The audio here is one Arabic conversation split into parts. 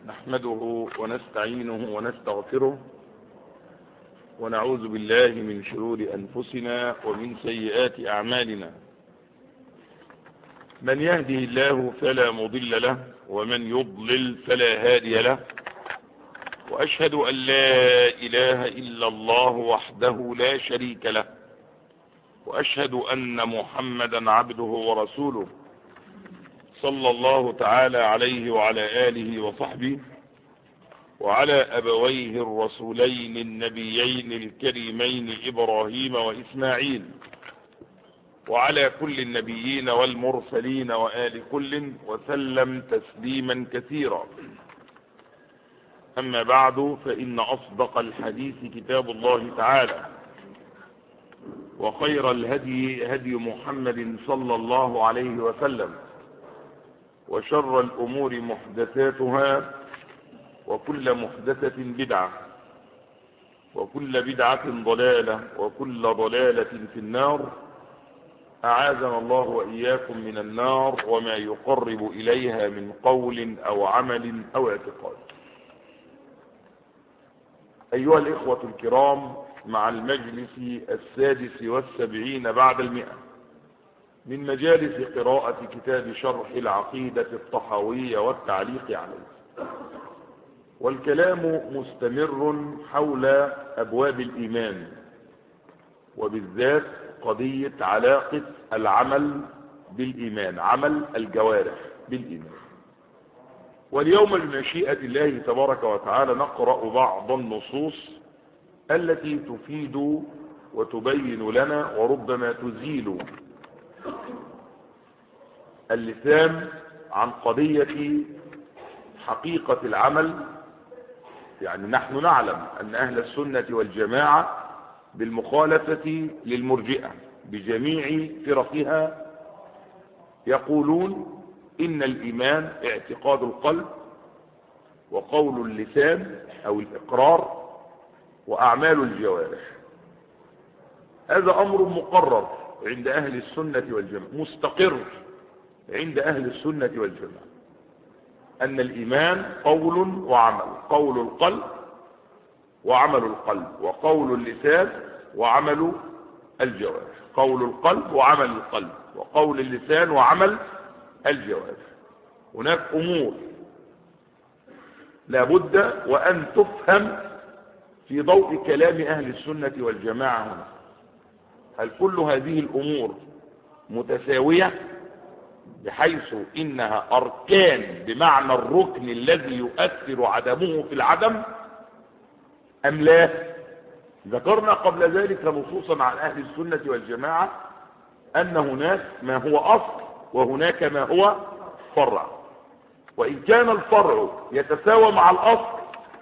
نحمده ونستعينه ونستغفره ونعوذ بالله من شرور أنفسنا ومن سيئات أعمالنا. من يهده الله فلا مضل له ومن يضلل فلا هادي له، وأشهد أن لا إله إلا الله وحده لا شريك له، وأشهد أن محمدا عبده ورسوله صلى الله تعالى عليه وعلى آله وصحبه وعلى أبويه الرسولين النبيين الكريمين إبراهيم وإسماعيل، وعلى كل النبيين والمرسلين وآل كل وسلم تسليما كثيرا. أما بعد، فإن أصدق الحديث كتاب الله تعالى، وخير الهدي هدي محمد صلى الله عليه وسلم، وشر الأمور محدثاتها، وكل محدثة بدعة، وكل بدعة ضلالة، وكل ضلالة في النار. أعاذنا الله وإياكم من النار وما يقرب إليها من قول أو عمل أو اعتقاد. أيها الإخوة الكرام، مع المجلس 76 بعد 100 من مجالس قراءة كتاب شرح العقيدة الطحاوية والتعليق عليه، والكلام مستمر حول أبواب الإيمان، وبالذات قضية علاقة العمل بالإيمان، عمل الجوارح بالإيمان. واليوم بمشيئة الله تبارك وتعالى نقرأ بعض النصوص التي تفيد وتبين لنا وربما تزيل اللسان عن قضية حقيقة العمل. يعني نحن نعلم أن أهل السنة والجماعة بالمخالفة للمرجئة بجميع فرقها يقولون إن الإيمان اعتقاد القلب وقول اللسان أو الإقرار وأعمال الجوارح. هذا أمر مقرر عند أهل السنة والجماعة، مستقر عند أهل السنة والجماعة، أن الإيمان قول وعمل، قول القلب وعمل القلب، وقول اللسان وعمل الجوارح، قول القلب وعمل القلب، وقول اللسان وعمل الجوارح. هناك أمور لابد وأن تفهم في ضوء كلام أهل السنة والجماعة هنا. هل كل هذه الأمور متساوية بحيث إنها أركان بمعنى الركن الذي يؤثر عدمه في العدم أم لا؟ ذكرنا قبل ذلك نصوصا عن أهل السنة والجماعة أن هناك ما هو أصل وهناك ما هو فرع، وإن كان الفرع يتساوى مع الأصل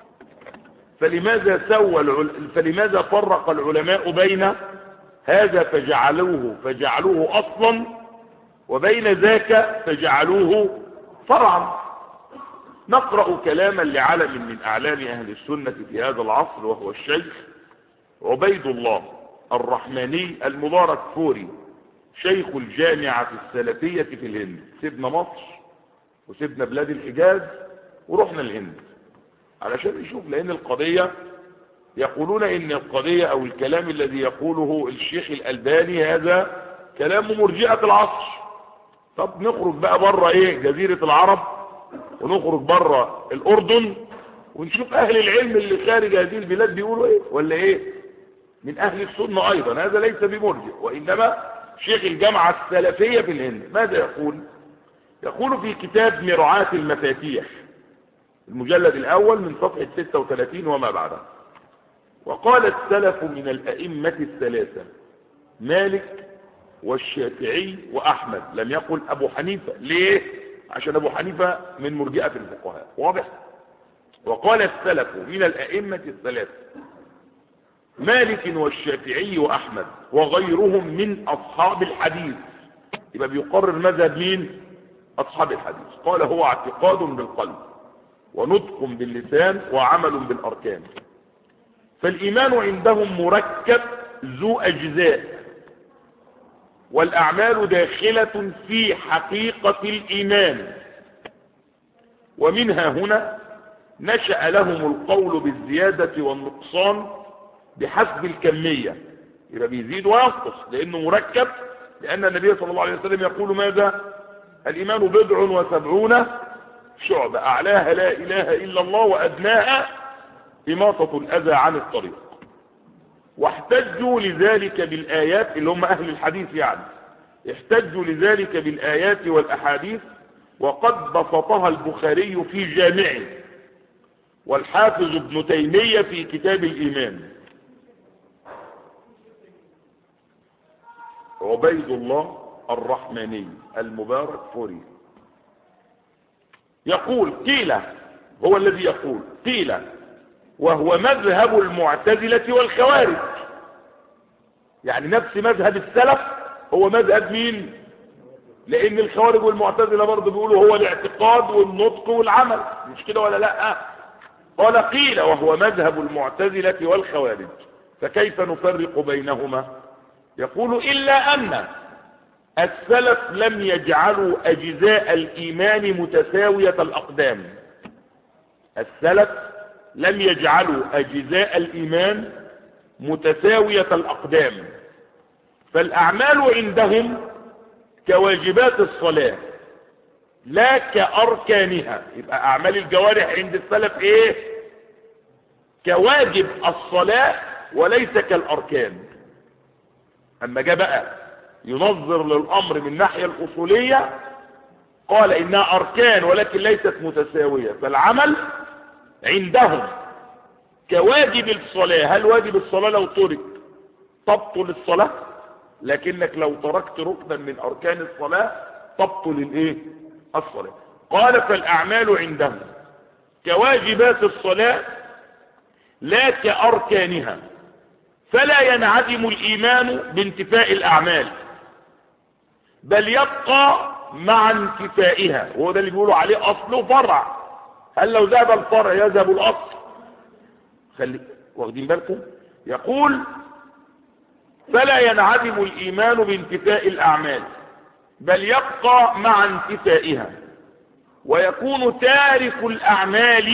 فلماذا فرق العلماء بين هذا فجعلوه أصلا وبين ذاك فجعلوه فرعا؟ نقرأ كلاما لعلم من أعلام أهل السنة في هذا العصر، وهو الشيخ عبيد الله الرحماني المبارك فوري، شيخ الجامعة السلفية في الهند. سيبنا مصر وسيبنا بلاد الحجاز ورحنا الهند علشان نشوف، لأن القضية يقولون إن القضية أو الكلام الذي يقوله الشيخ الألباني هذا كلام مرجئة العصر. طب نخرج بقى بره جزيرة العرب، ونخرج بره الأردن، ونشوف أهل العلم اللي خارج هذه البلاد بيقولوا ولا من أهل السنة أيضا. هذا ليس بمرجئ، وإنما شيخ الجامعة السلفية في الهند ماذا يقول؟ يقول في كتاب مرعاة المفاتيح المجلد الأول من صفحة 36 وما بعدها: وقال السلف من الأئمة الثلاثة مالك والشافعي وأحمد، لم يقل أبو حنيفة. ليه؟ عشان أبو حنيفة من مرجئة الفقهاء، واضح؟ وقال السلف من الأئمة الثلاثة مالك والشافعي وأحمد وغيرهم من أصحاب الحديث. يبقى بيقرر مذهب مين؟ أصحاب الحديث. قال هو اعتقاد بالقلب ونطق باللسان وعمل بالأركان. فالإيمان عندهم مركب ذو أجزاء، والأعمال داخلة في حقيقة الإيمان. ومنها هنا نشأ لهم القول بالزيادة والنقصان بحسب الكمية، يبقى بيزيد وينقص لأنه مركب، لأن النبي صلى الله عليه وسلم يقول ماذا؟ الإيمان 70 شعبة، أعلاها لا إله إلا الله وأدناها إماطة الأذى عن الطريق. واحتجوا لذلك بالآيات، اللي هم أهل الحديث يعني، احتجوا لذلك بالآيات والأحاديث، وقد بسطها البخاري في جامعه، والحافظ ابن تيمية في كتاب الإيمان. عبيد الله الرحمني المبارك فوري يقول، قيل، هو الذي يقول، قيل وهو مذهب المعتزلة والخوارج، يعني نفس مذهب السلف هو مذهب مين؟ لأن الخوارج والمعتزلة برضه بيقولوا هو الاعتقاد والنطق والعمل، مش كده ولا لا؟ قال قيل وهو مذهب المعتزلة والخوارج، فكيف نفرق بينهما؟ يقول إلا أن السلف لم يجعلوا أجزاء الإيمان متساوية الأقدام. السلف لم يجعلوا أجزاء الإيمان متساوية الأقدام، فالأعمال عندهم كواجبات الصلاة لا كأركانها. يبقى أعمال الجوارح عند السلف إيه؟ كواجب الصلاة وليس كالأركان. أما جاء بقى ينظر للأمر من الناحية الأصولية قال إنها أركان ولكن ليست متساوية، فالعمل عندهم كواجب الصلاة. هل واجب الصلاة لو ترك تبطل الصلاة؟ لكنك لو تركت ركنا من أركان الصلاة تبطل الإيه؟ الصلاة. قال فالأعمال عندهم كواجبات الصلاة لا كأركانها، فلا ينعدم الإيمان بانتفاء الأعمال، بل يبقى مع انتفائها. وهو ده اللي بيقولوا عليه أصل وفرع. هل لو ذهب الفرع يذهب الأصل؟ خلي واخدين بالكم؟ يقول فلا ينعدم الإيمان بانتفاء الأعمال، بل يبقى مع انتفائها، ويكون تارك الأعمال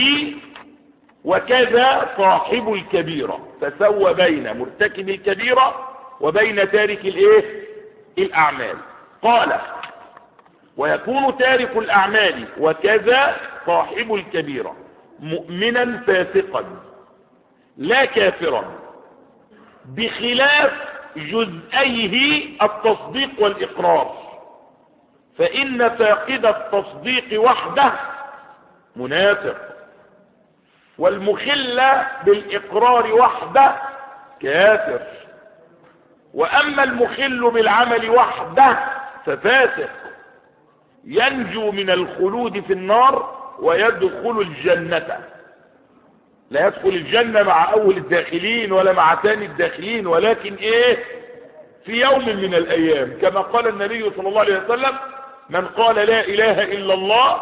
وكذا صاحب الكبيرة، فسوى بين مرتكب الكبيرة وبين تارك الايه؟ الأعمال. قال ويكون تارك الأعمال وكذا صاحب الكبيرة مؤمنا فاسقا لا كافرا، بخلاف جزئيه التصديق والإقرار، فإن فاقد التصديق وحده منافق، والمخل بالإقرار وحده كافر، وأما المخل بالعمل وحده ففاسق، ينجو من الخلود في النار ويدخل الجنة. لا يدخل الجنة مع أول الداخلين ولا مع ثاني الداخلين، ولكن إيه؟ في يوم من الأيام، كما قال النبي صلى الله عليه وسلم من قال لا إله إلا الله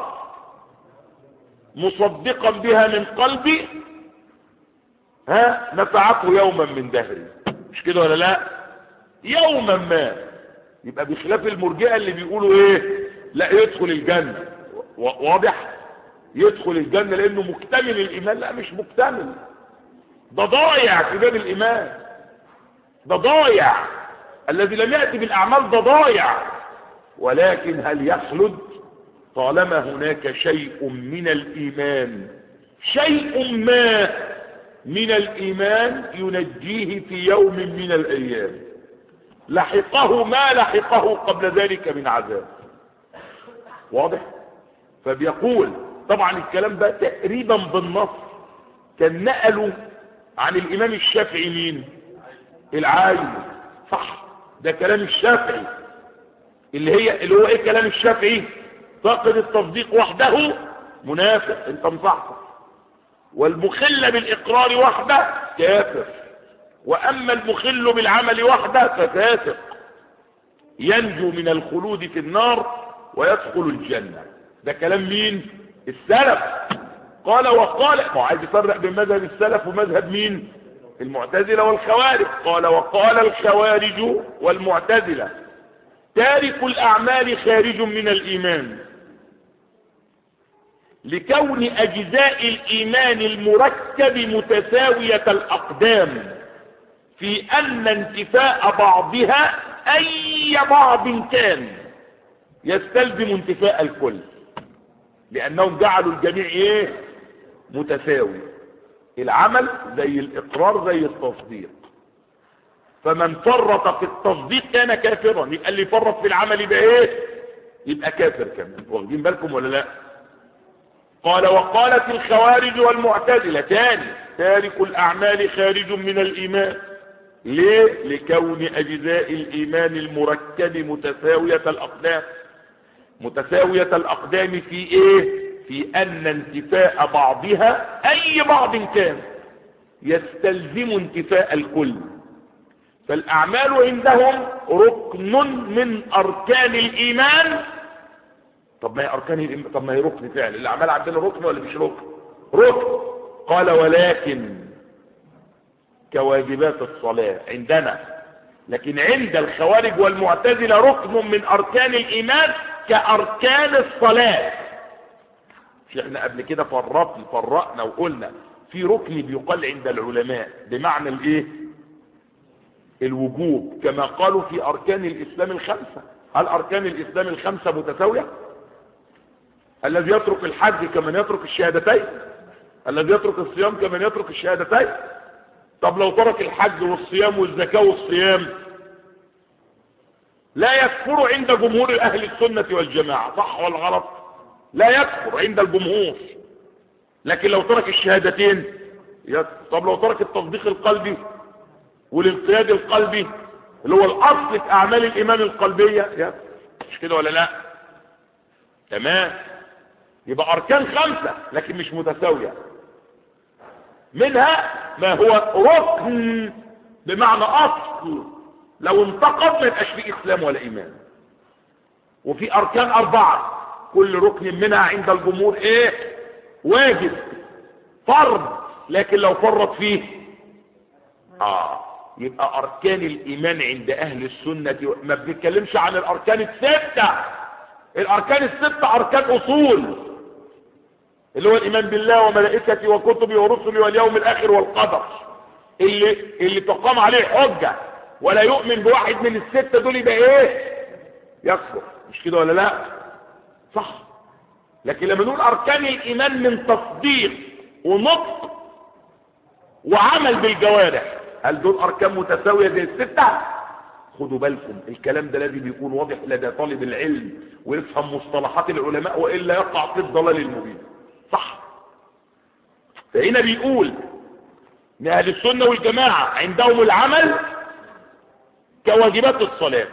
مصدقا بها من قلبي نفعته يوما من دهري. مش كده ولا لا؟ يوما ما. يبقى بخلاف المرجئة اللي بيقولوا ايه؟ لا يدخل الجنة. واضح؟ يدخل الجنة لانه مكتمل الايمان. لا مش مكتمل، ده ضايع في باب الايمان، ده ضايع. الذي لم يأتي بالاعمال ده ضايع. ولكن هل يخلد؟ طالما هناك شيء من الإيمان، شيء ما من الإيمان ينجيه في يوم من الأيام لحقه ما لحقه قبل ذلك من عذاب. واضح؟ فبيقول طبعا الكلام ده تقريبا بالنص كان نقلوا عن الإمام الشافعي مين؟ العايم. صح، ده كلام الشافعي اللي هو ايه كلام الشافعي؟ فاقد التصديق وحده منافق، انت مصحصح، والمخل بالإقرار وحده كافر، وأما المخل بالعمل وحده ففاسق، ينجو من الخلود في النار ويدخل الجنة. ده كلام مين؟ السلف. قال وقال، ما عايز يفرق بين مذهب السلف ومذهب مين؟ المعتزلة والخوارج. قال وقال الخوارج والمعتزلة تارك الأعمال خارج من الإيمان، لكون أجزاء الإيمان المركب متساوية الأقدام في أن انتفاء بعضها أي بعض كان يستلزم انتفاء الكل، لأنهم جعلوا الجميع إيه؟ متساوي. العمل زي الإقرار زي التصديق، فمن فرط في التصديق كان كافرا، يبقى اللي فرط في العمل يبقى إيه؟ يبقى كافر كمان. واخدين بالكم ولا لا؟ قال وقالت الخوارج والمعتزلة تاني تارك الأعمال خارج من الإيمان. ليه؟ لكون أجزاء الإيمان المركب متساوية الأقدام. متساوية الأقدام في إيه؟ في أن انتفاء بعضها أي بعض كان يستلزم انتفاء الكل. فالأعمال عندهم ركن من أركان الإيمان. طب ما هي أركان الإيمان، طب ما هي ركن فعلا. الأعمال عندنا ركن ولا مش ركن؟ ركن. قال ولكن كواجبات الصلاة عندنا، لكن عند الخوارج والمعتزلة ركن من أركان الإيمان كأركان الصلاة. مش احنا قبل كده فرقنا وقلنا في ركن بيقال عند العلماء بمعنى الايه؟ الوجوب، كما قالوا في أركان الإسلام الخمسة. هل أركان الإسلام الخمسة متساوية؟ الذي يترك الحج كمن يترك الشهادتين، الذي يترك الصيام كمن يترك الشهادتين. طب لو ترك الحج والصيام والزكاة والصيام لا يكفر عند جمهور أهل السنة والجماعة، صح ولا غلط؟ لا يكفر عند الجمهور. لكن لو ترك الشهادتين يكفر. طب لو ترك التصديق القلبي والانقياد القلبي اللي هو الأصل في أعمال الإيمان القلبية يكفر. مش كده ولا لا؟ تمام. يبقى أركان خمسة لكن مش متساوية. منها ما هو ركن بمعنى أصل لو انتقض ما يبقاش فيه إسلام ولا إيمان. وفي أركان أربعة كل ركن منها عند الجمهور إيه؟ واجب فرض، لكن لو فرط فيه يبقى أركان الإيمان عند أهل السنة. ما بنتكلمش عن الأركان الستة. الأركان الستة أركان أصول، اللي هو الإيمان بالله وملائكته وكتبه ورسله واليوم الآخر والقدر، اللي تقام عليه حجة ولا يؤمن بواحد من الستة دول يبقى إيه؟ يكفر. مش كده ولا لا؟ صح. لكن لما نقول أركان الإيمان من تصديق ونطق وعمل بالجوارح، هل دول أركان متساوية زي الستة؟ خدوا بالكم الكلام ده لازم يكون واضح لدى طالب العلم ويفهم مصطلحات العلماء، وإلا يقع في الضلال المبين. صح. فهنا بيقول ان اهل السنة والجماعة عندهم العمل كواجبات الصلاة،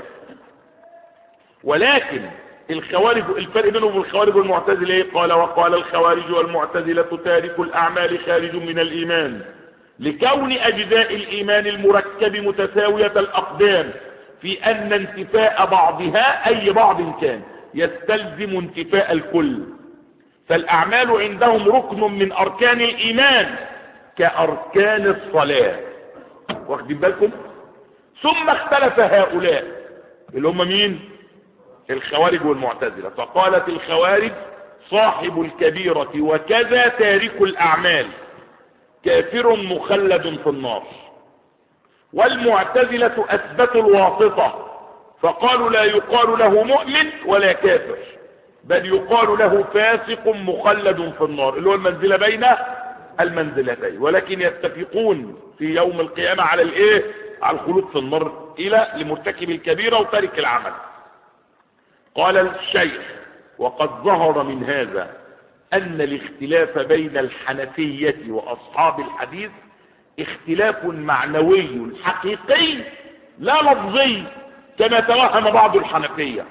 ولكن الخوارج الفرق بينهم وبين الخوارج والمعتزلة ايه؟ قال وقال الخوارج والمعتزلة تارك الأعمال خارج من الإيمان لكون أجزاء الإيمان المركب متساوية الأقدام في أن انتفاء بعضها أي بعض كان يستلزم انتفاء الكل. فالأعمال عندهم ركن من أركان الإيمان كأركان الصلاة. واخدين بالكم؟ ثم اختلف هؤلاء اللي هم مين؟ الخوارج والمعتزلة. فقالت الخوارج صاحب الكبيرة وكذا تارك الأعمال كافر مخلد في النار. والمعتزلة أثبتوا الواسطة فقالوا لا يقال له مؤمن ولا كافر، بل يقال له فاسق مخلد في النار، اللي هو المنزلة بين المنزلتين، ولكن يتفقون في يوم القيامة على الايه؟ على الخلود في النار الى لمرتكب الكبيرة وتارك العمل. قال الشيخ وقد ظهر من هذا ان الاختلاف بين الحنفية واصحاب الحديث اختلاف معنوي حقيقي لا لفظي كما توهم بعض الحنفية.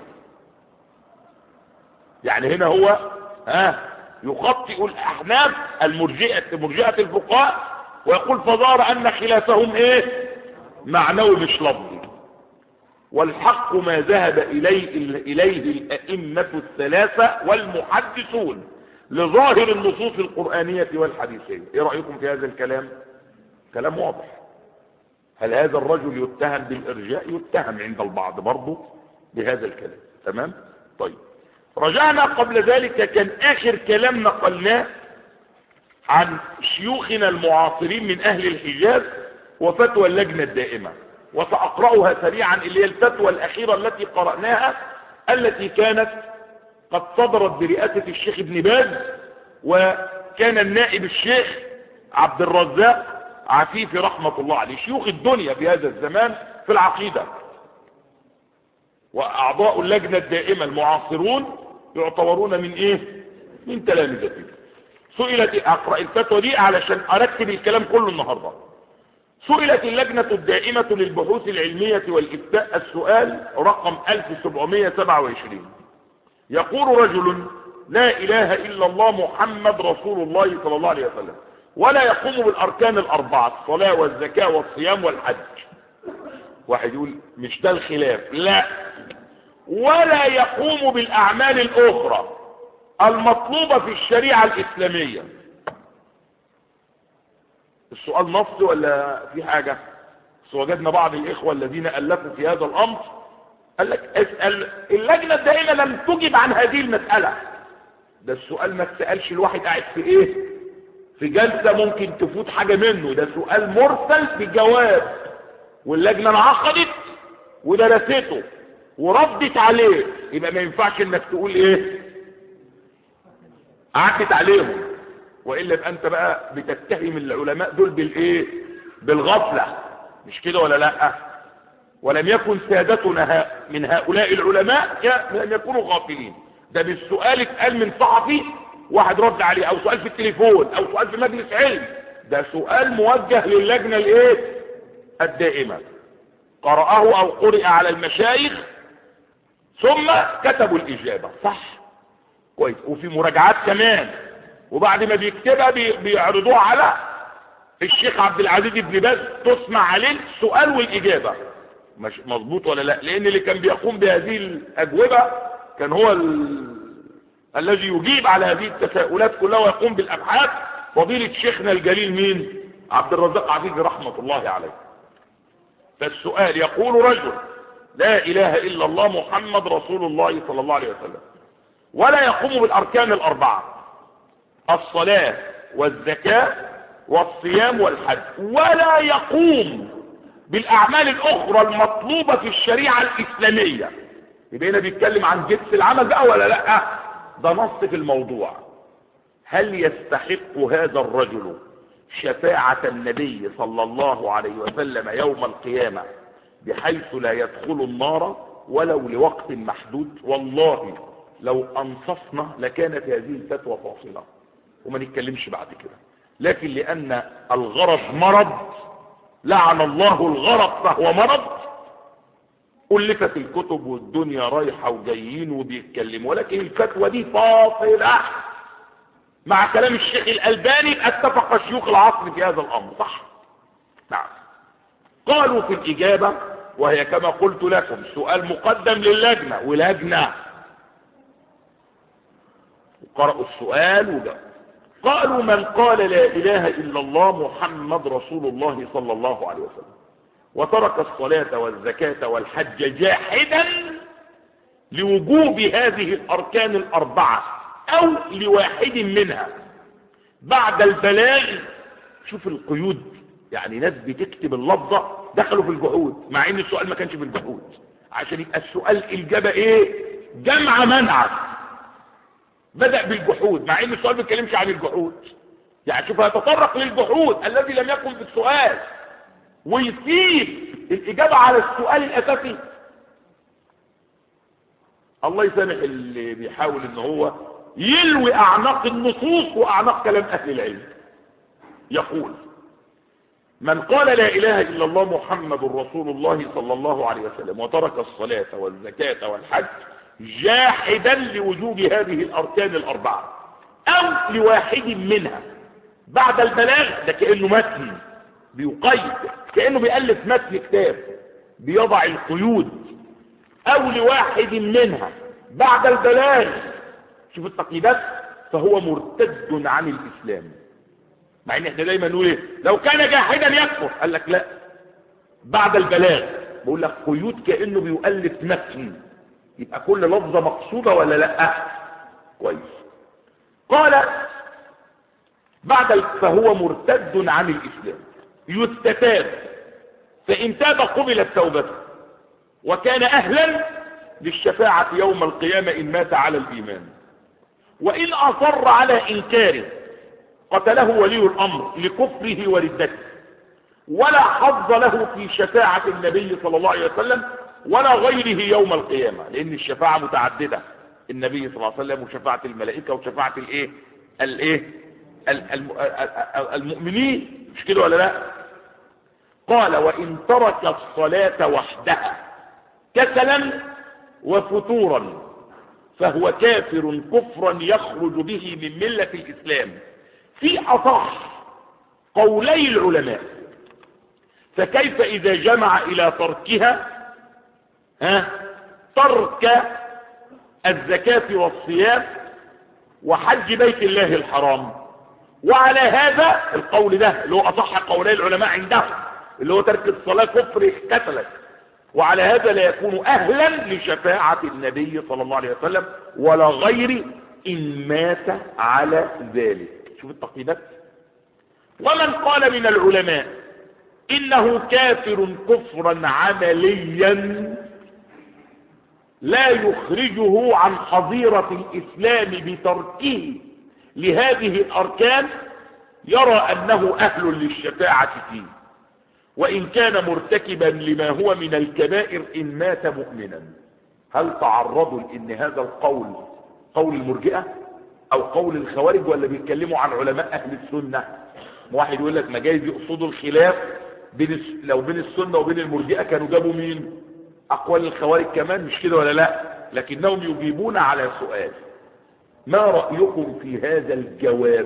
يعني هنا هو يخطئ الأحناف مرجئة الفقهاء ويقول فظهر أن خلافهم ايه؟ معنوي مش لفظي. والحق ما ذهب إليه الأئمة الثلاثة والمحدثون لظاهر النصوص القرآنية والحديثية. ايه رأيكم في هذا الكلام؟ كلام واضح. هل هذا الرجل يتهم بالإرجاء؟ يتهم عند البعض برضه بهذا الكلام. تمام؟ طيب رجعنا قبل ذلك، كان آخر كلام نقلناه عن شيوخنا المعاصرين من أهل الحجاز وفتوى اللجنة الدائمة، وسأقرأها سريعا، اللي هي الفتوى الأخيرة التي قرأناها، التي كانت قد صدرت برئاسة الشيخ ابن باز، وكان النائب الشيخ عبد الرزاق عفيفي رحمة الله عليه، شيوخ الدنيا في هذا الزمان في العقيدة، وأعضاء اللجنة الدائمة المعاصرون يعتبرون من إيه؟ من تلامذته. سئلت، أقرأ الفتوى دي علشان أرتب الكلام كله النهاردة. سئلت اللجنة الدائمة للبحوث العلمية والإفتاء السؤال رقم 1727، يقول رجل: لا إله إلا الله محمد رسول الله صلى الله عليه وسلم، ولا يقوم بالأركان الأربعة، الصلاة والزكاة والصيام والحج. واحد يقول مش ده الخلاف، لا، ولا يقوم بالأعمال الأخرى المطلوبة في الشريعة الإسلامية. السؤال نص ولا في حاجة؟ وجدنا بعض الإخوة الذين ألفوا في هذا الأمر قال لك اسأل اللجنة الدائمة لم تجب عن هذه المسألة. ده السؤال ما تسألش الواحد قاعد في ايه، في جلسة ممكن تفوت حاجة منه، ده سؤال مرسل بجواب، واللجنة انعقدت ودرسته وردت عليه، يبقى ما ينفعش انك تقول ايه عدت عليهم، وإلا يبقى انت بقى بتتهم العلماء دول بالايه، بالغفلة، مش كده ولا لا؟ ولم يكن سادتنا من هؤلاء العلماء لم يكونوا غافلين. ده بالسؤال اتقال من صحفي واحد رد عليه، او سؤال في التليفون، او سؤال في مجلس علم، ده سؤال موجه للجنة الايه الدائمة، قرأه او قرئ على المشايخ ثم كتبوا الإجابة صح كويس، وفي مراجعات كمان، وبعد ما بيكتبها بيعرضوها على الشيخ عبد العزيز بن باز، تسمع عليه السؤال والإجابة مش مظبوط ولا لا، لأن اللي كان بيقوم بهذه الأجوبة كان هو الذي يجيب على هذه التساؤلات كلها ويقوم بالأبحاث، فضيلة شيخنا الجليل مين؟ عبد الرزاق عفيفي رحمة الله عليه. فالسؤال يقول رجل: لا إله إلا الله محمد رسول الله صلى الله عليه وسلم، ولا يقوم بالأركان الأربعة، الصلاة والزكاة والصيام والحج، ولا يقوم بالأعمال الأخرى المطلوبة في الشريعة الإسلامية. يبقى هنا بيتكلم عن جنس العمل بقى ولا لا؟ ده نص في الموضوع. هل يستحق هذا الرجل شفاعة النبي صلى الله عليه وسلم يوم القيامة بحيث لا يدخل النار ولو لوقت محدود؟ والله لو أنصفنا لكانت هذه الفتوى فاصلة وما نتكلمش بعد كده، لكن لأن الغرض مرض، لعن الله الغرض فهو مرض، ألفت الكتب والدنيا رايحة وجايين وبيتكلموا، ولكن الفتوى دي فاصلة مع كلام الشيخ الألباني، اتفق شيوخ العصر في هذا الأمر صح؟ نعم. قالوا في الإجابة، وهي كما قلت لكم سؤال مقدم للجنة ولجنة، وقرأوا السؤال وجاء. قالوا: من قال لا إله إلا الله محمد رسول الله صلى الله عليه وسلم وترك الصلاة والزكاة والحج جاحدا لوجوب هذه الأركان الأربعة أو لواحد منها بعد البلاغ. شوف القيود، يعني ناس بتكتب اللفظة دخلوا في الجحود مع ان السؤال ما كانش في الجحود، عشان يبقى السؤال الإجابة ايه؟ جمع منع. بدأ بالجحود مع ان السؤال ما بيتكلمش عن الجحود، يعني شوف هيتطرق للجحود الذي لم يكن في السؤال ويسيب الإجابة على السؤال الأساسي. الله يسامح اللي بيحاول ان هو يلوي أعناق النصوص وأعناق كلام أهل العلم. يقول: من قال لا إله إلا الله محمد رسول الله صلى الله عليه وسلم وترك الصلاة والزكاة والحج جاحدا لوجوب هذه الأركان الأربعة أو لواحد منها بعد البلاغ، ده كأنه متن بيقيد، كأنه بيألف متن كتاب بيضع القيود، أو لواحد منها بعد البلاغ، شوف التقييدات، فهو مرتد عن الإسلام. مع ان احنا دايما نقول ايه؟ لو كان جاحدا يكفر، قال لك لا، بعد البلاغ. بقول لك قيود كأنه بيؤلف متن يبقى كل لفظة مقصودة ولا لا؟ كويس. قال بعد فهو مرتد عن الإسلام يستتاب، فإن تاب قبلت توبته وكان أهلا للشفاعة يوم القيامة إن مات على الإيمان، وإن أصر على إنكاره قتله ولي الأمر لكفره وردته، ولا حظ له في شفاعة النبي صلى الله عليه وسلم ولا غيره يوم القيامة، لأن الشفاعة متعددة، النبي صلى الله عليه وسلم وشفاعة الملائكة وشفاعة المؤمنين، مش كده ولا لا؟ قال وإن ترك الصلاة وحدها كسلا وفتورا فهو كافر كفرا يخرج به من ملة الإسلام في أصح قولي العلماء. فكيف إذا جمع إلى تركها ترك الزكاة والصيام وحج بيت الله الحرام؟ وعلى هذا القول ده اللي هو أصح قولي العلماء عندهم، اللي هو ترك الصلاة كفر كسلك، وعلى هذا لا يكون أهلا لشفاعة النبي صلى الله عليه وسلم ولا غير إن مات على ذلك. شوف التقييدات. ومن قال من العلماء إنه كافر كفرا عمليا لا يخرجه عن حظيرة الإسلام بتركه لهذه الأركان يرى أنه أهل للشفاعة فيه، وإن كان مرتكبا لما هو من الكبائر إن مات مؤمنا. هل تعرضوا لأن هذا القول قول المرجئة أو قول الخوارج، ولا بيتكلموا عن علماء أهل السنة؟ واحد يقول لك ما جايز يقصدوا الخلاف لو بين السنة وبين المرجئة كانوا جابوا مين؟ أقوال الخوارج كمان، مش كده ولا لا؟ لكنهم يجيبون على سؤال ما رأيكم في هذا الجواب؟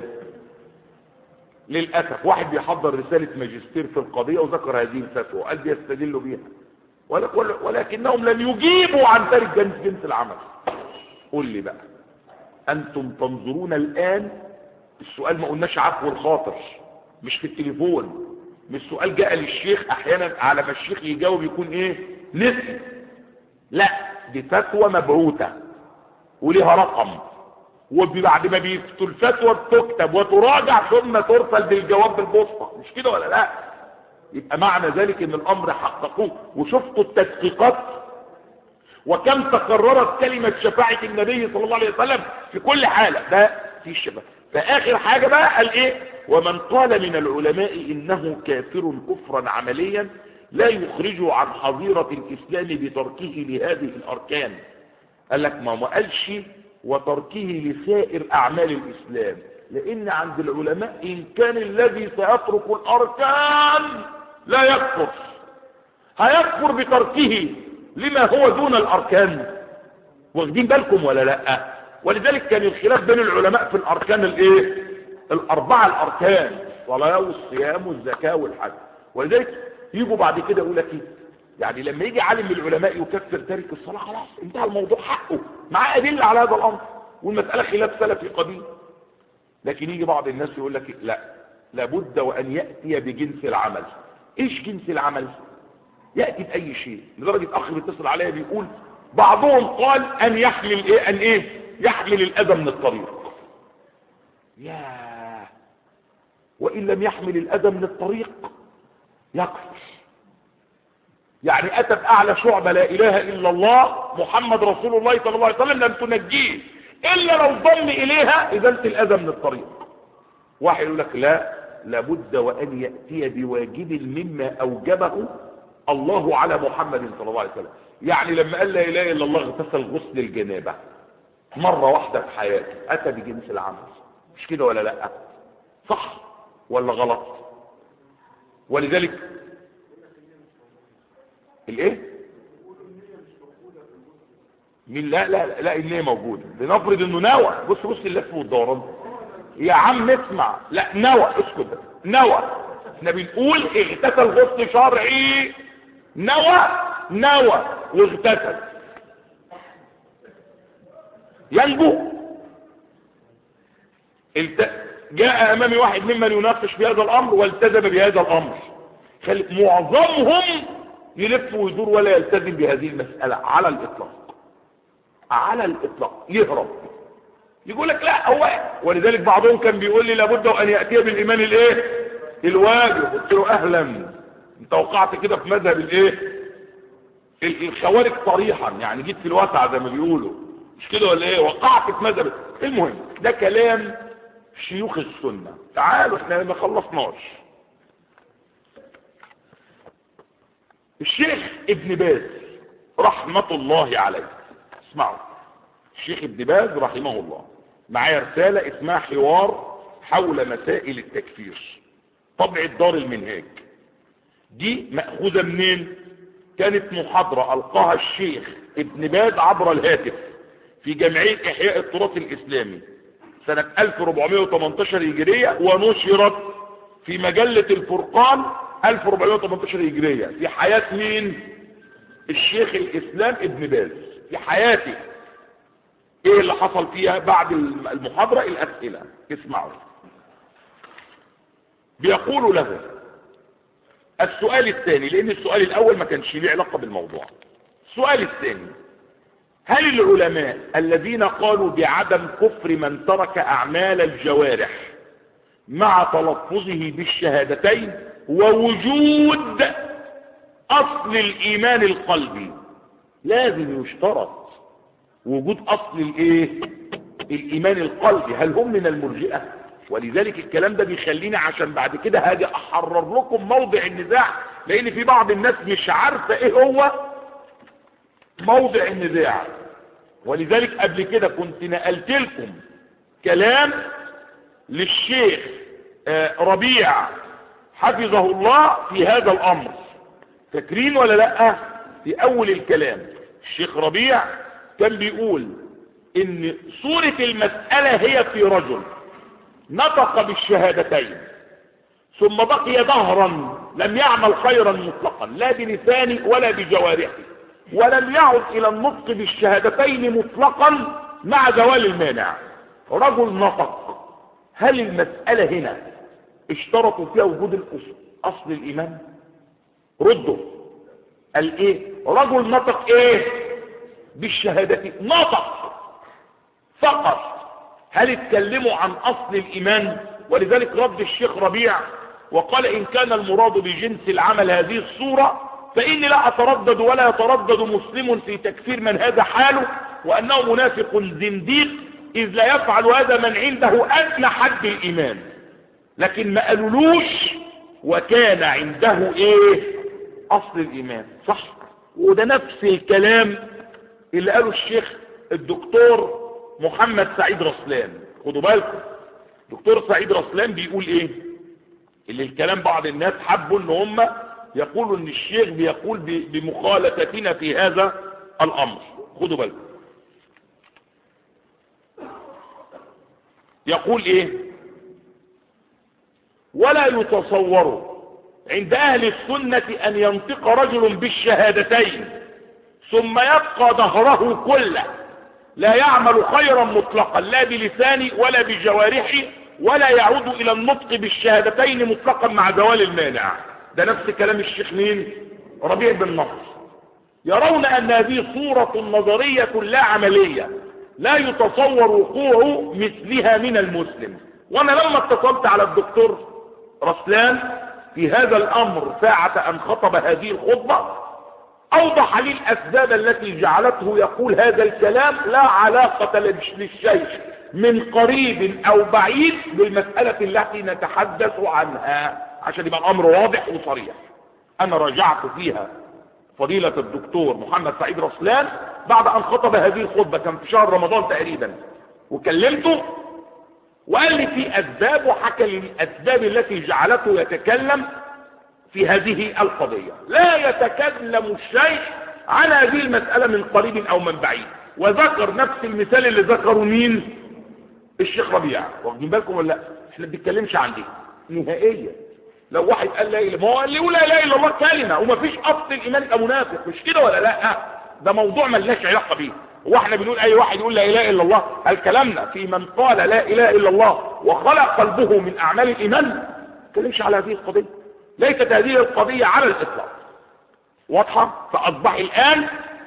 للأسف واحد بيحضر رسالة ماجستير في القضية وذكر هذه الفتوى وقال بيستدلوا بها، ولكنهم لم يجيبوا عن تارك جنس العمل. قل لي بقى، أنتم تنظرون الآن، السؤال ما قلناش عفو الخاطر، مش في التليفون، مش سؤال جاء للشيخ أحيانا على ما الشيخ يجاوب يكون إيه نسي، لا دي فتوى مبعوثة وليها رقم، وبعد ما بيفتوا الفتوى بتكتب وتراجع ثم ترسل بالجواب بالبوسطة، مش كده ولا لا؟ يبقى معنى ذلك ان الامر حققوه. وشفتوا التدقيقات وكم تكررت كلمة شفاعة النبي صلى الله عليه وسلم في كل حالة، ده في الشفاعة. فآخر حاجة بقى قال ايه؟ ومن قال من العلماء انه كافر كفرا عمليا لا يخرجه عن حظيرة الاسلام بتركه لهذه الاركان. قال لك ما قالش وتركه لسائر اعمال الاسلام، لان عند العلماء ان كان الذي سيترك الاركان لا يكفر، هيكفر بتركه لما هو دون الاركان. واخدين بالكم ولا لا؟ ولذلك كان الخلاف بين العلماء في الاركان الايه؟ الاربعه الاركان، الصلاه والصيام والزكاه والحج. ولذلك يجوا بعد كده يقول لك ايه؟ يعني لما يجي عالم من العلماء يكفر تارك الصلاه خلاص انتهى الموضوع، حقه معاه ادله على هذا الامر والمساله خلاف سلفي قديم. لكن يجي بعض الناس يقول لك لا، لابد وان ياتي بجنس العمل. ايش جنس العمل؟ ياتي باي شيء. لدرجه اخ بيتصل عليا بيقول بعضهم قال ان يحمل يحمل الاذى من الطريق. ياه، وان لم يحمل الاذى من الطريق يكفر. يعني اتى باعلى شعبه لا اله الا الله محمد رسول الله صلى الله عليه وسلم لم تنجيه الا لو ضم اليها ازاله الاذى من الطريق. واحد يقول لك لا، لابد وان ياتي بواجب مما اوجبه الله على محمد صلى الله عليه وسلم. يعني لما قال لا اله الا الله اغتسل غسل الجنابه مره واحده في حياته، اتى بجنس العمل، مش كده ولا لا؟ صح ولا غلط؟ ولذلك الايه؟ مين؟ لا لا لا، النية موجودة. بنفرض انه نوى. بص اللف والدوران يا عم اسمع. لا نوى، اسكت. نوى، احنا بنقول اغتسل غسل شرعي، نوى واغتسل ينجو. جاء امامي واحد ممن يناقش في هذا الامر والتزم بهذا الامر. معظمهم يلف ويدور ولا يلتزم بهذه المسألة على الإطلاق. على الإطلاق، يهرب يقول لك لا هو. ولذلك بعضهم كان بيقول لي لابد أن يأتي بالإيمان الايه الواجب. قلت له أهلا، انت وقعت كده في مذهب الايه الخوارج صريحا، يعني جيت في الوسع زي ما بيقولوا، مش كده ولا ايه؟ وقعت في مذهب. المهم ده كلام شيوخ السنة. تعالوا احنا ما خلصناش. الشيخ ابن باز رحمة الله عليه، اسمعوا، الشيخ ابن باز رحمه الله معايا رسالة اسمها حوار حول مسائل التكفير، طبع دار المنهاج. دي مأخوذة منين؟ كانت محاضرة ألقاها الشيخ ابن باز عبر الهاتف في جمعية إحياء التراث الإسلامي سنة 1418 هجرية، ونشرت في مجلة الفرقان 1418 هجرية في حياة مين؟ الشيخ الإسلام ابن باز في حياته. ايه اللي حصل فيها بعد المحاضرة؟ الأسئلة. اسمعوا. بيقول له السؤال الثاني، لأن السؤال الأول ما كانش ليه علاقة بالموضوع. السؤال الثاني: هل العلماء الذين قالوا بعدم كفر من ترك أعمال الجوارح مع تلفظه بالشهادتين ووجود أصل الإيمان القلبي، لازم يشترط وجود أصل الإيمان القلبي، هل هم من المرجئة؟ ولذلك الكلام ده بيخليني عشان بعد كده هاجي أحرر لكم موضع النزاع، لأن في بعض الناس مش عارفة إيه هو موضع النزاع. ولذلك قبل كده كنت نقلت لكم كلام للشيخ ربيع حفظه الله في هذا الأمر، فاكرين ولا لا؟ في أول الكلام الشيخ ربيع كان بيقول إن صورة المسألة هي في رجل نطق بالشهادتين ثم بقي دهرا لم يعمل خيرا مطلقا لا بلسانه ولا بجوارحه، ولم يعد إلى النطق بالشهادتين مطلقا مع زوال المانع. رجل نطق، هل المسألة هنا اشترطوا فيها وجود أصل الإيمان؟ ردوا. قال ايه؟ رجل نطق ايه بالشهادتين، نطق فقط، هل اتكلموا عن أصل الإيمان؟ ولذلك رد الشيخ ربيع وقال إن كان المراد بجنس العمل هذه الصورة فإني لا أتردد ولا يتردد مسلم في تكفير من هذا حاله وأنه منافق زنديق، إذ لا يفعل هذا من عنده أدنى حد الإيمان. لكن ما قالولوش وكان عنده إيه أصل الإيمان. صح؟ وده نفس الكلام اللي قاله الشيخ الدكتور محمد سعيد رسلان. خدوا بالكم، دكتور سعيد رسلان بيقول ايه؟ اللي الكلام بعض الناس حبوا ان هم يقولوا ان الشيخ بيقول بمخالفتنا في هذا الامر. خدوا بالكم، يقول ايه؟ ولا يتصور عند اهل السنة ان ينطق رجل بالشهادتين ثم يبقى ظهره كله لا يعمل خيرا مطلقا لا بلسانه ولا بجوارحه ولا يعود الى النطق بالشهادتين مطلقا مع زوال المانع. ده نفس كلام الشيخ مين؟ ربيع بن نصر. يرون ان هذه صورة نظرية لا عملية لا يتصور وقوع مثلها من المسلم. وانا لما اتصلت على الدكتور رسلان في هذا الامر ساعة ان خطب هذه الخطبة اوضح لي الاسباب التي جعلته يقول هذا الكلام لا علاقة للشيخ من قريب او بعيد بالمسألة التي نتحدث عنها، عشان يبقى الامر واضح وصريح. انا راجعت فيها فضيلة الدكتور محمد سعيد رسلان بعد ان خطب هذه الخطبة، كان في شهر رمضان تقريبا، وكلمته وقال لي في اسباب، وحكى لي الاسباب التي جعلته يتكلم في هذه القضية. لا يتكلم الشيخ عن هذه المسألة من قريب او من بعيد، وذكر نفس المثال اللي ذكره مين؟ الشيخ ربيع. واخدين بالكم ولا لا؟ احنا ما بنتكلمش عن دي نهائيا. لو واحد قال لا اله، ما هو اللي يقول لا اله الا الله كلمه ومفيش اصل الايمان يبقى منافق، مش كده ولا لا؟ ده موضوع ملناش علاقه بيه. هو احنا بنقول اي واحد يقول لا اله الا الله، هل كلامنا في من قال لا اله الا الله وخلق قلبه من اعمال الايمان؟ ما نتكلمش على هذه القضيه. ليست هذه القضيه على الاطلاق. واضحه؟ فاصبح الان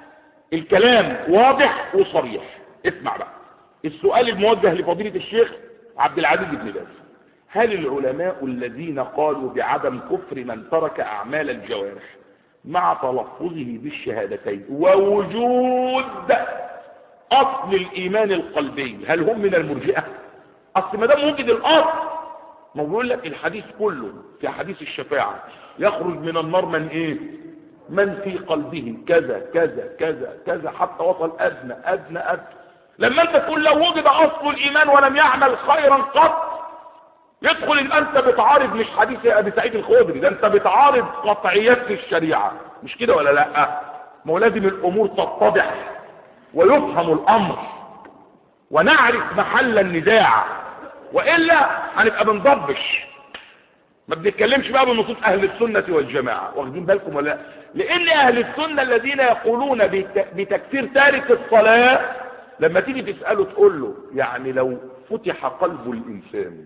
الكلام واضح وصريح. اسمع بقى السؤال الموجه لفضيلة الشيخ عبد العزيز بن باز: هل العلماء الذين قالوا بعدم كفر من ترك أعمال الجوارح مع تلفظه بالشهادتين ووجود أصل الإيمان القلبي هل هم من المرجئة؟ أصل ما دام وجد الأصل، ما بيقول لك الحديث كله في حديث الشفاعة يخرج من النار من إيه؟ من في قلبه كذا كذا كذا كذا حتى وصل أدنى أدنى أدنى. لما أنت تقول لو وجد أصل الإيمان ولم يعمل خيرا قط، يدخل يبقى أنت بتعارض مش حديث أبي سعيد الخدري، ده أنت بتعارض قطعيات في الشريعة، مش كده ولا لأ؟ ما هو لازم الأمور تتضح ويفهم الأمر ونعرف محل النزاع، وإلا هنبقى بنضبش. ما بنتكلمش بقى بنصوص أهل السنة والجماعة، واخدين بالكم ولا لا؟ لأن أهل السنة الذين يقولون بتكفير تارك الصلاة لما تيجي تسأله تقول له يعني لو فتح قلب الإنسان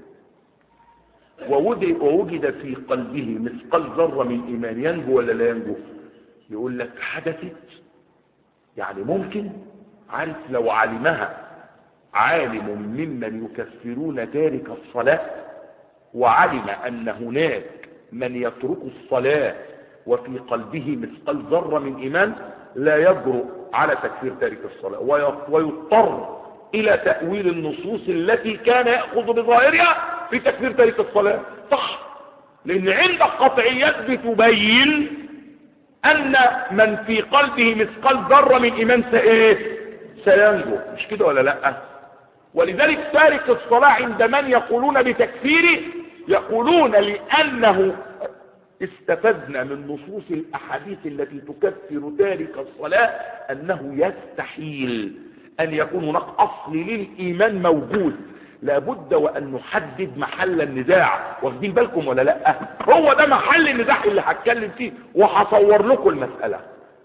ووجد في قلبه مثقال ذرة من إيمان ينجو ولا لا ينجو؟ يقول لك حدثت، يعني ممكن. عارف لو علمها عالم ممن يكفرون تارك الصلاة وعلم أن هناك من يترك الصلاة وفي قلبه مثقال ذرة من إيمان لا يجرؤ على تكفير تارك الصلاة ويضطر إلى تأويل النصوص التي كان يأخذ بظاهرها في تكفير تارك الصلاة. صح، لأن عندك قطعيات بتبين أن من في قلبه مثقال ذرة من إيمان سينجو، مش كده ولا لأ؟ ولذلك تارك الصلاة عند من يقولون بتكفيره يقولون لأنه استفدنا من نصوص الأحاديث التي تكفر تارك الصلاة أنه يستحيل أن يكون هناك أصل للإيمان موجود، لابد وأن نحدد محل النزاع. واخدين بالكم ولا لأ؟ هو ده محل النزاع اللي هتكلم فيه وهصور لكم المسألة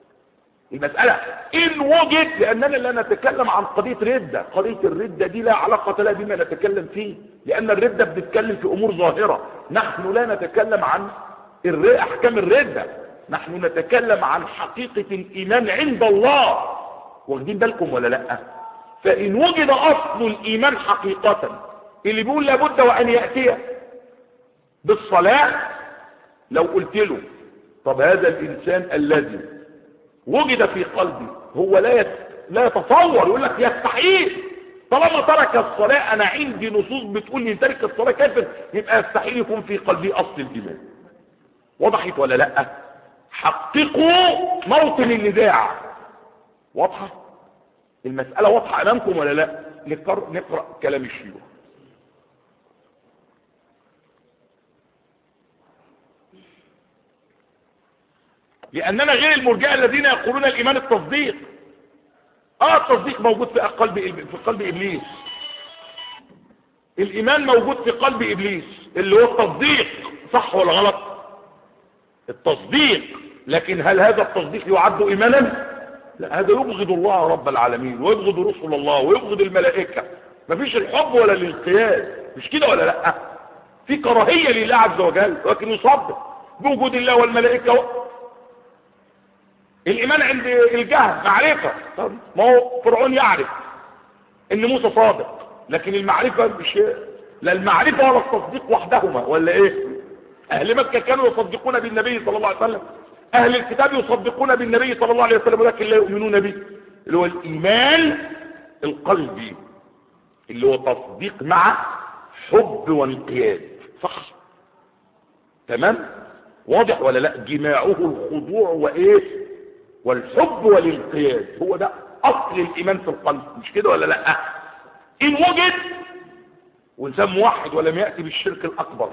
إن وجد، لأننا لا نتكلم عن قضية ردة. قضية الردة دي لا علاقة لها بما نتكلم فيه، لأن الردة بنتكلم في أمور ظاهرة. نحن لا نتكلم عن أحكام الردة، نحن نتكلم عن حقيقة الإيمان عند الله. واخدين بالكم ولا لأ؟ فإن وجد أصل الإيمان حقيقة اللي بيقول لابد وأن يأتي بالصلاة، لو قلت له طب هذا الإنسان الذي وجد في قلبي هو لا يتصور، يقول لك يستحيل طالما ترك الصلاة. أنا عندي نصوص بتقول لي ترك الصلاة كافر، يبقى يستحيل يكون في قلبي أصل الإيمان. وضحت ولا لأ؟ حققوا موطن النزاع. واضحة المسألة؟ واضحة أمامكم ولا لا؟ نقرأ كلام الشيوخ. لأننا غير المرجئة الذين يقولون الإيمان التصديق. التصديق موجود في قلب إبليس. الإيمان موجود في قلب إبليس اللي هو التصديق. صح ولا غلط؟ التصديق. لكن هل هذا التصديق يعد إيمانا؟ لا، هذا يبغض الله رب العالمين ويبغض رسل الله ويبغض الملائكة. مفيش الحب ولا الانقياد، مش كده ولا لا؟ في كراهية لله عز وجل، لكن يصدق بوجود الله والملائكة. الإيمان عند الجهل معرفة. ما هو فرعون يعرف ان موسى صادق، لكن المعرفة مش لا المعرفة ولا التصديق وحدهما، ولا ايه؟ اهل مكة كانوا يصدقون بالنبي صلى الله عليه وسلم، اهل الكتاب يصدقون بالنبي صلى الله عليه وسلم، ولكن لا يؤمنون به، اللي هو الايمان القلبي اللي هو تصديق مع حب وانقياد. صح تمام؟ واضح ولا لا؟ جماعه الخضوع وايه؟ والحب والانقياد، هو ده اصل الايمان في القلب، مش كده ولا لا؟ ان وجد وانسان موحد ولم يأتي بالشرك الاكبر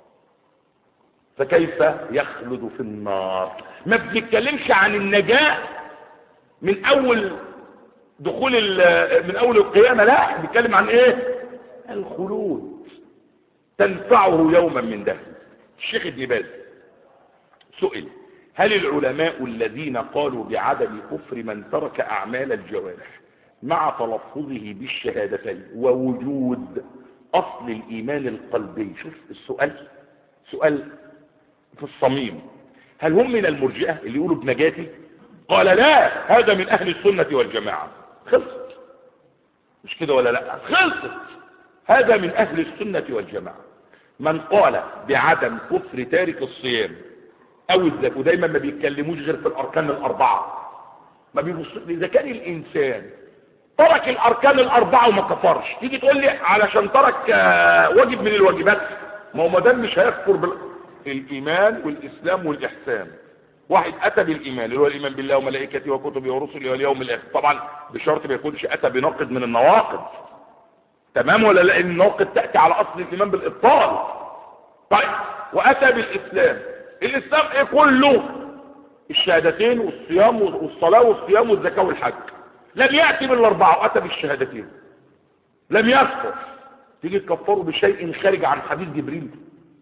فكيف يخلد في النار؟ ما بنتكلمش عن النجاة من اول دخول من اول القيامة، لا بنتكلم عن ايه؟ الخلود تنفعه يوما من دهر. الشيخ ابن باز سئل: هل العلماء الذين قالوا بعدم كفر من ترك اعمال الجوارح مع تلفظه بالشهادتين ووجود اصل الايمان القلبي، شوف السؤال سؤال في الصميم، هل هم من المرجئة اللي يقولوا بنجاتي قال لا، هذا من أهل السنة والجماعة. خلصت، مش كده ولا لا؟ خلصت، هذا من أهل السنة والجماعة. من قال بعدم كفر تارك الصيام أو الزكاة، ودايما ما بيتكلموش غير في الأركان الأربعة، ما بيبصوا إذا كان الإنسان ترك الأركان الأربعة وما كفرش، تيجي تقول لي علشان ترك واجب من الواجبات، ما هو ما دام مش هيكفر بالإيمان والإسلام والإحسان. واحد أتى بالإيمان اللي هو الإيمان بالله وملائكته وكتبه ورسله واليوم الآخر، طبعا بشرط ما يكونش أتى بناقض من النواقض، تمام ولا لا؟ ان الناقض تأتي على أصل الإيمان بالإبطال. طيب، وأتى بالإسلام، الإسلام إيه كله؟ الشهادتين والصيام والصلاة والصيام والزكاة والحج. لم يأتي بالأربعة وأتى بالشهادتين، لم يكفر، تيجي تكفروا بشيء خارج عن حديث جبريل؟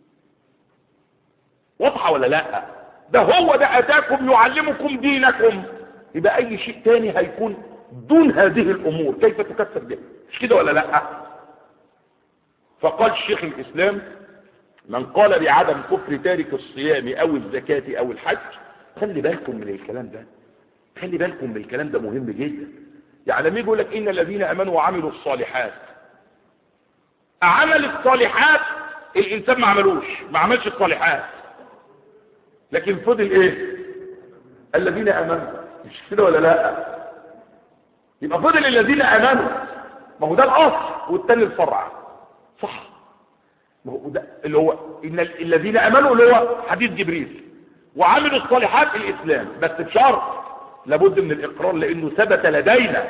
واضحة ولا لا؟ ده هو ده أتاكم يعلمكم دينكم، يبقى أي شيء تاني هيكون دون هذه الأمور كيف تكفر بها؟ مش كده ولا لا؟ فقال شيخ الإسلام من قال بعدم كفر تارك الصيام أو الزكاة أو الحج. خلي بالكم من الكلام ده، خلي بالكم من الكلام ده، مهم جدا. يعني لما يقول لك إن الذين آمنوا وعملوا الصالحات، عمل الصالحات الإنسان ما عملش الصالحات، لكن فضل إيه؟ الذين آمنوا، مش كده ولا لا؟ يبقى فضل الذين آمنوا، ما هو ده الأصل والتاني الفرع، صح؟ ما هو ده اللي هو إن الذين آمنوا اللي هو حديث جبريل، وعملوا الصالحات الإسلام، بس بشرط لابد من الإقرار، لأنه ثبت لدينا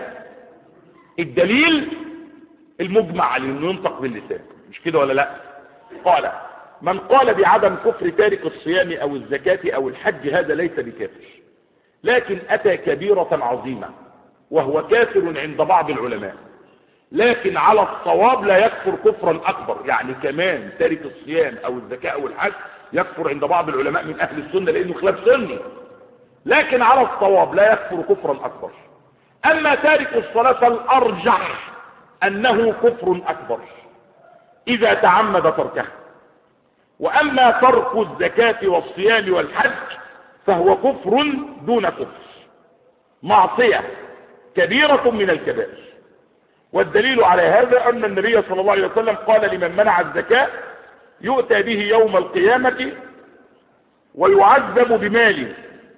الدليل المجمع عليه انه ينطق باللسان، مش كده ولا لا؟ قال من قال بعدم كفر تارك الصيام أو الزكاة أو الحج هذا ليس بكافر، لكن أتى كبيرة عظيمة وهو كافر عند بعض العلماء، لكن على الصواب لا يكفر كفرا أكبر. يعني كمان تارك الصيام أو الزكاة أو الحج يكفر عند بعض العلماء من أهل السنة لأنه خلاف سني، لكن على الصواب لا يكفر كفرا أكبر. أما تارك الصلاة الأرجح أنه كفر أكبر إذا تعمد تركها، وأما ترك الزكاة والصيام والحج فهو كفر دون كفر، معصية كبيرة من الكبائر. والدليل على هذا أن النبي صلى الله عليه وسلم قال لمن منع الزكاة يؤتى به يوم القيامة ويعذب بماله،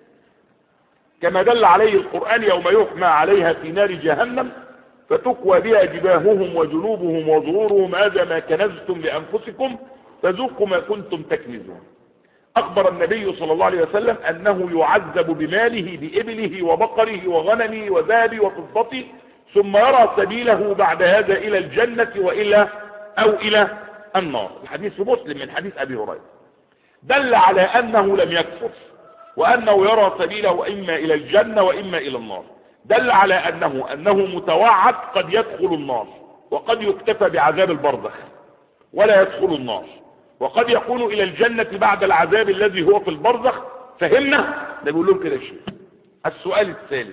كما دل عليه القرآن يوم يحمى عليها في نار جهنم فتكوى بها جباههم وجنوبهم وظهورهم هذا ما كنزتم لأنفسكم فذوقوا ما كنتم تكنزون. أخبر النبي صلى الله عليه وسلم أنه يعذب بماله بإبله وبقره وغنمه وذهبه وفضته، ثم يرى سبيله بعد هذا إلى الجنة إلى النار. الحديث مسلم من حديث أبي هريرة، دل على أنه لم يكفر، وأنه يرى سبيله إما إلى الجنة وإما إلى النار. دل على أنه متوعد قد يدخل النار، وقد يكتفى بعذاب البرزخ ولا يدخل النار، وقد يكون إلى الجنة بعد العذاب الذي هو في البرزخ. فهمنا؟ ده بيقول لهم كده شيء. السؤال الثالث،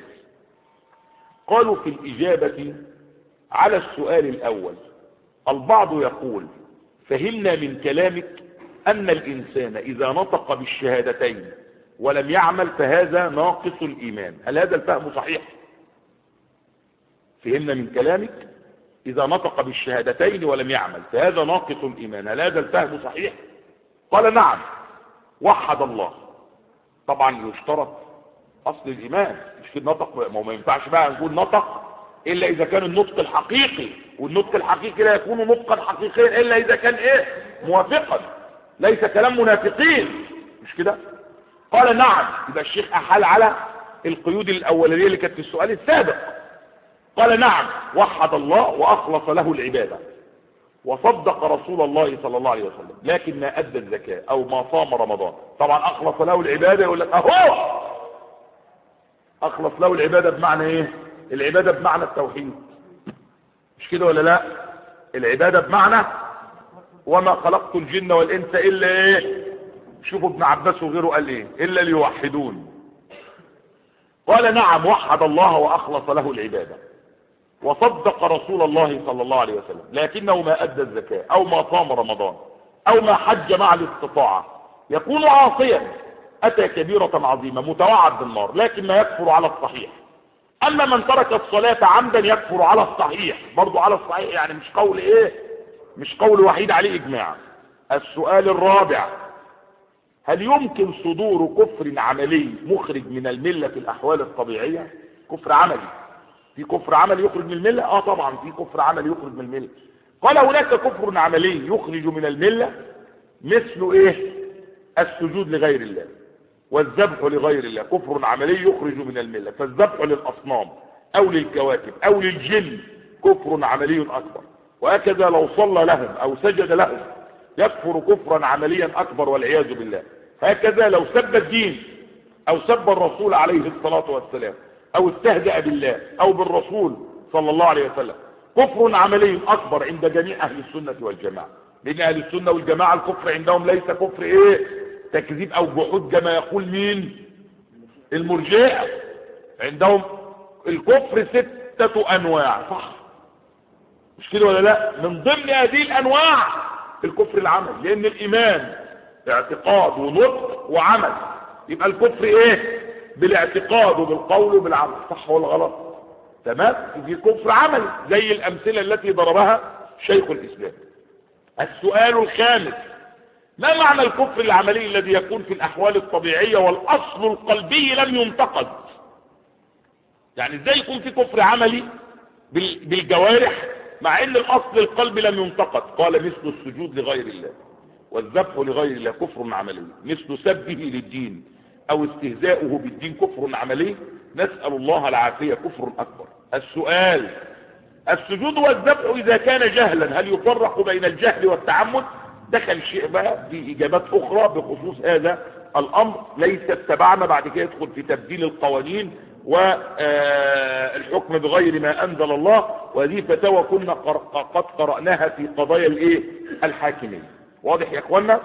قالوا في الإجابة على السؤال الأول البعض يقول فهمنا من كلامك أن الإنسان إذا نطق بالشهادتين ولم يعمل فهذا ناقص الإيمان. هل هذا الفهم صحيح؟ فهمنا من كلامك إذا نطق بالشهادتين ولم يعمل فهذا ناقص الإيمان، هل هذا الفهم صحيح؟ قال نعم، وحد الله. طبعا يشترط أصل الإيمان، مش في النطق، ما ينفعش بقى نقول نطق إلا إذا كان النطق الحقيقي، والنطق الحقيقي لا يكون نطقا حقيقيا إلا إذا كان موافقا، ليس كلام منافقين، مش كده؟ قال نعم. يبقى الشيخ أحال على القيود الأولية اللي كانت في السؤال السابق. قال نعم، وحد الله وأخلص له العبادة وصدق رسول الله صلى الله عليه وسلم، لكن ما أدى الزكاة أو ما صام رمضان. طبعا أخلص له العبادة، يقول لك أهو أخلص له العبادة بمعنى إيه؟ العبادة بمعنى التوحيد، مش كده ولا لا؟ العبادة بمعنى وما خلقت الجن والإنس إلا إيه؟ شوفوا ابن عباس وغيره قال إيه؟ إلا ليوحدون. قال نعم، وحد الله وأخلص له العبادة وصدق رسول الله صلى الله عليه وسلم، لكنه ما أدى الزكاة أو ما صام رمضان أو ما حج مع الاستطاعة يكون عاصيا أتى كبيرة عظيمة متوعد بالنار، لكن ما يكفر على الصحيح. أما من ترك الصلاة عمدا يكفر على الصحيح، برضو على الصحيح، يعني مش قول إيه، مش قول وحيد عليه إجماع. السؤال الرابع: هل يمكن صدور كفر عملي مخرج من الملة في الأحوال الطبيعية؟ كفر عملي، في كفر عملي يخرج من الملة؟ طبعا في كفر عملي يخرج من الملة. قال هناك كفر عملي يخرج من الملة مثل ايه؟ السجود لغير الله والذبح لغير الله، كفر عملي يخرج من الملة. فالذبح للأصنام أو للكواكب أو للجن كفر عملي أكبر، وهكذا لو صلى لهم أو سجد لهم يكفر كفرا عمليا أكبر والعياذ بالله. هكذا لو سب الدين أو سب الرسول عليه الصلاة والسلام أو استهزأ بالله أو بالرسول صلى الله عليه وسلم كفر عملي أكبر عند جميع أهل السنة والجماعة. لأن أهل السنة والجماعة الكفر عندهم ليس كفر إيه؟ تكذيب أو جحود كما يقول مين؟ المرجئة. عندهم الكفر 6 أنواع، صح؟ مش كده ولا لا؟ من ضمن هذه الأنواع الكفر العمل، لأن الإيمان اعتقاد ونطق وعمل، يبقى الكفر إيه؟ بالاعتقاد وبالقول وبالعمل، صح ولا غلط؟ تمام؟ في كفر عمل زي الأمثلة التي ضربها شيخ الإسلام. السؤال الخامس: ما معنى الكفر العملي الذي يكون في الأحوال الطبيعية والأصل القلبي لم ينتقد؟ يعني ازاي يكون في كفر عملي بالجوارح مع ان الأصل القلبي لم ينتقد؟ قال مثل السجود لغير الله والذبح لغير الله كفر عملي، مثل سبه للدين أو استهزاؤه بالدين كفر عملي، نسأل الله العافية كفر أكبر. السؤال: السجود والذبح إذا كان جهلا هل يفرق بين الجهل والتعمد؟ دخل شيء بقى في إجابات أخرى بخصوص هذا الأمر ليست تبعنا، بعد كده يدخل في تبديل القوانين والحكم بغير ما أنزل الله، وهذه فتاوى كنا قد قرأناها في قضايا الايه؟ الحاكمية. واضح يا اخوانا؟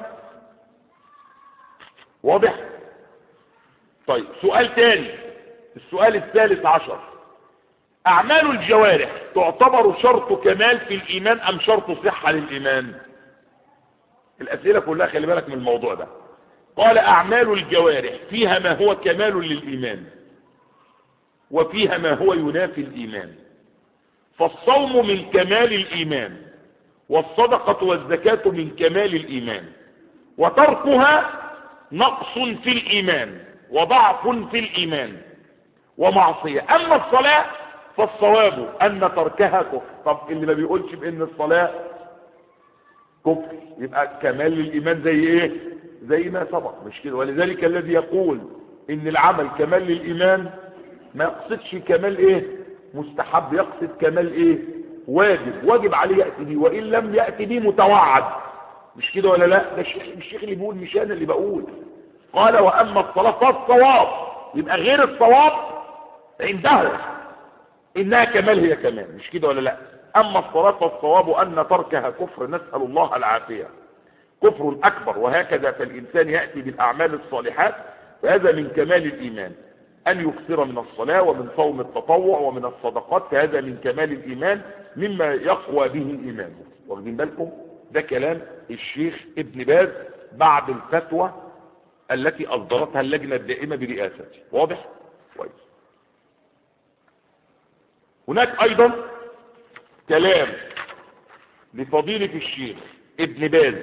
واضح؟ طيب سؤال تاني، السؤال الثالث عشر: أعمال الجوارح تعتبر شرط كمال في الإيمان أم شرط صحة للإيمان؟ الأسئلة كلها خلي بالك من الموضوع ده. قال: أعمال الجوارح فيها ما هو كمال للإيمان وفيها ما هو ينافي الإيمان، فالصوم من كمال الإيمان والصدقة والزكاة من كمال الإيمان، وتركها نقص في الإيمان وضعف في الإيمان ومعصية. أما الصلاة فالصواب أن تركها كفر. طب اللي ما بيقولش بأن الصلاة كفر يبقى كمال للإيمان زي إيه؟ زي ما سبق، مش كده؟ ولذلك الذي يقول إن العمل كمال للإيمان ما يقصدش كمال إيه؟ مستحب، يقصد كمال إيه؟ واجب عليه يأتي به، وإن لم يأتي به متوعد، مش كده ولا لا؟ ده الشيخ اللي بيقول، مش أنا اللي بقول. قال: وأما الصلاة فالصواب، يبقى غير الصواب عنده إنها كمال، هي كمال، مش كده ولا لا؟ أما الصلاة فالصواب أن تركها كفر، نسأل الله العافية، كفر أكبر. وهكذا فالإنسان يأتي بالأعمال الصالحات، فهذا من كمال الإيمان، أن يكثر من الصلاة ومن صوم التطوع ومن الصدقات، فهذا من كمال الإيمان مما يقوى به إيمانه. واخدين بالكم؟ ده كلام الشيخ ابن باز بعد الفتوى التي أصدرتها اللجنة الدائمة برئاسته. واضح؟ كويس. هناك أيضا كلام لفضيلة الشيخ ابن باز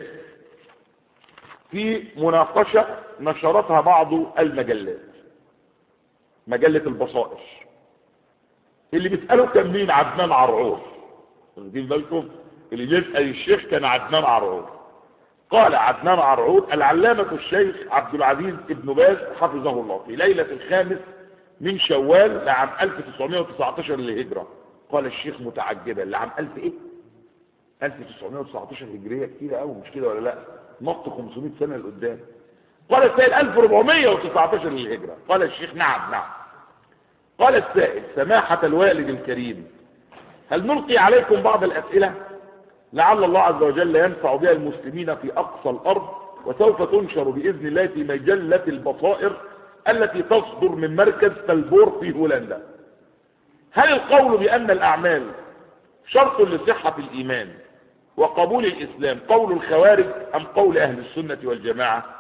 في مناقشة نشرتها بعض المجلات، مجلة البصائر، اللي بيسأله كان مين؟ عدنان عرعور. واخدين بالكم؟ اللي بيسأل الشيخ كان عدنان عرعور. قال عدنان عرعور: العلامة الشيخ عبد العزيز ابن باز حفظه الله في ليلة 5 من شوال لعام 1919 للهجرة. قال الشيخ متعجبا: لعام 1000 ايه؟ 1919 هجرية كتير قوي، مش كده ولا لا؟ نط 500 سنة لقدام. قال السائل: 1419 للهجرة. قال الشيخ: نعم. قال السائل: سماحة الوالد الكريم، هل نلقي عليكم بعض الأسئلة لعل الله عز وجل ينفع بها المسلمين في أقصى الأرض، وسوف تنشر بإذن الله في مجلة البصائر التي تصدر من مركز تلبور في هولندا. هل القول بأن الأعمال شرط لصحة الإيمان وقبول الإسلام قول الخوارج أم قول أهل السنة والجماعة؟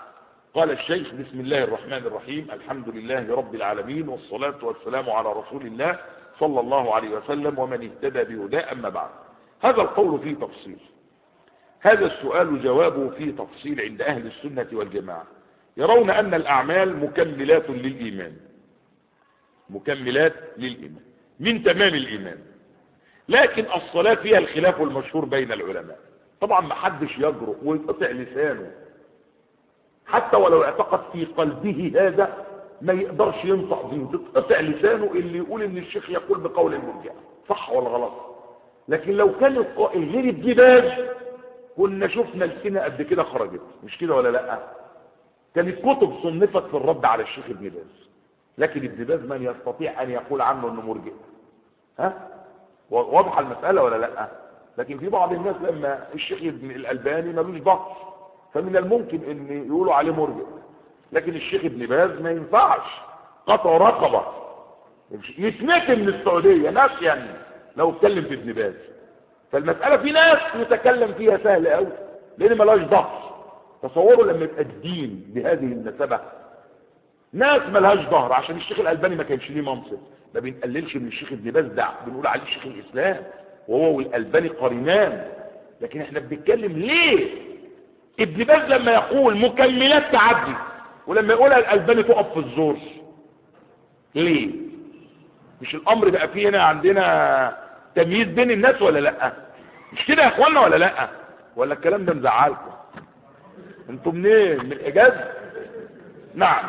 قال الشيخ: بسم الله الرحمن الرحيم، الحمد لله رب العالمين، والصلاة والسلام على رسول الله صلى الله عليه وسلم ومن اهتدى بهداه، أما بعد. هذا القول فيه تفصيل. هذا السؤال جوابه فيه تفصيل عند أهل السنة والجماعة. يرون أن الأعمال مكملات للإيمان، مكملات للإيمان من تمام الإيمان. لكن الصلاة فيها الخلاف المشهور بين العلماء. طبعا ما حدش يجرؤ ويقطع لسانه حتى ولو اعتقد في قلبه هذا، ما يقدرش ينطق به، تقطع لسانه اللي يقول ان الشيخ يقول بقول المرجئة. صح ولا غلط؟ لكن لو كان القائل غير ابن باز كنا شفنا السنة قد كده خرجت، مش كده ولا لا؟ كانت كتب صنفت في الرد على الشيخ ابن باز، لكن ابن باز من يستطيع ان يقول عنه انه مرجئ؟ ها؟ واضحه المساله ولا لا؟ لكن في بعض الناس لما الشيخ ابن الالباني ملوش ضغط، فمن الممكن ان يقولوا عليه مرجئ، لكن الشيخ ابن باز ما ينفعش، قطع رقبه، يتنكل من السعوديه ناس يعني لو اتكلم في ابن باز. فالمساله في ناس يتكلم فيها سهل قوي لان ملهاش ضغط. تصوروا لما يبقى الدين بهذه المثابه، ناس ملهاش ظهر، عشان الشيخ الالباني ما كانش ليه منصب. ما بنقللش من الشيخ ابن باز، ده بنقول عليه شيخ الاسلام، وهو والالباني قرينان. لكن احنا بنتكلم ليه ابن باز لما يقول مكملات تعدي، ولما يقولها الالباني تقف في الزور؟ ليه؟ مش الامر بقى فيه هنا عندنا تمييز بين الناس ولا لا؟ مش كده يا اخوانا ولا لا؟ ولا الكلام ده مزعلكم؟ انتوا منين؟ من الحجاز؟ نعم.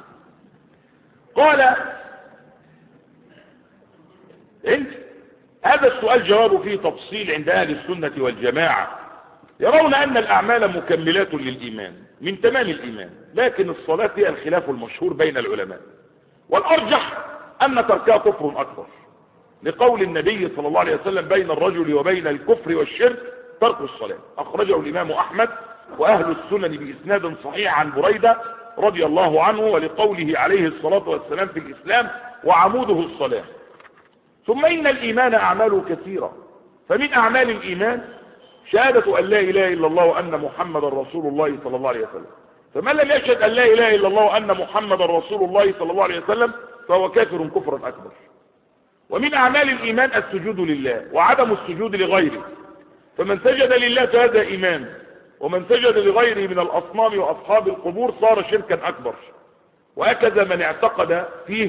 قال انت هذا السؤال جوابه فيه تفصيل عند اهل السنة والجماعة. يرون ان الاعمال مكملات للايمان من تمام الايمان، لكن الصلاة فيها الخلاف المشهور بين العلماء، والارجح ان تركها كفر اكبر، لقول النبي صلى الله عليه وسلم: بين الرجل وبين الكفر والشرك ترك الصلاة. اخرجه الامام احمد واهل السنن باسناد صحيح عن بريدة رضي الله عنه، ولقوله عليه الصلاة والسلام في الإسلام: وعموده الصلاة. ثم إن الإيمان أعماله كثيرة، فمن أعمال الإيمان شهادة أن لا إله إلا الله وأن محمد رسول الله صلى الله عليه وسلم. فمن لم يشهد أن لا إله إلا الله وأن محمد رسول الله صلى الله عليه وسلم فهو كافر كفرا أكبر. ومن أعمال الإيمان السجود لله وعدم السجود لغيره، فمن سجد لله فهذا إيمان، ومن سجد لغيره من الأصنام وأصحاب القبور صار شركا أكبر. وهكذا من اعتقد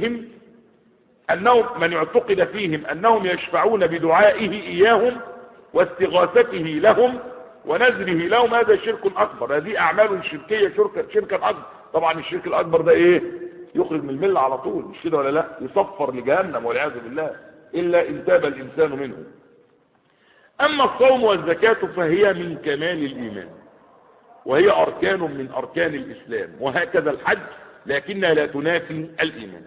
فيهم أنهم يشفعون بدعائه إياهم واستغاثته لهم ونذره لهم، هذا شرك أكبر. هذه أعمال شركية شركا أكبر. طبعا الشرك الأكبر ده إيه؟ يخرج من الملة على طول، مش كده ولا لا؟ يصفر لجهنم والعياذ بالله، إلا إن تاب الإنسان منه. أما الصوم والزكاة فهي من كمال الإيمان، وهي أركان من أركان الإسلام، وهكذا الحج، لكنها لا تنافي الإيمان.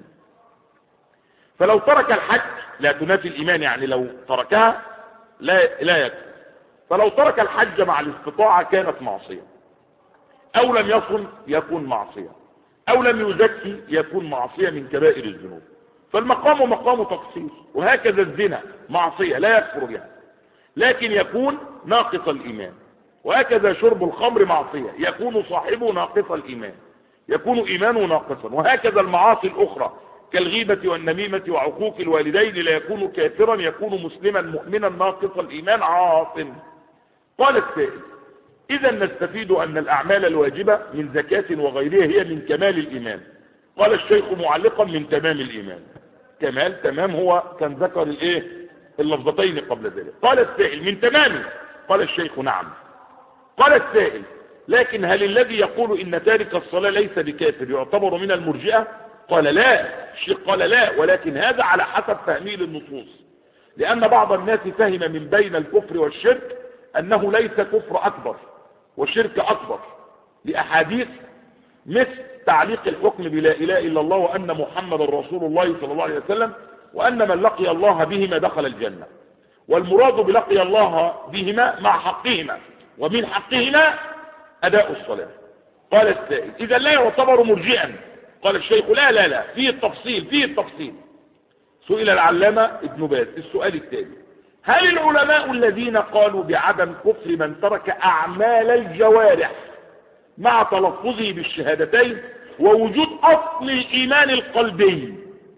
فلو ترك الحج لا تنافي الإيمان، يعني لو تركها لا يكفي. فلو ترك الحج مع الاستطاعة كانت معصية، أو لم يصم يكون معصية، أو لم يزكي يكون معصية من كبائر الذنوب. فالمقام مقام تقصير. وهكذا الزنا معصية لا يكفر بها، لكن يكون ناقص الإيمان. وهكذا شرب الخمر معصية، يكون صاحبه ناقص الإيمان، يكون إيمانه ناقصا. وهكذا المعاصي الأخرى كالغيبة والنميمة وعقوق الوالدين لا يكون كافرا، يكون مسلما مؤمنا ناقص الإيمان عاصم. قال السائل: إذا نستفيد أن الأعمال الواجبة من زكاة وغيرها هي من كمال الإيمان. قال الشيخ معلقا: من تمام الإيمان. كمال تمام هو كان ذكر اللفظتين قبل ذلك. قال السائل: من تمامه. قال الشيخ: نعم. قال السائل: لكن هل الذي يقول إن تارك الصلاة ليس بكافر يعتبر من المرجئة؟ قال لا. الشيخ قال لا، ولكن هذا على حسب فهمه للنصوص، لأن بعض الناس فهم من بين الكفر والشرك أنه ليس كفر أكبر وشرك أكبر، لأحاديث مثل تعليق الحكم بلا إله إلا الله وأن محمد رسول الله صلى الله عليه وسلم، وأن من لقي الله بهما دخل الجنة. والمراد بلقي الله بهما مع حقهما، ومن حقهما أداء الصلاة. قال السائل: إذا لا يعتبر مرجئا؟ قال الشيخ: لا، فيه التفصيل. سئل العلامة ابن باز السؤال التالي: هل العلماء الذين قالوا بعدم كفر من ترك أعمال الجوارح مع تلفظه بالشهادتين ووجود أصل الإيمان القلبي.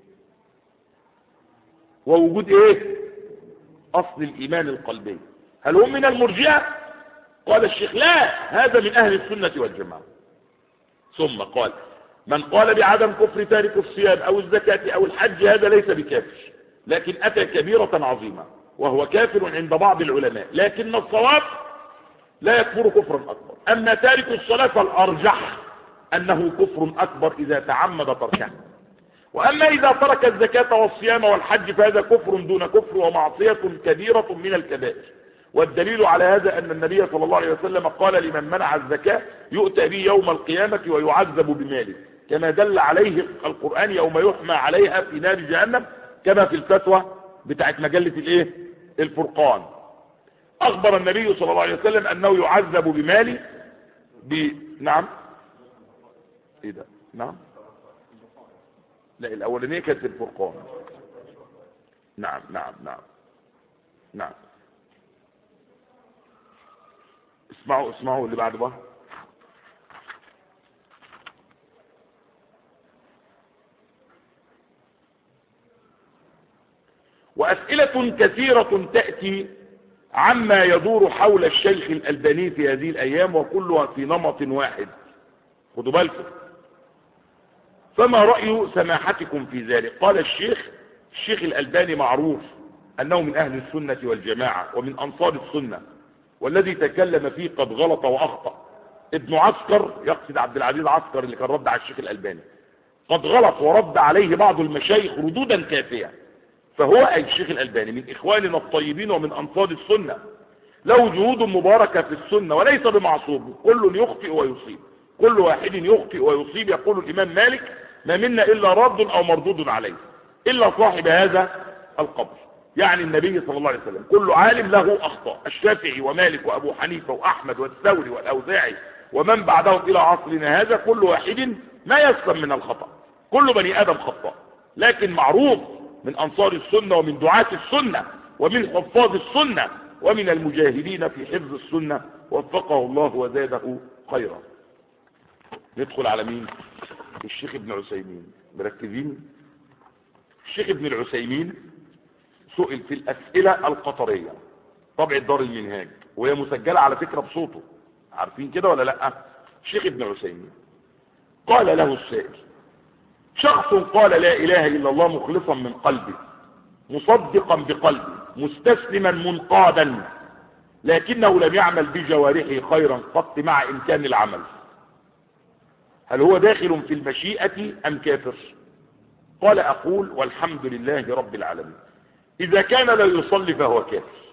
ووجود إيه؟ أصل الإيمان القلبي. هل هم من المرجئة؟ قال الشيخ لا، هذا من أهل السنة والجماعة. ثم قال من قال بعدم كفر تارك الصيام أو الزكاة أو الحج هذا ليس بكافر، لكن أتى كبيرة عظيمة وهو كافر عند بعض العلماء، لكن الصواب لا يكفر كفرا أكبر. أما تارك الصلاة فالأرجح أنه كفر أكبر إذا تعمد تركه. وأما إذا ترك الزكاة والصيام والحج فهذا كفر دون كفر ومعصية كبيرة من الكبائر. والدليل على هذا أن النبي صلى الله عليه وسلم قال لمن منع الزكاة يؤتى به يوم القيامة ويعذب بماله، كما دل عليه القرآن يوم يحمى عليها في نار جهنم، كما في الفتوى بتاعت مجلة الايه الفرقان. أخبر النبي صلى الله عليه وسلم أنه يعذب بماله نعم ايه ده نعم لا الأولانية كانت الفرقان. نعم نعم نعم نعم. اسمعوا اللي بعد بقى. وأسئلة كثيرة تأتي عما يدور حول الشيخ الألباني في هذه الأيام وكلها في نمط واحد، خدوا بالكم. فما رأي سماحتكم في ذلك؟ قال الشيخ الألباني معروف أنه من أهل السنة والجماعة ومن أنصار السنة، والذي تكلم فيه قد غلط وأخطأ. ابن عسكر، يقصد عبد العزيز عسكر اللي كان رد على الشيخ الألباني، قد غلط ورد عليه بعض المشايخ ردودا كافية. فهو أي الشيخ الألباني من إخواننا الطيبين ومن أنصار السنة، له جهود مباركة في السنة وليس بمعصوم، كل يخطئ ويصيب، كل واحد يخطئ ويصيب. يقول الإمام مالك ما منا إلا رد أو مردود عليه إلا صاحب هذا القبر، يعني النبي صلى الله عليه وسلم. كل عالم له أخطاء، الشافعي ومالك وأبو حنيفة وأحمد والثوري والأوزاعي ومن بعدهم إلى عصرنا هذا، كل واحد ما يسلم من الخطأ، كل بني آدم خطأ. لكن معروف من أنصار السنة ومن دعاة السنة ومن حفاظ السنة ومن المجاهدين في حفظ السنة، وفقه الله وزاده خيرا. ندخل على مين؟ الشيخ ابن عثيمين. مركزين؟ الشيخ ابن العثيمين سئل في الأسئلة القطرية، طبع دار المنهاج، وهي مسجلة على فكرة بصوته، عارفين كده ولا لا؟ الشيخ ابن عثيمين قال له السائل: شخص قال لا إله إلا الله مخلصا من قلبه مصدقا بقلبه مستسلما منقادا، لكنه لم يعمل بجوارحه خيرا قط مع إمكان العمل، هل هو داخل في المشيئة أم كافر؟ قال: أقول والحمد لله رب العالمين، إذا كان لا يصلي فهو كافر.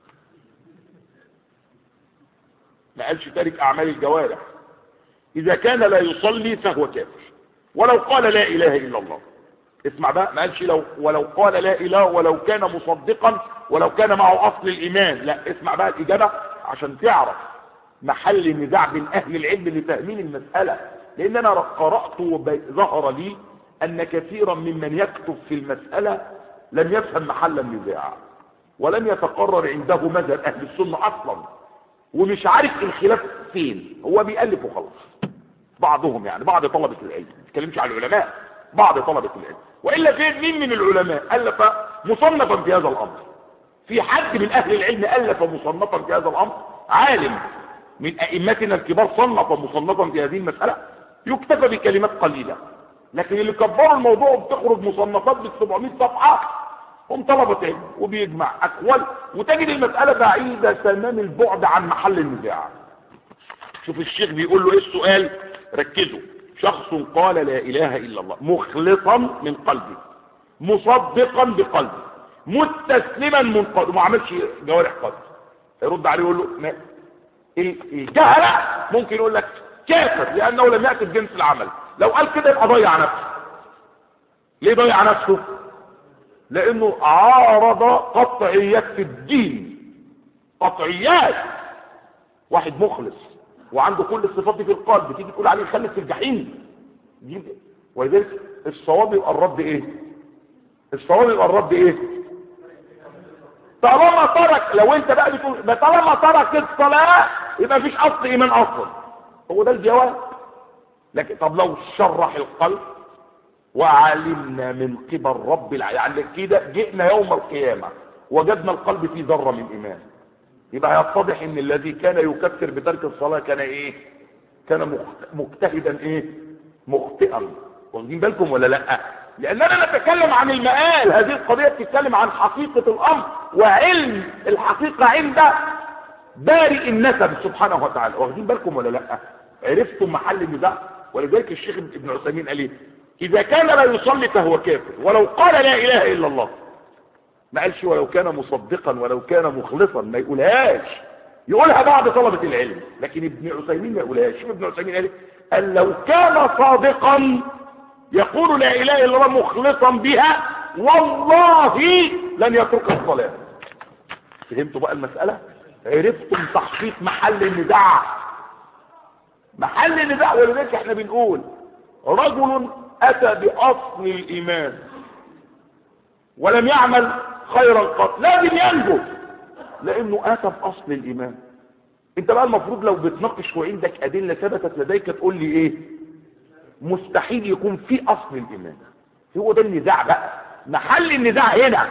ما قالش تارك أعمال الجوارح، إذا كان لا يصلي فهو كافر. ولو قال لا إله إلا الله، اسمع بقى، ما قالش ولو قال لا إله ولو كان مصدقا ولو كان معه أصل الإيمان، لا، اسمع بقى الإجابة عشان تعرف محل النزاع بين أهل العلم اللي فاهمين المسألة. لأن أنا قرأت وظهر لي أن كثيرا ممن يكتب في المسألة لم يفهم محل النزاع ولم يتقرر عنده مذهب أهل السنة أصلا، ومش عارف الخلاف فين، هو بيألف وخلاص. بعضهم يعني بعض طلبة العلم، ما بتكلمش على العلماء، بعض طلبة العلم. وإلا فين مين من العلماء ألف مصنفا في هذا الأمر؟ في حد من أهل العلم ألف مصنفا في هذا الأمر؟ عالم من أئمتنا الكبار صنف مصنفا في هذه المسألة؟ يكتفى بكلمات قليلة، لكن اللي كبروا الموضوع وبتخرج مصنفات بال700 صفحة هم طلبة علم، وبيجمع أقوال، وتجد المسألة بعيدة تمام البعد عن محل النزاع. شوف الشيخ بيقول له ايه السؤال، ركزوا: شخص قال لا إله إلا الله مخلصا من قلبه مصدقا بقلبه مستسلما من قلبه، وما عملش جوارح قلبه، يرد عليه يقول له الجهلة ممكن يقول لك كافر لأنه لم يأتي بجنس العمل. لو قال كده يبقى ضيع نفسه. ليه ضيع نفسه؟ لأنه عارض قطعيات في الدين، قطعيات. واحد مخلص وعنده كل الصفات دي في القلب، تيجي تقول عليه خلص في الجحيم. ولذلك الصواب يبقى الرد ايه؟ الصواب يبقى الرد ايه؟ طالما ترك، لو انت بقى بتقول طالما ترك الصلاة يبقى مفيش اصل ايمان اصلا، هو ده الجواب. لكن طب لو شرح القلب وعلمنا من قبل رب العالمين، يعني كده جئنا يوم القيامة وجدنا القلب فيه ذرة من إيمان، يبقى يتضح ان الذي كان يكفر بترك الصلاة كان ايه؟ كان مجتهدا ايه؟ مخطئا. واخدين بالكم ولا لا؟ لاننا نتكلم عن المآل، هذه القضية بتتكلم عن حقيقة الامر وعلم الحقيقة عند بارئ النسب سبحانه وتعالى. واخدين بالكم ولا لا؟ عرفتم محل النزاع. ولذلك الشيخ ابن عثيمين قال ايه؟ اذا كان لا يصلي فهو كافر ولو قال لا اله الا الله. ما قالش ولو كان مصدقا ولو كان مخلصا، ما يقولهاش، يقولها بعد طلبة العلم، لكن ابن عثيمين ما يقولهاش. شوف ابن عثيمين قال قال لو كان صادقا يقول لا اله الا الله مخلصا بها والله لن يترك الصلاة. فهمتوا بقى المسألة؟ عرفتم تحقيق محل النزاع. محل النزاع. ولذلك احنا بنقول رجل اتى باصل الايمان ولم يعمل خيرا قط لازم ينجو، لانه اتى باصل الايمان. انت بقى المفروض لو بتناقش وعندك ادله ثبتت لديك تقول لي ايه؟ مستحيل يكون في اصل الايمان. هو ده النزاع بقى، محل النزاع هنا.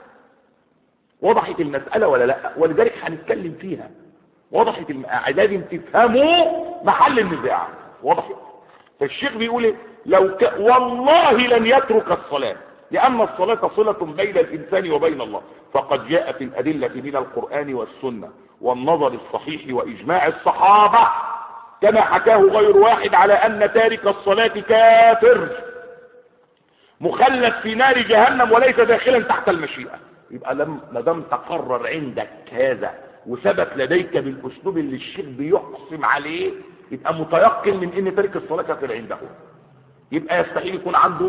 وضحت المساله ولا لا؟ ولذلك هنتكلم فيها. وضحت لازم تفهموا محل النزاع. وضحت. فالشيخ بيقول ايه؟ والله لن يترك الصلاه، لأن الصلاة صلة بين الإنسان وبين الله، فقد جاءت الأدلة من القرآن والسنة والنظر الصحيح وإجماع الصحابة كما حكاه غير واحد على أن تارك الصلاة كافر مخلد في نار جهنم وليس داخلا تحت المشيئة. يبقى ما دام تقرر عندك هذا وثبت لديك بالأسلوب اللي الشيخ بيقسم عليه، يبقى متيقن من أن تارك الصلاة كافر عنده. يبقى يستحيل يكون عنده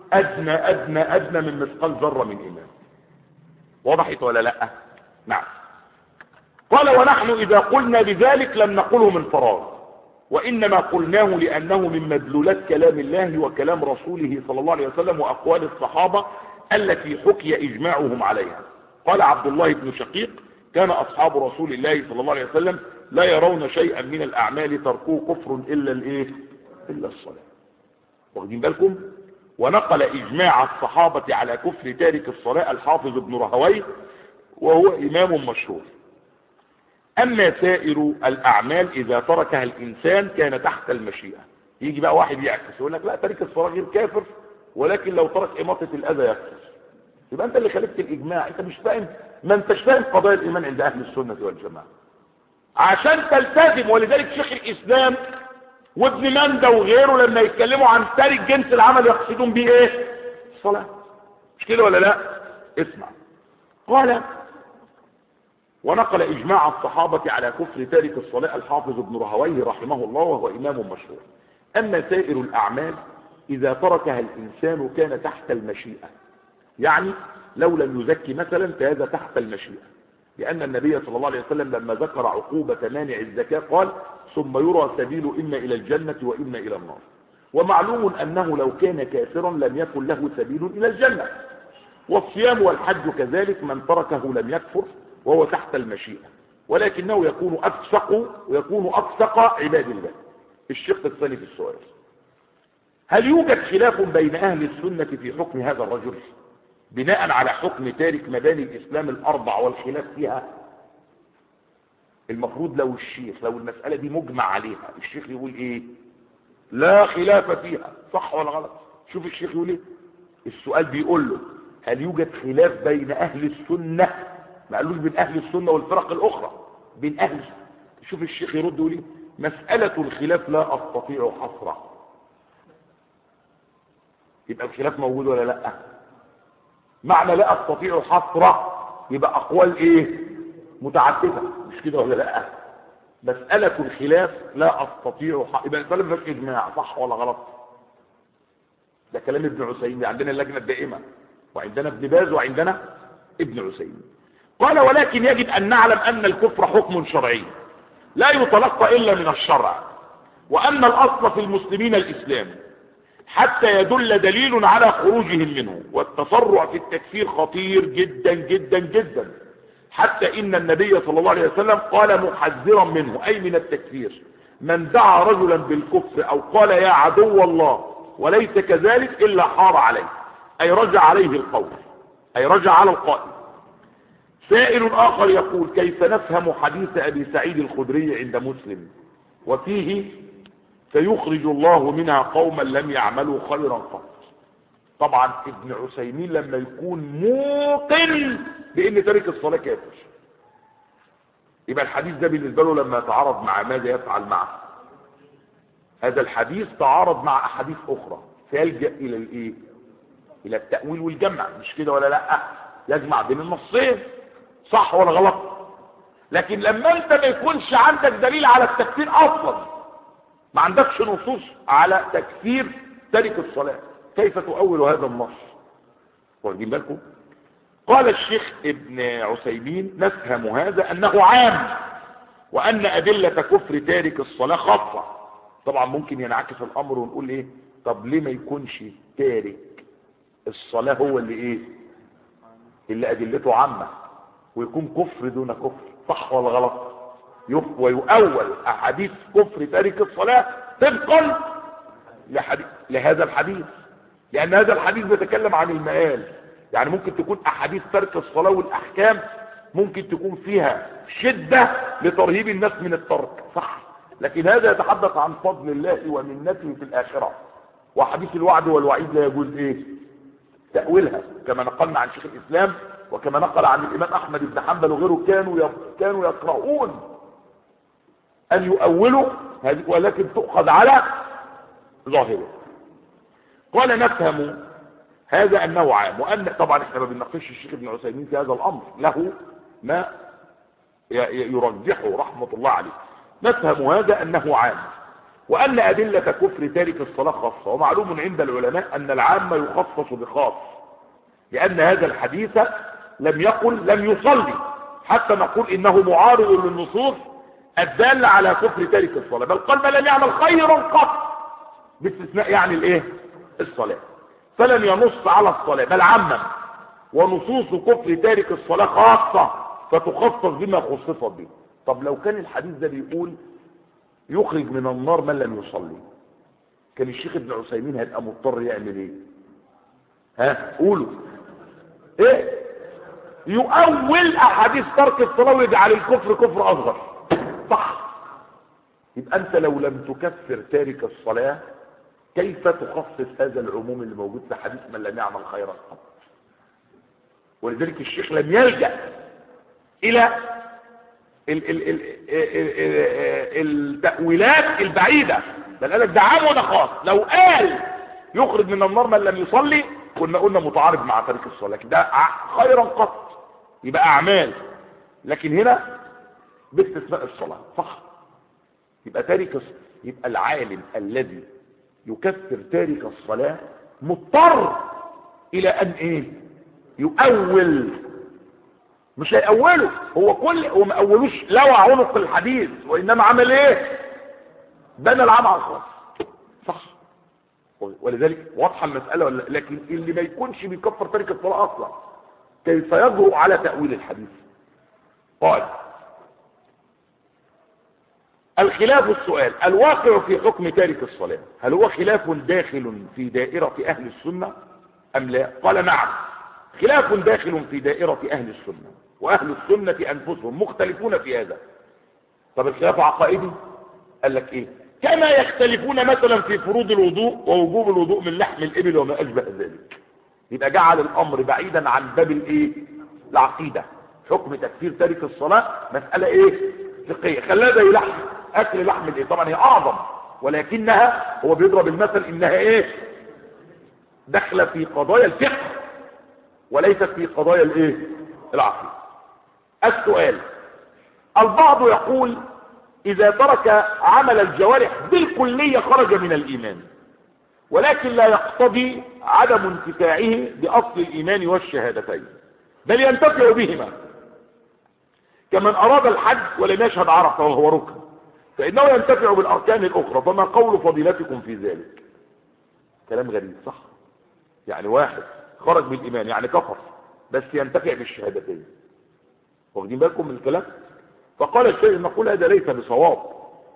أدنى من مثقال ذرة من إيمان. وضحت ولا لا؟ نعم. قال ونحن إذا قلنا بذلك لم نقله من فراغ، وإنما قلناه لأنه من مدلولات كلام الله وكلام رسوله صلى الله عليه وسلم وأقوال الصحابة التي حكي إجماعهم عليها. قال عبد الله بن شقيق كان أصحاب رسول الله صلى الله عليه وسلم لا يرون شيئا من الأعمال تركوه كفر إلا الصلاة. واخدين بالكم؟ ونقل إجماع الصحابة على كفر تارك الصلاة الحافظ ابن رهويه وهو إمام مشهور. أما سائر الأعمال إذا تركها الإنسان كان تحت المشيئة. يجي بقى واحد يعكس يقول لك لا تارك الصلاة غير كافر، ولكن لو ترك إماطة الأذى يكفر. يبقى أنت اللي خالفت الإجماع، أنت مش فاهم، ما أنتش فاهم قضايا الإيمان عند أهل السنة والجماعة عشان تلتزم. ولذلك شيخ الإسلام وابن مندى وغيره لما يتكلموا عن تارك جنس العمل يقصدون بيه ايه؟ الصلاة. مش كده ولا لا؟ اسمع. قال ونقل إجماع الصحابة على كفر تارك الصلاة الحافظ ابن رهويه رحمه الله وهو إمام مشهور. أما سائر الأعمال إذا تركها الإنسان كان تحت المشيئة، يعني لو لم يزكي مثلا فهذا تحت المشيئة، لأن النبي صلى الله عليه وسلم لما ذكر عقوبة مانع الزكاة قال ثم يرى سبيل إما إلى الجنة وإما إلى النار. ومعلوم أنه لو كان كافرا لم يكن له سبيل إلى الجنة. والصيام والحج كذلك من تركه لم يكفر وهو تحت المشيئة، ولكنه يكون أفسق عباد الله. الشق الثاني في السؤال: هل يوجد خلاف بين أهل السنة في حكم هذا الرجل بناء على حكم تارك مباني الإسلام الأربع والخلاف فيها؟ المفروض لو المسألة دي مجمع عليها الشيخ يقول ايه؟ لا خلاف فيها. صح ولا غلط؟ شوف الشيخ يقول ايه. السؤال بيقول له هل يوجد خلاف بين أهل السنة؟ ما قالوش بين أهل السنة والفرق الأخرى، بين أهل. شوف الشيخ يرد يقول ايه؟ مسألة الخلاف لا أستطيع حصرها. يبقى الخلاف موجود ولا لا؟ معنى لا أستطيع حصره يبقى أقوال ايه؟ متعددة. مش كده ولا لا؟ مسألة الخلاف لا أستطيع يبقى المسألة مفيش إجماع. صح ولا غلط؟ ده كلام ابن عثيمين. عندنا اللجنة الدائمة وعندنا ابن باز وعندنا ابن عثيمين. قال ولكن يجب أن نعلم أن الكفر حكم شرعي لا يتلقى إلا من الشرع، وأن الأصل في المسلمين الإسلام حتى يدل دليل على خروجهم منه. والتسرع في التكفير خطير جدا جدا جدا، حتى إن النبي صلى الله عليه وسلم قال محذرا منه أي من التكفير: من دعا رجلا بالكفر أو قال يا عدو الله وليس كذلك إلا حار عليه، أي رجع عليه القول، أي رجع على القائل. سائل آخر يقول كيف نفهم حديث أبي سعيد الخدري عند مسلم وفيه فيخرج الله منها قوما لم يعملوا خيرا قط؟ طبعا ابن عثيمين لما يكون موقن بأن تارك الصلاة كافر، يبقى الحديث ده بالنسبة له لما يتعارض مع ماذا يفعل معه؟ هذا الحديث تعارض مع أحاديث أخرى فيلجأ إلى الإيه؟ إلى التأويل والجمع، مش كده ولا لأ؟ يجمع بين النصين، صح ولا غلط؟ لكن لما انت ما يكونش عندك دليل على التكفير اصلا، ما عندكش نصوص على تكفير تارك الصلاة، كيف تؤول هذا النص؟ واخدين بالكم؟ قال الشيخ ابن عثيمين نفهم هذا انه عام، وان ادلة كفر تارك الصلاة خاصة. طبعا ممكن ينعكس الامر ونقول ايه؟ طب ليه ما يكونش تارك الصلاة هو اللي ايه؟ اللي ادلته عامة، ويكون كفر دون كفر، صح ولا غلط؟ ويؤول احاديث كفر تارك الصلاة طبقا لهذا الحديث، لان هذا الحديث بيتكلم عن المآل. يعني ممكن تكون احاديث ترك الصلاة والاحكام ممكن تكون فيها شدة لترهيب الناس من الترك، صح، لكن هذا يتحدث عن فضل الله ومنته في الاخرة، وحديث الوعد والوعيد لا يجوز ايه؟ تأويلها، كما نقلنا عن شيخ الاسلام وكما نقل عن الامام احمد بن حنبل وغيره كانوا يكرهون ان يؤولوا هذه، ولكن تؤخذ على ظاهره. قال نفهم هذا انه عام، وان طبعا احنا ما بنناقش الشيخ ابن عثيمين في هذا الامر، له ما يرجحه رحمه الله عليه. نفهم هذا انه عام، وان ادله كفر تارك الصلاه خاصه، ومعلوم عند العلماء ان العام يخصص بخاص، لان هذا الحديث لم يقل لم يصلي حتى نقول انه معارض للنصوص الدالة على كفر تارك الصلاة، بل قال ما لم يعمل خيرا قط، باستثناء يعني الايه؟ الصلاة، فلم ينص على الصلاة بل عمم، ونصوص كفر تارك الصلاة خاصة فتخصص بما خصصت به. طب لو كان الحديث ده بيقول يخرج من النار من لم يصلي، كان الشيخ ابن عثيمين هيبقى مضطر يعمل ايه؟ ها قولوا ايه؟ يؤول احاديث ترك الصلاة ويجعل الكفر كفر اصغر، صح؟ يبقى انت لو لم تكفر تارك الصلاة كيف تخصص هذا العموم اللي موجود في حديث من لم يعمل خيرا قط؟ ولذلك الشيخ لم يلجأ الى التأويلات البعيدة، بل قالك ده عام وده خاص. لو قال يخرج من النار من لم يصلي كنا قلنا متعارض مع تارك الصلاة، لكن ده خيرا قط يبقى اعمال، لكن هنا باستثناء الصلاة، صح؟ يبقى يبقى العالم الذي يكفر تارك الصلاة مضطر الى ان ايه؟ يؤول، مش هيأوله، هو ما أولوش لوى عنق الحديث، وانما عمل ايه؟ بنى العام على الخاص، صح؟ ولذلك واضحه المسألة لكن اللي ما يكونش بيكفر تارك الصلاة اصلا كيف يجرؤ على تأويل الحديث؟ قال الخلاف السؤال الواقع في حكم تارك الصلاة هل هو خلاف داخل في دائرة اهل السنة ام لا؟ قال نعم، خلاف داخل في دائرة اهل السنة، واهل السنة انفسهم مختلفون في هذا. طب الخلاف عقائدي؟ قال لك ايه؟ كما يختلفون مثلا في فروض الوضوء ووجوب الوضوء من لحم الابل وما اشبه ذلك. يبقى جعل الامر بعيدا عن باب الايه؟ العقيدة. حكم تكفير تارك الصلاة مسألة ايه؟ فقهية، خلاها زي لحم، اكل لحم الايه، طبعا هي اعظم، ولكنها هو بيضرب المثل انها ايه؟ داخله في قضايا الفقه وليست في قضايا الايه؟ العقيدة. السؤال البعض يقول اذا ترك عمل الجوارح بالكلية خرج من الايمان، ولكن لا يقتضي عدم انتفاعه باصل الايمان والشهادتين، بل ينتفع بهما، كمن اراد الحج ولم يشهد عرفة وهو ركن فانه ينتفع بالاركان الاخرى، فما قول فضيلتكم في ذلك؟ كلام غريب، صح؟ يعني واحد خرج بالايمان يعني كفر بس ينتفع بالشهادتين، واخدين بالكم من الكلام؟ فقال الشيخ نقول هذا ليس بصواب،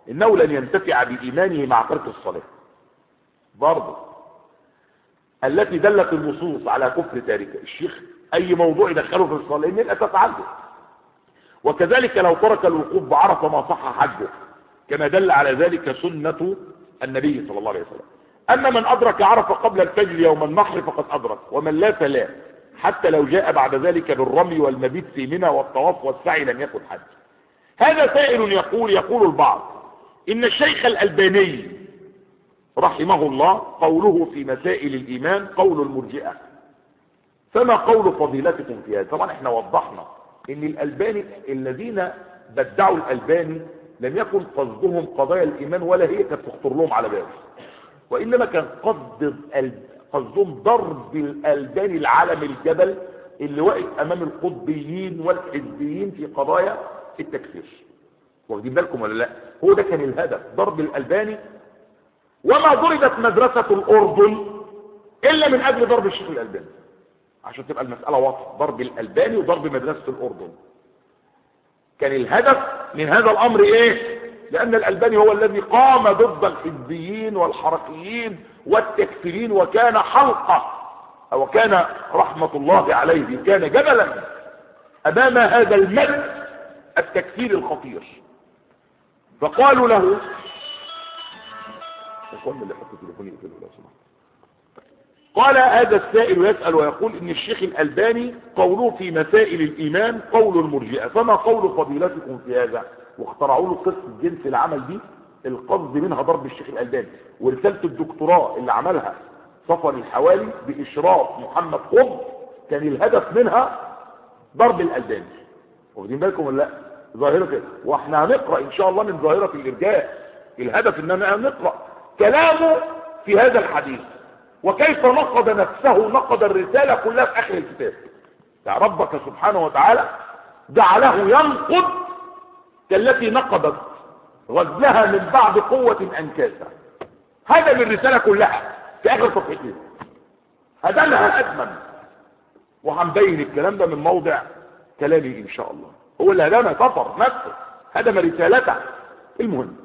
إنه لن ينتفع بإيمانه مع ترك الصلاة برضه، التي دلت النصوص على كفر تاركه. الشيخ أي موضوع يدخله في الصلاة إن يبقى تتعدد. وكذلك لو ترك الوقوف بعرفة ما صح حجه، كما دل على ذلك سنة النبي صلى الله عليه وسلم. أما من أدرك عرفة قبل الفجر يوم النحر فقد أدرك، ومن لا فلا، حتى لو جاء بعد ذلك بالرمي والمبيت في منى والطواف والسعي لم يكن حج. هذا سائل يقول البعض إن الشيخ الألباني رحمه الله قوله في مسائل الإيمان قول المرجئة، فما قول فضيلتكم في هذا؟ طبعا احنا وضحنا ان الألباني الذين بدعوا الألباني لم يكن قصدهم قضايا الإيمان ولا هي كانت تخطر لهم على بال، وإنما كان قصدهم ضرب الألباني العالم الجبل اللي واقف أمام القطبيين والحزبيين في قضايا التكفير. واخدين بالكم ولا لا؟ هو ده كان الهدف، ضرب الألباني. وما ضربت مدرسة الأردن إلا من أجل ضرب الشيخ الألباني، عشان تبقى المسألة واضحة، ضرب الألباني وضرب مدرسة الأردن. كان الهدف من هذا الأمر إيه؟ لأن الألباني هو الذي قام ضد الحزبيين والحركيين والتكفيرين، وكان حلقة، أو كان رحمة الله عليه كان جبلا أمام هذا المد التكفير الخطير. فقالوا له قال هذا السائل يسأل ويقول إن الشيخ الألباني قوله في مسائل الإيمان قول المرجئة، فما قول فضيلتكم في هذا؟ واخترعوا له قصة جنس العمل دي، القصد منها ضرب الشيخ الألباني. ورسالة الدكتوراه اللي عملها صفر الحوالي بإشراف محمد قطب كان الهدف منها ضرب الألباني. واخدين بالكم ولا لا؟ ظاهرة كده، واحنا هنقرأ إن شاء الله من ظاهرة الإرجاء. الهدف إننا نقرأ كلامه في هذا الحديث وكيف نقد نفسه، نقد الرسالة كلها في آخر الكتاب. يعني ربك سبحانه وتعالى جعله ينقد كالتي نقضت غزلها من بعد قوة أنكاسا. هذا بالرسالة كلها في آخر صفحتين، هدمها أدمن. وهنبين الكلام ده من موضع كلامي إن شاء الله. هو اللي هدمها كفر نفسه، هدم رسالته. المهم،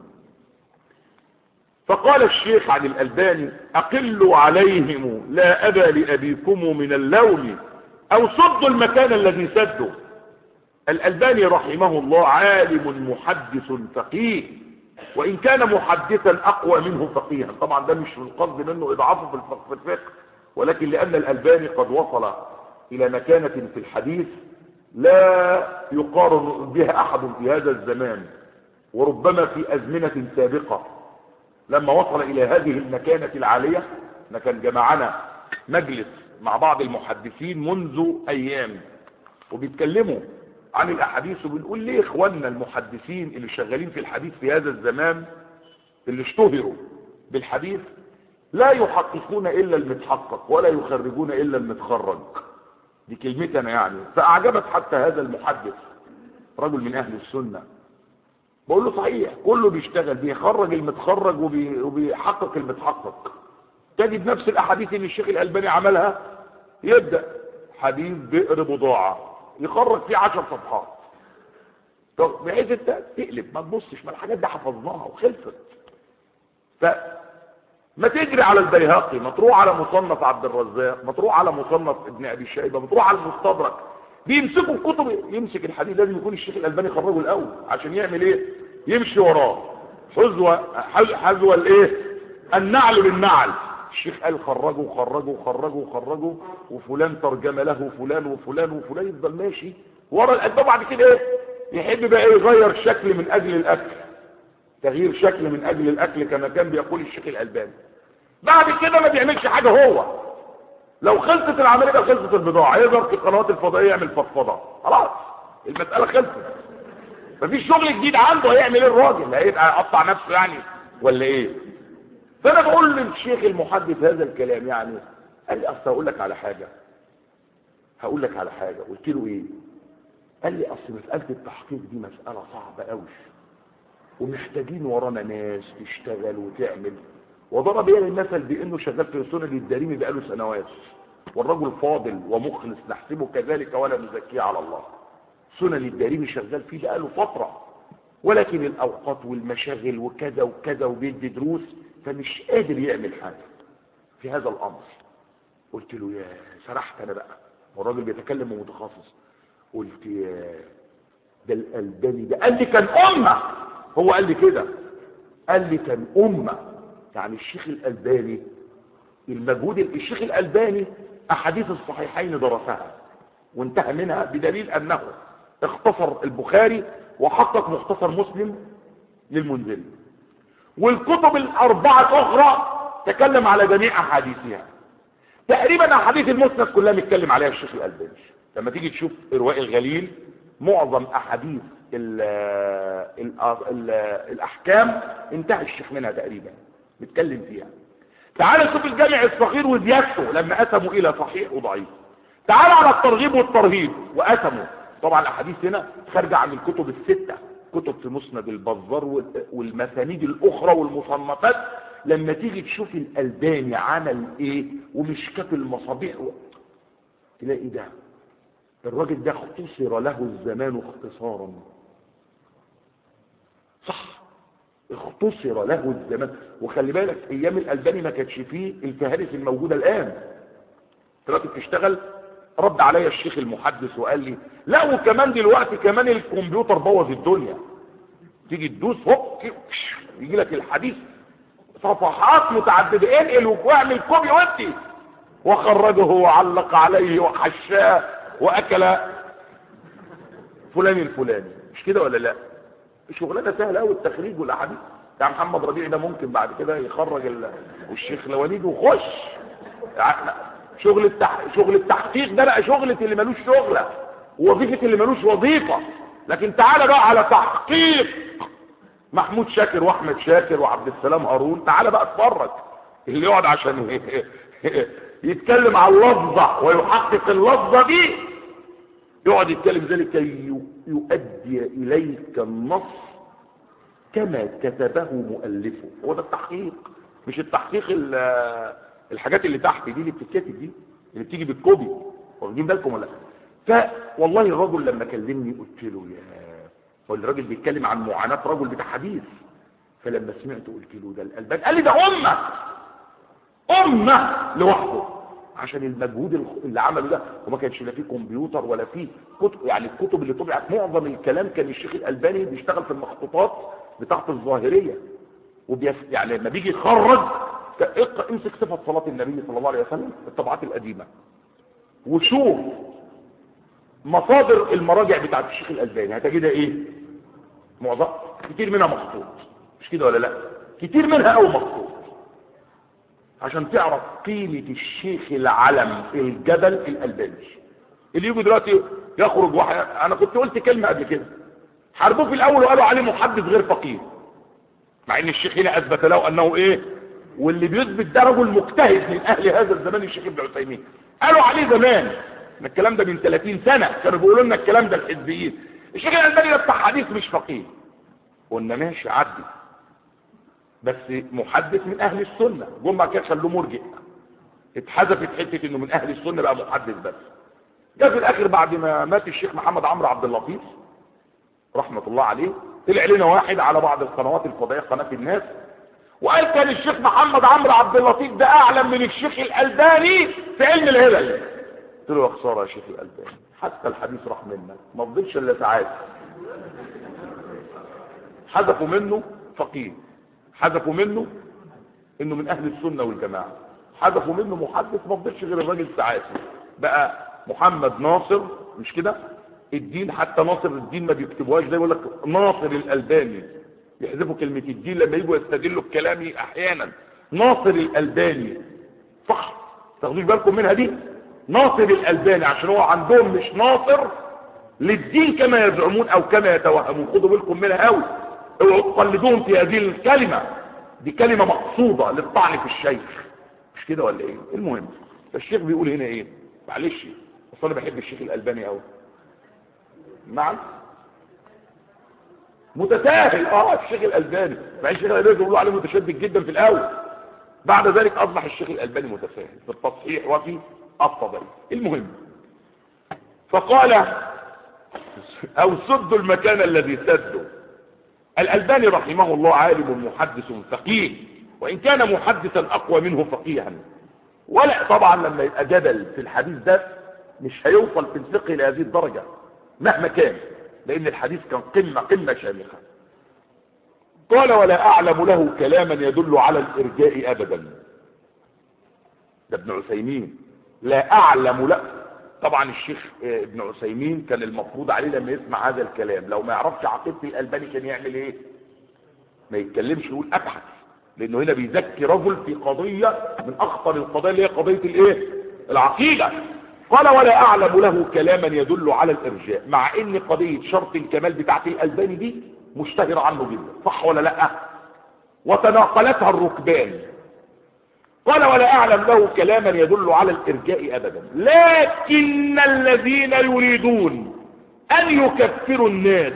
فقال الشيخ عن الألباني أقلوا عليهم لا أبا لأبيكم من اللوم أو صدوا المكان الذي سدوا. الألباني رحمه الله عالم محدث فقيه، وإن كان محدثا أقوى منه فقيها. طبعا ده مش القصد منه إضعافه في الفقه، ولكن لأن الألباني قد وصل إلى مكانة في الحديث لا يقارن بها أحد في هذا الزمان، وربما في أزمنة سابقة. لما وصل إلى هذه المكانة العالية، كان جمعنا مجلس مع بعض المحدثين منذ أيام وبيتكلموا عن الأحاديث، وبنقول ليه إخواننا المحدثين اللي شغالين في الحديث في هذا الزمان اللي اشتهروا بالحديث لا يحققون إلا المتحقق ولا يخرجون إلا المتخرج. دي كلمتنا يعني. فأعجبت حتى هذا المحدث رجل من أهل السنة، بقول له صحيح كله بيشتغل بيخرج المتخرج وبيحقق المتحقق. تجد نفس الأحاديث اللي الشيخ الألباني عملها، يبدأ حديث بئر بضاعة يخرج فيه 10 صفحات، طب بحيث انت تقلب ما تبصش، ما الحاجات دي حفظناها وخلصت. فما تجري على البيهقي، ما تروح على مصنف عبد الرزاق، ما تروح على مصنف ابن ابي شيبه، ما تروح على المستدرك. بيمسكوا الكتب، يمسك الحديث لازم يكون الشيخ الألباني خرجه الأول عشان يعمل ايه؟ يمشي وراه حذو الايه؟ النعل بالنعل. الشيخ قال خرجوا وفلان ترجم له فلان وفلان وفلان، يفضل ماشي ورا الألباني. بعد كده ايه؟ يحب بقى ايه؟ يغير شكل من اجل الاكل، تغيير شكل من اجل الاكل كما كان بيقول الشيخ الألباني. بعد كده ما بيعملش حاجة هو، لو خلصت العملية بقى خلصت البضاعة، يظهر في القنوات الفضائية يعمل فضفضة، خلاص المسألة خلصت، مفيش شغل جديد عنده. هيعمل ايه الراجل؟ هيبقى يقطع نفسه يعني ولا ايه؟ فانا بقول للشيخ المحدث هذا الكلام، يعني قال لي اصل هقول لك على حاجة. قلت له ايه؟ قال لي اصل مسألة التحقيق دي مسألة صعبة قوي، ومحتاجين ورانا ناس تشتغل وتعمل. وضرب لي المثل بانه شغال في سنن الدارمي بقاله سنوات، والرجل فاضل ومخلص نحسبه كذلك ولا نزكيه على الله. سنن الدارمي شغال فيه بقاله فترة، ولكن الاوقات والمشاغل وكذا وكذا وبيدي دروس، فمش قادر يعمل حاجه في هذا الامر. قلت له يا سرحت انا بقى، والراجل بيتكلم ومتخصص. قلت يا ده الألباني ده، قال لي كان أمة، هو قال لي كده، قال لي كان أمة. يعني الشيخ الألباني المجهود، الشيخ الألباني أحاديث الصحيحين درسها وانتهى منها، بدليل أنه اختصر البخاري وحقق مختصر مسلم للمنذري، والكتب الأربعة الأخرى تكلم على جميع أحاديثها. تقريبا أحاديث المسند كلها بيتكلم عليها الشيخ الألباني. لما تيجي تشوف إرواء الغليل، معظم أحاديث الأحكام انتهى الشيخ منها تقريبا بيتكلم فيها. تعال شوف الجامع الصغير وزيادته لما قسموا إلى صحيح وضعيف. تعال على الترغيب والترهيب وقسموا. طبعا الأحاديث هنا خارجة عن الكتب الستة، كتب في مسند البزار والمسانيد الأخرى والمصنفات. لما تيجي تشوف الألباني عمل إيه ومشكات المصابيح تلاقي ده الراجل ده اختصر له الزمان اختصارا. صح، اختصر له الزمان. وخلي بالك ايام الألباني ما كانش فيه الفهارس الموجودة الآن. دلوقتي بتشتغل. رد عليا الشيخ المحدث وقال لي لا، وكمان دلوقتي كمان الكمبيوتر بوظ الدنيا. تيجي تدوس هوب يجي لك الحديث صفحات متعددة، انقل واعمل كوبي وانتي، وخرجه وعلق عليه وحشاه واكل فلان الفلاني. مش كده ولا لا؟ شغلانه سهله قوي التخريج والاحاديث. بتاع محمد ربيع ده ممكن بعد كده يخرج والشيخ لوليد وخش. شغل التحقيق ده بقى شغلة اللي ملوش شغله، ووظيفه اللي ملوش وظيفه. لكن تعالى بقى على تحقيق محمود شاكر واحمد شاكر وعبد السلام هارون، تعالى بقى اتفرج. اللي يقعد عشان يتكلم على اللفظه ويحقق اللفظه دي، يقعد يتكلم ذلك كي يؤدي اليك النص كما كتبه مؤلفه. هو ده التحقيق، مش التحقيق الحاجات اللي تحت دي اللي بتتكتب دي اللي بتيجي بالكوبي. واخدين بالكم ولا لا؟ فوالله الرجل لما كلمني قلت له يا، هو الراجل بيتكلم عن معاناة رجل بتاع حديث. فلما سمعته قلت له ده الألباني. قال لي ده أمة لوحده، عشان المجهود اللي عمله ده. وما كانش لا فيه كمبيوتر ولا فيه كتب. يعني الكتب اللي طبعت معظم الكلام كان الشيخ الألباني بيشتغل في المخطوطات بتاعت الظاهرية. يعني لما بيجي يخرج امسك صفة صلاة النبي صلى الله عليه وسلم الطبعات القديمة وشوف مصادر المراجع بتاعت الشيخ الألباني، هتجدها ايه؟ معظم كتير منها مخطوط. مش كده ولا لا؟ كتير منها او مخطوط، عشان تعرف قيمة الشيخ العلم الجبل الألباني. اللي يجي دلوقتي يخرج واحد، انا كنت قلت كلمة قبل كده، حاربوه في الاول وقالوا عليه محدث غير فقيه، مع ان الشيخ هنا اثبت له انه ايه، واللي بيثبت ده رجل مجتهد من اهل هذا الزمان الشيخ ابن عثيمين. قالوا عليه زمان، الكلام ده من 30 سنة كانوا بيقولوا لنا الكلام ده الحزبيين، الشيخ الألباني ده بتاع حديث مش فقيه. قلنا ماشي عدي، بس محدث من اهل السنة. جمعة كده خلوه مرجع، اتحذفت حتة انه من اهل السنة بقى محدث بس. جاء في الاخر بعد ما مات الشيخ محمد عمرو عبد اللطيف رحمة الله عليه، طلع لنا واحد على بعض القنوات الفضائية، قناة الناس، وقال كان الشيخ محمد عمرو عبد اللطيف ده اعلم من الشيخ الألباني في علم الهلل. قلت له يا خساره يا شيخ الألباني، حتى الحديث راح منك، ما فضلش الا ساعات. حذفوا منه فقيه، حذفوا منه انه من اهل السنه والجماعه، حذفوا منه محدث، ما فضلش غير الراجل ساعات. بقى محمد ناصر، مش كده الدين، حتى ناصر الدين ما بيكتبوهاش زي يقول لك ناصر الألباني، يحذفوا كلمه الدين لما يجوا يستدلوا بكلامي احيانا. ناصر الألباني، صح، تاخدوش بالكم منها دي؟ ناصر الألباني، عشان هو عندهم مش ناصر للدين كما يزعمون او كما يتوهمون. خدوا بالكم منها قوي، اوعوا تقلدوهم في هذه الكلمه، دي كلمه مقصوده للطعن في الشيخ. مش كده ولا ايه؟ المهم الشيخ بيقول هنا ايه، معلش بس انا بحب الشيخ الألباني قوي. نعم متساهل الشيخ الألباني، مع الشيخ الألباني بيقولوا عليه متشدد جدا في الاول، بعد ذلك اصبح الشيخ الألباني متساهل في التصحيح وفي التضعيف. المهم فقال او سدوا المكان الذي سدوا، الألباني رحمه الله عالم محدث فقيه، وإن كان محدثا أقوى منه فقيها. ولا طبعا لما يبقى جدل في الحديث ده مش هيوصل في الفقه لهذه الدرجة مهما كان، لأن الحديث كان قمة شامخة. قال ولا أعلم له كلاما يدل على الإرجاء أبدا. ده ابن عثيمين. لا أعلم له. طبعا الشيخ ابن عثيمين كان المفروض عليه لما يسمع هذا الكلام لو ما يعرفش عقيدة الألباني كان يعمل ايه؟ ما يتكلمش، يقول أبحث، لأنه هنا بيزكي رجل في قضية من أخطر القضايا اللي هي قضية الايه؟ العقيدة. قال ولا أعلم له كلاما يدل على الإرجاء، مع ان قضية شرط الكمال بتاعت الألباني دي مشتهرة عنه جدا، صح ولا لا؟ وتناقلتها الركبان. قال ولا أعلم له كلاما يدل على الإرجاء أبدا، لكن الذين يريدون أن يكفروا الناس،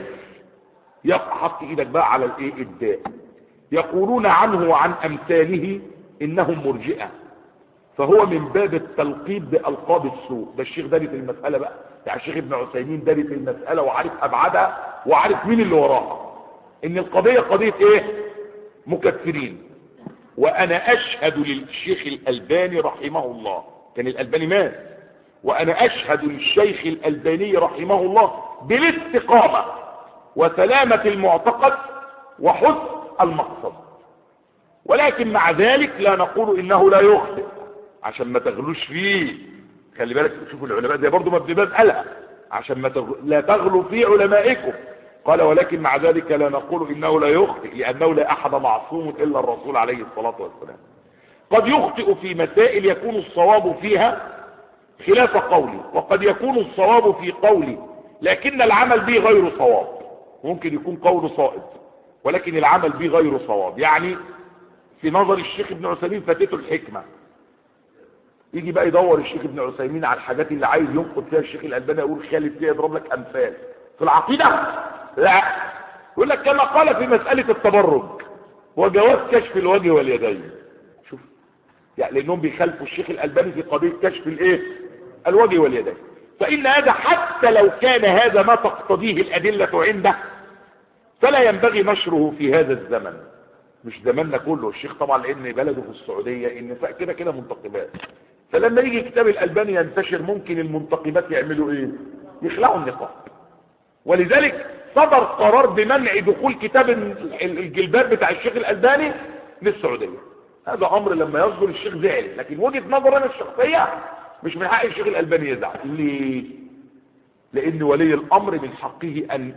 حط إيدك بقى على الايه؟ الداء. يقولون عنه وعن أمثاله إنهم مرجئة، فهو من باب التلقيب بألقاب السوء. ده الشيخ داري في المسألة بقى، يعني الشيخ ابن عثيمين داري في المسألة وعارف أبعادها وعارف مين اللي وراها، إن القضية قضية إيه؟ مكفرين. وأنا أشهد للشيخ الألباني رحمه الله، كان الألباني مات، وأنا أشهد للشيخ الألباني رحمه الله بالاستقامة وسلامة المعتقد وحسن المقصد، ولكن مع ذلك لا نقول إنه لا يخطئ عشان ما تغلوش فيه. خلي بالك، شوفوا العلماء زي برضو ما ابن باز قالها، عشان ما لا تغلوا في علمائكم. قال ولكن مع ذلك لا نقول إنه لا يخطئ، لأنه لا أحد معصوم إلا الرسول عليه الصلاة والسلام. قد يخطئ في مسائل يكون الصواب فيها خلاف قولي، وقد يكون الصواب في قولي لكن العمل به غير صواب. ممكن يكون قول صائب ولكن العمل به غير صواب. يعني في نظر الشيخ ابن عثيمين فاتته الحكمة، يجي بقى يدور الشيخ ابن عثيمين على الحاجات اللي عايز ينقد فيها الشيخ الألباني، يقول خالف فيها، يضرب لك أمثال. في العقيدة لا، يقول لك كما قال في مسألة التبرج وجواز كشف الوجه واليدين. شوف يعني لأنهم بيخالفوا الشيخ الألباني في قضية كشف الايه؟ الوجه واليدين. فإن هذا حتى لو كان هذا ما تقتضيه الأدلة عنده فلا ينبغي نشره في هذا الزمن، مش زماننا كله. الشيخ طبعا لأن بلده في السعودية النساء كده كده منتقبات، فلما يجي كتاب الألباني ينتشر ممكن المنتقبات يعملوا ايه؟ يخلعوا النقاب. ولذلك صدر قرار بمنع دخول كتاب الجلباب بتاع الشيخ الألباني للسعودية. هذا أمر لما يصدر الشيخ زعل، لكن وجهة نظر انا الشخصية مش من حق الشيخ الألباني يزعل. ليه؟ لأن ولي الأمر من حقه أن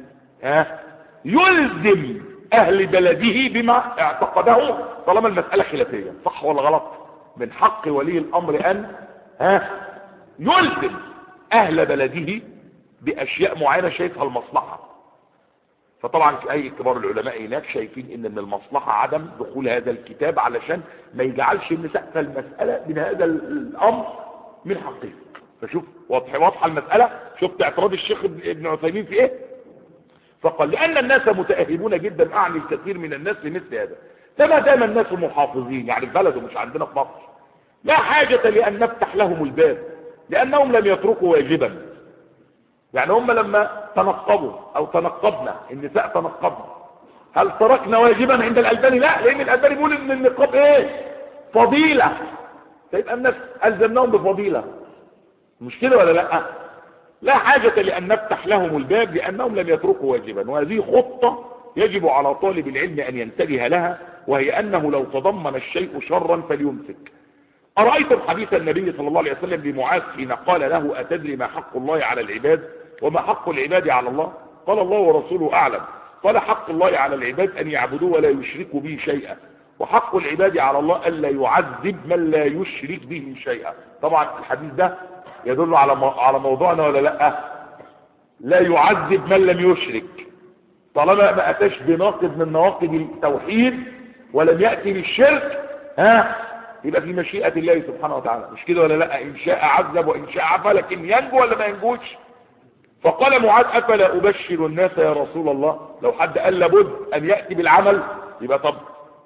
يلزم أهل بلده بما اعتقده طالما المسألة خلافية، صح ولا غلط؟ من حق ولي الأمر أن يلزم أهل بلده بأشياء معينة شايفها المصلحة. فطبعا أي كبار العلماء هناك شايفين إن من المصلحة عدم دخول هذا الكتاب علشان ما يجعلش النساء في المسألة من هذا الأمر من حقه. فشوف واضحة المسألة. شفت اعتراض الشيخ ابن عثيمين في ايه؟ فقال لأن الناس متأهبون جدا، أعني الكثير من الناس لمثل هذا، فما دام الناس محافظين، يعني في بلده مش عندنا في مصر، لا حاجة لأن نفتح لهم الباب، لأنهم لم يتركوا واجبا. يعني هم لما تنقبوا أو تنقبنا، النساء تنقبنا، هل تركنا واجبا عند الألباني؟ لا، لأن الألباني بيقول إن النقاب ايه؟ فضيلة، فيبقى الناس ألزمناهم بفضيلة، مش كده ولا لا؟ لا حاجة لأن نفتح لهم الباب لأنهم لم يتركوا واجبا. وهذه خطة يجب على طالب العلم أن ينتبه لها، وهي أنه لو تضمن الشيء شرا فليمسك. أرأيتم حديث النبي صلى الله عليه وسلم لمعاذ حين قال له أتدري ما حق الله على العباد وما حق العباد على الله؟ قال الله ورسوله أعلم. قال حق الله على العباد أن يعبدوه ولا يشركوا به شيئا، وحق العباد على الله ألا يعذب من لا يشرك به شيئا. طبعا الحديث ده يدل على موضوعنا ولا لا؟ لا يعذب من لم يشرك، طالما ما أتاش بناقض من نواقض التوحيد ولم يأتي بالشرك يبقى في مشيئة الله سبحانه وتعالى، مش كده ولا لا؟ إن شاء عذب وإن شاء عفا، لكن ينجو ولا ما ينجوش؟ فقال معاذ أفلا أبشر الناس يا رسول الله؟ لو حد قال لابد أن يأتي بالعمل يبقى طب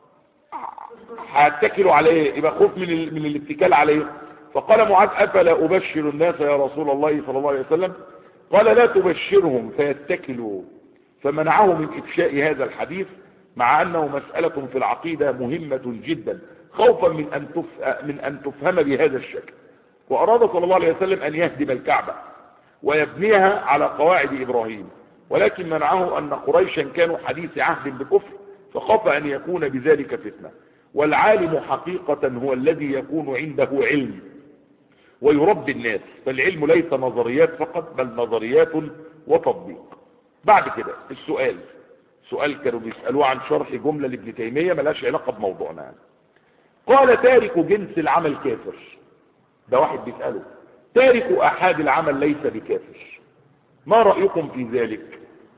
هيتكلوا عليه، يبقى خوف من الاتكال عليه. فقال معاذ أفلا أبشر الناس يا رسول الله صلى الله عليه وسلم؟ قال لا تبشرهم فيتكلوا، فمنعه من إفشاء هذا الحديث، مع أنه مسألة في العقيدة مهمة جدا، خوفا من أن تفهم بهذا الشكل. وأراد صلى الله عليه وسلم أن يهدم الكعبة ويبنيها على قواعد إبراهيم، ولكن منعه أن قريشا كانوا حديث عهد بكفر، فخاف أن يكون بذلك فتنة. والعالم حقيقة هو الذي يكون عنده علم ويربي الناس، فالعلم ليس نظريات فقط، بل نظريات وتطبيق. بعد كده السؤال، سؤال كانوا بيسألوه عن شرح جملة لابن تيمية ملاش علاقة بموضوعنا. قال: تارك جنس العمل كافر. ده واحد بيسأله: تارك أحد العمل ليس بكافر، ما رأيكم في ذلك؟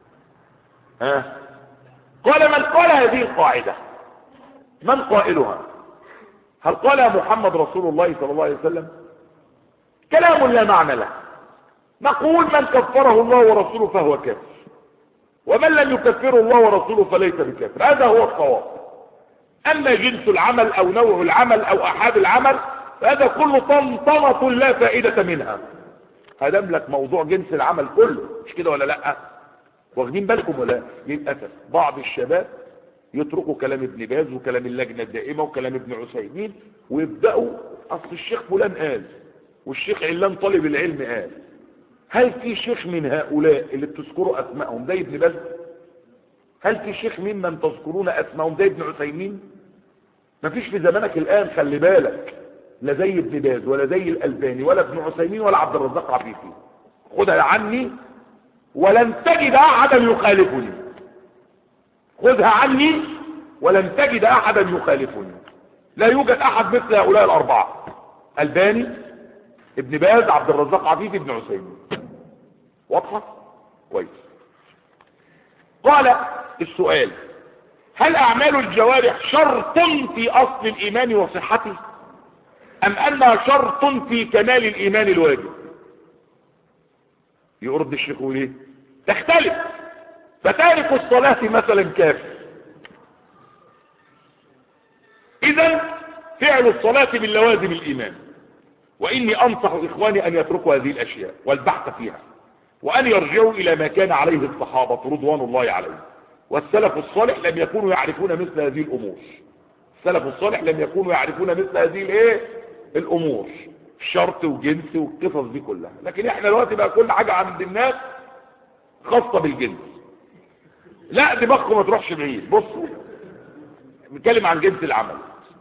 قال: من قال هذه القاعدة؟ من قائلها؟ هل قالها محمد رسول الله صلى الله عليه وسلم؟ كلام لا معنى له. نقول: من كفره الله ورسوله فهو كافر، ومن لم يكفره الله ورسوله فليس بكافر. هذا هو الصواب. أما جنس العمل أو نوع العمل أو أحد العمل فهذا كله طنطنة لا فائدة منها. هذا لك موضوع جنس العمل كله، مش كده ولا لا؟ واخدين بالكم ولا؟ للأسف بعض الشباب يتركوا كلام ابن باز وكلام اللجنة الدائمة وكلام ابن عثيمين ويبدأوا: أصل الشيخ فلان قال، والشيخ علان طالب العلم قال. هل في شيخ من هؤلاء اللي بتذكروا أسمائهم زي ابن باز؟ هل في شيخ ممن تذكرون أسمائهم زي ابن عثيمين؟ مفيش في زمانك الآن، خلي بالك، لا زي ابن باز ولا زي الألباني ولا ابن عثيمين ولا عبد الرزاق عفيفي. خدها عني ولن تجد أحدا يخالفني. خذها عني ولن تجد أحدا يخالفني. لا يوجد أحد مثل هؤلاء الأربعة: ألباني، ابن باز، عبد الرزاق عفيفي، ابن عثيمين. واضحة؟ كويس. قال السؤال: هل أعمال الجوارح شرط في أصل الإيمان وصحته، أم أنها شرط في كمال الإيمان الواجب؟ يرد الشيخ ليه؟ تختلف. فتارك الصلاة مثلا كافر، إذن فعل الصلاة من لوازم الإيمان. وإني أنصح إخواني أن يتركوا هذه الأشياء والبحث فيها، وأن يرجعوا إلى ما كان عليه الصحابة رضوان الله عليهم. والسلف الصالح لم يكونوا يعرفون مثل هذه الأمور. السلف الصالح لم يكونوا يعرفون مثل هذه الأمور، شرط وجنس والقصص دي كلها. لكن احنا دلوقتي بقى كل حاجة عند الناس خاصة بالجنس. لا، دماغكم ما تروحش بعيد. بصوا، نتكلم عن جنس العمل.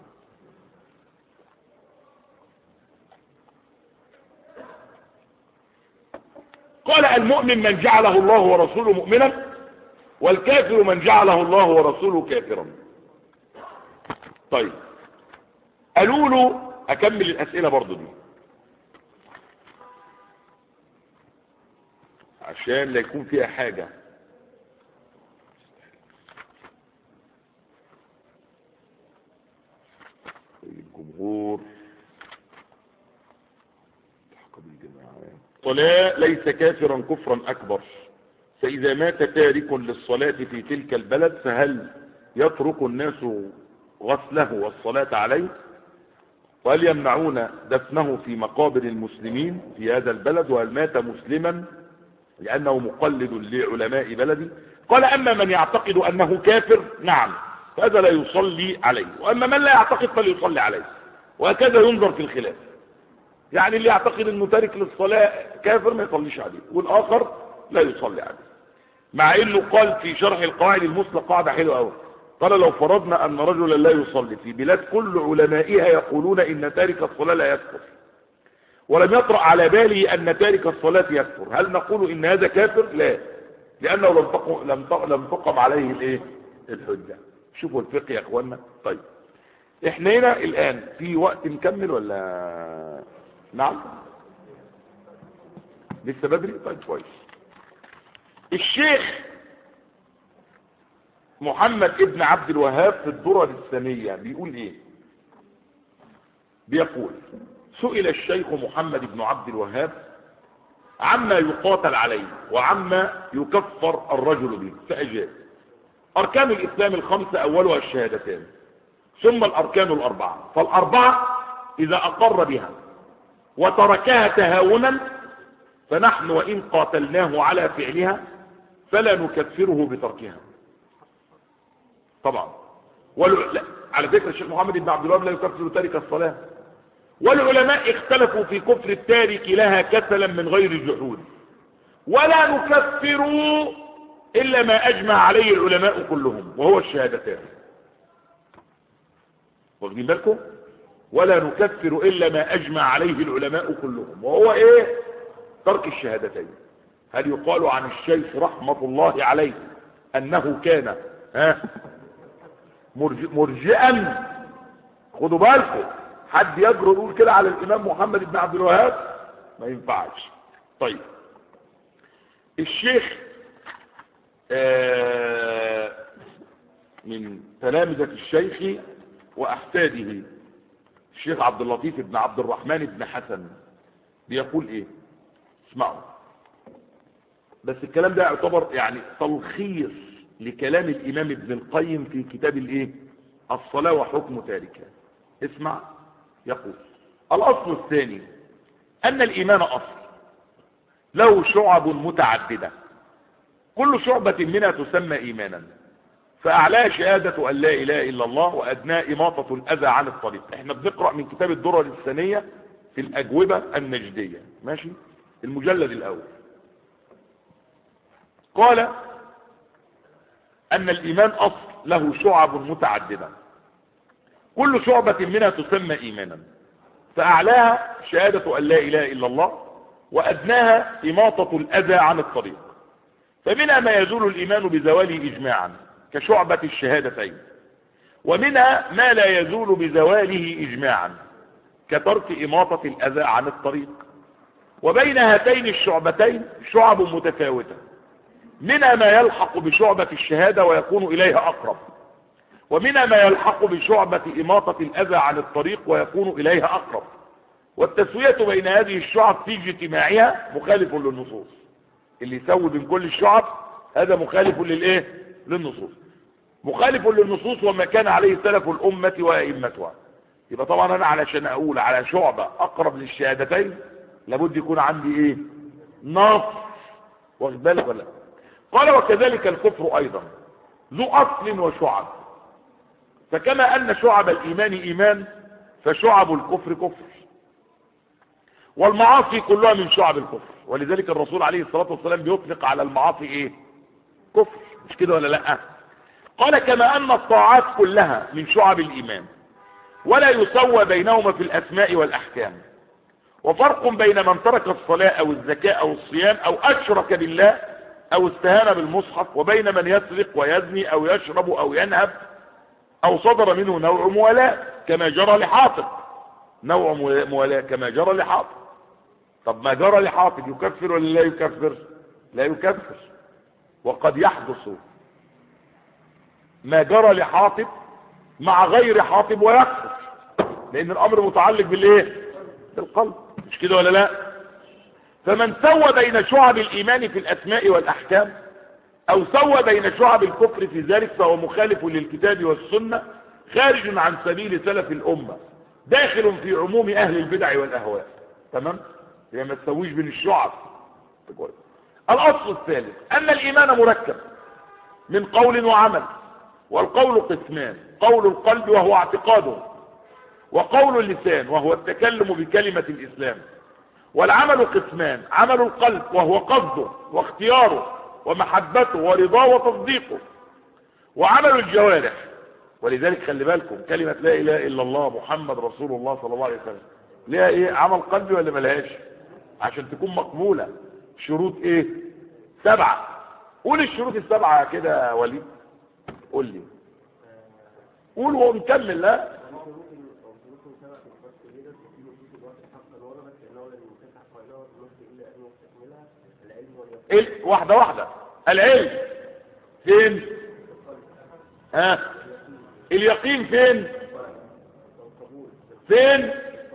قال: المؤمن من جعله الله ورسوله مؤمنا، والكافر من جعله الله ورسوله كافرا. طيب، قالوا له، اكمل الاسئله برضو دي عشان لا يكون فيها حاجه. الجمهور الصلاة ليس كافرا كفرا أكبر، فإذا مات تارك للصلاة في تلك البلد فهل يترك الناس غسله والصلاة عليه؟ وهل يمنعون دفنه في مقابر المسلمين في هذا البلد؟ وهل مات مسلما لأنه مقلد لعلماء بلدي؟ قال: أما من يعتقد أنه كافر نعم، فهذا لا يصلي عليه، وأما من لا يعتقد فليصلي عليه. وهكذا ينظر في الخلاف. يعني اللي يعتقد انه تارك للصلاة كافر ما يصليش عليه، والاخر لا يصلي عليه. مع انه قال في شرح القواعد المثلى قاعدة حلوة قوي. قال: لو فرضنا ان رجلا لا يصلي في بلاد كل علمائها يقولون ان تارك الصلاة لا يكفر، ولم يطرأ على باله ان تارك الصلاة يكفر، هل نقول ان هذا كافر؟ لا، لانه لم تقم عليه الحجة. شوفوا الفقه يا اخوانا. طيب، احنا هنا الان في وقت نكمل ولا؟ نعم، لسه بدري. طيب كويس. الشيخ محمد ابن عبد الوهاب في الدرر الثانية بيقول ايه؟ بيقول: سئل الشيخ محمد بن عبد الوهاب عما يقاتل عليه وعما يكفر الرجل به، فأجاب: أركان الإسلام الخمسة أولها الشهادتان، ثم الأركان الأربعة، فالأربعة إذا أقر بها وتركها تهاونا فنحن وإن قاتلناه على فعلها فلا نكفره بتركها طبعا. لا. على فكرة الشيخ محمد بن عبد الوهاب لا يكفر تارك الصلاة. والعلماء اختلفوا في كفر التارك لها كسلا من غير جحود، ولا نكفر إلا ما أجمع عليه العلماء كلهم وهو الشهادتان. واخدين بالكم؟ ولا نكفر إلا ما أجمع عليه العلماء كلهم وهو إيه؟ ترك الشهادتين. هل يقال عن الشيخ رحمة الله عليه أنه كان مرجئا؟ خدوا بالكم، حد يجرؤ يقول كده على الإمام محمد بن عبد الوهاب؟ ما ينفعش. طيب الشيخ من تلامذة الشيخ وأحفاده الشيخ عبد اللطيف بن عبد الرحمن بن حسن بيقول ايه؟ اسمعوا بس الكلام ده يعتبر يعني تلخيص لكلام الإمام ابن القيم في كتاب الايه؟ الصلاة وحكم تاركها. اسمع، يقول: الأصل الثاني أن الإيمان أصل له شعب متعددة، كل شعبة منها تسمى إيمانا، فأعلاها شهادة أن لا إله إلا الله، وأدناها إماطة الأذى عن الطريق. احنا بنقرأ من كتاب الدرر الثانية في الأجوبة النجدية، ماشي، المجلد الأول. قال أن الإيمان أصل له شعب متعددة، كل شعبة منها تسمى إيمانا، فأعلاها شهادة أن لا إله إلا الله، وأدناها إماطة الأذى عن الطريق. فمنها ما يزول الإيمان بزواله إجماعا كشعبة الشهادتين، ومنها ما لا يزول بزواله إجماعا كترك إماطة الأذى عن الطريق. وبين هاتين الشعبتين شعب متفاوتة، منها ما يلحق بشعبة الشهادة ويكون إليها أقرب، ومنها ما يلحق بشعبة إماطة الأذى عن الطريق ويكون إليها أقرب. والتسوية بين هذه الشعب في اجتماعها مخالف للنصوص. اللي يسوي بين كل الشعب هذا مخالف للإيه؟ للنصوص، مخالف للنصوص وما كان عليه سلف الأمة وأئمتها. يبقى طبعا أنا علشان أقول على شعبة أقرب للشهادتين لابد يكون عندي إيه؟ نص. واخد بالك ولا؟ قال: وكذلك الكفر أيضا ذو أصل وشعب، فكما أن شعب الإيمان إيمان فشعب الكفر كفر، والمعاصي كلها من شعب الكفر. ولذلك الرسول عليه الصلاة والسلام بيطلق على المعاصي إيه؟ كفر، مش كده ولا لأ؟ قال: كما أن الطاعات كلها من شعب الإيمان، ولا يسوى بينهما في الأسماء والأحكام، وفرق بين من ترك الصلاة أو الزكاة أو الصيام أو أشرك بالله أو استهان بالمصحف، وبين من يسرق ويزني أو يشرب أو ينهب أو صدر منه نوع موالاة كما جرى لحاطب، نوع موالاة كما جرى لحاطب. طب ما جرى لحاطب يكفر ولا لا يكفر؟ لا يكفر. وقد يحدث ما جرى لحاطب مع غير حاطب ويكفر، لأن الأمر متعلق بالإيه؟ بالقلب، مش كده ولا لا؟ فمن سوى بين شعب الإيمان في الأسماء والأحكام أو سوى بين شعب الكفر في ذلك فهو مخالف للكتاب والسنة، خارج عن سبيل سلف الأمة، داخل في عموم أهل البدع والأهواء. تمام؟ يعني ما تسويش بين الشعب. الأصل الثالث أن الإيمان مركب من قول وعمل، والقول قسمان: قول القلب وهو اعتقاده، وقول اللسان وهو التكلم بكلمة الإسلام. والعمل قسمان: عمل القلب وهو قصده واختياره ومحبته ورضاه وتصديقه، وعمل الجوارح. ولذلك خلي بالكم كلمة لا إله إلا الله محمد رسول الله صلى الله عليه وسلم ليها إيه؟ عمل قلبي ولا ملهاش؟ عشان تكون مقبولة شروط إيه؟ 7. قول الشروط ال7 كده يا وليد، قول لي، قول ونكمل. لا واحدة واحدة. العلم فين؟ اليقين فين؟ فين؟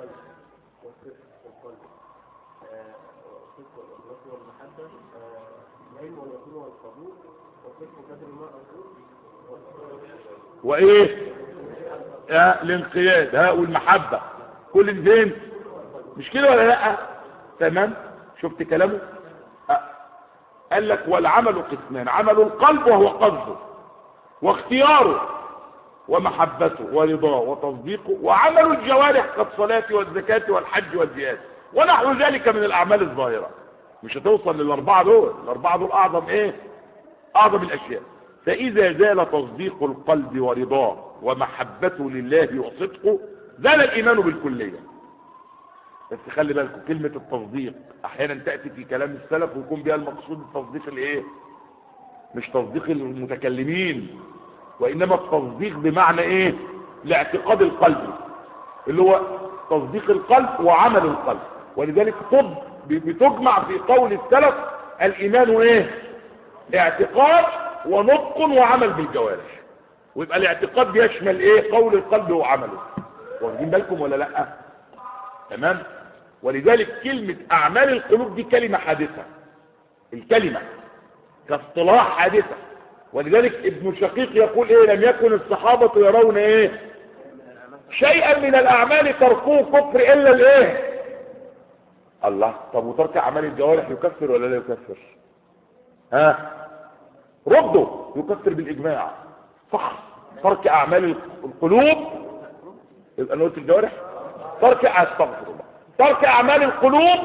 وايه؟ الانقياد والمحبة، كل فين؟ مش كده ولا لا؟ تمام. شفت كلامه؟ قال لك والعمل قسمان: عمل القلب وهو قصده واختياره ومحبته ورضاه وتصديقه، وعمل الجوارح كالصلاة والزكاة والحج والجهاد ونحو ذلك من الأعمال الظاهرة. مش هتوصل للأربعة دول، الأربعة دول أعظم إيه؟ أعظم الأشياء. فإذا زال تصديق القلب ورضاه ومحبته لله وصدقه زال الإيمان بالكلية. بس خلي بالكم كلمة التصديق أحيانا تأتي في كلام السلف ويكون بها المقصود التصديق الإيه؟ مش تصديق المتكلمين، وإنما التصديق بمعنى إيه؟ لاعتقاد القلب، اللي هو تصديق القلب وعمل القلب. ولذلك بتجمع في قول السلف الإيمان إيه؟ اعتقاد ونطق وعمل بالجوارح. ويبقى الاعتقاد بيشمل إيه؟ قول القلب وعمله. واخدين بالكم ولا لأ؟ تمام؟ ولذلك كلمة أعمال القلوب دي كلمة حادثة، الكلمة كاصطلاح حادثة. ولذلك ابن شقيق يقول ايه: لم يكن الصحابة يرون ايه شيئا من الاعمال تركوه كفر الا الايه. الله، طب وترك اعمال الجوارح يكفر ولا لا يكفر؟ ها ردوا، يكفر بالاجماع. صح، ترك اعمال القلوب يبقى قلت الجوارح، استغفر الله، ترك اعمال القلوب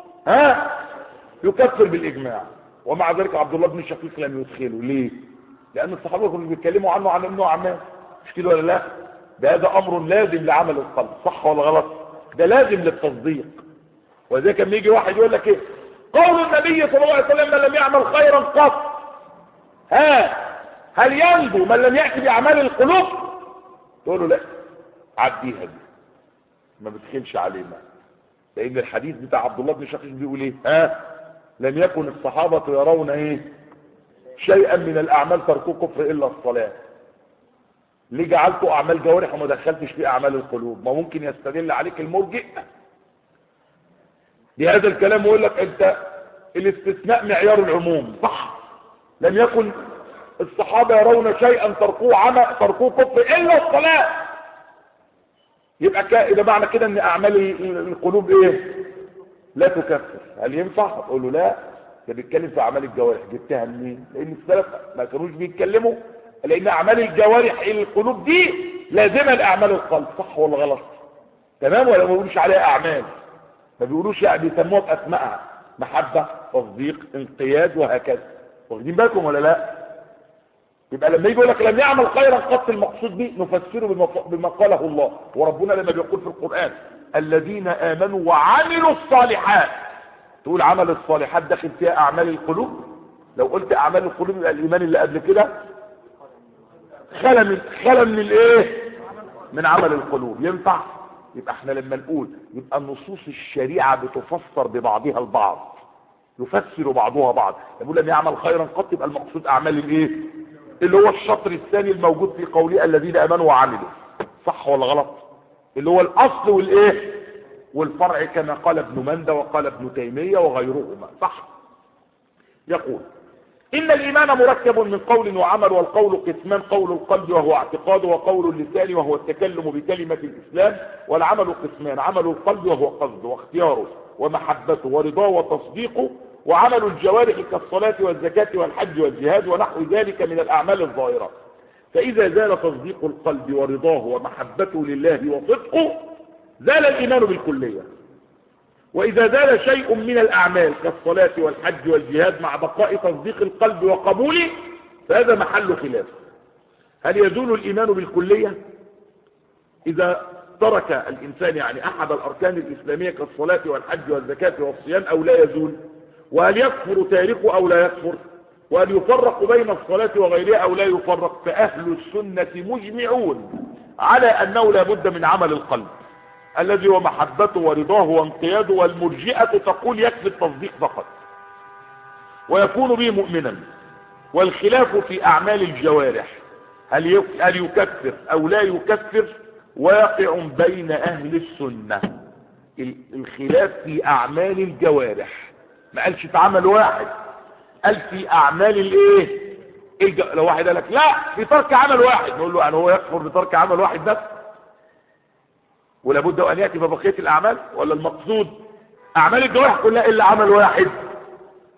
يكفر بالاجماع. ومع ذلك عبد الله بن شقيق لم يدخله. ليه؟ لأن الصحابة كانوا بيتكلموا عنه عن انه اعمال، مش كده ولا لا؟ ده هذا امر لازم لعمل القلب، صح ولا غلط؟ ده لازم للتصديق. وزي كان يجي واحد يقول لك ايه؟ قول النبي صلى الله عليه وسلم: من لم يعمل خيرا قط هل ينجو من لم يأتي بأعمال القلوب؟ تقول له لا، عديها دي، ما بتخلش علينا، لأن الحديث بتاع عبد الله بن شقيق بيقول ايه؟ لم يكن الصحابة يرون ايه شيئا من الاعمال تركوه كفر الا الصلاة. ليه جعلته اعمال جوارح وما دخلتش في اعمال القلوب؟ ما ممكن يستدل عليك المرجئ بهذا الكلام ويقول لك انت الاستثناء معيار العموم. صح، لم يكن الصحابة يرون شيئا تركوه كفر الا الصلاة. يبقى اذا معنى كده ان اعمال القلوب ايه؟ لا تكفر. هل ينفع؟ تقول له لا، ده بيتكلم في اعمال الجوارح. جبتها منين؟ لان السلف ما كانوش بيتكلموا، لان اعمال الجوارح القلوب دي لازمه لاعمال القلب. صح ولا غلط؟ تمام ولا ما بيقولوش عليها اعمال؟ ما بيقولوش، يعني بيسموها باسمائها: محبه، تصديق، انقياد، وهكذا. واخدين بالكم ولا لا؟ يبقى لما يجي يقول لك لم يعمل خيرا قط، المقصود به نفسره بما قاله الله. وربنا لما بيقول في القران: الذين امنوا وعملوا الصالحات، تقول عمل الصالحات داخل فيها اعمال القلوب؟ لو قلت اعمال القلوب يبقى الايمان اللي قبل كده خلى من الايه؟ من عمل القلوب. ينفع؟ يبقى احنا لما نقول يبقى النصوص الشريعه بتفسر ببعضها البعض، يفسر بعضها بعض. يقول لم يعمل خيرا قط، يبقى المقصود اعمال الايه؟ اللي هو الشطر الثاني الموجود في قوله الذين امنوا وعملوا. صح ولا غلط؟ اللي هو الاصل والايه والفرع، كما قال ابن مندى وقال ابن تيمية وغيرهما. صح. يقول: ان الايمان مركب من قول وعمل، والقول قسمان: قول القلب وهو اعتقاده، وقول اللسان وهو التكلم بكلمة الاسلام. والعمل قسمان: عمل القلب وهو قصده واختياره ومحبته ورضاه وتصديقه، وعمل الجوارح كالصلاة والزكاة والحج والجهاد ونحو ذلك من الاعمال الظاهرة. فاذا زال تصديق القلب ورضاه ومحبته لله وصدقه زال الايمان بالكلية. واذا زال شيء من الاعمال كالصلاة والحج والجهاد مع بقاء تصديق القلب وقبوله فهذا محل خلاف. هل يزول الايمان بالكلية اذا ترك الانسان يعني احد الاركان الاسلامية كالصلاة والحج والزكاة والصيام، او لا يزول؟ وهل يكفر تاركه او لا يكفر؟ وهل يفرق بين الصلاة وغيرها او لا يفرق؟ فاهل السنة مجمعون على انه لا بد من عمل القلب الذي هو محبته ورضاه وانقياده. والمرجئة تقول يكفي التصديق فقط ويكون به مؤمنا. والخلاف في اعمال الجوارح، هل يكفر او لا يكفر، واقع بين اهل السنة. الخلاف في اعمال الجوارح، ما قالش في عمل واحد، قال في اعمال الايه لو واحد قال لك لا في ترك عمل واحد، نقول له يعني هو يكفر بترك عمل واحد بس ولا بد ان ياتي ببقيه الاعمال؟ ولا المقصود اعمال الجوارح كلها الا عمل واحد؟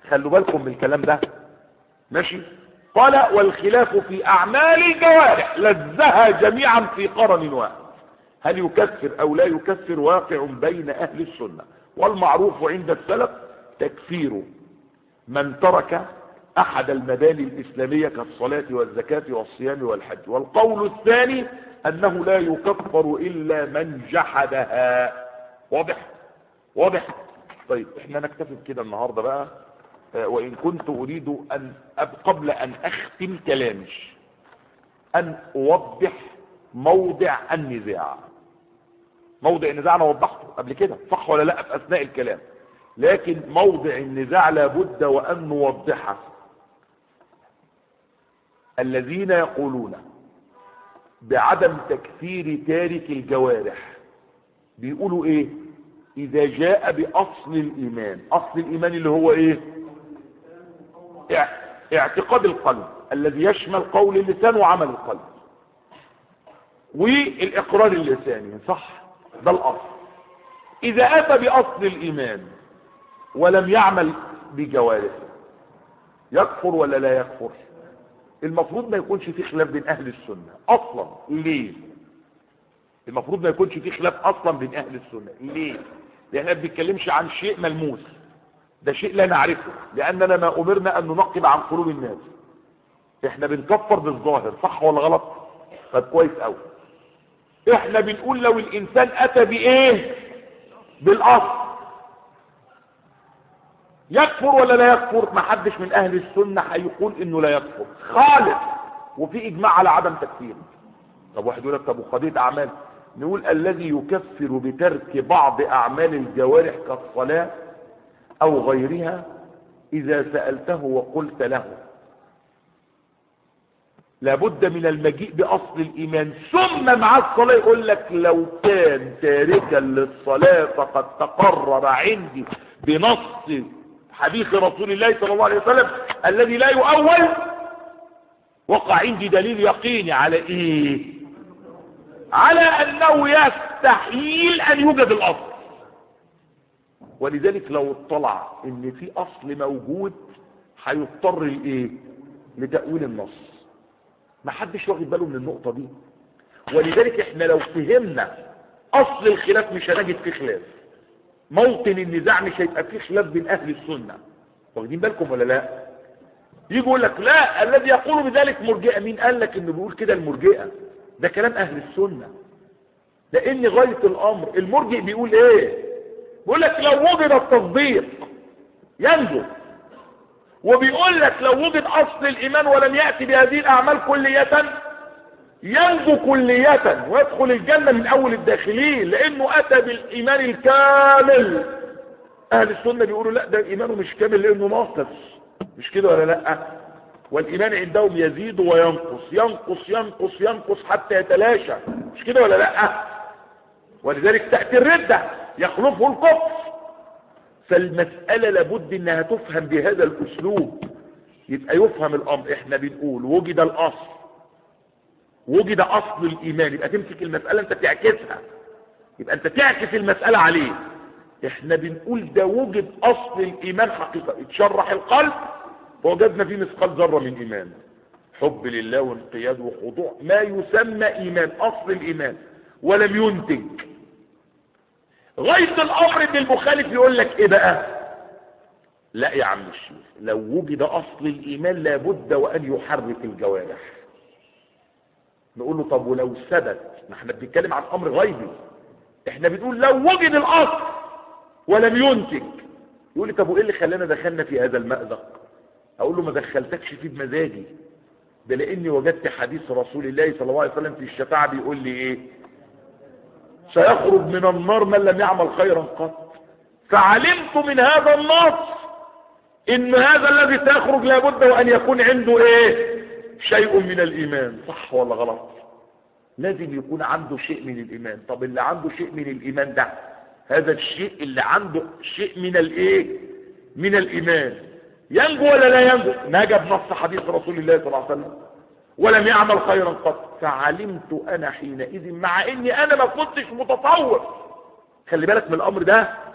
خلوا بالكم من الكلام ده، ماشي. قال والخلاف في اعمال الجوارح لزها جميعا في قرن واحد، هل يكفر او لا يكفر واقع بين اهل السنة، والمعروف عند السلف تكفير من ترك احد المباني الاسلامية كالصلاة والزكاة والصيام والحج. والقول الثاني انه لا يكفر الا من جحدها. واضح؟ واضح. طيب احنا نكتفي بكده النهاردة بقى، وان كنت اريد ان قبل ان اختم كلامي ان اوضح موضع النزاع. موضع النزاع انا وضحته قبل كده، صح ولا لا، في اثناء الكلام، لكن موضع النزاع لابد وان نوضحه. الذين يقولون بعدم تكفير تارك الجوارح بيقولوا ايه؟ اذا جاء باصل الايمان. اصل الايمان اللي هو ايه؟ اعتقاد القلب الذي يشمل قول اللسان وعمل القلب والاقرار اللساني، صح؟ ده الاصل. اذا اتى باصل الايمان ولم يعمل بجوارحه يكفر ولا لا يكفر؟ المفروض ما يكونش في خلاف بين اهل السنة اصلا. ليه المفروض ما يكونش في خلاف اصلا بين اهل السنة؟ ليه؟ لان احنا ما بنتكلمش عن شيء ملموس، ده شيء لا نعرفه، لاننا ما امرنا ان ننقب عن قلوب الناس. احنا بنكفر بالظاهر، صح ولا غلط؟ طب كويس قوي. احنا بنقول لو الانسان اتى بايه؟ بالاصل يكفر ولا لا يكفر؟ ما حدش من اهل السنة هيقول انه لا يكفر خالص، وفي اجماع على عدم تكفيره. طب واحد يقول لك طب وقضية اعمال، نقول الذي يكفر بترك بعض اعمال الجوارح كالصلاة او غيرها اذا سألته وقلت له لابد من المجيء باصل الايمان ثم مع الصلاة، يقول لك لو كان تاركا للصلاة فقد تقرر عندي بنص حديث رسول الله صلى الله عليه وسلم الذي لا يؤول، وقع عندي دليل يقيني على ايه؟ على انه يستحيل ان يوجد الاصل. ولذلك لو اطلع ان في اصل موجود هيضطر لايه؟ لتأويل النص. ما حدش واخد باله من النقطة دي. ولذلك احنا لو فهمنا اصل الخلاف مش هنجد فيه خلاف، موطن النزاع مش هيبقى فيه خلاف بين اهل السنة. واخدين بالكم ولا لا؟ يجي يقول لك لا الذي يقول بذلك مرجئة. مين قال لك انه بيقول كده المرجئة؟ ده كلام اهل السنة. لان غاية الامر المرجئ بيقول ايه؟ بيقول لك لو وجد التصديق ينجو، وبيقول لك لو وجد اصل الايمان ولم يأتي بهذه الاعمال كلية ينجو كلية ويدخل الجنة من اول الداخلين، لانه اتى بالايمان الكامل. اهل السنة بيقولوا لا ده ايمانه مش كامل لانه ناقص، مش كده ولا لا؟ والايمان عندهم يزيد وينقص، ينقص ينقص ينقص حتى يتلاشى، مش كده ولا لا؟ ولذلك تأتي الردة يخلفه الكفر. فالمسألة لابد انها تفهم بهذا الاسلوب، يبقى يفهم الامر. احنا بنقول وجد الاصل، وجد اصل الايمان، يبقى تمسك المسألة انت تعكسها، يبقى انت تعكس المسألة عليه. احنا بنقول ده وجد اصل الايمان حقيقة، اتشرح القلب فوجدنا فيه مثقال ذرة من ايمان، حب لله وانقياد وخضوع، ما يسمى ايمان، اصل الايمان، ولم ينتج. غاية الامر ان المخالف يقول لك ايه بقى؟ لا يا عم الشيخ، لو وجد اصل الايمان لابد وان يحرك الجوارح. نقول له طب ولو ثبت؟ ما احنا بنتكلم عن امر غيبي، احنا بنقول لو وجد الاصل ولم ينتج. يقول لي طب وايه اللي خلانا دخلنا في هذا المأزق؟ اقول له ما دخلتكش فيه بمزاجي، ده لاني وجدت حديث رسول الله صلى الله عليه وسلم في الشفاعة بيقول لي ايه؟ سيخرج من النار من لم يعمل خيرا قط. فعلمت من هذا النص ان هذا الذي سيخرج لابد وان يكون عنده ايه؟ شيء من الايمان، صح ولا غلط؟ لازم يكون عنده شيء من الايمان. طب اللي عنده شيء من الايمان ده، هذا الشيء اللي عنده شيء من الايه؟ من الايمان، ينجو ولا لا ينجو؟ نجا بنص حديث رسول الله صلى الله عليه وسلم ولم يعمل خيرا قط. فعلمت انا حينئذ، مع اني انا ما كنتش متصور، خلي بالك من الامر ده،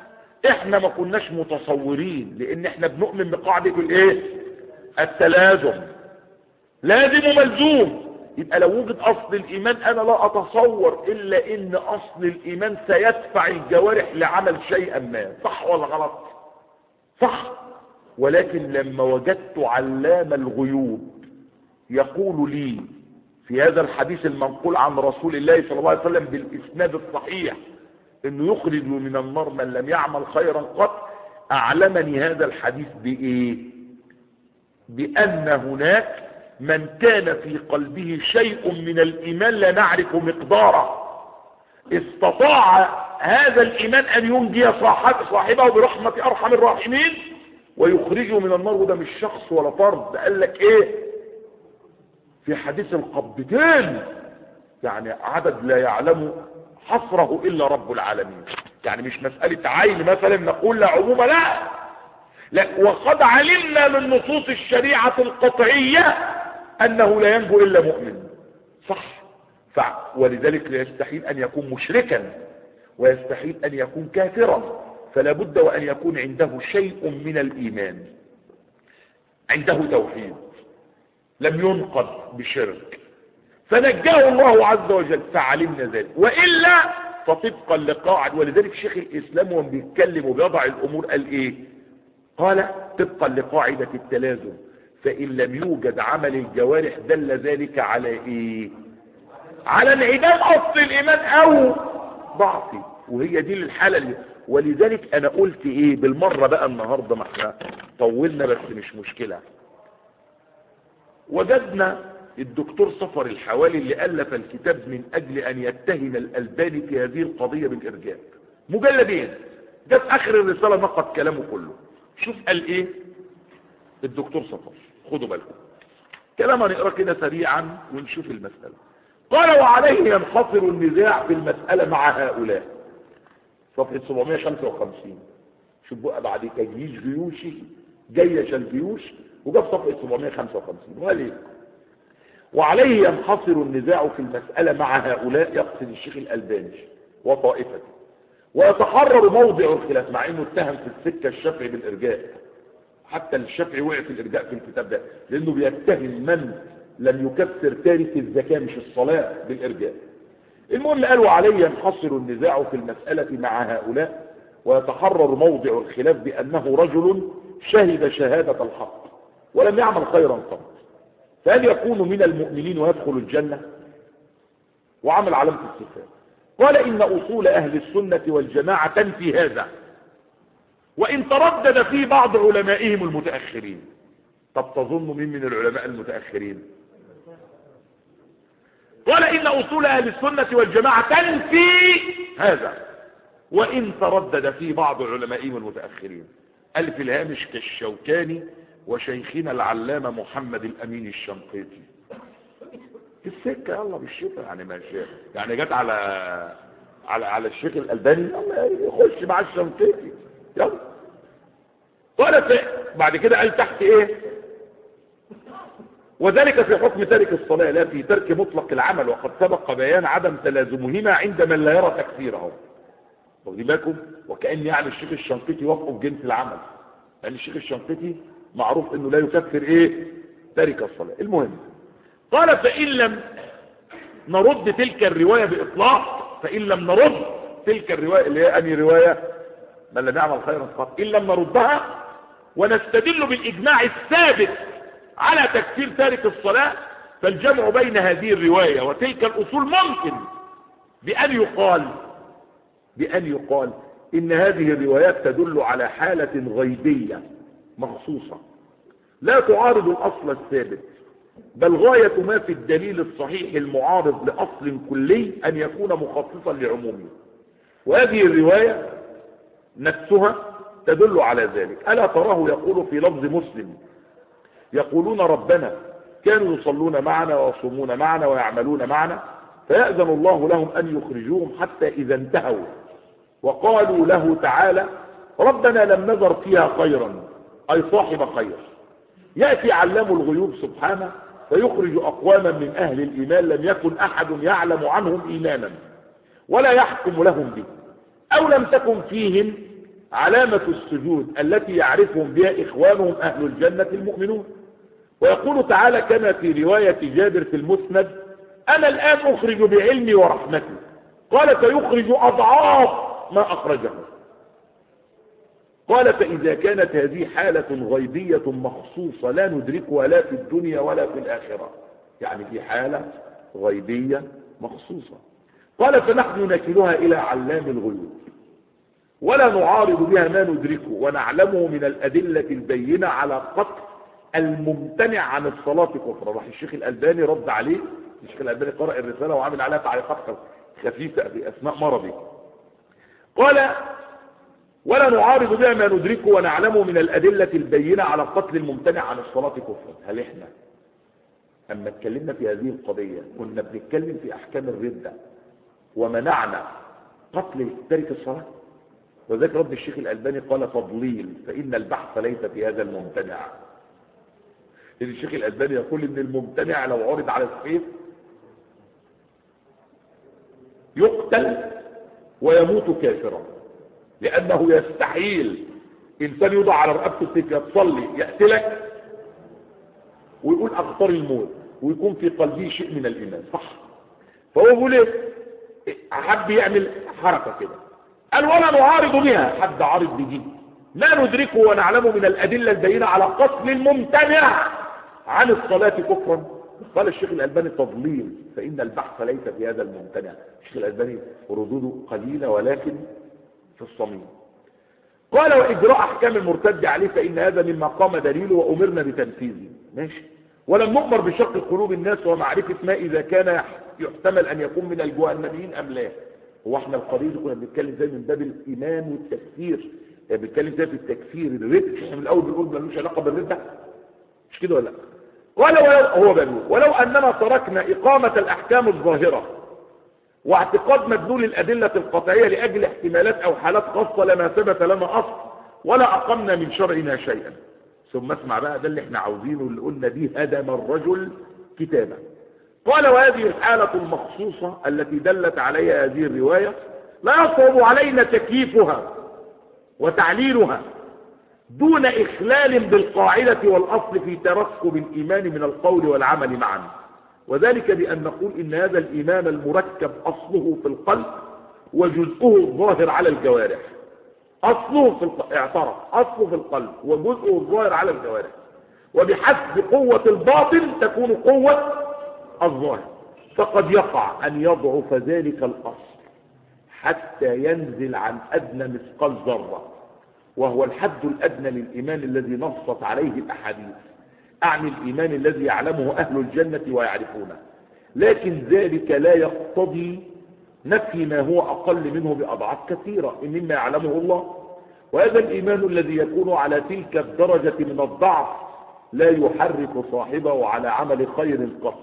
احنا ما كناش متصورين، لان احنا بنؤمن بقاعدة الايه؟ التلازم، لازم وملزوم. يبقى لو وجد اصل الايمان انا لا اتصور الا ان اصل الايمان سيدفع الجوارح لعمل شيئا ما، صح ولا غلط؟ صح. ولكن لما وجدت علام الغيوب يقول لي في هذا الحديث المنقول عن رسول الله صلى الله عليه وسلم بالاسناد الصحيح انه يخرج من النار من لم يعمل خيرا قط، اعلمني هذا الحديث بايه؟ بان هناك من كان في قلبه شيء من الايمان لا نعرف مقداره، استطاع هذا الايمان ان ينجي صاحبه برحمة ارحم الراحمين ويخرجه من النار. وده مش شخص ولا فرد، ده قال لك ايه في حديث القبضتين؟ يعني عدد لا يعلم حصره الا رب العالمين. يعني مش مسألة عين مثلا نقول لا عموم، لا، وقد علمنا من نصوص الشريعة القطعية انه لا ينجو الا مؤمن، صح. ولذلك لا يستحيل ان يكون مشركا ويستحيل ان يكون كافرا، فلا بد وان يكون عنده شيء من الايمان، عنده توحيد لم ينقض بشرك، فنجاه الله عز وجل، فعلمنا ذلك. وإلا فطبقا لقاعد، ولذلك شيخ الإسلام وهو بيتكلم وبيضع الأمور قال إيه؟ قال طبقا لقاعدة التلازم، فإن لم يوجد عمل الجوارح دل ذلك على إيه؟ على انعدام أصل الإيمان أو ضعفه، وهي دي الحالة اللي. ولذلك أنا قلت إيه بالمرة بقى النهاردة، ما احنا طولنا بس مش مشكلة. وجدنا الدكتور صفر الحوالي اللي ألف الكتاب من أجل أن يتهم الألباني في هذه القضية بالإرجاء، مجلدين، ده في آخر الرسالة نقد كلامه كله. شوف قال إيه الدكتور صفر، خدوا بالكم كلام نقرأ كده سريعا ونشوف المسألة. قال وعليه ينحصر النزاع في المسألة مع هؤلاء، صفحة 755. شوف بقى بعد تجيش جيوشي جيش الجيوش، وجاب صفحة 755 وقال ايه؟ وعليه ينحصر النزاع في المسألة مع هؤلاء، يقصد الشيخ الألباني وطائفته، ويتحرر موضع الخلاف، مع انه اتهم في السكة الشافعي بالإرجاء، حتى الشافعي وقع في الإرجاء في الكتاب ده، لأنه بيتهم من لم يكفر تارك الزكاة مش الصلاة بالإرجاء. المهم قال وعليه ينحصر النزاع في المسألة مع هؤلاء، ويتحرر موضع الخلاف بأنه رجل شهد شهادة الحق ولم يعمل خيرا قط، فهل يكون من المؤمنين ويدخل الجنة؟ وعمل علامة الصفات. قال إن أصول أهل السنة والجماعة تنفي هذا، وإن تردد في بعض علمائهم المتأخرين. طب تظن مين من العلماء المتأخرين؟ قال إن أصول أهل السنة والجماعة تنفي هذا، وإن تردد في بعض علمائهم المتأخرين. ألف الهامش كالشوكاني وشيخنا العلامة محمد الأمين الشنقيطي في السكة، يلا بالشفا يعني ماشي، يعني جت على الشيخ الألباني يخش مع الشنقيطي يلا. قال بعد كده قال تحت ايه؟ وذلك في حكم تارك الصلاة لا في ترك مطلق العمل، وقد سبق بيان عدم تلازمهما عند من لا يرى تكفيره. واخدين بالكم؟ وكأن يعني الشيخ الشنقيطي وقفه بجنس العمل، يعني الشيخ الشنقيطي معروف انه لا يكفر ايه؟ تارك الصلاة. المهم قال فإن لم نرد تلك الرواية بإطلاق، فإن لم نرد تلك الرواية اللي هي أنهي رواية؟ من لم يعمل خيرا قط، إن لم نردها ونستدل بالإجماع الثابت على تكفير تارك الصلاة، فالجمع بين هذه الرواية وتلك الأصول ممكن بأن يقال إن هذه الروايات تدل على حالة غيبية مخصوصة لا تعارض الأصل الثابت، بل غاية ما في الدليل الصحيح المعارض لأصل كلي أن يكون مخصصا لعمومه، وهذه الرواية نفسها تدل على ذلك. ألا تراه يقول في لفظ مسلم يقولون ربنا كانوا يصلون معنا ويصومون معنا ويعملون معنا، فيأذن الله لهم أن يخرجوهم حتى إذا انتهوا وقالوا له تعالى ربنا لم نذر فيها خيرا، أي صاحب خير، يأتي علام الغيوب سبحانه فيخرج أقواما من أهل الإيمان لم يكن أحد يعلم عنهم إيمانا ولا يحكم لهم به، أو لم تكن فيهم علامة السجود التي يعرفهم بها إخوانهم أهل الجنة المؤمنون. ويقول تعالى كما في رواية جابر في المسند: أنا الآن أخرج بعلمي ورحمتي، قال فيخرج أضعاف ما أخرجه. قال فإذا كانت هذه حالة غيبية مخصوصة لا ندركها لا في الدنيا ولا في الآخرة، يعني في حالة غيبية مخصوصة. قال فنحن نكلها إلى علام الغيوب ولا نعارض بها ما ندركه ونعلمه من الأدلة البينة على قطع الممتنع عن الصلاة كفرا. راح الشيخ الألباني رد عليه. الشيخ الألباني قرأ الرسالة وعمل عليها تعليقات خفيفة بأسماء مرضي. قال ولا نعارض بها ما ندركه ونعلمه من الأدلة البينة على قتل الممتنع عن الصلاة كفرا. هل احنا اما اتكلمنا في هذه القضية كنا بنتكلم في احكام الردة ومنعنا قتل تارك الصلاة؟ وذلك رد الشيخ الألباني قال تضليل، فإن البحث ليس في هذا الممتنع. إذن الشيخ الألباني يقول إن الممتنع لو عرض على السيف يقتل ويموت كافرا، لأنه يستحيل إنسان يوضع على رقبته السيف يتصلي يقتلك ويقول أختار الموت ويكون في قلبه شيء من الإيمان، صح؟ فهو بيقول إيه؟ حب يعمل حركة كده، قال ولا نعارض بها، حد عارض بجي ما ندركه ونعلمه من الأدلة البينة على قتل الممتنع عن الصلاة كفرا. قال الشيخ الألباني تضليل، فإن البحث ليس في هذا الممتنع. الشيخ الألباني ردوده قليلة ولكن في الصميم. قال وإجراء أحكام المرتد عليه فإن هذا مما قام دليله وأمرنا بتنفيذه. ماشي. ولم نؤمر بشق قلوب الناس ومعرفة ما إذا كان يحتمل أن يكون من الجهنميين أم لا. هو احنا القضية دي كنا بنتكلم زي من باب الإيمان والتكفير، يعني بنتكلم زي في التكفير الردة. احنا من الأول بنقول ملوش علاقة بالردة، مش كده ولا لا؟ قال هو بنقول ولو أننا تركنا إقامة الأحكام الظاهرة واعتقاد مدلول الأدلة القطعية لأجل احتمالات أو حالات خاصة لما ثبت لنا أصل ولا أقمنا من شرعنا شيئا. ثم اسمع بقى ده اللي احنا عاوزينه اللي قلنا به هدم الرجل كتابا. قال وهذه الحالة المخصوصة التي دلت عليها هذه الرواية لا يصعب علينا تكييفها وتعليلها دون إخلال بالقاعدة والأصل في تركب الإيمان من القول والعمل معا، وذلك بأن نقول إن هذا الإيمان المركب أصله في القلب وجزءه الظاهر على الجوارح. أصله في القلب، اعترف أصله في القلب وجزءه الظاهر على الجوارح، وبحسب قوة الباطن تكون قوة الظاهر، فقد يقع أن يضعف ذلك الأصل حتى ينزل عن أدنى مثقال ذرة، وهو الحد الأدنى للإيمان الذي نصت عليه الأحاديث، أعني الإيمان الذي يعلمه أهل الجنة ويعرفونه. لكن ذلك لا يقتضي نفي ما هو أقل منه بأضعاف كثيرة مما يعلمه الله. وهذا الإيمان الذي يكون على تلك الدرجة من الضعف لا يحرك صاحبه على عمل خير قط،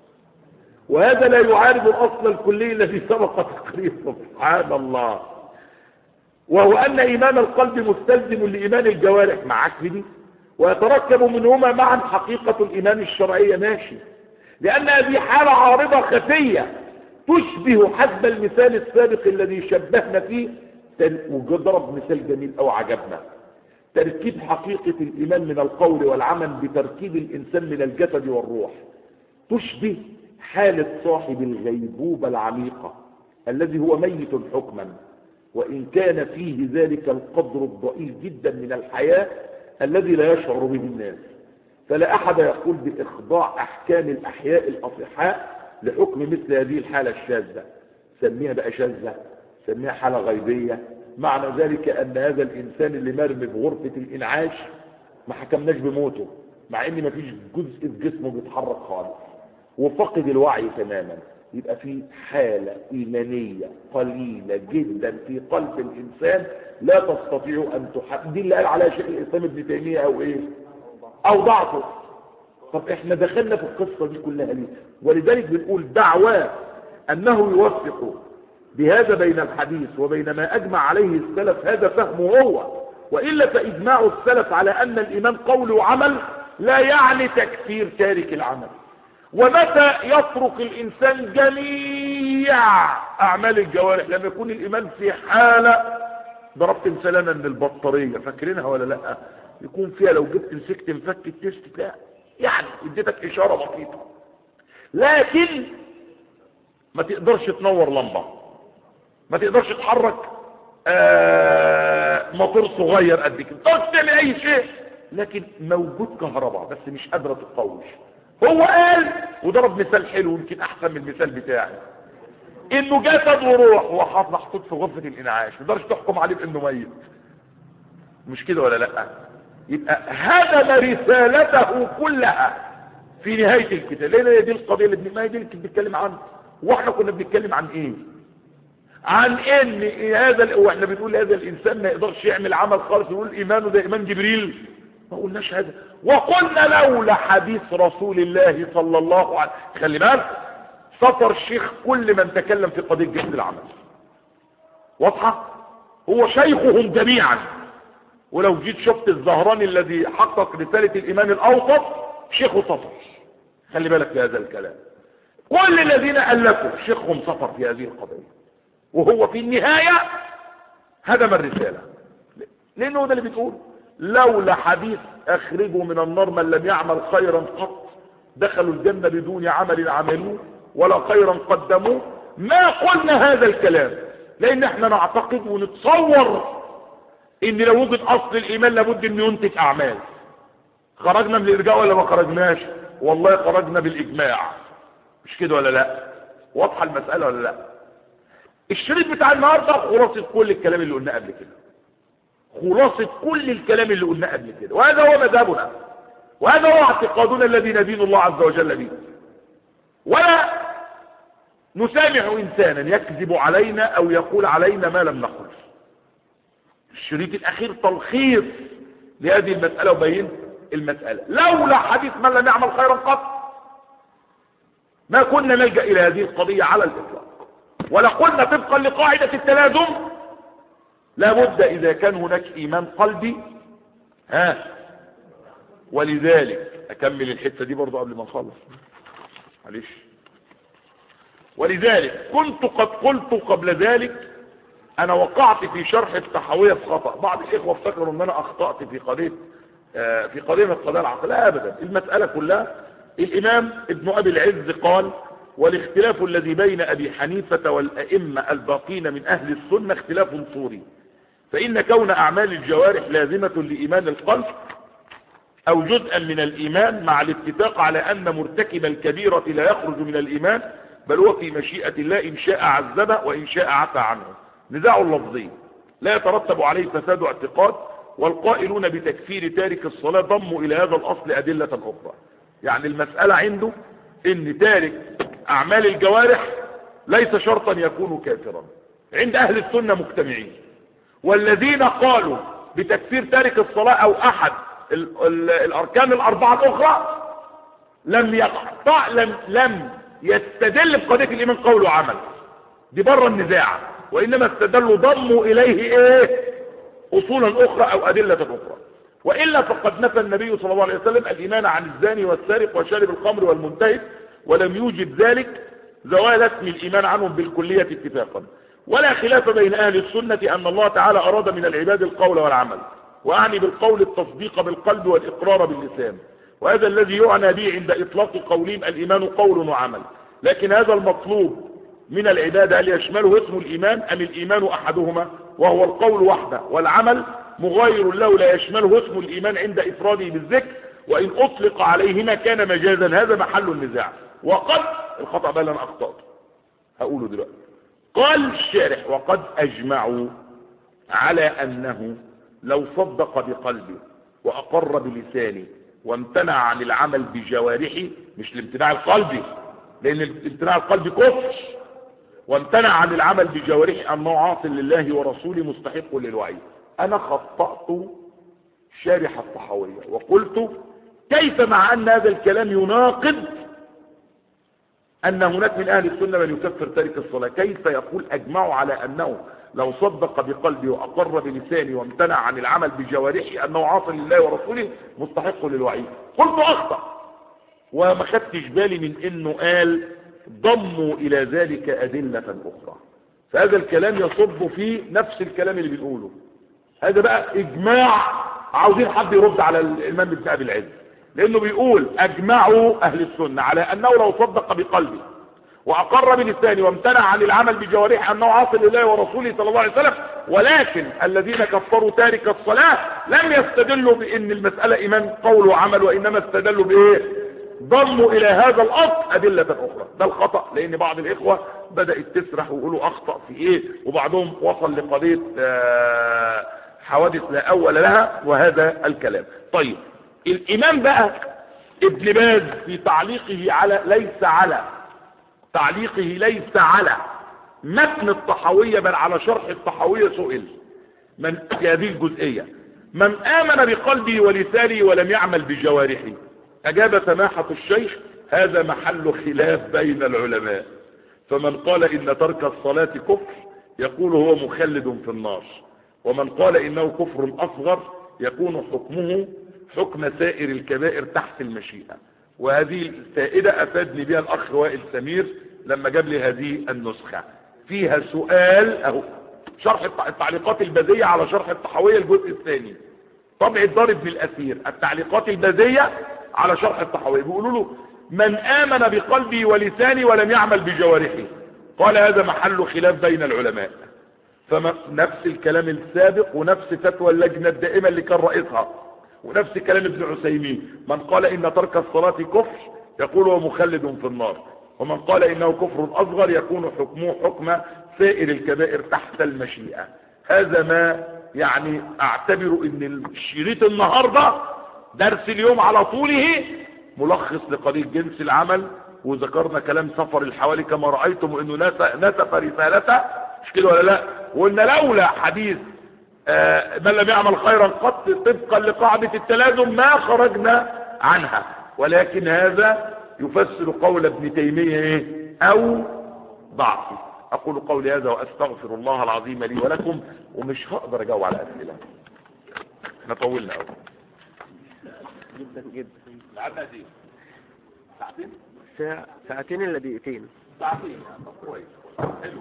وهذا لا يعارض الأصل الكلي الذي سبق تقريره سبحان الله، وهو أن إيمان القلب مستلزم لإيمان الجوارح معك دي، ويتركب منهما معا حقيقة الإيمان الشرعية. ماشي، لأن هذه حالة عارضة خفية تشبه حسب المثال السابق الذي شبهنا فيه، وضرب مثال جميل أو عجبنا، تركيب حقيقة الإيمان من القول والعمل بتركيب الإنسان من الجسد والروح، تشبه حالة صاحب الغيبوبة العميقة الذي هو ميت حكما، وإن كان فيه ذلك القدر الضئيل جدا من الحياة الذي لا يشعر به الناس. فلا أحد يقول بإخضاع أحكام الأحياء الأصحاء لحكم مثل هذه الحالة الشاذة. سميها بقى شاذة، سميها حالة غيبية، معنى ذلك أن هذا الإنسان اللي مرمي في غرفة الإنعاش ما حكمناش بموته، مع إن ما فيش جزء في جسمه بيتحرك خالص وفقد الوعي تماما. يبقى في حالة إيمانية قليلة جدا في قلب الإنسان لا تستطيع أن تحدد. دي اللي قال عليها شيخ الإسلام ابن تيمية أو إيه؟ أو ضعفه. طب إحنا دخلنا في القصة دي كلها ليه؟ ولذلك بنقول دعواه أنه يوفق بهذا بين الحديث وبين ما أجمع عليه السلف هذا فهمه هو، وإلا فإجماع السلف على أن الإيمان قول وعمل لا يعني تكفير تارك العمل. ومتى يترك الإنسان جميع أعمال الجوارح؟ لما يكون الإيمان في حالة ضربت مثال انا ان البطاريه فاكرينها ولا لا؟ يكون فيها لو جبت مسكت مفك التست تلاقي يعني اديتك اشاره بسيطه، لكن ما تقدرش تنور لمبه، ما تقدرش تحرك موتور صغير قد كده، ما تقدرش تعمل اي شيء، لكن موجود كهرباء بس مش قادره تتطوش. هو قال وضرب مثال حلو يمكن احسن من المثال بتاعي، انه جسد وروح، هو محطوط في غرفه الانعاش، ما تقدرش تحكم عليه بانه ميت، مش كده ولا لا؟ يبقى هدم رسالته كلها في نهايه الكتاب. ليه؟ دي القضيه اللي ما هي دي اللي بنتكلم عنها. واحنا كنا بنتكلم عن ايه؟ عن ان هذا واحنا بنقول هذا الانسان ما يقدرش يعمل عمل خالص، يقول ايمانه ده ايمان جبريل، ما قلناش هذا. وقلنا لولا حديث رسول الله صلى الله عليه وسلم، خلي بالك سطر الشيخ كل من تكلم في قضيه جهد العمل، واضحه؟ هو شيخهم جميعا. ولو جيت شفت الزهراني الذي حقق رساله الايمان الاوسط شيخه سطر، خلي بالك في هذا الكلام. كل الذين الفوا شيخهم سطر في هذه القضيه، وهو في النهايه هدم الرساله، لانه ده اللي بتقول لولا حديث اخرجوا من النار من لم يعمل خيرا قط دخلوا الجنه بدون عمل عملوه ولا خيرا قدموه، ما قلنا هذا الكلام، لان احنا نعتقد ونتصور ان لو وجد اصل الايمان لابد انه ينتج اعمال. خرجنا من الارجاء ولا ما خرجناش؟ والله خرجنا بالاجماع، مش كده ولا لا؟ واضحه المساله ولا لا؟ الشريط بتاع النهارده خلاصه كل الكلام اللي قلناه قبل كده، خلاصه كل الكلام اللي قلناه قبل كده، وهذا هو مذهبنا، وهذا هو اعتقادنا الذي ندين الله عز وجل به. ولا نسامح انسانا يكذب علينا او يقول علينا ما لم نقل. الشريط الاخير تلخيص لهذه المساله وبين المساله. لولا حديث من لم يعمل خيرا قط ما كنا نلجا الى هذه القضيه على الاطلاق، ولقلنا طبقا لقاعده التلازم لابد اذا كان هناك ايمان قلبي ولذلك اكمل الحته دي برضه قبل ما نخلص معلش. ولذلك كنت قد قلت قبل ذلك انا وقعت في شرح الطحاوية في خطأ. بعض الاخوه افتكروا ان انا اخطأت في قضيه من القضايا العقليه. ابدا، المساله كلها الامام ابن ابي العز قال والاختلاف الذي بين ابي حنيفه والائمه الباقين من اهل السنه اختلاف صوري، فان كون اعمال الجوارح لازمه لايمان القلب او جزءا من الايمان مع الاتفاق على ان مرتكب الكبيره لا يخرج من الايمان بل هو في مشيئه الله ان شاء عذبه وان شاء عفى عنه. نزاع لفظي لا يترتب عليه فساد اعتقاد، والقائلون بتكفير تارك الصلاة ضموا الى هذا الاصل ادلة اخرى. يعني المسألة عنده ان تارك اعمال الجوارح ليس شرطا يكون كافرا، عند اهل السنة مجتمعين. والذين قالوا بتكفير تارك الصلاة او احد الاركان الاربعة الاخرى لم يستدل بقضية الايمان قول وعمل، دي بره النزاع، وانما استدلوا ضموا اليه اصولا اخرى او ادلة اخرى. والا فقد نفى النبي صلى الله عليه وسلم الايمان عن الزاني والسارق وشارب الخمر والمنتهب، ولم يوجب ذلك زوال اسم الايمان عنهم بالكلية اتفاقا. ولا خلاف بين اهل السنة ان الله تعالى اراد من العباد القول والعمل، واعني بالقول التصديق بالقلب والاقرار باللسان، وهذا الذي يعنى به عند اطلاق قولهم الايمان قول وعمل. لكن هذا المطلوب من العبادة هل يشمله اسم الايمان ام الايمان احدهما وهو القول وحده، والعمل مغاير له لا يشمله اسم الايمان عند افراده بالذكر، وان اطلق عليهما كان مجازا. هذا محل النزاع. وقد الخطأ بقى اللي انا اخطأته هقوله دلوقتي. قال الشارح وقد اجمعوا على انه لو صدق بقلبه واقر بلسانه وامتنع عن العمل بجوارحه، مش الامتناع القلبي لان الامتناع القلبي كفر، وامتنع عن العمل بجوارحه انه عاص لله ورسوله مستحق للوعيد. انا خطأت شارح الطحاوية وقلت كيف مع ان هذا الكلام يناقض ان هناك من اهل السنة من يكفر تارك الصلاة، كيف يقول اجمعوا على انه لو صدق بقلبه واقر بلسانه وامتنع عن العمل بجوارحه انه عاص لله ورسوله مستحق للوعيد؟ قلت اخطأ وما خدتش بالي من انه قال ضموا الى ذلك ادلة اخرى. فهذا الكلام يصب في نفس الكلام اللي بنقوله، هذا بقى اجماع. عاوزين حد يرد على الامام ابن ابي العز، لانه بيقول اجمعوا اهل السنة على انه لو صدق بقلبه واقر بلسانه وامتنع عن العمل بجوارحه انه عاصي لله ورسوله صلى الله عليه وسلم. ولكن الذين كفروا تارك الصلاة لم يستدلوا بان المسألة ايمان قول وعمل، وانما استدلوا بايه؟ ضموا الى هذا الاصل ادلة اخرى. ده الخطأ، لان بعض الاخوة بدأت تسرح ويقولوا اخطأ في ايه، وبعضهم وصل لقضية حوادث لا اول لها، وهذا الكلام. طيب الامام بقى ابن باز في تعليقه على ليس على متن الطحاوية بل على شرح الطحاوية سئل من في هذه الجزئية: من آمن بقلبه ولسانه ولم يعمل بجوارحه؟ أجاب سماحة الشيخ: هذا محل خلاف بين العلماء، فمن قال إن ترك الصلاة كفر يقول هو مخلد في النار، ومن قال إنه كفر أصغر يكون حكمه حكم سائر الكبائر تحت المشيئة. وهذه الفائدة أفادني بها الأخ وائل سمير لما جاب لي هذه النسخة، فيها سؤال أهو، شرح التعليقات البازية على شرح الطحاوية الجزء الثاني، طبع دار ابن الأثير، التعليقات البازية على شرح الطحاوية. بيقولوا له: من آمن بقلبه ولسانه ولم يعمل بجوارحه، قال هذا محل خلاف بين العلماء. فنفس الكلام السابق ونفس فتوى اللجنة الدائمة اللي كان رئيسها، ونفس كلام ابن عثيمين: من قال إن ترك الصلاة كفر يقول هو مخلد في النار، ومن قال إنه كفر أصغر يكون حكمه حكم سائر الكبائر تحت المشيئة. هذا ما يعني اعتبر ان الشريط النهاردة درس اليوم على طوله ملخص لقضية جنس العمل. وذكرنا كلام سفر الحوالي كما رأيتم، وانه نسف رسالته، مش كده ولا لا؟ وان لولا حديث من لم يعمل خيرا قط طبقا لقاعدة التلازم ما خرجنا عنها. ولكن هذا يفسر قول ابن تيمية او ضعفه. اقول قولي هذا واستغفر الله العظيم لي ولكم، ومش هقدر اجاوب على اسئله، احنا طولنا قوي جدا جدا. قعدنا دي ساعتين، ساعتين الا دقيقتين. ساعتين كويس. حلو.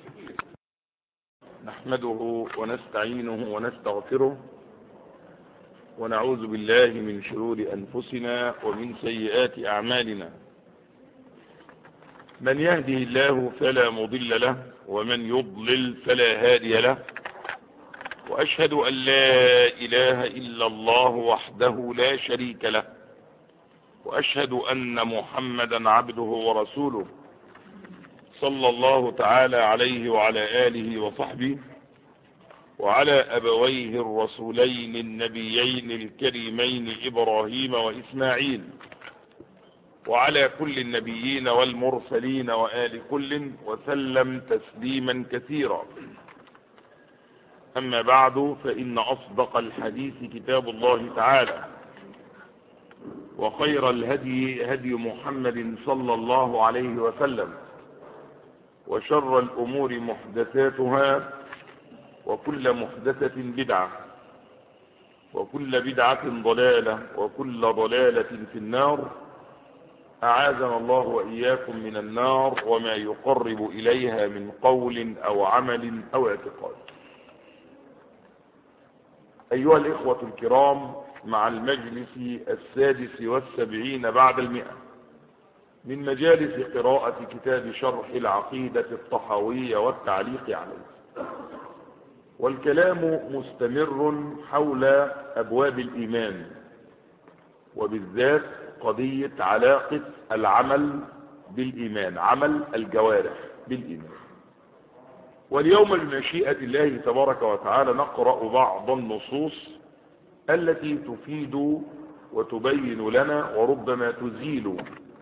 نحمده ونستعينه ونستغفره ونعوذ بالله من شرور انفسنا ومن سيئات اعمالنا. من يهده الله فلا مضل له، ومن يضلل فلا هادي له، وأشهد أن لا إله إلا الله وحده لا شريك له، وأشهد أن محمدا عبده ورسوله صلى الله تعالى عليه وعلى آله وصحبه وعلى أبويه الرسولين النبيين الكريمين إبراهيم وإسماعيل، وعلى كل النبيين والمرسلين وآل كل وسلم تسليما كثيرا. أما بعد، فإن أصدق الحديث كتاب الله تعالى، وخير الهدي هدي محمد صلى الله عليه وسلم، وشر الأمور محدثاتها، وكل محدثة بدعة، وكل بدعة ضلالة، وكل ضلالة في النار. أعاذنا الله وإياكم من النار وما يقرب إليها من قول أو عمل أو اعتقاد. أيها الإخوة الكرام، مع المجلس 76 بعد 100 من مجالس قراءة كتاب شرح العقيدة الطحاوية والتعليق عليه، والكلام مستمر حول أبواب الإيمان، وبالذات قضية علاقة العمل بالإيمان، عمل الجوارح بالإيمان. واليوم بمشيئة الله تبارك وتعالى نقرأ بعض النصوص التي تفيد وتبين لنا وربما تزيل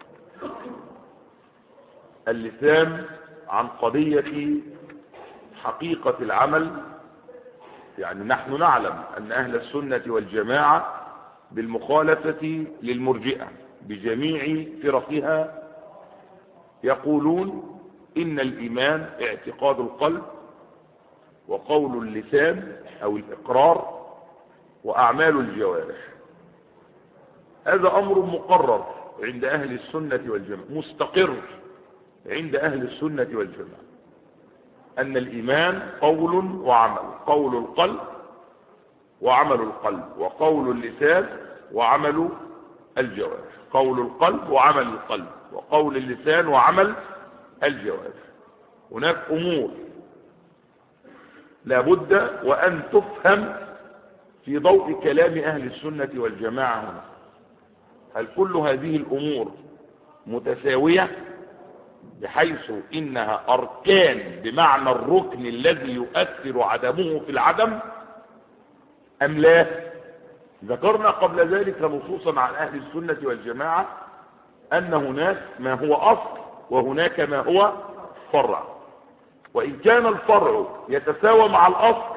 اللسان عن قضية حقيقة العمل. يعني نحن نعلم أن أهل السنة والجماعة بالمخالفة للمرجئة بجميع فرقها يقولون إن الإيمان اعتقاد القلب وقول اللسان أو الإقرار وأعمال الجوارح. هذا أمر مقرر عند أهل السنة والجماعة، مستقر عند أهل السنة والجماعة، أن الإيمان قول وعمل، قول القلب وعمل القلب، وقول اللسان وعمل الجوارح. قول القلب وعمل القلب، وقول اللسان وعمل الجوارح. هناك أمور لابد وأن تفهم في ضوء كلام أهل السنة والجماعة هنا. هل كل هذه الأمور متساوية بحيث إنها أركان بمعنى الركن الذي يؤثر عدمه في العدم أم لا؟ ذكرنا قبل ذلك نصوصا عن أهل السنة والجماعة أن هناك ما هو أصل وهناك ما هو فرع، وإن كان الفرع يتساوى مع الأصل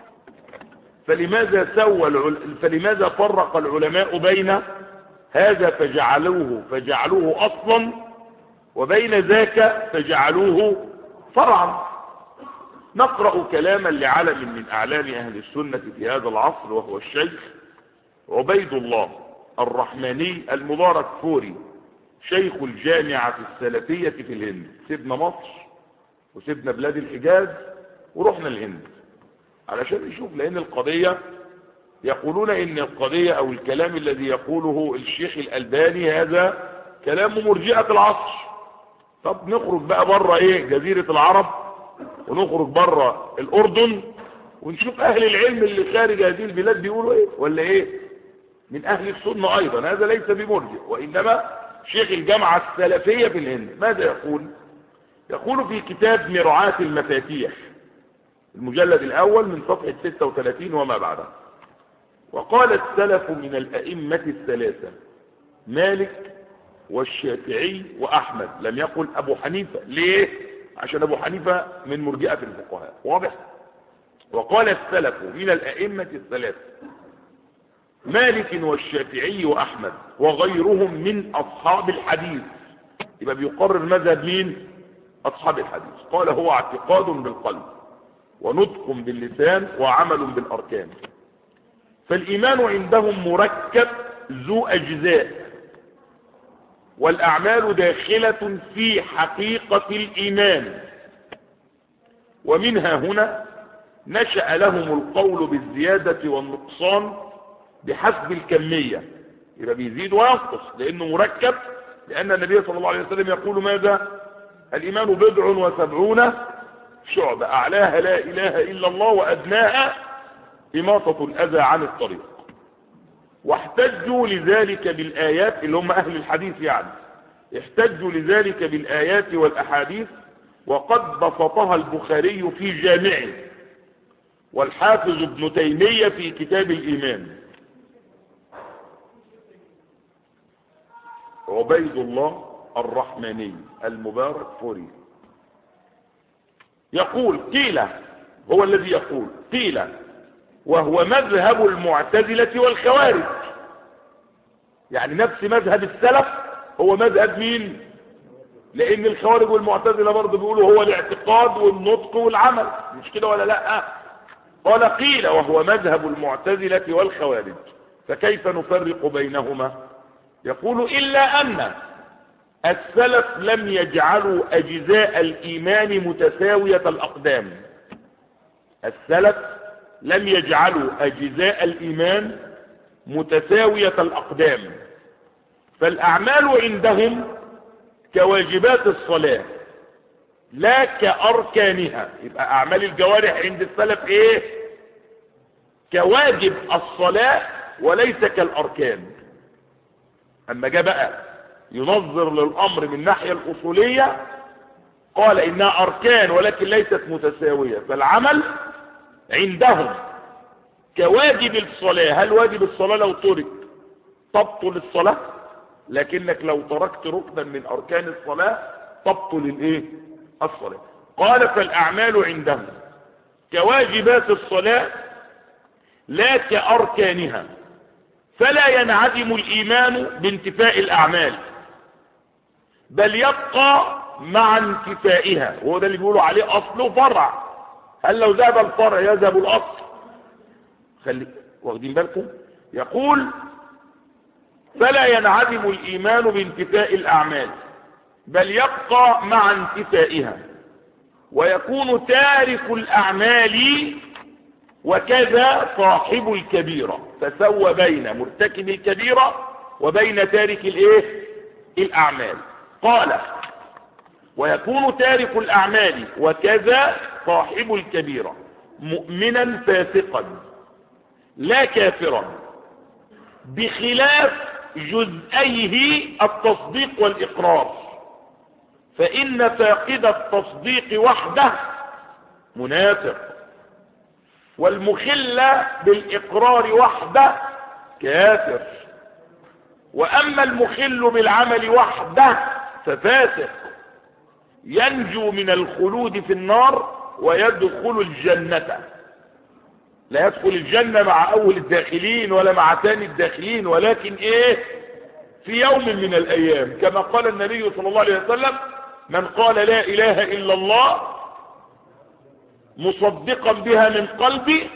فلماذا فرق العلماء بين هذا فجعلوه أصلا وبين ذاك فجعلوه فرعا؟ نقرأ كلاما لعلم من أعلام أهل السنة في هذا العصر، وهو الشيخ عبيد الله الرحماني المبارك فوري، شيخ الجامعة السلفية في الهند. سيبنا مصر وسيبنا بلاد الحجاز ورحنا الهند علشان نشوف، لأن القضية يقولون إن القضية أو الكلام الذي يقوله الشيخ الألباني هذا كلام مرجئة العصر. طب نخرج بقى بره جزيرة العرب ونخرج بره الأردن ونشوف أهل العلم اللي خارج هذه البلاد بيقولوا ولا من أهل السنة أيضا. هذا ليس بمرجئ، وإنما شيخ الجامعة السلفية في الهند ماذا يقول؟ يقول في كتاب مرعاة المفاتيح المجلد الأول من صفحة 36 وما بعدها: وقال السلف من الأئمة الثلاثة مالك والشافعي وأحمد، لم يقل أبو حنيفة. ليه؟ عشان أبو حنيفة من مرجئة الفقهاء، واضح؟ وقال السلف من الأئمة الثلاثة مالك والشافعي وأحمد وغيرهم من أصحاب الحديث. يبقى بيقرر مذهب مين؟ أصحاب الحديث. قال هو اعتقاد بالقلب ونطق باللسان وعمل بالأركان. فالإيمان عندهم مركب ذو أجزاء، والأعمال داخلة في حقيقة الإيمان، ومنها هنا نشأ لهم القول بالزيادة والنقصان بحسب الكمية. يبقى بيزيد وينقص لأنه مركب، لأن النبي صلى الله عليه وسلم يقول ماذا؟ الإيمان 70 شعبة، أعلاها لا إله إلا الله وأدناها إماطة الأذى عن الطريق. واحتجوا لذلك بالآيات، اللي هم أهل الحديث يعني، احتجوا لذلك بالآيات والأحاديث، وقد بسطها البخاري في جامعه والحافظ ابن تيمية في كتاب الإيمان. عبيد الله الرحماني المبارك فوري يقول قيل، هو الذي يقول قيل وهو مذهب المعتزلة والخوارج، يعني نفس مذهب السلف هو مذهب مين؟ لأن الخوارج والمعتزلة برضه بيقولوا هو الاعتقاد والنطق والعمل، مش كده ولا لا؟ قال قيل وهو مذهب المعتزلة والخوارج، فكيف نفرق بينهما؟ يقول إلا أن السلف لم يجعلوا أجزاء الإيمان متساوية الأقدام. السلف لم يجعلوا أجزاء الإيمان متساوية الأقدام، فالأعمال عندهم كواجبات الصلاة لا كأركانها. يبقى أعمال الجوارح عند السلف كواجب الصلاة وليس كالأركان. أما جاء بقى ينظر للأمر من الناحية الأصولية قال إنها أركان ولكن ليست متساوية، فالعمل عندهم كواجب الصلاة. هل واجب الصلاة لو ترك تبطل الصلاة؟ لكنك لو تركت ركنا من أركان الصلاة تبطل الصلاة. قال فالأعمال عندهم كواجبات الصلاة لا كأركانها، فلا ينعدم الإيمان بانتفاء الأعمال بل يبقى مع انتفائها، وهو ده اللي بيقولوا عليه أصل وفرع. هل لو ذهب الفرع يذهب الأصل؟ واخدين بالكم؟ يقول فلا ينعدم الإيمان بانتفاء الأعمال بل يبقى مع انتفائها، ويكون تارك الأعمال وكذا صاحب الكبيرة، فسوى بين مرتكب الكبيرة وبين تارك الأعمال. قال ويكون تارك الأعمال وكذا صاحب الكبيرة مؤمنا فاسقا لا كافرا، بخلاف جزئيه التصديق والإقرار، فإن فاقد التصديق وحده منافق، والمخل بالإقرار وحده كافر، وأما المخل بالعمل وحده ففاسق، ينجو من الخلود في النار ويدخل الجنة. لا يدخل الجنة مع أول الداخلين ولا مع ثاني الداخلين، ولكن في يوم من الأيام، كما قال النبي صلى الله عليه وسلم: من قال لا إله إلا الله مصدقا بها من قلبي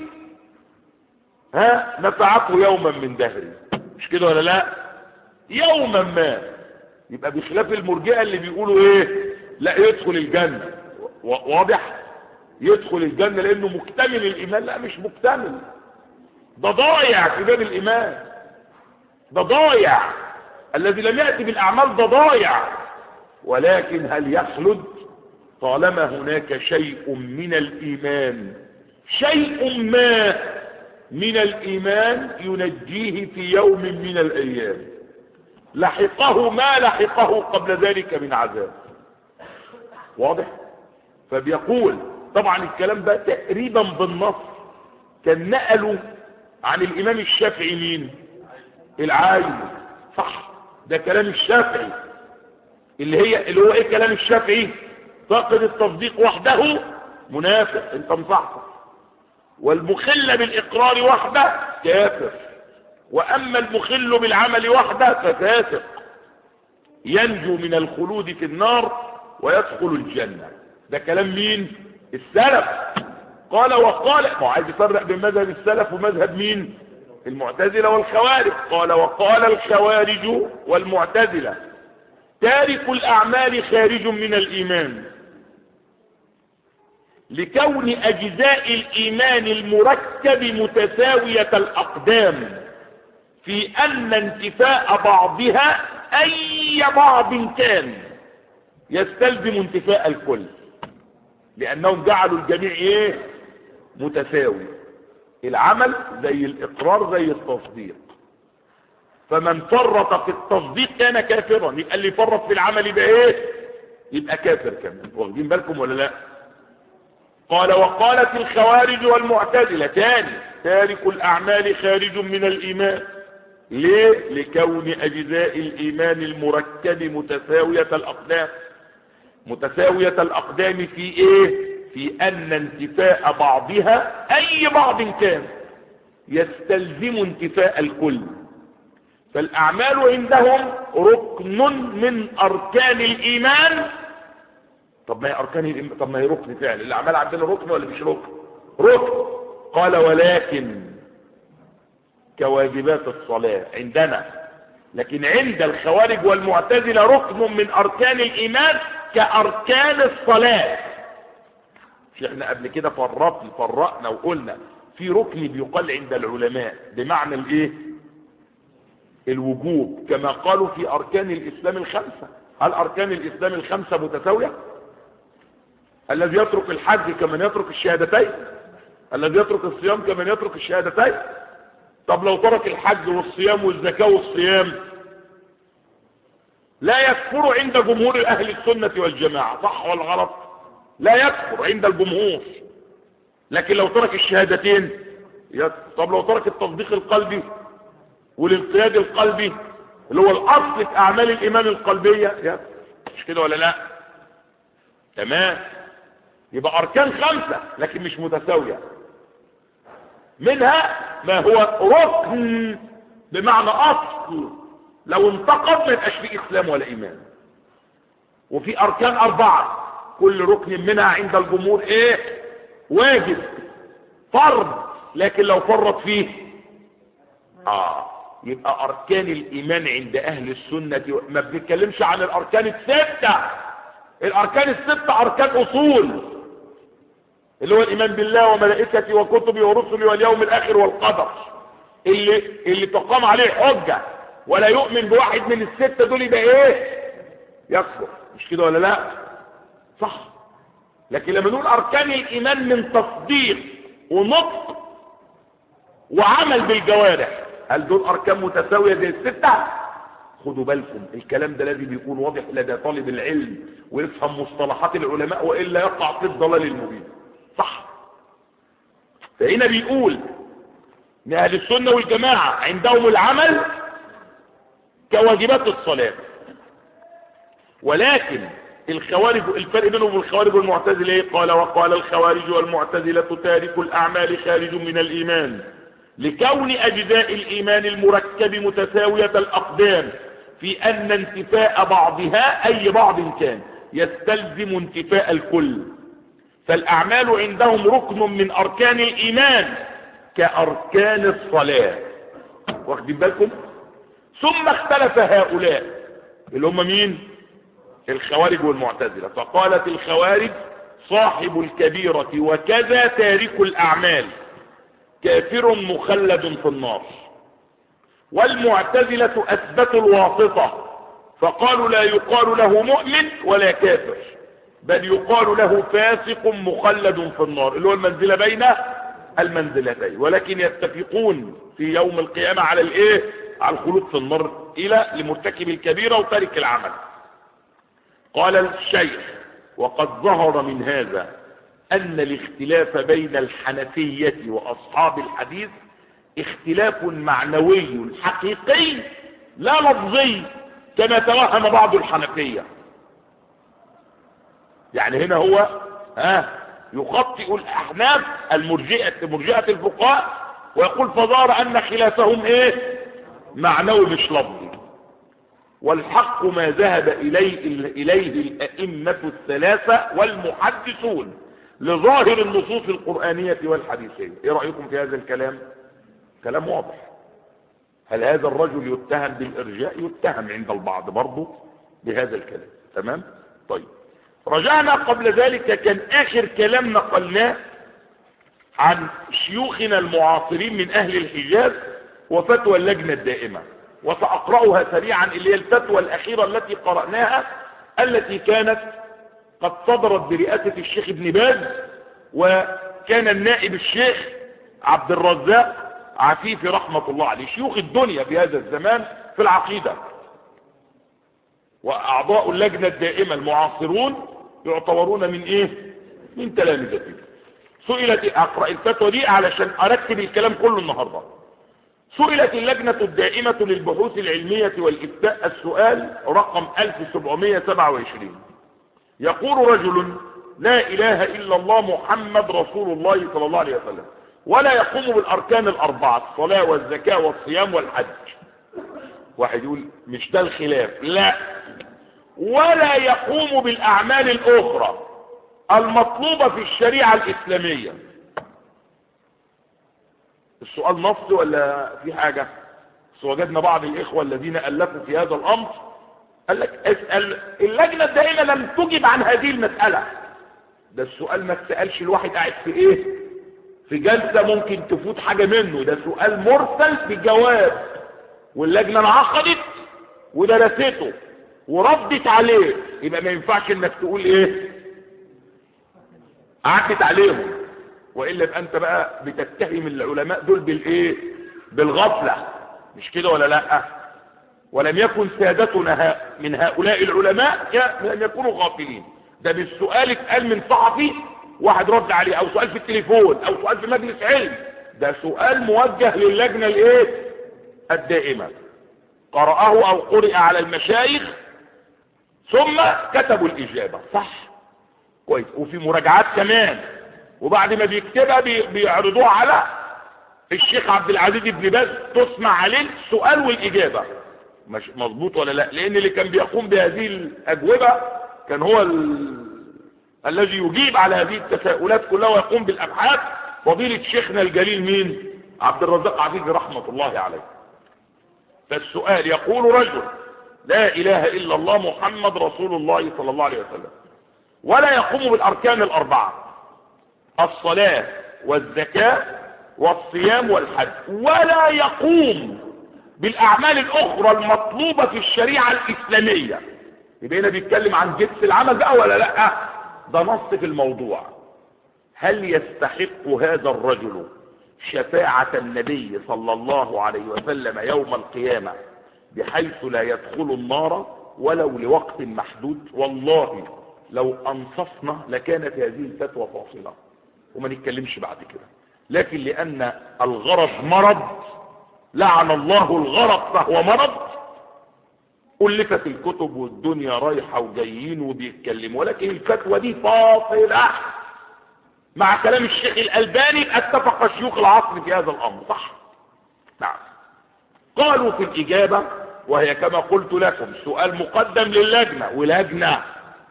نفعته يوما من دهري. مش كده ولا لا؟ يوما ما. يبقى بخلاف المرجئة اللي بيقولوا لا يدخل الجنة، واضح؟ يدخل الجنة لأنه مكتمل الإيمان. لا، مش مكتمل، ده ضايع في باب الإيمان، ده ضايع. الذي لم يأتي بالأعمال ده ضايع. ولكن هل يخلد؟ طالما هناك شيء من الإيمان، شيء ما من الإيمان ينجيه في يوم من الأيام، لحقه ما لحقه قبل ذلك من عذاب. واضح؟ فبيقول طبعا الكلام ده تقريبا بالنص كان نقله عن الإمام الشافعي مين؟ العايم. صح، ده كلام الشافعي اللي هو كلام الشافعي؟ فاقد التصديق وحده منافق، انت مصحصح. والمخل بالإقرار وحده كافر، وأما المخل بالعمل وحده ففاسق، ينجو من الخلود في النار ويدخل الجنة. ده كلام مين؟ السلف. قال وقال، ما عايز يفرق بين مذهب السلف ومذهب مين؟ المعتزلة والخوارج. قال وقال الخوارج والمعتزلة: تارك الأعمال خارج من الإيمان، لكون أجزاء الإيمان المركب متساوية الأقدام، في أن انتفاء بعضها أي بعض كان يستلزم انتفاء الكل، لأنهم جعلوا الجميع متساوي. العمل زي الإقرار زي التصديق، فمن فرط في التصديق كان كافرا، يبقى اللي فرط في العمل يبقى يبقى كافر كمان. واخدين بالكم ولا لا؟ قال وقالت الخوارج والمعتزلة تاني: تارك الأعمال خارج من الإيمان. ليه؟ لكون أجزاء الإيمان المركب متساوية الأقدام. متساوية الأقدام في في أن انتفاء بعضها أي بعض كان يستلزم انتفاء الكل. فالأعمال عندهم ركن من أركان الإيمان. طب ما هي أركان الإيمان، طب ما هي ركن فعلا. الأعمال عندنا ركن ولا مش ركن؟ ركن. قال ولكن كواجبات الصلاة عندنا، لكن عند الخوارج والمعتزلة ركن من أركان الإيمان كأركان الصلاة. مش احنا قبل كده فرقنا وقلنا في ركن بيقال عند العلماء بمعنى الوجوب، كما قالوا في أركان الإسلام الخمسة. هل أركان الإسلام الخمسة متساوية؟ الذي يترك الحج كمن يترك الشهادتين، الذي يترك الصيام كمن يترك الشهادتين. طب لو ترك الحج والصيام والزكاة والصيام لا يكفر عند جمهور أهل السنة والجماعة، صح ولا غلط؟ لا يكفر عند الجمهور. لكن لو ترك الشهادتين يكفر. طب لو ترك التصديق القلبي والانقياد القلبي اللي هو الأصل في أعمال الإيمان القلبية يكفر. مش كده ولا لا؟ تمام. يبقى أركان خمسة لكن مش متساوية. منها ما هو ركن بمعنى أصل، لو انتقض ما يبقاش فيه إسلام ولا إيمان. وفي أركان 4 كل ركن منها عند الجمهور واجب فرض، لكن لو فرط فيه يبقى أركان الإيمان عند أهل السنة. ما بنتكلمش عن الأركان الستة. الأركان الستة أركان أصول، اللي هو الإيمان بالله وملائكته وكتبه ورسله واليوم الآخر والقدر، اللي تقام عليه حجة ولا يؤمن بواحد من الستة دول يبقى ايه؟ يكفر. مش كده ولا لا؟ صح. لكن لما نقول أركان الإيمان من تصديق ونطق وعمل بالجوارح، هل دول أركان متساوية زي الستة؟ خدوا بالكم الكلام ده لازم يكون واضح لدى طالب العلم ويفهم مصطلحات العلماء، وإلا يقع في الضلال المبين. صح. فهنا بيقول ان اهل السنة والجماعة عندهم العمل كواجبات الصلاة، ولكن الخوارج، الفرق بينهم وبين الخوارج والمعتزلة ايه؟ قال وقال الخوارج والمعتزلة تارك الأعمال خارج من الإيمان لكون أجزاء الإيمان المركب متساوية الأقدام في أن انتفاء بعضها أي بعض كان يستلزم انتفاء الكل، فالأعمال عندهم ركن من أركان الإيمان كأركان الصلاة. واخدين بالكم؟ ثم اختلف هؤلاء اللي هم مين؟ الخوارج والمعتزلة، فقالت الخوارج صاحب الكبيرة وكذا تارك الأعمال كافر مخلد في النار، والمعتزلة أثبتوا الواسطة فقالوا لا يقال له مؤمن ولا كافر، بل يقال له فاسق مخلد في النار، اللي هو المنزلة بين المنزلتين، ولكن يتفقون في يوم القيامة على الايه؟ على الخلود في النار الى لمرتكب الكبيرة وتارك العمل. قال الشيخ وقد ظهر من هذا أن الاختلاف بين الحنفية وأصحاب الحديث اختلاف معنوي حقيقي لا لفظي كما توهم بعض الحنفية. يعني هنا هو يخطئ الأحناف مرجئة الفقهاء ويقول فظهر أن خلافهم ايه؟ معنوي مش لفظي. والحق ما ذهب إليه الأئمة الثلاثة والمحدثون لظاهر النصوص القرآنية والحديثية. ايه رأيكم في هذا الكلام؟ كلام واضح. هل هذا الرجل يتهم بالإرجاء؟ يتهم عند البعض برضه بهذا الكلام. تمام؟ طيب، رجعنا قبل ذلك كان آخر كلام نقلناه عن شيوخنا المعاصرين من أهل الحجاز وفتوى اللجنة الدائمة، وسأقرأها سريعا اللي هي الفتوى الأخيرة التي قرأناها، التي كانت قد صدرت برئاسة الشيخ ابن باز، وكان النائب الشيخ عبد الرزاق عفيفي رحمة الله عليه، شيوخ الدنيا في هذا الزمان في العقيدة، وأعضاء اللجنة الدائمة المعاصرون يعتبرون من ايه؟ من تلامذته. سئلت، أقرأ الفتوى دي علشان أرتب الكلام كله النهاردة. سئلت اللجنة الدائمة للبحوث العلمية والإفتاء السؤال رقم 1727، يقول رجل لا إله إلا الله محمد رسول الله صلى الله عليه وسلم، ولا يقوم بالأركان الأربعة الصلاة والزكاة والصيام والحج. واحد يقول مش ده الخلاف، لا، ولا يقوم بالأعمال الأخرى المطلوبة في الشريعة الإسلامية. السؤال نص ولا في حاجة؟ وجدنا بعض الإخوة الذين ألفوا في هذا الأمر قال لك اسأل اللجنة الدائمة لم تجب عن هذه المسألة. ده السؤال ما تسألش الواحد قاعد في ايه؟ في جلسة ممكن تفوت حاجة منه، ده سؤال مرسل بجواب، واللجنة انعقدت ودرسته وردت عليه، يبقى ما ينفعش انك تقول ايه؟ عدت عليهم، وإلا يبقى انت بقى بتتهم العلماء دول بالايه؟ بالغفلة. مش كده ولا لا؟ ولم يكن سادتنا من هؤلاء العلماء لم يكونوا غافلين. ده بالسؤال اتقال من صحفي واحد رد عليه، او سؤال في التليفون، او سؤال في مجلس علم، ده سؤال موجه للجنة الايه؟ الدائمة، قرأه او قرئ على المشايخ ثم كتبوا الإجابة. صح، كويس، وفي مراجعات كمان، وبعد ما بيكتبها بيعرضوها على الشيخ عبد العزيز بن باز، تسمع عليه السؤال والإجابة. مش مظبوط ولا لا؟ لأن اللي كان بيقوم بهذه الأجوبة كان هو الذي يجيب على هذه التساؤلات كلها ويقوم بالأبحاث، فضيلة شيخنا الجليل مين؟ عبد الرزاق عفيفي رحمة الله عليه. فالسؤال يقول رجل لا إله إلا الله محمد رسول الله صلى الله عليه وسلم، ولا يقوم بالأركان الأربعة الصلاة والزكاة والصيام والحج، ولا يقوم بالأعمال الأخرى المطلوبة في الشريعة الإسلامية، يبقى هنا بيتكلم عن جنس العمل بقى ولا لا؟ ده نص في الموضوع. هل يستحق هذا الرجل شفاعة النبي صلى الله عليه وسلم يوم القيامة بحيث لا يدخل النار ولو لوقت محدود؟ والله لو أنصفنا لكانت هذه الفتوى فاصلة وما نتكلمش بعد كده، لكن لأن الغرض مرض، لعن الله الغرض فهو مرض، ألفت الكتب والدنيا رايحة وجايين وبيتكلموا، ولكن الفتوى دي فاصلة مع كلام الشيخ الألباني. اتفق شيوخ العصر في هذا الأمر، صح؟ نعم. قالوا في الإجابة، وهي كما قلت لكم سؤال مقدم للجنة، ولجنة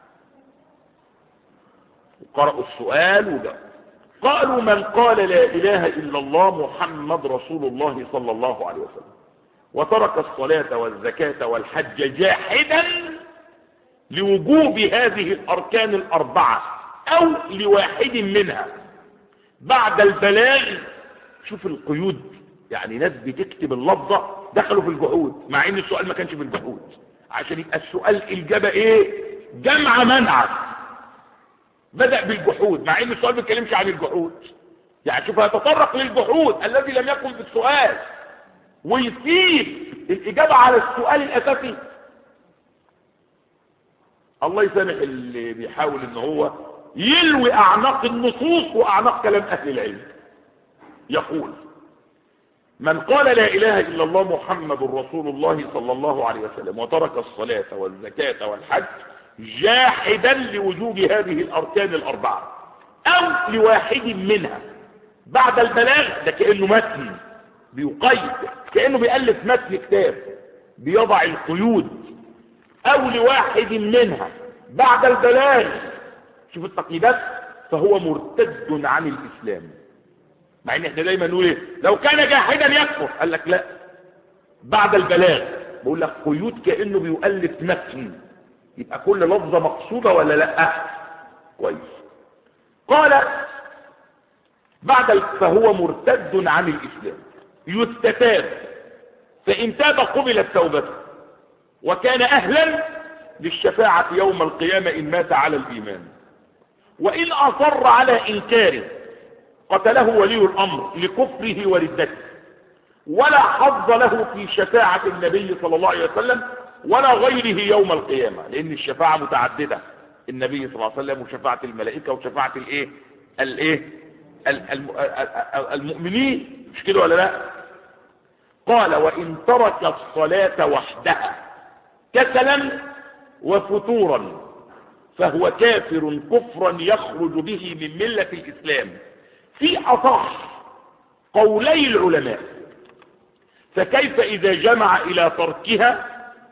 وقرأوا السؤال وجاءوا. قالوا من قال لا إله إلا الله محمد رسول الله صلى الله عليه وسلم وترك الصلاة والزكاة والحج جاحدا لوجوب هذه الأركان الأربعة أو لواحد منها بعد البلاغ. شوف القيود، يعني ناس بتكتب اللفظة دخلوا في الجحود مع ان السؤال ما كانش في الجحود، عشان يبقى السؤال الإجابة ايه؟ جمع منع. بدأ بالجحود مع ان السؤال ما بيتكلمش عن الجحود، يعني شوف هيتطرق للجحود الذي لم يكن في السؤال ويسيب الإجابة على السؤال الأساسي. الله يسامح اللي بيحاول ان هو يلوي أعناق النصوص وأعناق كلام أهل العلم. يقول من قال لا إله إلا الله محمد رسول الله صلى الله عليه وسلم وترك الصلاة والزكاة والحج جاحدا لوجوب هذه الأركان الأربعة أو لواحد منها بعد البلاغ، ده كأنه متن بيقيد، كأنه بيألف متن كتاب بيضع القيود، أو لواحد منها بعد البلاغ، شوف التقييدات، فهو مرتد عن الإسلام. مع ان احنا دايما نقول ايه؟ لو كان جاحدا يكفر، قال لك لا، بعد البلاغ. بقول لك قيود كأنه بيؤلف متن، يبقى كل لفظة مقصودة ولا لا؟ كويس. قال فهو مرتد عن الإسلام، يستتاب، فإن تاب قبلت توبته وكان أهلا للشفاعة يوم القيامة إن مات على الإيمان، وإن أصر على إنكاره قتله ولي الأمر لكفره وردته، ولا حظ له في شفاعة النبي صلى الله عليه وسلم ولا غيره يوم القيامة، لأن الشفاعة متعددة، النبي صلى الله عليه وسلم وشفاعة الملائكة وشفاعة المؤمنين، مش كده ولا لا؟ قال وإن ترك الصلاة وحدها كسلا وفتورا فهو كافر كفرا يخرج به من ملة الإسلام في أصح قولي العلماء. فكيف إذا جمع إلى تركها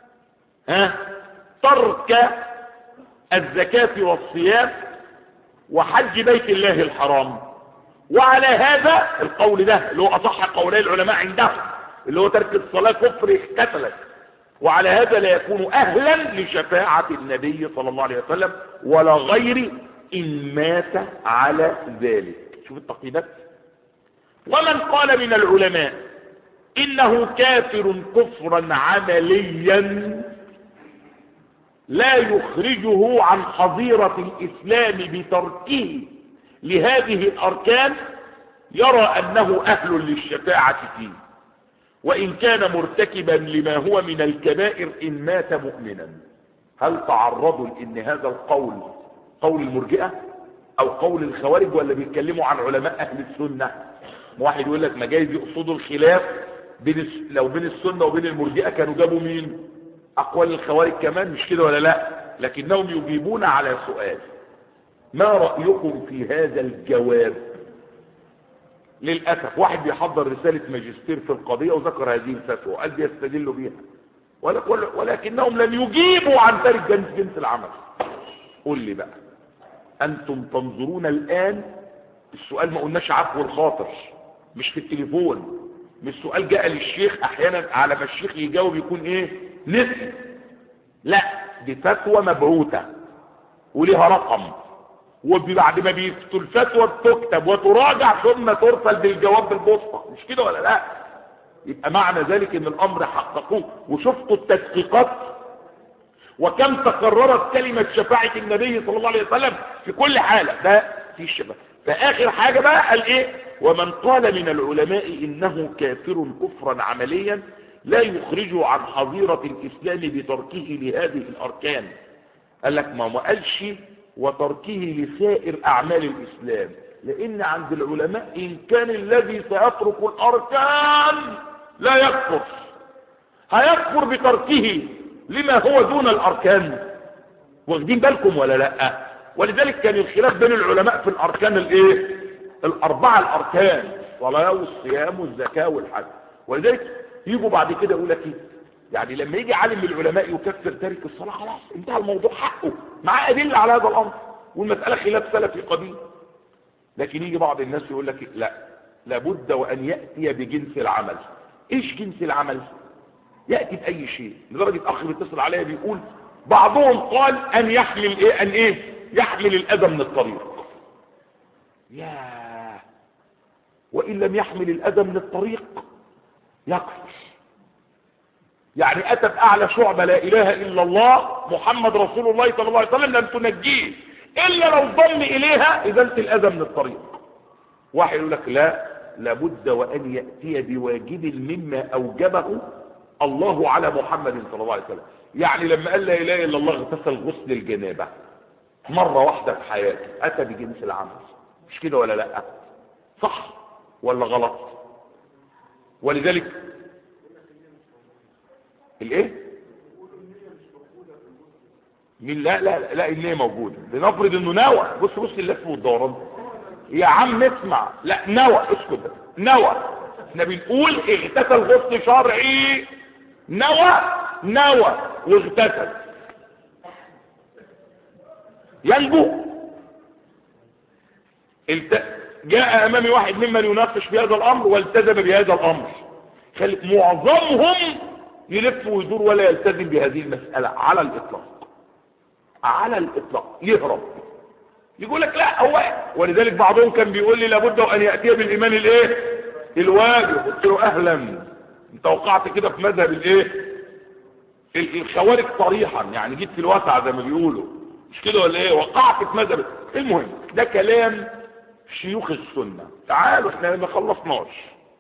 ترك الزكاة والصيام وحج بيت الله الحرام؟ وعلى هذا القول ده اللي هو أصح قولي العلماء عندهم، اللي هو ترك الصلاة كفر كسلك، وعلى هذا لا يكون أهلا لشفاعة النبي صلى الله عليه وسلم ولا غير إن مات على ذلك. شوف التقييدات. ومن قال من العلماء إنه كافر كفرا عمليا لا يخرجه عن حظيرة الإسلام بتركه لهذه الأركان، يرى أنه أهل للشفاعة فيه وإن كان مرتكبا لما هو من الكبائر إن مات مؤمنا. هل تعرضوا لأن هذا القول قول المرجئة أو قول الخوارج، ولا بيتكلموا عن علماء أهل السنة؟ واحد يقول لك ما جايز يقصدوا الخلاف لو بين السنة وبين المرجئة كانوا جابوا مين؟ أقوال الخوارج كمان، مش كده ولا لا؟ لكنهم يجيبون على سؤال ما رأيكم في هذا الجواب؟ للأسف واحد بيحضر رسالة ماجستير في القضية وذكر هذه الفتوى وقال بيستدلوا بيها، ولكنهم لم يجيبوا عن تارك جنس العمل. قول لي بقى، أنتم تنظرون الآن، السؤال ما قلناش عفو الخاطر، مش في التليفون، مش سؤال جاء للشيخ أحيانا على ما الشيخ يجاوب يكون إيه؟ نسي. لا، دي فتوى مبعوثة وليها رقم وبعد ما بيفتوا الفتوى بتكتب وتراجع ثم ترسل بالجواب بالبوسطه، مش كده ولا لا؟ يبقى معنى ذلك ان الامر حققوه. وشفتوا التدقيقات وكم تكررت كلمة شفاعة النبي صلى الله عليه وسلم في كل حالة، ده في الشفاعة. فآخر حاجة بقى قال ايه؟ ومن قال من العلماء انه كافر كفرا عمليا لا يخرجه عن حظيرة الاسلام بتركه لهذه الاركان. قال لك ما قالش وتركه لسائر اعمال الاسلام، لان عند العلماء ان كان الذي سيترك الاركان لا يكفر، هيكفر بتركه لما هو دون الاركان. واخدين بالكم ولا لا؟ ولذلك كان الخلاف بين العلماء في الاركان الايه؟ الاربعه الاركان، الصلاه والصيام والزكاه والحج. ولذلك يجوا بعد كده يقول لك ايه؟ يعني لما يجي عالم من العلماء يكفر تارك الصلاه خلاص انتهى الموضوع، حقه معاه ادله على هذا الامر والمساله خلاف سلفي قديم. لكن يجي بعض الناس يقول لك لا، لابد وان ياتي بجنس العمل. ايش جنس العمل؟ ياتي باي شيء. لدرجه اخ بيتصل عليا بيقول بعضهم قال ان يحمل ايه يحمل الاذى من الطريق. ياه، وان لم يحمل الاذى من الطريق يكفر. يعني اتى باعلى شعبه لا اله الا الله محمد رسول الله صلى الله عليه وسلم لم تنجيه الا لو ضم اليها ازاله الاذى من الطريق. واحد يقول لك لا، لابد وان ياتي بواجب مما اوجبه الله على محمد صلى الله عليه وسلم. يعني لما قال لا اله الا الله اغتسل غسل الجنابه مره واحده في حياته، اتى بجنس العمل. مش كده ولا لا؟ صح ولا غلط؟ ولذلك الايه؟ مين؟ لا لا لا، النية موجودة. لنفرض انه نوى. بص اللف والدوران يا عم اسمع. لا نوى، اسكت. نوى، احنا بنقول اغتسل غسل شرعي. نوى واغتسل ينجو. جاء امامي واحد ممن يناقش في هذا الامر والتزم بهذا الامر. معظمهم يلف ويدور ولا يلتزم بهذه المسألة على الإطلاق. على الإطلاق يهرب، يقول لك لا هو. ولذلك بعضهم كان بيقول لي لابد أن يأتي بالإيمان الايه الواجب. قلت له أهلا، انت وقعت كده في مذهب الايه الخوارج صريحا، يعني جيت في الوسع زي ما بيقولوا، مش كده ولا ايه؟ وقعت في مذهب. المهم ده كلام شيوخ السنة. تعالوا احنا ما خلصناش.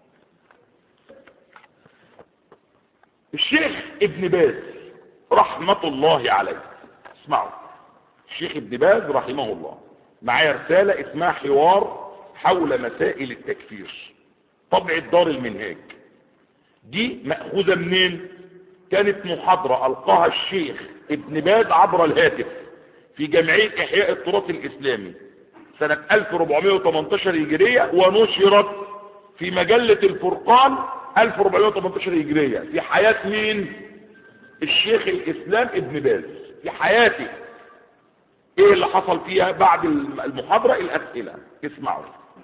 الشيخ ابن باز رحمة الله عليه، اسمعوا، الشيخ ابن باز رحمه الله معايا رسالة اسمها حوار حول مسائل التكفير، طبع دار المنهاج. دي مأخوذة منين؟ كانت محاضرة ألقاها الشيخ ابن باز عبر الهاتف في جمعية إحياء التراث الإسلامي سنة 1418 هجرية، ونشرت في مجلة الفرقان 1418 هجرية في حياة مين؟ الشيخ الإسلام ابن باز في حياته. ايه اللي حصل فيها بعد المحاضرة؟ الأسئلة. اسمعوا.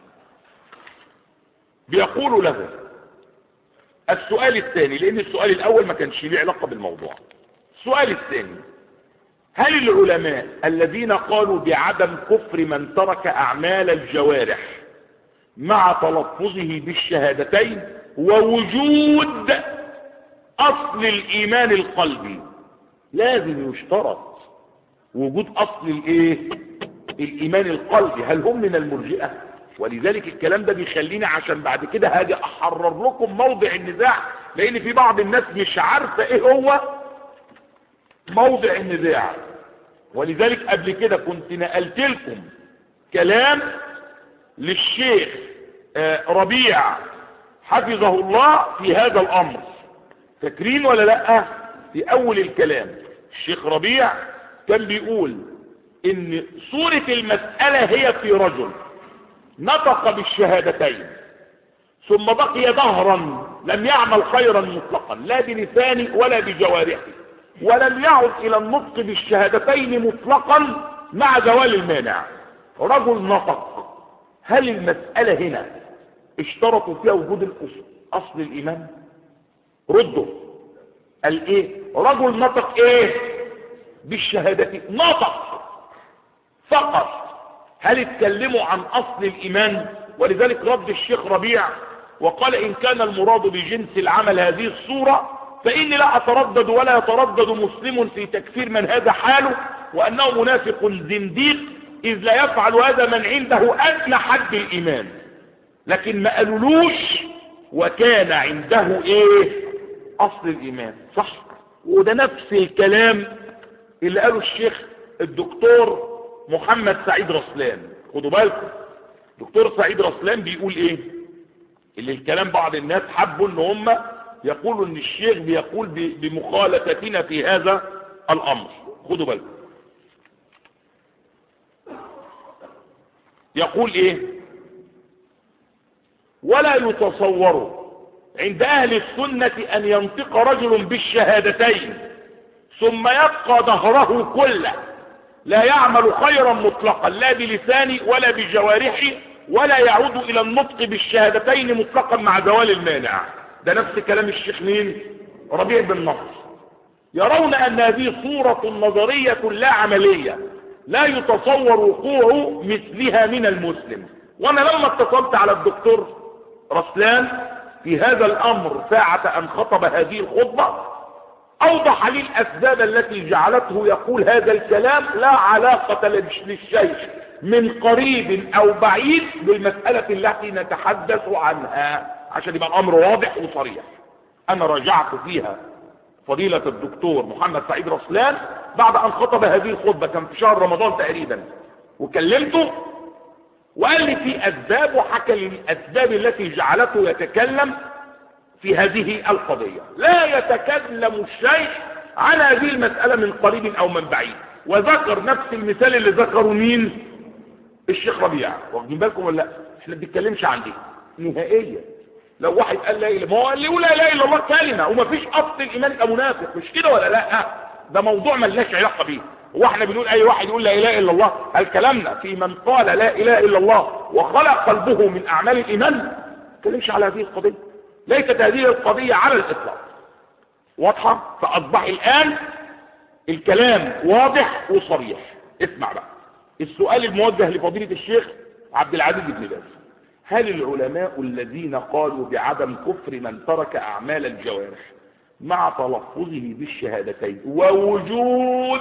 بيقول له السؤال الثاني، لأن السؤال الأول ما كانش ليه علاقة بالموضوع. السؤال الثاني: هل العلماء الذين قالوا بعدم كفر من ترك أعمال الجوارح مع تلفظه بالشهادتين ووجود أصل الإيمان القلبي، لازم يشترط وجود أصل الإيمان القلبي، هل هم من المرجئة؟ ولذلك الكلام ده بيخليني عشان بعد كده هاجي أحرر لكم موضع النزاع، لأن في بعض الناس مش عارفة إيه هو موضع النزاع. ولذلك قبل كده كنت نقلت لكم كلام للشيخ ربيع حفظه الله في هذا الأمر، فاكرين ولا لا؟ في أول الكلام الشيخ ربيع كان بيقول إن صورة المسألة هي في رجل نطق بالشهادتين ثم بقي دهرا لم يعمل خيرا مطلقا لا بلسانه ولا بجوارحه، ولم يعد إلى النطق بالشهادتين مطلقا مع زوال المانع. رجل نطق، هل المسألة هنا اشترطوا فيها وجود أصل الإيمان؟ ردوا. قال ايه؟ رجل نطق ايه بالشهادتين، نطق فقط هل اتكلموا عن أصل الإيمان؟ ولذلك رد الشيخ ربيع وقال إن كان المراد بجنس العمل هذه الصورة فإني لا أتردد ولا يتردد مسلم في تكفير من هذا حاله وأنه منافق زنديق، إذ لا يفعل هذا من عنده أدنى حد الإيمان. لكن ما قالولوش وكان عنده إيه؟ أصل الإيمان. صح؟ وده نفس الكلام اللي قاله الشيخ الدكتور محمد سعيد رسلان. خدوا بالكم، دكتور سعيد رسلان بيقول إيه؟ اللي الكلام بعض الناس حبوا ان هم يقولوا ان الشيخ بيقول بمخالفتنا في هذا الامر. خدوا بالكم، يقول ايه؟ ولا يتصور عند اهل السنة ان ينطق رجل بالشهادتين ثم يبقى ظهره كله لا يعمل خيرا مطلقا لا بلسانه ولا بجوارحه ولا يعود الى النطق بالشهادتين مطلقا مع زوال المانع. ده نفس كلام الشيخ مين؟ ربيع بن نصر. يرون ان هذه صورة نظرية لا عملية لا يتصور وقوع مثلها من المسلم. وانا لما اتصلت على الدكتور رسلان في هذا الامر ساعة ان خطب هذه الخطبة اوضح لي الاسباب التي جعلته يقول هذا الكلام لا علاقة للشيخ من قريب او بعيد بالمسألة التي نتحدث عنها، عشان يبقى الامر واضح وصريح. انا راجعت فيها فضيلة الدكتور محمد سعيد رسلان بعد ان خطب هذه الخطبة، كان في شهر رمضان تقريبا، وكلمته وقال لي في اسباب، وحكى لي الاسباب التي جعلته يتكلم في هذه القضية. لا يتكلم الشيخ عن هذه المسألة من قريب او من بعيد، وذكر نفس المثال اللي ذكره مين؟ الشيخ ربيع. واخدين بالكم ولا لا؟ احنا ما بنتكلمش عن دي نهائيا. لو واحد قال لا اله، ما هو اللي يقول لا اله الا الله كلمه ومفيش اصل الايمان يبقى منافق، مش كده ولا لا؟ ده موضوع ملناش علاقه بيه. هو احنا بنقول اي واحد يقول لا اله الا الله؟ هل كلامنا في من قال لا اله الا الله وخلق قلبه من اعمال الايمان؟ ما نتكلمش على هذه القضيه. ليست هذه القضيه على الاطلاق. واضحه؟ فاصبح الان الكلام واضح وصريح. اسمع بقى السؤال الموجه لفضيلة الشيخ عبد العزيز بن باز: هل العلماء الذين قالوا بعدم كفر من ترك اعمال الجوارح مع تلفظه بالشهادتين ووجود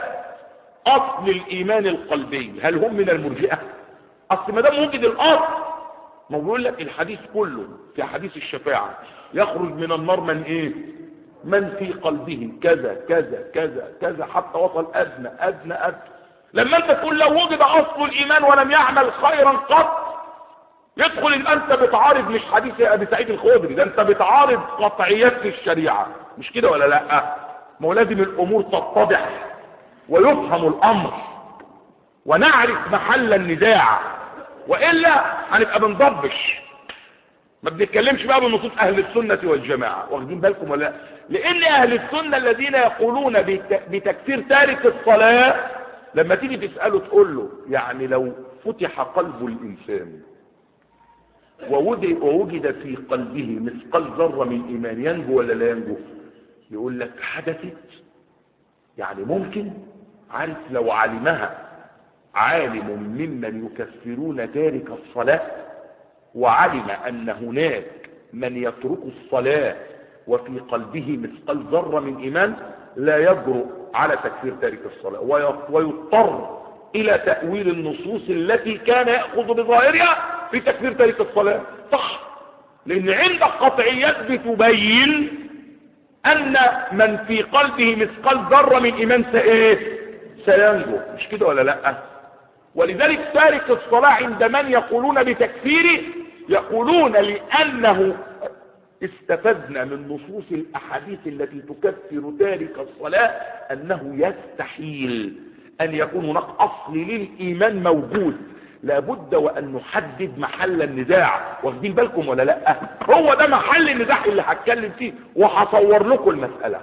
اصل الايمان القلبي هل هم من المرجئة؟ اصل ما دام وجد الاصل، ما بيقول لك الحديث كله في حديث الشفاعة يخرج من النار من ايه؟ من في قلبه كذا كذا كذا كذا حتى وصل ادنى ادنى ادنى. لما انت تقول لو وجد اصل الايمان ولم يعمل خيرا قط، يدخل ان انت بتعارض مش حديث ابي سعيد الخدري، ده انت بتعارض قطعيات في الشريعة، مش كده ولا لا؟ ما هو لازم الامور تتضح ويفهم الامر ونعرف محل النزاع، والا هنبقى بنضبش. ما بنتكلمش بقى بنصوص اهل السنة والجماعة. واخدين بالكم ولا لا؟ لان اهل السنة الذين يقولون بتكفير تارك الصلاة، لما تيجي تسأله تقول له يعني لو فتح قلب الانسان ووجد في قلبه مثقال ذرة من ايمان ينجو ولا لا ينجو؟ يقول لك حدثت، يعني ممكن. عارف لو علمها عالم ممن يكفرون تارك الصلاة وعلم ان هناك من يترك الصلاة وفي قلبه مثقال ذرة من ايمان، لا يجرؤ على تكفير تارك الصلاة ويضطر الى تأويل النصوص التي كان يأخذ بظاهرها في تكفير تارك الصلاة. صح، لان عندك قطعيات بتبين ان من في قلبه مثقال ذرة من ايمان سينجو، مش كده ولا لا؟ ولذلك تارك الصلاة عند من يقولون بتكفيره يقولون لانه استفدنا من نصوص الاحاديث التي تكفر تارك الصلاة انه يستحيل ان يكون هناك اصل للايمان موجود، لابد وان نحدد محل النزاع. واخدين بالكم ولا لا؟ هو ده محل النزاع اللي هتكلم فيه، وهصور لكم المسألة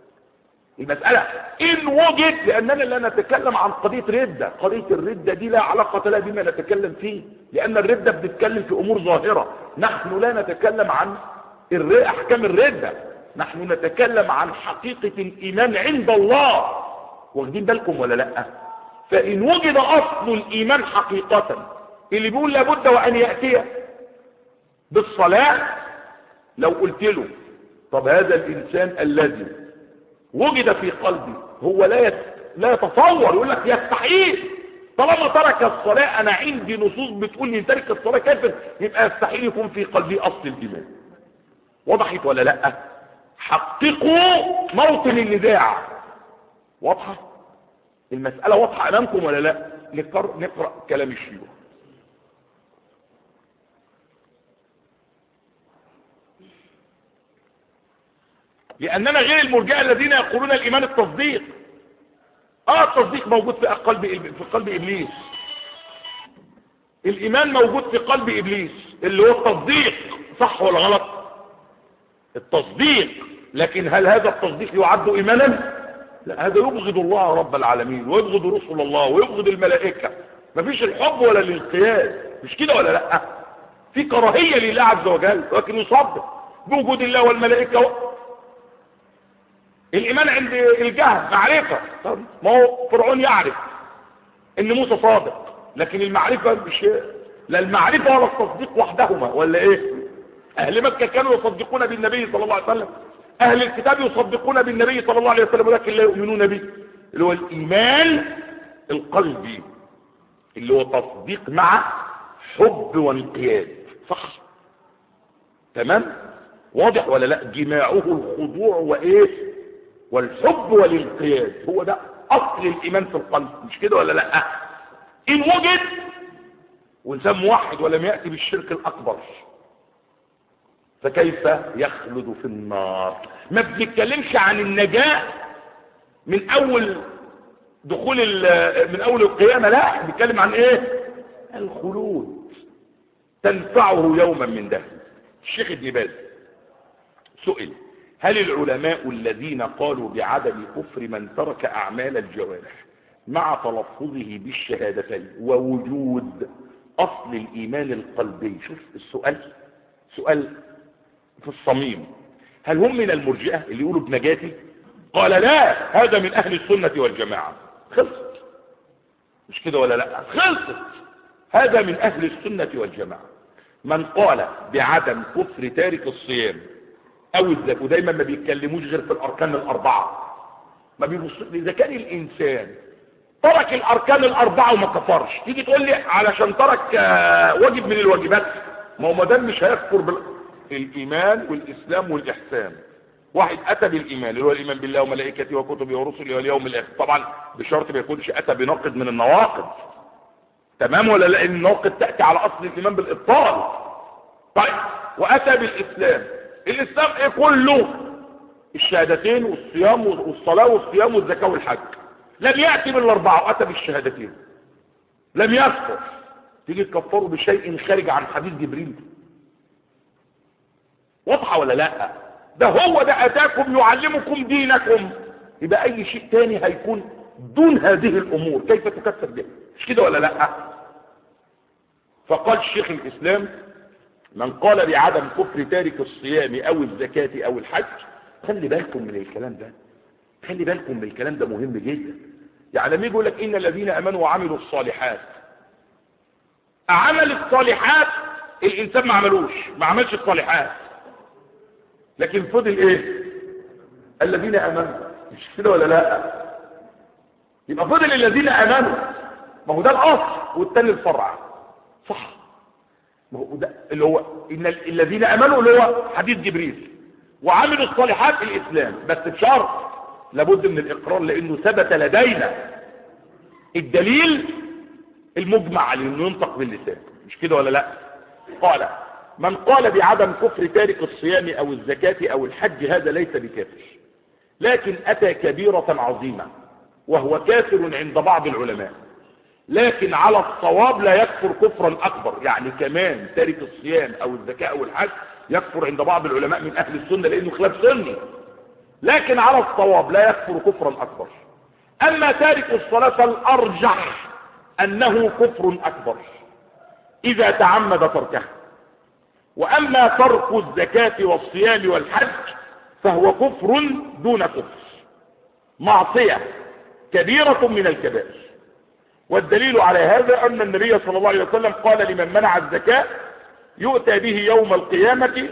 ان وجد، لاننا لا نتكلم عن قضية ردة. قضية الردة دي لا علاقة لها بما نتكلم فيه، لان الردة بنتكلم في امور ظاهرة، نحن لا نتكلم عن احكام الردة، نحن نتكلم عن حقيقة الايمان عند الله. واخدين بالكم ولا لا؟ فإن وجد أصل الإيمان حقيقة اللي بيقول لابد وأن يأتي بالصلاة، لو قلت له طب هذا الإنسان الذي وجد في قلبي هو لا يتصور، يقول لك يستحيل طالما ترك الصلاة، أنا عندي نصوص بتقول لي ترك الصلاة كافر، يبقى يستحيل يكون في قلبي أصل الإيمان. وضحت ولا لا؟ حققوا موطن النزاع. واضحة المسألة؟ واضحة أمامكم ولا لا؟ نقرأ كلام الشيوخ. لأننا غير المرجئة الذين يقولون الإيمان التصديق. التصديق موجود في قلب إبليس. الإيمان موجود في قلب إبليس اللي هو التصديق، صح ولا غلط؟ التصديق، لكن هل هذا التصديق يعد إيمانا؟ لا، هذا يبغض الله رب العالمين ويبغض رسل الله ويبغض الملائكة. مفيش الحب ولا الانقياد، مش كده ولا لا؟ في كراهية لله عز وجل، ولكن يصدق بوجود الله والملائكة. الإيمان عند الجهل معرفة. ما هو فرعون يعرف ان موسى صادق، لكن المعرفة مش لا المعرفة ولا التصديق وحدهما، ولا ايه؟ اهل مكة كانوا يصدقون بالنبي صلى الله عليه وسلم، اهل الكتاب يصدقون بالنبي صلى الله عليه وسلم، ولكن لا يؤمنون به، اللي هو الايمان القلبي اللي هو تصديق مع حب وانقياد. صح؟ تمام؟ واضح ولا لا؟ جماعه الخضوع وايه؟ والحب والانقياد، هو ده اصل الايمان في القلب، مش كده ولا لا؟ ان وجد وانسان موحد ولم يأتي بالشرك الاكبر فكيف يخلد في النار؟ ما بنتكلمش عن النجاة من اول دخول من اول القيامة، لا، بنتكلم عن ايه؟ الخلود، تنفعه يوما من دهر. الشيخ ابن باز سئل: هل العلماء الذين قالوا بعدم كفر من ترك اعمال الجوارح مع تلفظه بالشهادتين ووجود اصل الايمان القلبي، شوف السؤال، سؤال في الصميم، هل هم من المرجئة اللي يقولوا بنجاتي؟ قال لا، هذا من اهل السنة والجماعة. خلصت، مش كده ولا لا؟ خلصت، هذا من اهل السنة والجماعة. من قال بعدم كفر تارك الصيام او الزكاة، ودايما ما بيتكلموش غير في الاركان الاربعة، ما بيبصوا اذا كان الانسان ترك الاركان الاربعة وما كفرش، تيجي تقول لي علشان ترك واجب من الواجبات، ما هو ما دام مش هيكفر بالايمان والاسلام والاحسان. واحد اتى بالايمان اللي هو الايمان بالله وملائكته وكتبه ورسله واليوم الاخر، طبعا بشرط ما يكونش اتى بناقض من النواقض، تمام ولا لا؟ النواقض تاتي على اصل الايمان بالابطال. طيب، واتى بالاسلام، الاسلام ايه كله؟ الشهادتين والصيام والصلاة والصيام والزكاة والحج. لم يأتي بالاربعة واتى بالشهادتين، لم يكفر، تيجي تكفروا بشيء خارج عن حديث جبريل. واضحة ولا لا؟ ده هو ده اتاكم يعلمكم دينكم، يبقى اي شيء تاني هيكون دون هذه الامور كيف تكفر به، مش كده ولا لا؟ فقال شيخ الاسلام: من قال بعدم كفر تارك الصيام او الزكاة او الحج، خلي بالكم من الكلام ده، خلي بالكم من الكلام ده، مهم جدا. يعني لما يقول لك ان الذين امنوا وعملوا الصالحات، عمل الصالحات الانسان ما عملش الصالحات، لكن فضل ايه؟ الذين امنوا، مش كده ولا لا؟ يبقى فضل الذين امنوا، ما هو ده الاصل والتاني الفرع، صح؟ ما هو ده اللي هو ان الذين امنوا اللي هو حديث جبريل، وعملوا الصالحات الاسلام، بس بشرط لابد من الاقرار، لانه ثبت لدينا الدليل المجمع عليه انه ينطق باللسان، مش كده ولا لا؟ قال: من قال بعدم كفر تارك الصيام او الزكاة او الحج، هذا ليس بكافر، لكن اتى كبيرة عظيمة وهو كافر عند بعض العلماء، لكن على الصواب لا يكفر كفرا اكبر. يعني كمان تارك الصيام او الزكاة او الحج يكفر عند بعض العلماء من اهل السنة لانه خلاف سني، لكن على الصواب لا يكفر كفرا اكبر. اما تارك الصلاة فالارجح انه كفر اكبر اذا تعمد تركها، واما ترك الزكاة والصيام والحج فهو كفر دون كفر، معصية كبيرة من الكبائر. والدليل على هذا أن النبي صلى الله عليه وسلم قال لمن منع الزكاة يؤتى به يوم القيامة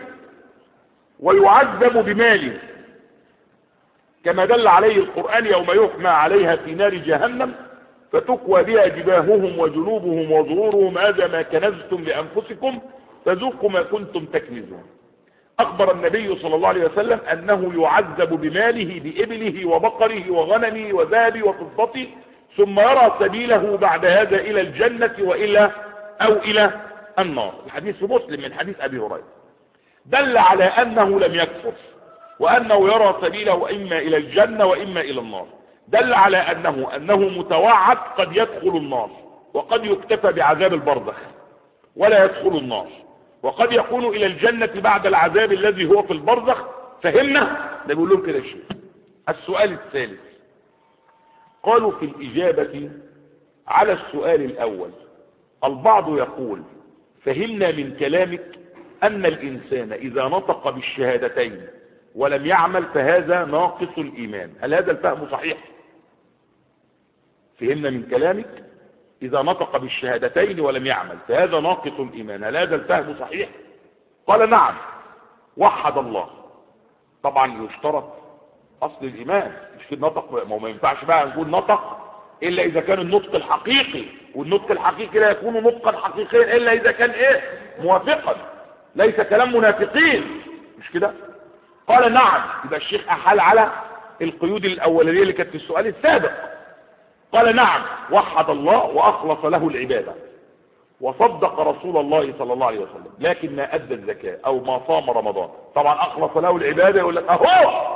ويعذب بماله، كما دل عليه القرآن يوم يحمى عليها في نار جهنم فتكوى بها جباههم وجنوبهم وظهورهم هذا ما كنزتم لأنفسكم فذوقوا ما كنتم تكنزون. أخبر النبي صلى الله عليه وسلم أنه يعذب بماله بإبله وبقره وغنمه وذهبه وفضته، ثم يرى سبيله بعد هذا إلى الجنة إلى النار. الحديث مسلم من حديث أبي هريرة، دل على أنه لم يكفر وأنه يرى سبيله إما إلى الجنة وإما إلى النار. دل على أنه متوعد قد يدخل النار وقد يكتفى بعذاب البرزخ ولا يدخل النار، وقد يكون إلى الجنة بعد العذاب الذي هو في البرزخ. فهمنا؟ ده بيقول لهم كده شيء. السؤال الثالث، قالوا في الإجابة على السؤال الأول البعض يقول فهمنا من كلامك أن الإنسان إذا نطق بالشهادتين ولم يعمل فهذا ناقص الإيمان. هل هذا الفهم صحيح؟ فهمنا من كلامك إذا نطق بالشهادتين ولم يعمل فهذا ناقص الإيمان، هل هذا الفهم صحيح؟ قال نعم. وحد الله. طبعا يشترط أصل الإيمان، مش في النطق، ما ينفعش بقى نقول نطق إلا إذا كان النطق الحقيقي، والنطق الحقيقي لا يكون نطقا حقيقيا إلا إذا كان موافقا، ليس كلام منافقين، مش كده؟ قال نعم. يبقى الشيخ أحال على القيود الأولية اللي كانت في السؤال السابق. قال نعم، وحد الله وأخلص له العبادة وصدق رسول الله صلى الله عليه وسلم، لكن ما أدى الزكاة أو ما صام رمضان. طبعا أخلص له العبادة، يقول لك أهو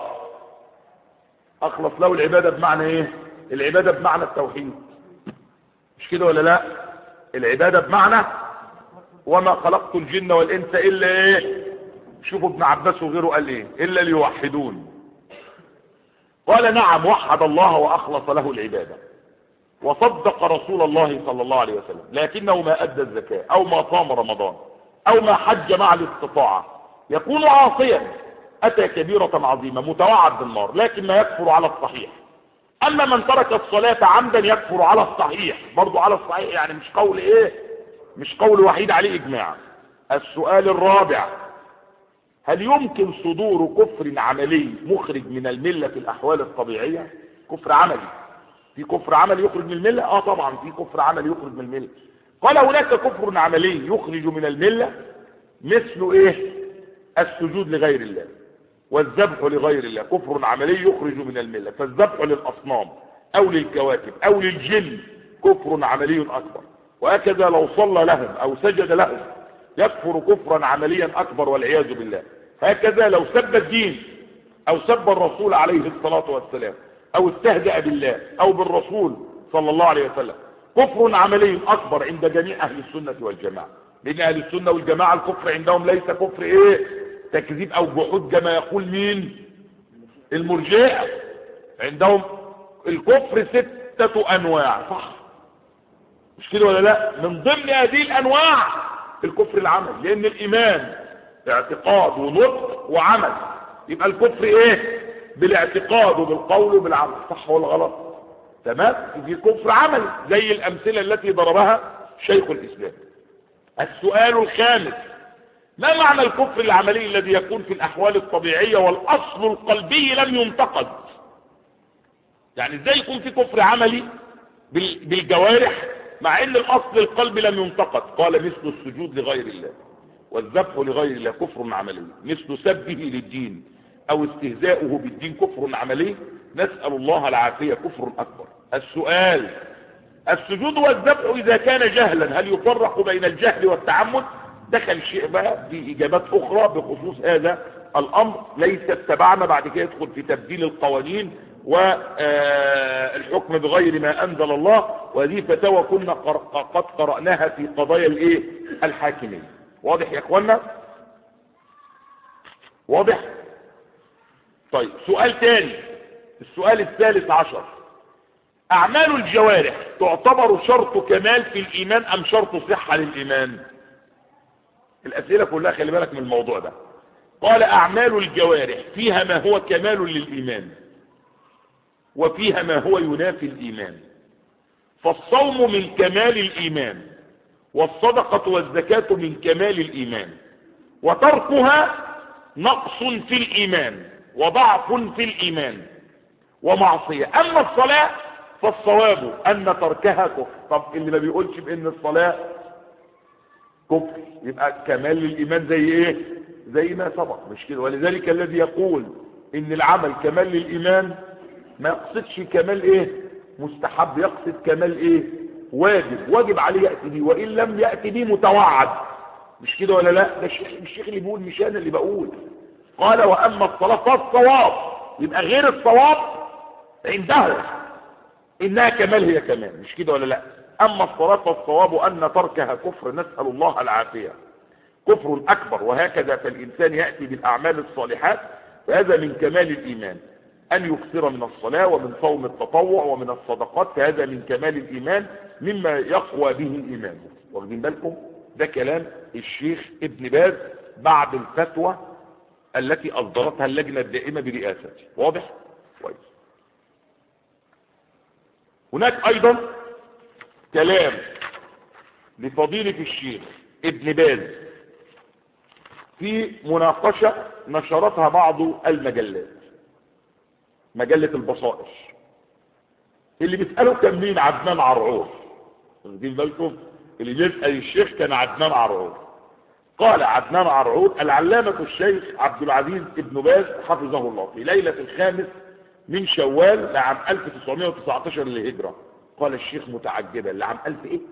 أخلص له العبادة بمعنى إيه؟ العبادة بمعنى التوحيد، مش كده ولا لا؟ العبادة بمعنى وما خلقت الجن والإنس إلا إيه؟ شوفوا ابن عباس وغيره قال إيه؟ إلا ليوحدون. قال نعم، وحد الله وأخلص له العبادة وصدق رسول الله صلى الله عليه وسلم، لكنه ما أدى الزكاة أو ما صام رمضان أو ما حج مع الاستطاعة يكون عاصيا، أتى كبيرة عظيمة متوعد بالنار، لكن ما يكفر على الصحيح. أما من ترك الصلاة عمدا يكفر على الصحيح، برضو على الصحيح، يعني مش قول وحيد عليه إجماع. السؤال الرابع، هل يمكن صدور كفر عملي مخرج من الملة في الأحوال الطبيعية؟ كفر عملي، في كفر عملي يخرج من الملة؟ طبعا في كفر عملي يخرج من الملة. قال هناك كفر عملي يخرج من الملة مثل السجود لغير الله والذبح لغير الله، كفر عملي يخرج من الملة. فالذبح للأصنام أو للكواكب أو للجن كفر عملي أكبر، وهكذا لو صلى لهم أو سجد لهم يكفر كفرا عمليا أكبر والعياذ بالله. هكذا لو سب الدين أو سب الرسول عليه الصلاة والسلام أو استهزأ بالله أو بالرسول صلى الله عليه وسلم كفر عملي أكبر عند جميع أهل السنة والجماعة. لأن أهل السنة والجماعة الكفر عندهم ليس كفر تكذيب أو جحود كما يقول مين؟ المرجئة. عندهم الكفر 6 أنواع، صح؟ مش كده ولا لا؟ من ضمن هذه الأنواع الكفر العمل، لأن الإيمان اعتقاد ونطق وعمل، يبقى الكفر بالاعتقاد وبالقول وبالعمل، صح ولا غلط؟ تمام؟ دي كفر عمل زي الأمثلة التي ضربها شيخ الإسلام. السؤال الخامس، ما معنى الكفر العملي الذي يكون في الأحوال الطبيعية والأصل القلبي لم ينتقد؟ يعني ازاي يكون في كفر عملي بالجوارح مع ان الأصل القلبي لم ينتقد؟ قال مثل السجود لغير الله والذبح لغير الله كفر عملي، مثل سبه للدين أو استهزاؤه بالدين كفر عملي، نسأل الله العافية كفر أكبر. السؤال، السجود والذبح إذا كان جهلا هل يفرق بين الجهل والتعمد؟ دخل شيء بقى في إجابات أخرى بخصوص هذا الأمر ليست تبعنا، بعد كده يدخل في تبديل القوانين والحكم بغير ما أنزل الله، وهذه فتاوى كنا قد قرأناها في قضايا الحاكمية. واضح يا اخوانا؟ واضح؟ طيب سؤال تاني، السؤال الثالث عشر، أعمال الجوارح تعتبر شرط كمال في الإيمان أم شرط صحة للإيمان؟ الأسئلة كلها خلي بالك من الموضوع ده. قال أعمال الجوارح فيها ما هو كمال للإيمان وفيها ما هو ينافي الإيمان، فالصوم من كمال الإيمان، والصدقة والزكاة من كمال الإيمان، وتركها نقص في الإيمان وضعف في الإيمان ومعصية. أما الصلاة فالصواب أن تركها كفر. طب اللي ما بيقولش بأن الصلاة كفر يبقى كمال للإيمان زي إيه؟ زي ما سبق، مش كده؟ ولذلك الذي يقول إن العمل كمال للإيمان ما يقصدش كمال إيه؟ مستحب، يقصد كمال إيه؟ واجب عليه يأتي به، وإن لم يأتي به متوعد، مش كده ولا لا؟ ده الشيخ اللي بيقول، مش أنا اللي بقول. قال وأما الصلاة فالصواب، يبقى غير الصواب عنده إنها كمال، هي كمال، مش كده ولا لا؟ أما الصلاة فالصواب أن تركها كفر، نسأل الله العافية، كفر أكبر. وهكذا فالإنسان يأتي بالأعمال الصالحات، فهذا من كمال الإيمان، أن يكثر من الصلاة ومن صوم التطوع ومن الصدقات، فهذا من كمال الإيمان مما يقوى به إيمانه. واخدين بالكم؟ ده كلام الشيخ ابن باز بعد الفتوى التي أصدرتها اللجنة الدائمة برئاسته. واضح؟ كويس. هناك أيضا كلام لفضيلة الشيخ ابن باز في مناقشة نشرتها بعض المجلات، مجلة البصائر، اللي بيسأله كان مين؟ عدنان عرعور. واخدين بالكم؟ اللي بيسأل الشيخ كان عدنان عرعور. قال عدنان عرعور: العلامة الشيخ عبد العزيز ابن باز حفظه الله في ليلة 5 من شوال لعام 1919 للهجرة. قال الشيخ متعجبا: لعام 1000 ايه؟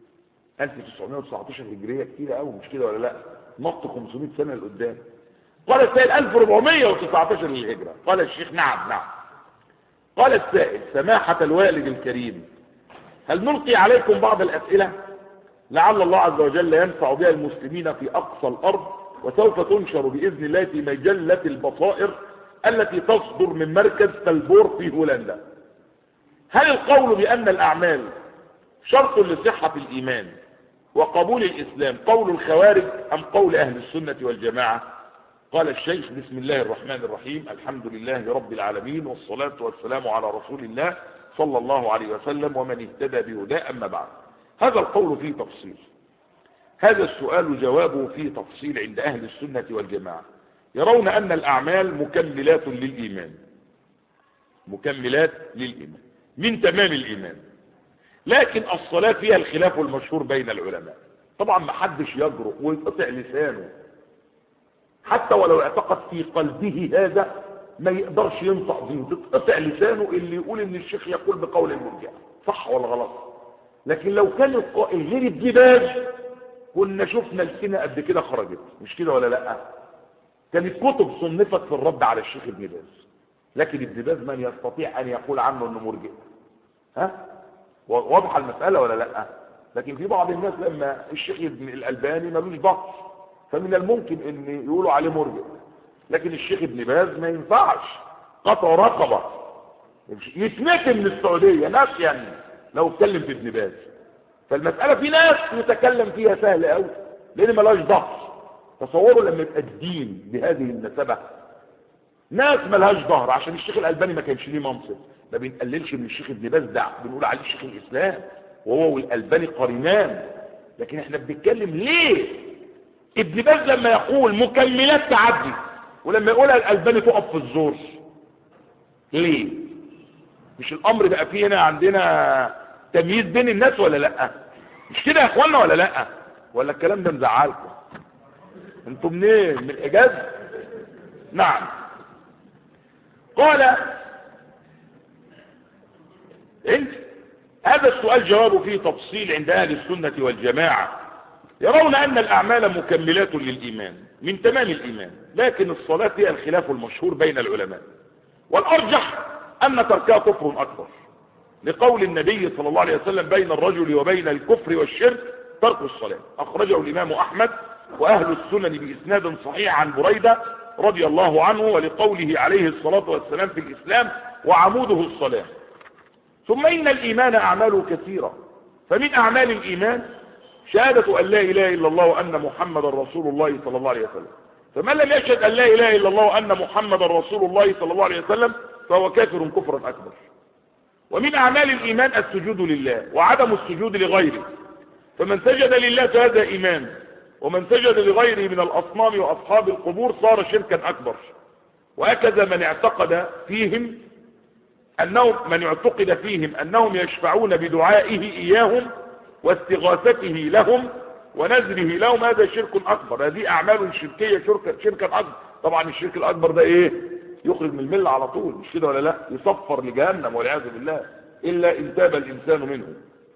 1919 هجرية كتير قوي، مش كده ولا لا؟ نط 500 سنة لقدام. قال السائل: 1419 للهجرة. قال الشيخ: نعم نعم. قال السائل: سماحة الوالد الكريم، هل نلقي عليكم بعض الأسئلة لعل الله عز وجل ينفع بها المسلمين في أقصى الأرض، وسوف تنشر بإذن الله في مجلة البصائر التي تصدر من مركز تلبور في هولندا. هل القول بأن الأعمال شرط لصحة الإيمان وقبول الإسلام قول الخوارج أم قول أهل السنة والجماعة؟ قال الشيخ: بسم الله الرحمن الرحيم، الحمد لله رب العالمين، والصلاة والسلام على رسول الله صلى الله عليه وسلم ومن اهتدى بهداه، أما بعد. هذا القول فيه تفصيل، هذا السؤال جوابه فيه تفصيل عند أهل السنة والجماعة. يرون أن الأعمال مكملات للإيمان، مكملات للإيمان من تمام الإيمان، لكن الصلاة فيها الخلاف المشهور بين العلماء. طبعا ما حدش يجرؤ ويقطع لسانه، حتى ولو اعتقد في قلبه هذا ما يقدرش ينطق به، تقطع لسانه اللي يقول ان الشيخ يقول بقول المرجع، صح ولا غلط؟ لكن لو كان القائل غير ابن باز كنا شفنا السنة قد كده خرجت، مش كده ولا لا؟ كانت كتب صنفت في الرد على الشيخ ابن باز، لكن ابن باز من يستطيع ان يقول عنه انه مرجع؟ ها؟ واضحه المسألة ولا لا؟ لكن في بعض الناس لما الشيخ ابن الألباني ملوش ضغط فمن الممكن ان يقولوا عليه مرجع، لكن الشيخ ابن باز ما ينفعش، قطع رقبة، يتنكل من السعودية ناس يعني لو اتكلم في ابن باز. فالمسألة في ناس يتكلم فيها سهل قوي لان ملاش ضغط. تصوروا لما يبقى الدين بهذه المثابة، ناس ملهاش ظهر، عشان الشيخ الألباني ما كانش ليه منصب، ما بنقللش من الشيخ ابن باز، ده بنقول عليه شيخ الإسلام وهو والألباني قرينان، لكن احنا بنتكلم ليه ابن باز لما يقول مكملات تعدي ولما يقولها الألباني تقف في الزور؟ ليه؟ مش الأمر بقى فيه هنا عندنا تمييز بين الناس ولا لا؟ مش كده يا اخوانا ولا لا؟ ولا الكلام ده مزعلكم؟ انتم منين؟ من الحجاز؟ نعم. قال انت هذا السؤال جوابه فيه تفصيل عند اهل السنة والجماعة. يرون ان الاعمال مكملات للايمان من تمام الايمان، لكن الصلاة فيها الخلاف المشهور بين العلماء، والارجح ان تركها كفر اكبر، لقول النبي صلى الله عليه وسلم: بين الرجل وبين الكفر والشرك ترك الصلاة. اخرجه الامام احمد واهل السنن باسناد صحيح عن بريدة رضي الله عنه، ولقوله عليه الصلاة والسلام في الاسلام: وعموده الصلاة. ثم ان الايمان اعماله كثيرة، فمن اعمال الايمان شهادة ان لا اله الا الله وان محمد رسول الله صلى الله عليه وسلم، فمن لم يشهد ان لا اله الا الله وان محمد رسول الله صلى الله عليه وسلم فهو كافر كفرا اكبر. ومن أعمال الإيمان السجود لله وعدم السجود لغيره، فمن سجد لله فهذا إيمان، ومن سجد لغيره من الأصنام وأصحاب القبور صار شركا أكبر. وهكذا من اعتقد فيهم أنهم يشفعون بدعائه إياهم واستغاثته لهم ونذره لهم، هذا شرك أكبر. هذه أعمال شركية شركا أكبر. طبعا الشرك الأكبر ده إيه؟ يخرج من الملة على طول، مش كده ولا لا؟ يصفر لجهنم والعياذ بالله، إلا إن تاب الإنسان منه.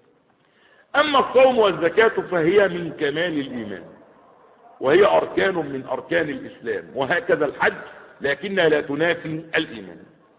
أما الصوم والزكاة فهي من كمال الإيمان، وهي أركان من أركان الإسلام، وهكذا الحج، لكنها لا تنافي الإيمان.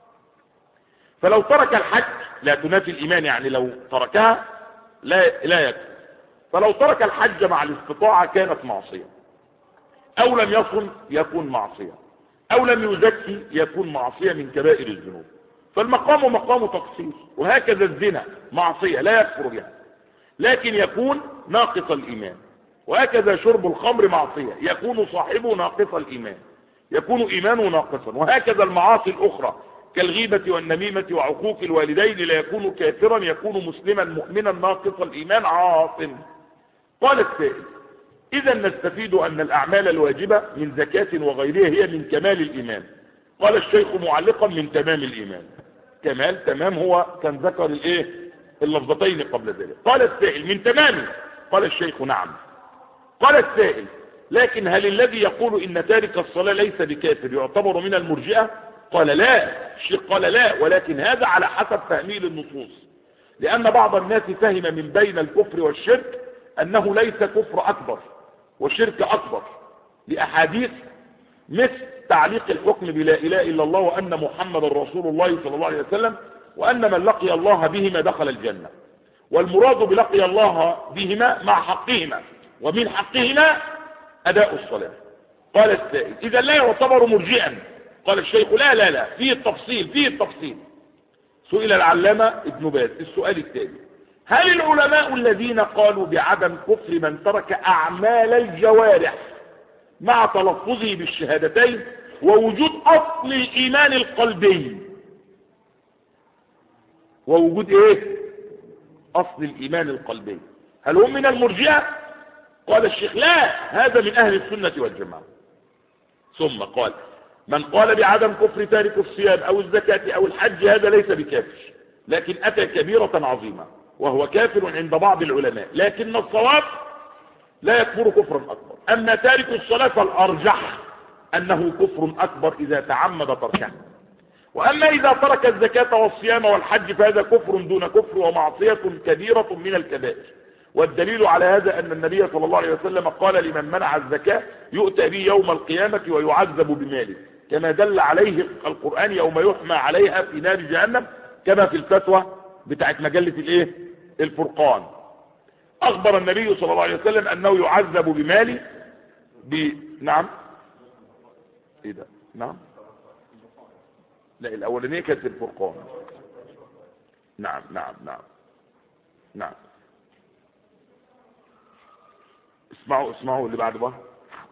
فلو ترك الحج لا تنافي الإيمان، يعني لو تركها لا يكفي. فلو ترك الحج مع الاستطاعة كانت معصية، أو لم يصم يكون معصية، أو لم يزكي يكون معصية من كبائر الذنوب. فالمقام مقام تقصير. وهكذا الزنا معصية لا يكفر بها، لكن يكون ناقص الإيمان. وهكذا شرب الخمر معصية، يكون صاحبه ناقص الإيمان، يكون إيمانه ناقصا. وهكذا المعاصي الأخرى كالغيبة والنميمة وعقوق الوالدين لا يكون كافرا، يكون مسلما مؤمنا ناقص الإيمان عاصم. قال السائل: إذا نستفيد أن الأعمال الواجبة من زكاة وغيرها هي من كمال الإيمان. قال الشيخ معلقا: من تمام الإيمان. كمال تمام هو كان ذكر اللفظتين قبل ذلك. قال السائل: من تمامه. قال الشيخ: نعم. قال السائل: لكن هل الذي يقول إن تارك الصلاة ليس بكافر يعتبر من المرجئة؟ قال لا. الشيخ قال لا، ولكن هذا على حسب فهمه للنصوص، لأن بعض الناس فهم من بين الكفر والشرك أنه ليس كفر أكبر وشرك أكبر لأحاديث مثل تعليق الحكم بلا إله إلا الله وأن محمد رسول الله صلى الله عليه وسلم، وأن من لقي الله بهما دخل الجنة. والمراد بلقي الله بهما مع حقهما، ومن حقهما أداء الصلاة. قال السائل: إذا لا يعتبر مرجئا؟ قال الشيخ: لا فيه التفصيل. سئل العلامة ابن باز السؤال التالي: هل العلماء الذين قالوا بعدم كفر من ترك أعمال الجوارح مع تلفظه بالشهادتين ووجود أصل الإيمان القلبي، ووجود إيه؟ أصل الإيمان القلبي، هل هم من المرجئة؟ قال الشيخ: لا، هذا من أهل السنة والجماعة. ثم قال: من قال بعدم كفر تارك الصيام أو الزكاة أو الحج هذا ليس بكافر، لكن أتى كبيرة عظيمة وهو كافر عند بعض العلماء، لكن الصواب لا يكفر كفرا أكبر. أما تارك الصلاة فالأرجح أنه كفر أكبر إذا تعمد تركه. وأما إذا ترك الزكاة والصيام والحج فهذا كفر دون كفر ومعصية كبيرة من الكبائر. والدليل على هذا أن النبي صلى الله عليه وسلم قال: لمن منع الزكاة يؤتى به يوم القيامة ويعذب بماله، كما دل عليه القرآن يوم يحمى عليها في نار جهنم، كما في الفتوى بتاعت مجلة الفرقان. أخبر النبي صلى الله عليه وسلم أنه يعذب بماله نعم. إيه ده؟ نعم. لا، الأولانية كانت الفرقان. نعم. اسمعوا اللي بعد بقى.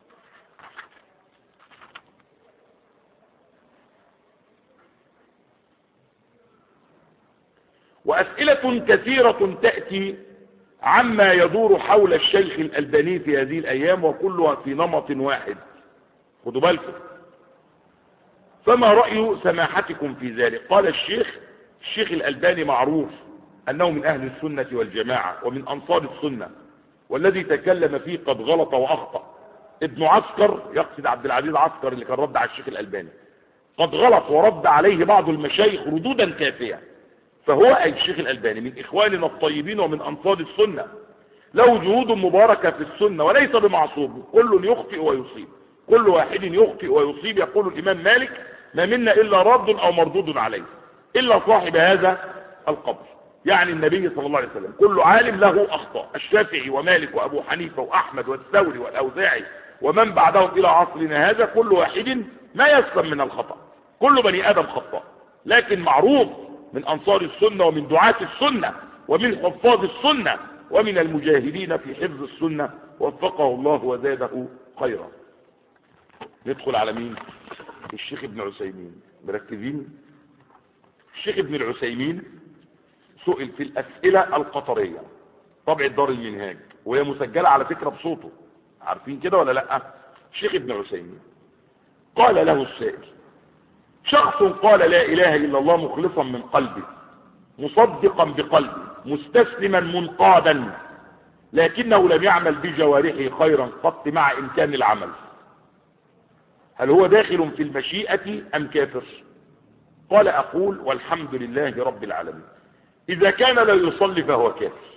وأسئلة كثيرة تأتي عما يدور حول الشيخ الألباني في هذه الأيام، وكلها في نمط واحد. خدوا بالكم. فما رأي سماحتكم في ذلك؟ قال الشيخ الألباني معروف أنه من أهل السنة والجماعة ومن أنصار السنة، والذي تكلم فيه قد غلط وأخطأ. ابن عسكر، يقصد عبد العزيز عسكر اللي كان رد على الشيخ الألباني، قد غلط ورد عليه بعض المشايخ ردودا كافية. فهو أي الشيخ الألباني من إخواننا الطيبين ومن أنصار السنة، له جهود مباركة في السنة وليس بمعصوم. كل يخطئ ويصيب، كل واحد يخطئ ويصيب. يقول الإمام مالك: ما منا إلا رد أو مردود عليه إلا صاحب هذا القبر، يعني النبي صلى الله عليه وسلم. كل عالم له أخطاء، الشافعي ومالك وأبو حنيفة وأحمد والثوري والأوزاعي ومن بعدهم إلى عصرنا هذا، كل واحد ما يسلم من الخطأ، كل بني آدم خطاء. لكن معروف من أنصار السنة ومن دعاة السنة ومن حفاظ السنة ومن المجاهدين في حفظ السنة، وفقه الله وزاده خيرا. ندخل على مين؟ الشيخ ابن عثيمين. مركزين؟ الشيخ ابن العثيمين سئل في الأسئلة القطرية طبع دار المنهاج، وهي مسجلة على فكرة بصوته، عارفين كده ولا لا؟ الشيخ ابن عثيمين قال له السائل: شخص قال لا إله إلا الله مخلصا من قلبه مصدقا بقلبه مستسلما منقادا، لكنه لم يعمل بجوارحه خيرا قط مع إمكان العمل، هل هو داخل في المشيئة أم كافر؟ قال: أقول والحمد لله رب العالمين، إذا كان لا يصلي فهو كافر.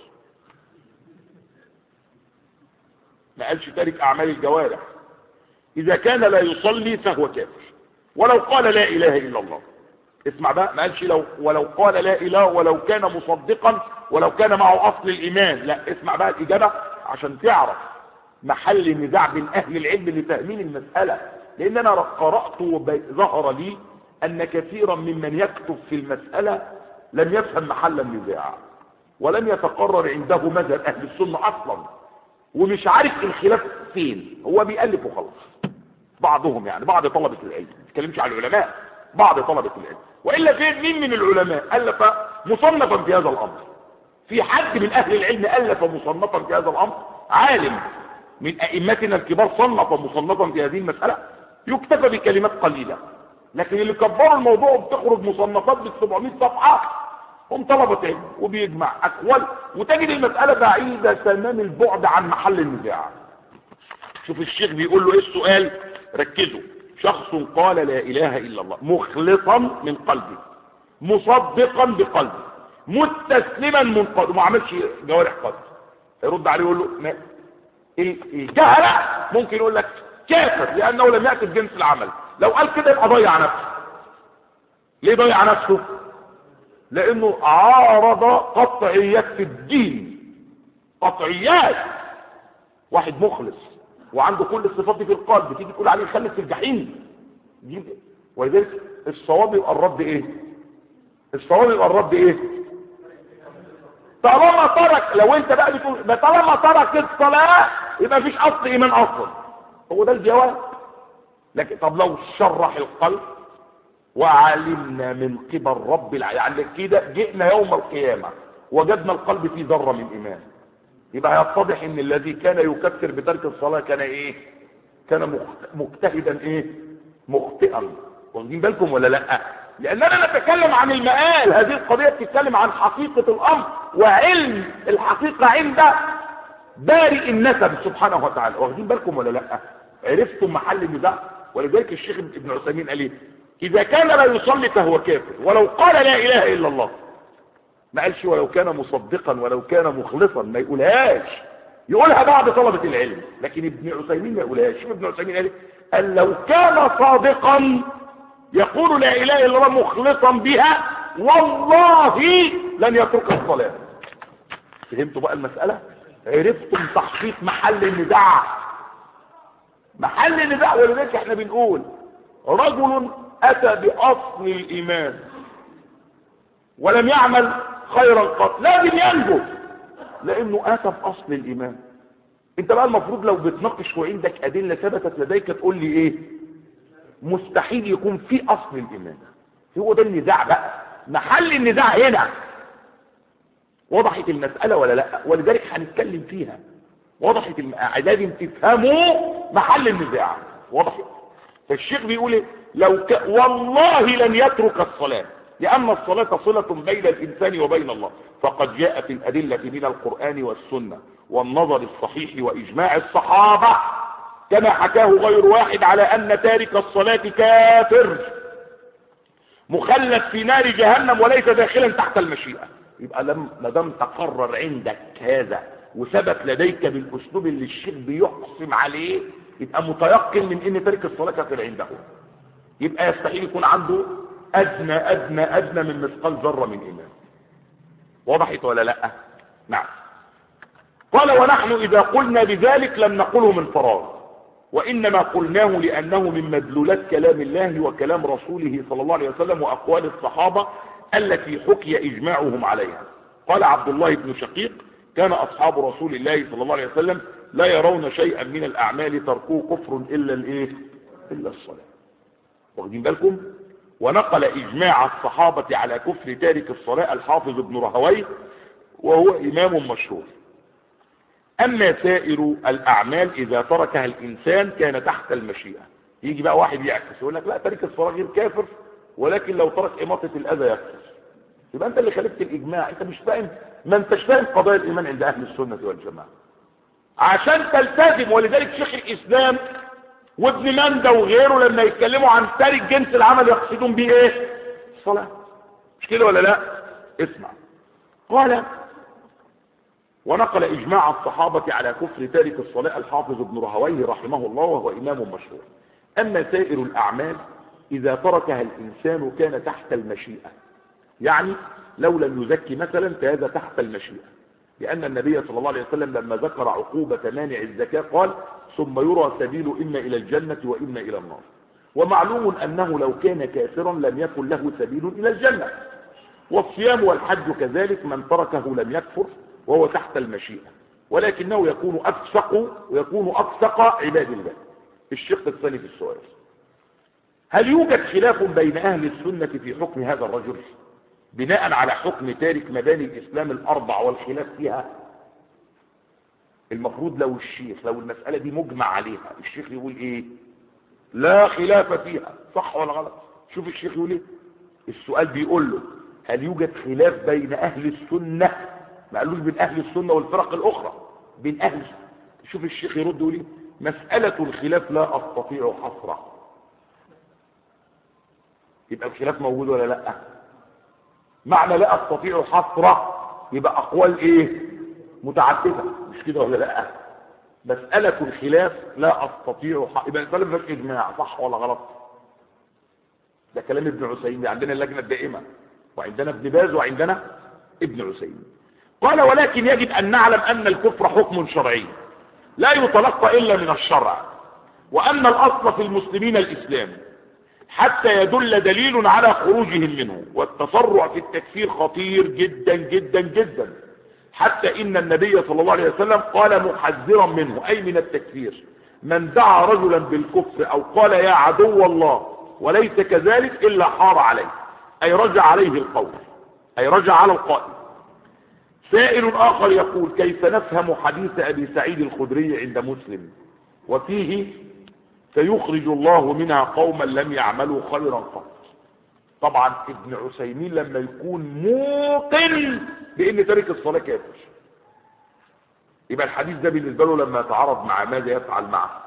ما قالش تارك أعمال الجوارح، إذا كان لا يصلي فهو كافر. ولو قال لا إله إلا الله، اسمع بقى، ما قالش ولو قال لا إله ولو كان مصدقا ولو كان معه أصل الإيمان، لا، اسمع بقى الإجابة عشان تعرف محل النزاع بين أهل العلم اللي فاهمين المسألة. لأن أنا قرأت وظهر لي أن كثيرا ممن يكتب في المسألة لم يفهم محل النزاع، ولم يتقرر عنده مذهب أهل السنة أصلا، ومش عارف الخلاف فين، هو بيألف وخلاص. بعضهم يعني بعض طلبة العلم، ما بتكلمش على العلماء، بعض طلبة العلم. وإلا فين مين من العلماء ألف مصنفا في هذا الأمر؟ في حد من أهل العلم ألف مصنفا في هذا الأمر؟ عالم من أئمتنا الكبار صنف مصنفا في هذه المسألة؟ يكتفى بكلمات قليلة، لكن اللي كبروا الموضوع وبتخرج مصنفات ب700 صفحة هم طلبة علم، وبيجمع أقوال، وتجد المسألة بعيدة تمام البعد عن محل النزاع. شوف الشيخ بيقول له ايه السؤال، ركزوا: شخص قال لا إله إلا الله مخلصا من قلبه مصدقا بقلبه مستسلما منقادا، وما عملش جوارح قلبه، يرد عليه يقول له ما الجهل ممكن يقول لك كافر لأنه لم يأتي بجنس العمل. لو قال كده يبقى ضيع نفسه. ليه ضيع نفسه؟ لأنه عارض قطعيات في الدين، قطعيات. واحد مخلص وعنده كل الصفات دي في القلب، تيجي تقول عليه خلف في الجحيم. ولذلك الصواب يبقى الرد ايه؟ الصواب يبقى الرد ايه؟ طالما ترك، لو انت بقى بتقول طالما ترك الصلاة يبقى مفيش اصل ايمان اصلا، هو ده الجواب. لكن طب لو شرح القلب وعلمنا من قبل رب العالمين، يعني كده جئنا يوم القيامة وجدنا القلب فيه ذرة من ايمان، يبقى يتضح ان الذي كان يكفر بترك الصلاة كان ايه؟ كان مجتهدا ايه؟ مخطئا. واخدين بالكم ولا لا؟ لاننا نتكلم عن المآل، هذه القضية بتتكلم عن حقيقة الامر وعلم الحقيقة عند بارئ النسب سبحانه وتعالى. واخدين بالكم ولا لا؟ عرفتم محل النزاع؟ ولذلك الشيخ ابن عثيمين قال ايه؟ اذا كان لا يصلي فهو كافر ولو قال لا اله الا الله. ما قالش ولو كان مصدقا ولو كان مخلصا، ما يقولهاش، يقولها بعض طلبة العلم، لكن ابن عثيمين ما يقولهاش. شوف ابن عثيمين قال قال لو كان صادقا يقول لا اله الا الله مخلصا بها والله لن يترك الصلاة. فهمتوا بقى المسألة؟ عرفتم تحقيق محل النزاع، محل النزاع. ولذلك احنا بنقول رجل اتى باصل الايمان ولم يعمل خيرا قط لازم ينجو، لانه اتى باصل الايمان. انت بقى المفروض لو بتناقش وعندك ادله ثبتت لديك تقول لي ايه؟ مستحيل يكون في اصل الايمان. هو ده النزاع بقى، محل النزاع هنا. وضحت المساله ولا لا؟ ولذلك هنتكلم فيها. وضحت لازم تفهموا محل النزاع. وضحت. فالشيخ بيقول ايه؟ والله لن يترك الصلاه، لأن الصلاة صلة بين الإنسان وبين الله، فقد جاء في الأدلة من القرآن والسنة والنظر الصحيح وإجماع الصحابة كما حكاه غير واحد على أن تارك الصلاة كافر مخلد في نار جهنم وليس داخلا تحت المشيئة. يبقى ما دام تقرر عندك هذا وثبت لديك بالأسلوب اللي الشيخ بيقسم عليه، يبقى متيقن من أن تارك الصلاة كافر عنده. يبقى يستحيل يكون عنده أدنى من مثقال ذرة من إيمان. وضحت ولا لا؟ نعم. قال ونحن إذا قلنا بذلك لم نقله من فراغ، وإنما قلناه لأنه من مدلولات كلام الله وكلام رسوله صلى الله عليه وسلم وأقوال الصحابة التي حكي إجماعهم عليها. قال عبد الله بن شقيق كان أصحاب رسول الله صلى الله عليه وسلم لا يرون شيئا من الأعمال تركوه كفر إلا الصلاة. واخدين بالكم؟ ونقل إجماع الصحابة على كفر تارك الصلاة الحافظ ابن رهويه وهو إمام مشهور. أما سائر الأعمال إذا تركها الإنسان كان تحت المشيئة. يجي بقى واحد يعكس يقول لك لا، تارك الصلاة غير كافر، ولكن لو ترك إماطة الأذى يكفر. يبقى أنت اللي خالفت الإجماع، أنت مش فاهم، ما أنتش فاهم قضايا الإيمان عند أهل السنة والجماعة عشان تلتزم. ولذلك شيخ الإسلام وابن مندى وغيره لما يتكلموا عن تارك جنس العمل يقصدون بيه ايه؟ الصلاة. مش كده ولا لا؟ اسمع. قال ونقل إجماع الصحابة على كفر تارك الصلاة الحافظ ابن رهويه رحمه الله وهو إمام مشهور. أما سائر الأعمال إذا تركها الإنسان كان تحت المشيئة، يعني لو لم يزكي مثلا فهذا تحت المشيئة، لأن النبي صلى الله عليه وسلم لما ذكر عقوبة مانع الزكاة قال ثم يرى سبيل إما إلى الجنة وإما إلى النار. ومعلوم أنه لو كان كافرا لم يكن له سبيل إلى الجنة. والصيام والحج كذلك من تركه لم يكفر وهو تحت المشيئة، ولكنه يكون أفسق عباد الله. الشق الثاني في السؤال: هل يوجد خلاف بين أهل السنة في حكم هذا الرجل بناء على حكم تارك مباني الإسلام الأربع والخلاف فيها؟ المفروض لو المسألة دي مجمع عليها الشيخ يقول ايه؟ لا خلاف فيها. صح ولا غلط؟ شوف الشيخ يقول ايه. السؤال بيقول له هل يوجد خلاف بين أهل السنة، ما قالوش بين أهل السنة والفرق الأخرى، بين أهل السنة. شوف الشيخ يرد يقول ايه: مسألة الخلاف لا أستطيع حصرها. يبقى الخلاف موجود ولا لا؟ معنى لا أستطيع حصره يبقى أقوال ايه؟ متعددة. مش كده ولا لا؟ مسألة الخلاف لا أستطيع يبقى المسألة مفيش إجماع. صح ولا غلط؟ ده كلام ابن عثيمين. عندنا اللجنة الدائمة وعندنا ابن باز وعندنا ابن عثيمين. قال ولكن يجب أن نعلم أن الكفر حكم شرعي لا يتلقى إلا من الشرع، وأن الأصل في المسلمين الإسلام حتى يدل دليل على خروجهم منه. والتسرع في التكفير خطير جدا جدا جدا، حتى إن النبي صلى الله عليه وسلم قال محذرا منه أي من التكفير: من دعا رجلا بالكفر أو قال يا عدو الله وليس كذلك إلا حار عليه، أي رجع عليه القول، أي رجع على القائل. سائل آخر يقول: كيف نفهم حديث أبي سعيد الخدري عند مسلم وفيه فيخرج الله منها قوما لم يعملوا خيرا قط؟ طبعا ابن عثيمين لما يكون موقن بان تارك الصلاة كافر، يبقى الحديث ده بالنسبة له لما يتعارض مع ماذا يفعل معه؟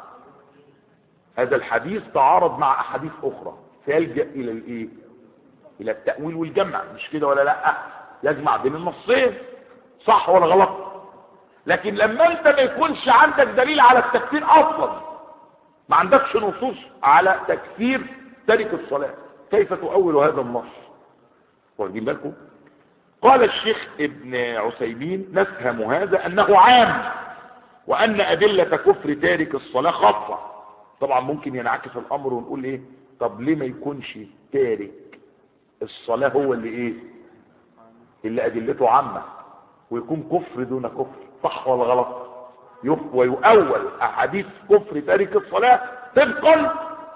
هذا الحديث تعارض مع احاديث اخرى فيلجأ الى الايه؟ الى التأويل والجمع. مش كده ولا لا؟ يجمع بين النصين. صح ولا غلط؟ لكن لما انت ما يكونش عندك دليل على التكفير اصلا، ما عندكش نصوص على تكفير تارك الصلاة، كيف تؤول هذا النص؟ واخدين بالكم؟ قال الشيخ ابن عثيمين: نفهم هذا أنه عام، وأن أدلة كفر تارك الصلاة خاصة. طبعا ممكن ينعكس الأمر ونقول إيه؟ طب ليه ما يكونش تارك الصلاة هو اللي إيه؟ اللي أدلته عامة، ويكون كفر دون كفر. صح ولا غلط؟ ويؤول أحاديث كفر تارك الصلاة طبقا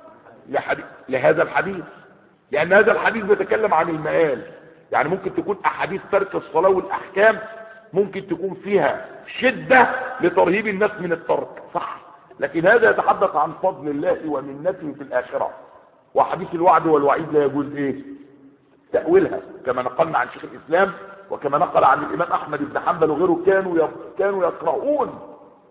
لهذا الحديث، لأن هذا الحديث بيتكلم عن المآل. يعني ممكن تكون أحاديث ترك الصلاة والأحكام ممكن تكون فيها شدة لترهيب الناس من الترك، صح، لكن هذا يتحدث عن فضل الله ومنته في الآخرة. وحديث الوعد والوعيد لا يجوز إيه؟ تأويلها، كما نقلنا عن شيخ الإسلام وكما نقل عن الإمام أحمد بن حنبل وغيره كانوا يكرهون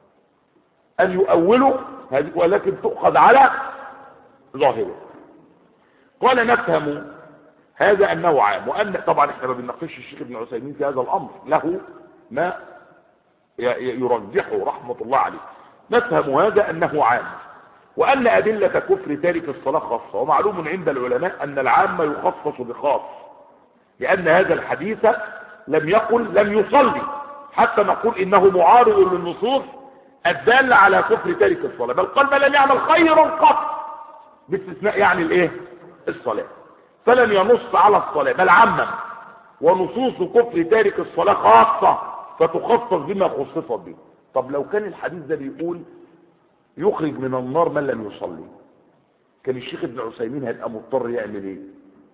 أن يؤولوا هذه، ولكن تؤخذ على ظاهره. قال: نفهم هذا أنه عام، وأن طبعا احنا ما بنناقش الشيخ ابن عثيمين في هذا الأمر، له ما يرجحه رحمة الله عليه. نفهم هذا أنه عام، وأن أدلة كفر تارك الصلاة خاصة، ومعلوم عند العلماء أن العام يخصص بخاص، لأن هذا الحديث لم يقل لم يصلي حتى نقول إنه معارض للنصوص الدالة على كفر تارك الصلاة، بل قال ما لم يعمل خيرا قط، باستثناء يعني الايه؟ الصلاة. فلم ينص على الصلاة بل عمم، ونصوص كفر تارك الصلاة خاصة فتخصص بما خصصت به. طب لو كان الحديث ده بيقول يخرج من النار من لم يصلي، كان الشيخ ابن عثيمين هيبقى مضطر يعمل ايه؟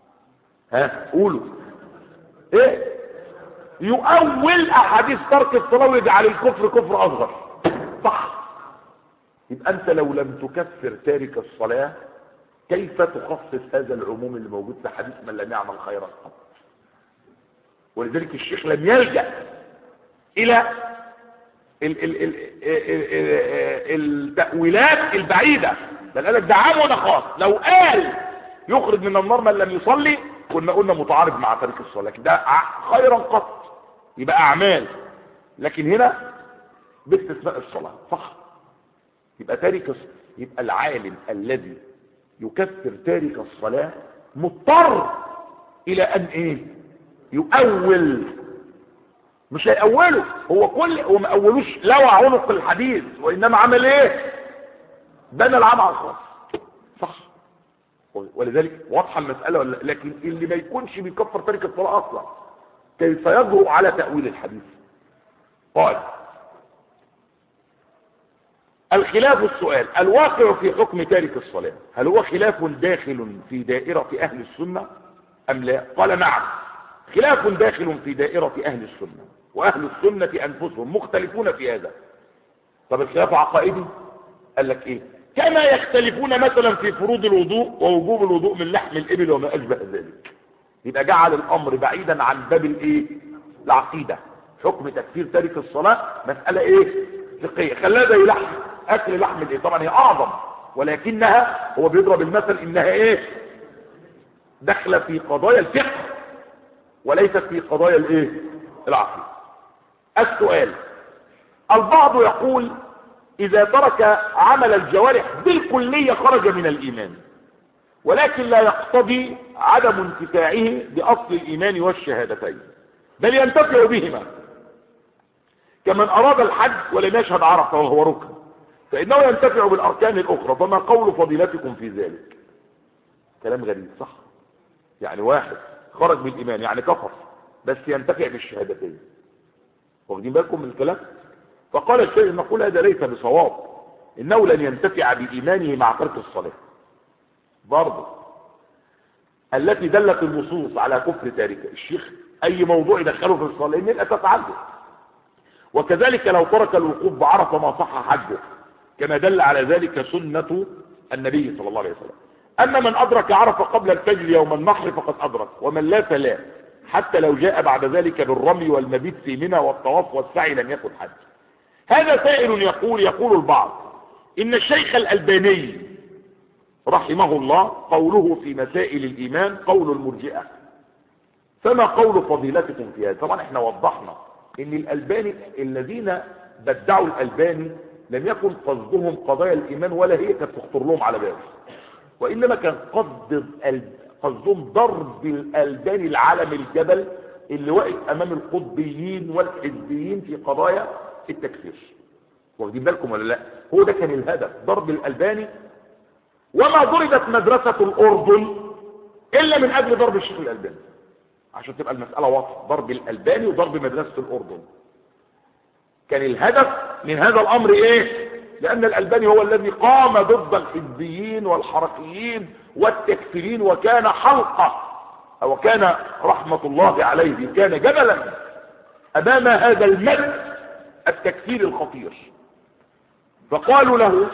ها قولوا ايه؟ يؤول احاديث ترك الصلاة ويجعل الكفر كفر اصغر. صح. يبقى انت لو لم تكفر تارك الصلاة كيف تخصص هذا العموم اللي موجود في حديث من لم يعمل خيرا قط؟ ولذلك الشيخ لم يلجأ الى التأويلات البعيدة، بل قالك ده عام وده خاص. لو قال يخرج من النار من لم يصلي كنا قلنا متعارض مع تارك الصلاة، لكن ده خيرا قط يبقى اعمال، لكن هنا باستثناء الصلاة. صح. يبقى يبقى العالم الذي يكفر تارك الصلاة مضطر الى ان ايه؟ يؤول. مش هيأوله، هو ما أولوش لوى عنق الحديث، وانما عمل ايه؟ بنى العام على الخاص. صح. ولذلك واضحه المسألة لكن اللي ما يكونش بيكفر تارك الصلاة اصلا كيف يجرؤ على تأويل الحديث؟ قال الخلاف السؤال الواقع في حكم تارك الصلاة هل هو خلاف داخل في دائرة أهل السنة أم لا؟ قال نعم، خلاف داخل في دائرة أهل السنة، وأهل السنة أنفسهم مختلفون في هذا. طب الخلاف عقائدي؟ قال لك إيه؟ كما يختلفون مثلا في فروض الوضوء ووجوب الوضوء من لحم الإبل وما أشبه ذلك. يبقى جعل الأمر بعيدا عن باب الإيه؟ العقيدة. حكم تكفير تارك الصلاة مسألة إيه؟ فقهية. خلاها زي أكل لحم الإبل، طبعا هي أعظم، ولكنها هو بيضرب المثل إنها إيه؟ داخله في قضايا الفقه وليست في قضايا الايه؟ العقل. السؤال البعض يقول اذا ترك عمل الجوارح بالكلية خرج من الايمان، ولكن لا يقتضي عدم انتفاعه باصل الايمان والشهادتين، بل ينتفع بهما، كمن اراد الحج ولم يشهد عرفه وهو ركن فانه ينتفع بالاركان الاخرى. فما قول فضيلتكم في ذلك؟ كلام غريب. صح. يعني واحد خرج بالايمان يعني كفر بس ينتفع بالشهادتين. واخدين بالكم من الكلام؟ فقال الشيخ نقول هذا ليس بصواب، انه لن ينتفع بايمانه مع ترك الصلاه برضه التي دلت النصوص على كفر تاركه. الشيخ اي موضوع يدخله في الصلاه ان الاساس عنده. وكذلك لو ترك الوقوف بعرفه ما صح حجه، كما دل على ذلك سنه النبي صلى الله عليه وسلم. اما من ادرك عرفه قبل الفجر يوم النحر فقد ادرك، ومن لا فلا، حتى لو جاء بعد ذلك بالرمي والمبيت في منى والطواف والسعي لم يكن حج. هذا سائل يقول البعض ان الشيخ الألباني رحمه الله قوله في مسائل الايمان قول المرجئة، فما قول فضيلتكم في هذا؟ طبعا احنا وضحنا ان الألباني الذين بدعوا الألباني لم يكن قصدهم قضايا الايمان ولا هي كانت تخطر لهم على بال، وانما كان قصدهم ضرب الألباني العالم الجبل اللي واقف امام القطبيين والحزبيين في قضايا التكفير. واخدين بالكم ولا لا؟ هو ده كان الهدف، ضرب الألباني. وما ضربت مدرسة الأردن إلا من أجل ضرب الشيخ الألباني، عشان تبقى المسألة واضحة. ضرب الألباني وضرب مدرسة الأردن كان الهدف من هذا الأمر إيه؟ لأن الألباني هو الذي قام ضد الحزبيين والحركيين والتكفيرين، وكان حلقة أو كان رحمة الله عليه كان جبلا أمام هذا المد التكفير الخطير. فقالوا له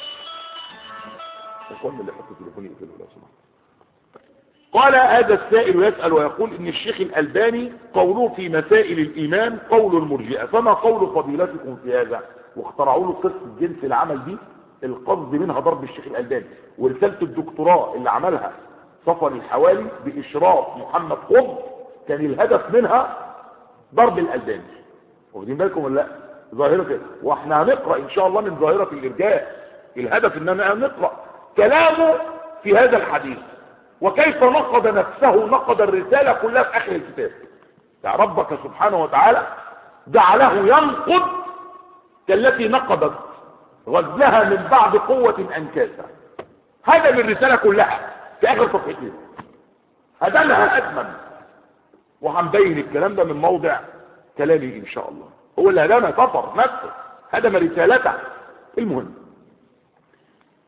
قال هذا السائل يسأل ويقول ان الشيخ الألباني قوله في مسائل الإيمان قول المرجئة، فما قول فضيلتكم في هذا؟ واخترعوا له قصة جنس العمل دي القصد منها ضرب الشيخ الألباني، ورسالة الدكتوراه اللي عملها صفر الحوالي بإشراف محمد قطب كان الهدف منها ضرب الألباني. واخدين بالكم ولا لا؟ ظاهرة كده. واحنا هنقرأ ان شاء الله من ظاهرة الارجاء، الهدف اننا نقرأ كلامه في هذا الحديث وكيف نقد نفسه، نقد الرسالة كلها في اخر الكتاب. يعني ربك سبحانه وتعالى جعله ينقد كالتي نقدت غزلها من بعد قوة انكاسا. هذا من الرسالة كلها في اخر صفحتين، هدمها ادمن. وهنبين الكلام ده من موضع كلامي ان شاء الله. هو اللي هدم كفر نفسه، هدم رسالته. المهم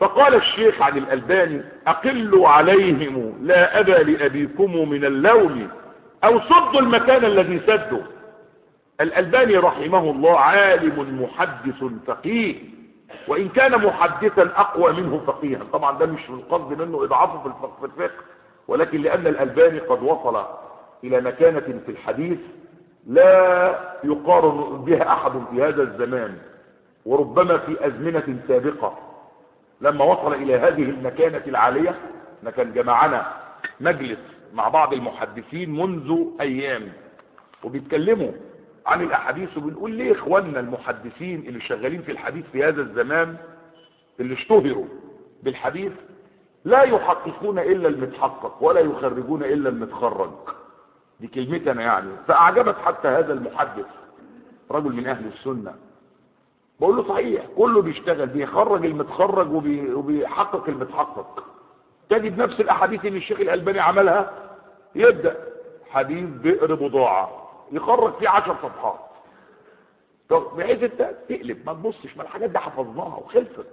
فقال الشيخ عن الألباني: أقلوا عليهم لا أبا لأبيكم من اللوم أو صدوا المكان الذي سدوا. الألباني رحمه الله عالم محدث فقيه، وإن كان محدثا أقوى منه فقيها. طبعا ده مش القصد منه إضعافه في الفقه، ولكن لأن الألباني قد وصل إلى مكانة في الحديث لا يقارن بها أحد في هذا الزمان، وربما في أزمنة سابقة. لما وصل إلى هذه المكانة العالية، كان جمعنا مجلس مع بعض المحدثين منذ أيام وبيتكلموا عن الأحاديث، وبنقول ليه إخواننا المحدثين اللي شغالين في الحديث في هذا الزمان اللي اشتهروا بالحديث لا يحققون إلا المتحقق ولا يخرجون إلا المتخرج. دي كلمتنا يعني. فأعجبت حتى هذا المحدث رجل من أهل السنة، بقول له صحيح كله بيشتغل بيخرج المتخرج وبيحقق المتحقق. تجد نفس الأحاديث اللي الشيخ الألباني عملها، يبدأ حديث بئر بضاعة يخرج فيه 10 صفحات، طب بحيث انت تقلب ما تبصش، ما الحاجات دي حفظناها وخلصت.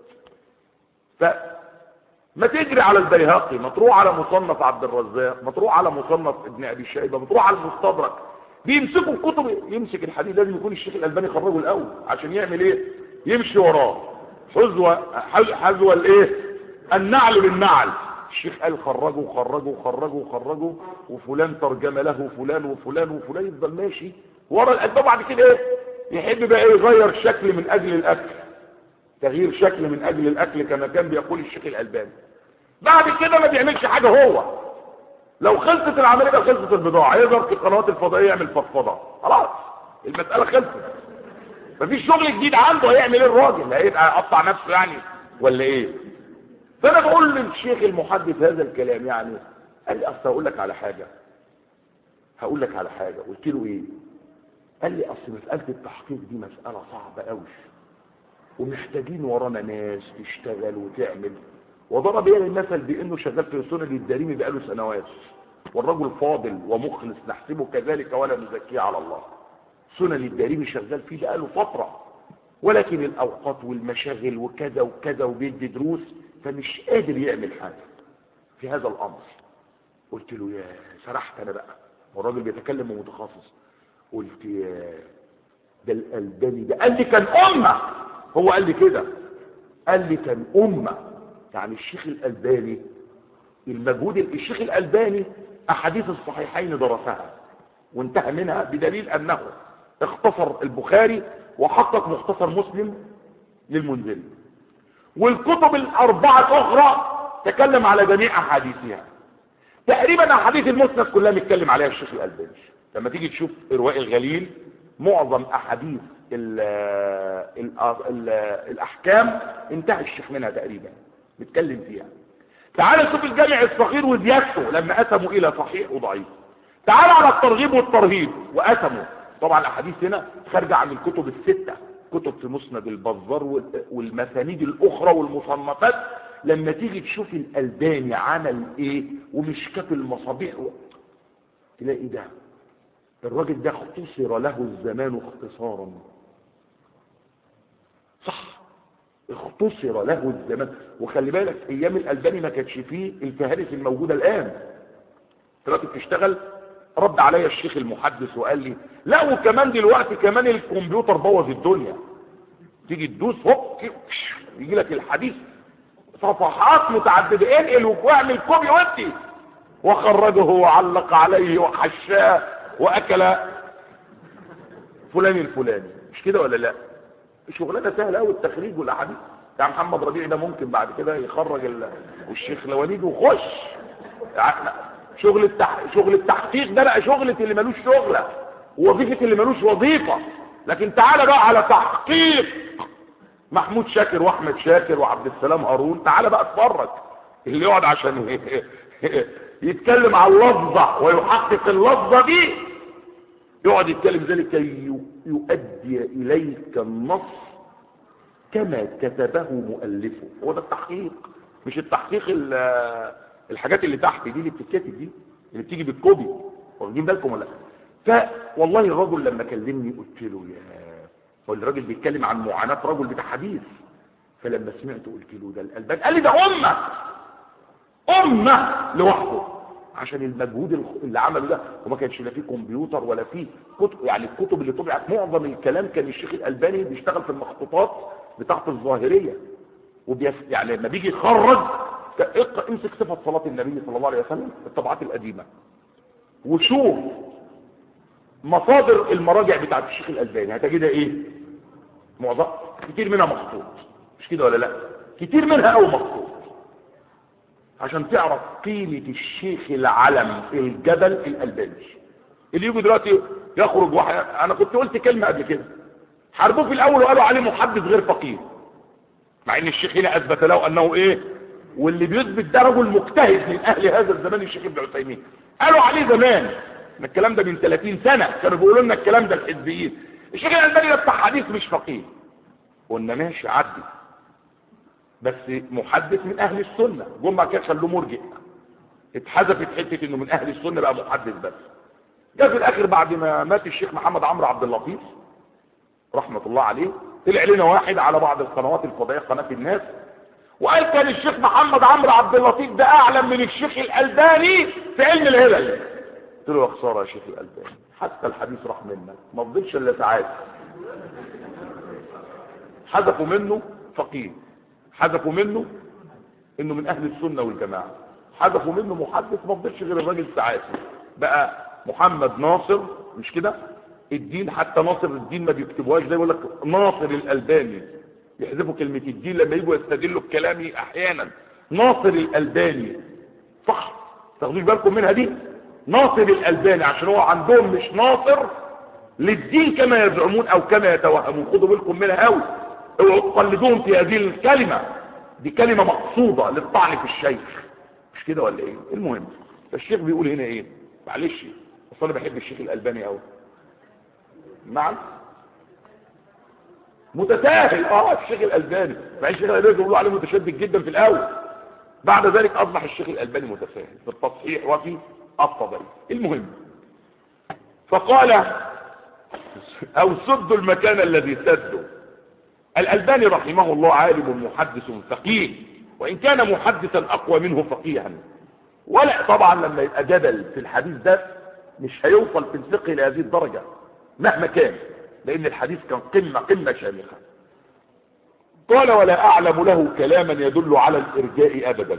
فما تجري على البيهقي، ما تروح على مصنف عبد الرزاق، ما تروح على مصنف ابن ابي شيبه، ما تروح على المستدرك، بيمسكوا الكتب. يمسك الحديث لازم يكون الشيخ الألباني خرجه الاول عشان يعمل ايه؟ يمشي وراه حذو الايه؟ النعل بالنعل. الشيخ قال خرجوا خرجوا خرجوا خرجوا، وفلان ترجم له فلان وفلان وفلان، يفضل ماشي ورا الألباني. بعد كده ايه؟ يحب بقى ايه؟ يغير شكل من اجل الاكل، تغيير شكل من اجل الاكل كما كان بيقول الشيخ الألباني. بعد كده ما بيعملش حاجه هو، لو خلصت العمليه بقى خلصت البضاعه، يظهر في القنوات الفضائيه يعمل فضفضه، خلاص المساله خلصت، مفيش شغل جديد عنده. هيعمل ايه الراجل؟ هيبقى يقطع نفسه يعني ولا ايه؟ فانا بقول للشيخ المحدث هذا الكلام يعني. قال لي اصل هقول لك على حاجه، قلت له ايه؟ قال لي اصل مساله التحقيق دي مساله صعبه قوي، ومحتاجين ورانا ناس تشتغل وتعمل. وضرب لي المثل بانه شغال في سنن الدارمي بقاله سنوات، والرجل فاضل ومخلص نحسبه كذلك ولا نزكيه على الله. سنن الدارمي شغال فيه بقاله فتره، ولكن الاوقات والمشاغل وكذا وكذا وبيدي دروس، فمش قادر يعمل حاجه في هذا الامر. قلت له يا سرحت انا بقى، والراجل بيتكلم ومتخصص. قلت يا ده الألباني ده قال لي كان امه، هو قال لي كده، قال لي كان امه. يعني الشيخ الألباني المجهود، الشيخ الألباني احاديث الصحيحين درسها وانتهى منها، بدليل انه اختصر البخاري وحقق مختصر مسلم للمنذري، والكتب الاربعه الاخرى تكلم على جميع احاديثها. تقريبا احاديث المسند كلها بيتكلم عليها الشيخ الألباني. لما تيجي تشوف إرواء الغليل، معظم احاديث الاحكام انتهى الشيخ منها تقريبا بيتكلم فيها. تعال شوف الجامع الصغير وزيادته لما قسموا الى صحيح وضعيف. تعال على الترغيب والترهيب وقسموا. طبعا الاحاديث هنا خارجه عن الكتب السته، كتب في مسند البزار والمسانيد الاخرى والمصنفات. لما تيجي تشوف الألباني عمل ايه ومشكات المصابيح تلاقي ده الراجل ده اختصر له الزمان اختصارا، صح، اختصر له الزمان. وخلي بالك ايام الألباني ما كانش فيه الفهارس الموجوده الان. دلوقتي بتشتغل. رد عليا الشيخ المحدث وقال لي لا، وكمان دلوقتي كمان الكمبيوتر بوظ الدنيا، تيجي تدوس هوب يجي لك الحديث صفحات متعدده، انقل واعمل كوبي وانتي، وخرجه وعلق عليه وحشاه واكل فلان الفلاني. مش كده ولا لا؟ شغلانه سهله قوي التخريج والاحاديث. بتاع محمد ربيع ده ممكن بعد كده يخرج والشيخ لوليد وخش شغل التحقيق ده بقى شغله اللي ملوش شغله، ووظيفه اللي ملوش وظيفه. لكن تعالى بقى على تحقيق محمود شاكر واحمد شاكر وعبد السلام هارون، تعالى بقى اتفرج. اللي يقعد عشان يتكلم على اللفظه ويحقق اللفظه دي، يقعد يتكلم ذلك كي يؤدي اليك النص كما كتبه مؤلفه. هو ده التحقيق، مش التحقيق الحاجات اللي تحت دي اللي بتتكتب دي اللي بتيجي بالكوبي. واخدين بالكم ولا لا؟ فوالله الرجل لما كلمني قلت له يا، هو الراجل بيتكلم عن معاناه رجل بتاع حديث، فلما سمعته قلت له ده الألباني، قال لي ده أمة لوحده، عشان المجهود اللي عمله ده. وما كانش لا فيه كمبيوتر ولا فيه كتب، يعني الكتب اللي طبعت معظم الكلام كان الشيخ الألباني بيشتغل في المخطوطات بتاعت الظاهرية، يعني لما بيجي يخرج امسك صفة صلاة النبي صلى الله عليه وسلم الطبعات القديمة وشوف مصادر المراجع بتاعت الشيخ الألباني، هتجدها ايه؟ معظم كتير منها مخطوط، مش كده ولا لا؟ كتير منها او مخطوط، عشان تعرف قيمة الشيخ العلم الجبل الألباني. اللي يجي دلوقتي يخرج واحد، انا كنت قلت كلمة قبل كده، حاربوه في الاول وقالوا عليه محدث غير فقيه، مع ان الشيخ هنا اثبت له انه ايه، واللي بيثبت ده رجل مجتهد من اهل هذا الزمان الشيخ ابن عثيمين. قالوا عليه زمان، الكلام ده من 30 سنة كانوا بيقولوا لنا الكلام ده الحزبيين، الشيخ الألباني ده بتاع حديث مش فقيه. قلنا ماشي عدي، بس محدث من اهل السنة. جم كده خلوه مرجئ، اتحذفت حتة انه من اهل السنة بقى محدث بس. جاء في الاخر بعد ما مات الشيخ محمد عمرو عبد اللطيف رحمة الله عليه، طلع لنا واحد على بعض القنوات الفضائية، قناة الناس، وقال كان الشيخ محمد عمرو عبد اللطيف ده اعلم من الشيخ الألباني في علم الهلل. قلت له يا خساره يا شيخ الألباني، حتى الحديث راح منك، ما فضلش الا ساعات. حذفوا منه فقيه، حذفوا منه انه من اهل السنه والجماعه، حذفوا منه محدث، ما فضلش غير الراجل ساعات. بقى محمد ناصر، مش كده؟ الدين، حتى ناصر الدين ما بيكتبوهاش زي يقول لك ناصر الألباني، يحذفوا كلمه الدين لما يجوا يستدلوا بكلامي احيانا. ناصر الألباني صح، تاخدوش بالكم منها دي؟ ناصر الألباني، عشان هو عندهم مش ناصر للدين كما يزعمون او كما يتوهمون. خدوا بالكم منها قوي، اوعوا تقلدوهم في هذه الكلمه، دي كلمه مقصوده للطعن في الشيخ، مش كده ولا ايه؟ المهم فالشيخ بيقول هنا ايه؟ معلش بس انا بحب الشيخ الألباني قوي. نعم متساهل، الشيخ الألباني، مع الشيخ الألباني بيقولوا عليه متشدد جدا في الاول، بعد ذلك اصبح الشيخ الألباني متساهل في التصحيح وفي التضعيف. المهم فقال او سدوا المكان الذي سدوا. الألباني رحمه الله عالم محدث فقيه، وان كان محدثا اقوى منه فقيها، ولا طبعا لما يبقى جدل في الحديث ده مش هيوصل في الفقه لهذه الدرجة مهما كان، لان الحديث كان قمة شامخة. قال ولا اعلم له كلاما يدل على الارجاء ابدا.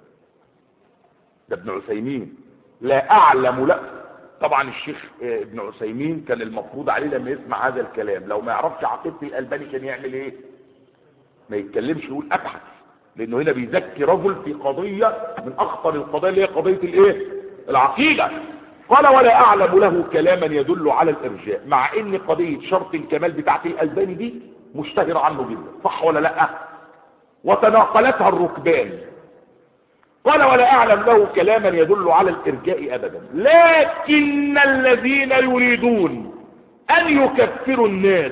ده ابن عثيمين، لا اعلم له. طبعا الشيخ ابن عثيمين كان المفروض عليه لما يسمع هذا الكلام لو ما يعرفش عقيدة الألباني كان يعمل ايه؟ ما يتكلمش، يقول ابحث، لانه هنا بيزكي رجل في قضية من اخطر القضايا اللي هي قضية الايه؟ العقيدة. قال ولا اعلم له كلاما يدل على الارجاء، مع ان قضية شرط الكمال بتاعت الألباني دي مشتهرة عنه جدا، صح ولا لا؟ وتناقلتها الركبان. قال ولا اعلم له كلاما يدل على الارجاء ابدا، لكن الذين يريدون ان يكفروا الناس،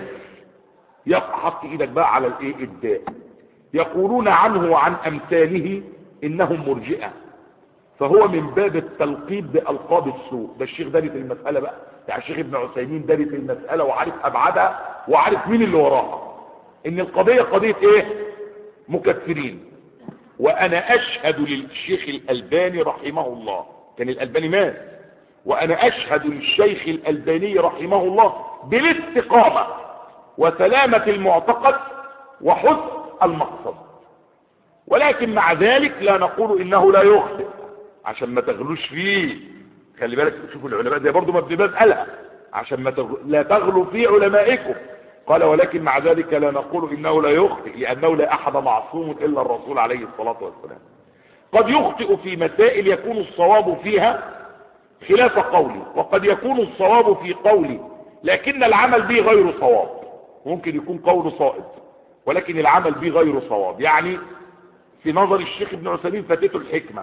حط ايدك بقى على الايه؟ الداء. يقولون عنه وعن امثاله انهم مرجئه، فهو من باب التلقيب بالقاب السوء. ده الشيخ داري في المساله بقى، يعني الشيخ ابن عثيمين داري في المساله وعارف ابعادها وعارف مين اللي وراها، ان القضيه قضيه ايه؟ مكفرين. وانا اشهد للشيخ الألباني رحمه الله، كان الألباني مات، وانا اشهد للشيخ الألباني رحمه الله بالاستقامة وسلامة المعتقد وحسن المقصد، ولكن مع ذلك لا نقول انه لا يخطئ عشان ما تغلوش فيه. خلي بالك، شوفوا العلماء زي برضو ما ابن باز قالها، عشان لا تغلوا في علمائكم. قال ولكن مع ذلك لا نقول انه لا يخطئ، لانه لا احد معصوم الا الرسول عليه الصلاة والسلام. قد يخطئ في مسائل يكون الصواب فيها خلاف قولي، وقد يكون الصواب في قولي لكن العمل به غير صواب. ممكن يكون قوله صائب ولكن العمل به غير صواب. يعني في نظر الشيخ ابن عثيمين فاتته الحكمة،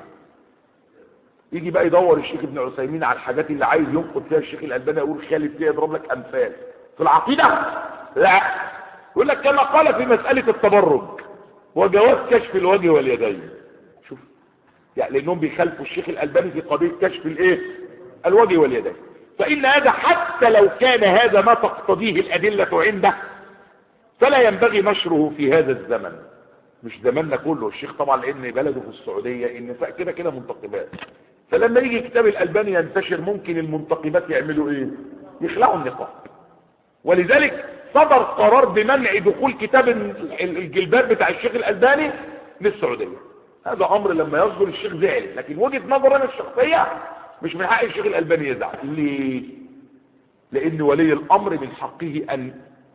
يجي بقى يدور الشيخ ابن عثيمين على الحاجات اللي عايز ينقد فيها الشيخ الألباني، يقول خالف فيها، يضرب لك امثال. في العقيدة لا، يقول لك كما قال في مسألة التبرج وجواز كشف الوجه واليدين. شوف يعني لانهم بيخالفوا الشيخ الألباني في قضية كشف الايه؟ الوجه واليدين. فإن هذا حتى لو كان هذا ما تقتضيه الأدلة عنده فلا ينبغي نشره في هذا الزمن، مش زماننا كله. الشيخ طبعا لان بلده في السعودية النساء كده كده منتقبات، فلما يجي كتاب الألباني ينتشر ممكن المنتقبات يعملوا ايه؟ يخلعوا النقاب. ولذلك صدر قرار بمنع دخول كتاب الجلباب بتاع الشيخ الألباني للسعودية. هذا امر لما يصدر الشيخ زعل، لكن وجهة نظر انا الشخصية مش من حق الشيخ الألباني يزعل. ليه؟ لان ولي الامر من حقه ان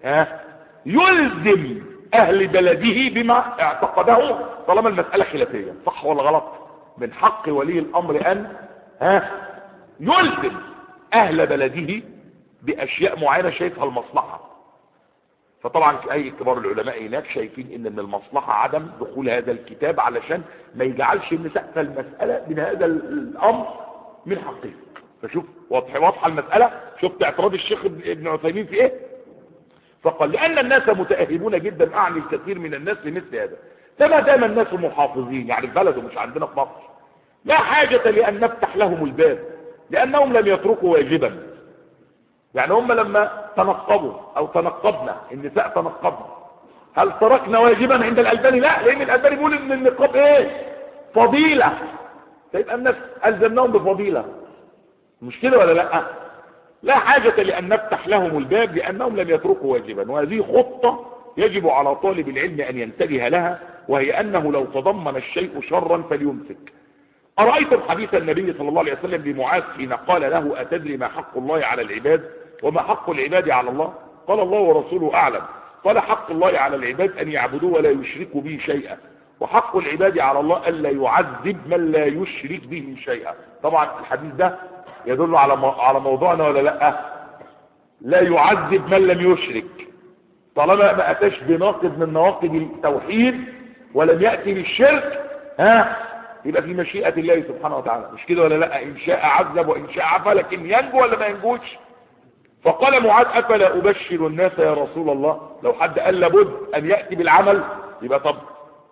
يلزم اهل بلده بما اعتقده طالما المسألة خلافية. صح ولا غلط؟ من حق ولي الامر ان يلزم اهل بلده باشياء معينة شايفها المصلحة. فطبعا اي كبار العلماء هناك شايفين ان من المصلحة عدم دخول هذا الكتاب علشان ما يجعلش النساء في المسألة من هذا الامر من حقه. فشوف واضحة المسألة. شفت اعتراض الشيخ ابن عثيمين في ايه؟ فقال لان الناس متأهبون جدا، اعني الكثير من الناس لمثل هذا، فما دام الناس محافظين يعني في بلده مش عندنا في مصر لا حاجة لان نفتح لهم الباب، لانهم لم يتركوا واجبا. يعني هم لما تنقبوا او تنقبنا النساء تنقبنا، هل تركنا واجبا عند الألباني؟ لا، لان الألباني بيقول ان النقاب ايه؟ فضيلة. فيبقى الناس الزمناهم بفضيلة، مش كده ولا لا؟ لا حاجة لان نفتح لهم الباب لانهم لم يتركوا واجبا. وهذه خطة يجب على طالب العلم ان ينتبه لها، وهي انه لو تضمن الشيء شرا فليمسك. أرأيتم حديث النبي صلى الله عليه وسلم لمعاذ حين قال له أتدري ما حق الله على العباد وما حق العباد على الله؟ قال الله ورسوله أعلم. قال حق الله على العباد أن يعبدوه ولا يشركوا به شيئا، وحق العباد على الله ألا يعذب من لا يشرك به شيئا. طبعا الحديث ده يدل على موضوعنا ولا لا؟ لا يعذب من لم يشرك، طالما ما أتاش بناقض من نواقض التوحيد ولم يأتي بالشرك يبقى في مشيئة الله سبحانه وتعالى، مش كده ولا لا؟ إن شاء عذب وإن شاء عفا، لكن ينجو ولا ما ينجوش؟ فقال معاذ أفلا أبشر الناس يا رسول الله؟ لو حد قال لابد أن يأتي بالعمل يبقى طب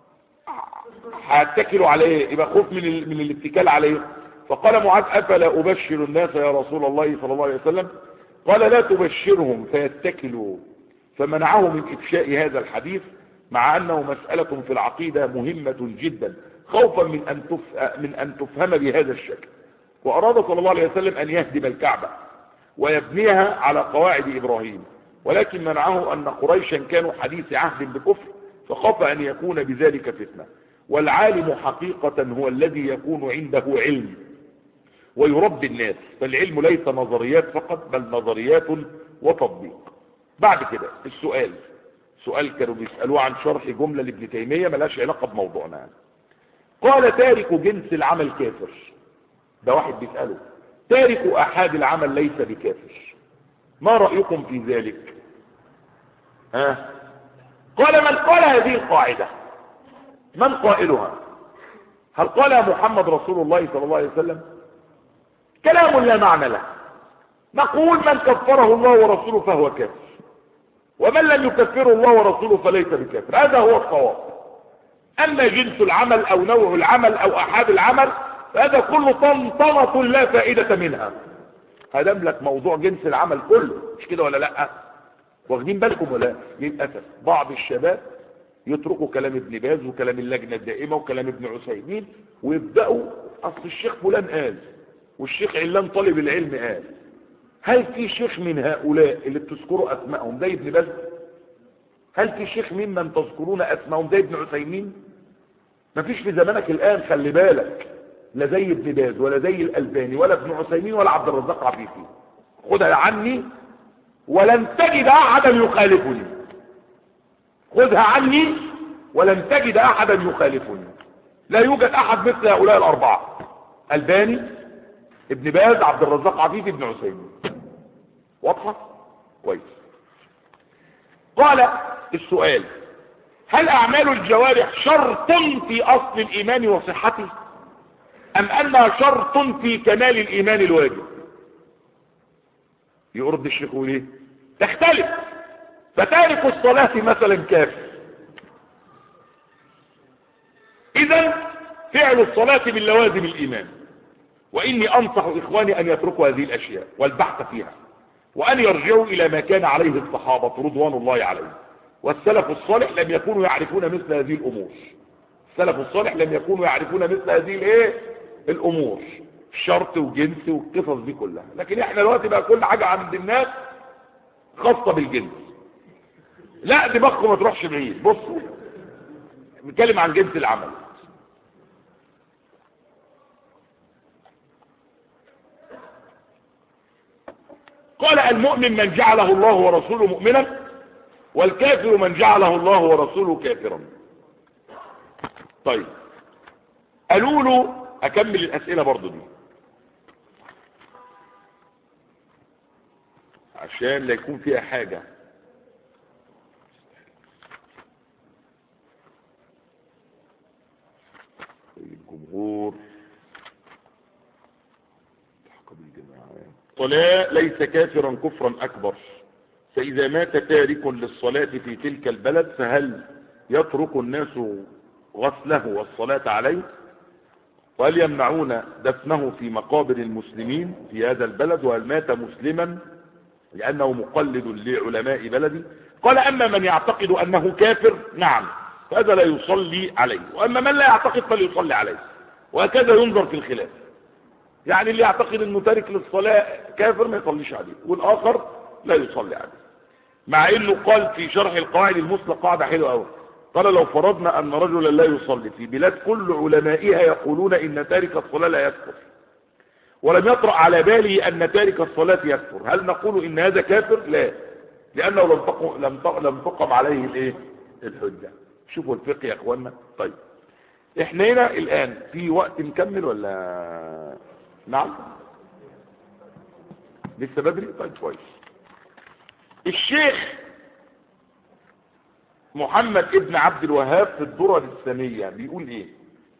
هاتكلوا عليه، يبقى خوف من الاتكال عليه. فقال معاذ أفلا أبشر الناس يا رسول الله صلى الله عليه وسلم؟ قال لا تبشرهم فيتكلوا. فمنعه من إفشاء هذا الحديث مع أنه مسألة في العقيدة مهمة جدا، خوفا من أن تفهم بهذا الشكل. وأراد صلى الله عليه وسلم أن يهدم الكعبة ويبنيها على قواعد إبراهيم، ولكن منعه أن قريشا كانوا حديث عهد بكفر، فخاف أن يكون بذلك فتنة. والعالم حقيقة هو الذي يكون عنده علم ويربي الناس، فالعلم ليس نظريات فقط بل نظريات وتطبيق. بعد كده السؤال كانوا بيسألوه عن شرح جملة لابن تيمية ملاش علاقة بموضوعنا. قال تارك جنس العمل كافر. ده واحد بيسأله تارك أحد العمل ليس بكافر، ما رأيكم في ذلك؟ قال من قال هذه القاعدة؟ من قائلها؟ هل قال محمد رسول الله صلى الله عليه وسلم؟ كلام لا معنى له. نقول من كفره الله ورسوله فهو كافر، ومن لم يكفره الله ورسوله فليس بكافر. هذا هو الصواب. اما جنس العمل او نوع العمل او احاد العمل فهذا كله طنطنة لا فائدة منها. هدم لك موضوع جنس العمل كله، مش كده ولا لا؟ واخدين بالكم ولا؟ للاسف بعض الشباب يتركوا كلام ابن باز وكلام اللجنة الدائمة وكلام ابن عثيمين ويبدأوا اصل الشيخ فلان قال والشيخ علان طالب العلم قال. هل في شيخ من هؤلاء اللي بتذكروا اسمائهم زي ابن باز؟ هل في شيخ ممن تذكرون اسمائهم زي ابن عثيمين؟ مفيش في زمانك الان، خلي بالك، لا زي ابن باز ولا زي الألباني ولا ابن عثيمين ولا عبد الرزاق عفيفي. خدها عني ولن تجد احدا يخالفني، خذها عني ولن تجد احدا يخالفني. لا يوجد احد مثل هؤلاء الاربعة: ألباني، ابن باز، عبد الرزاق عفيفي، ابن عثيمين. واضحة؟ كويس. قال السؤال: هل اعمال الجوارح شرط في اصل الايمان وصحته ام انها شرط في كمال الايمان الواجب؟ يرد الشيخ يقول ايه؟ تختلف. فتارك الصلاة مثلا كافر، اذا فعل الصلاة من لوازم الايمان. واني انصح اخواني ان يتركوا هذه الاشياء والبحث فيها، وان يرجعوا الى ما كان عليه الصحابة رضوان الله عليهم. والسلف الصالح لم يكونوا يعرفون مثل هذه الأمور. السلف الصالح لم يكونوا يعرفون مثل هذه الايه الأمور، شرط وجنس والقصص دي كلها. لكن احنا دلوقتي بقى كل حاجة عند الناس خاصة بالجنس. لا دماغكم ما تروحش بعيد. بصوا نتكلم عن جنس العمل. قال المؤمن من جعله الله ورسوله مؤمنا، والكافر من جعله الله ورسوله كافرا. طيب قالوا له، اكمل الاسئله برضو دي عشان لا يكون فيها حاجه. الجمهور الصلاة ليس كافرا كفرا أكبر، فإذا مات تارك للصلاة في تلك البلد فهل يترك الناس غسله والصلاة عليه؟ وهل يمنعون دفنه في مقابر المسلمين في هذا البلد؟ وهل مات مسلما لأنه مقلد لعلماء بلده؟ قال أما من يعتقد أنه كافر نعم فهذا لا يصلي عليه، وأما من لا يعتقد فليصلي عليه. وهكذا ينظر في الخلاف. يعني اللي يعتقد انه تارك للصلاة كافر ما يصليش عليه، والاخر لا يصلي عليه. مع انه قال في شرح القواعد المثلى قاعدة حلوة قوي، قال لو فرضنا ان رجلا لا يصلي في بلاد كل علمائها يقولون ان تارك الصلاة لا يكفر، ولم يطرأ على باله ان تارك الصلاة يكفر، هل نقول ان هذا كافر؟ لا، لانه لم تقم عليه الايه الحجة. شوفوا الفقه يا اخوانا. طيب احنا هنا الان في وقت نكمل ولا؟ نعم لسه بدري. طيب كويس. الشيخ محمد ابن عبد الوهاب في الدرر الثانية بيقول ايه؟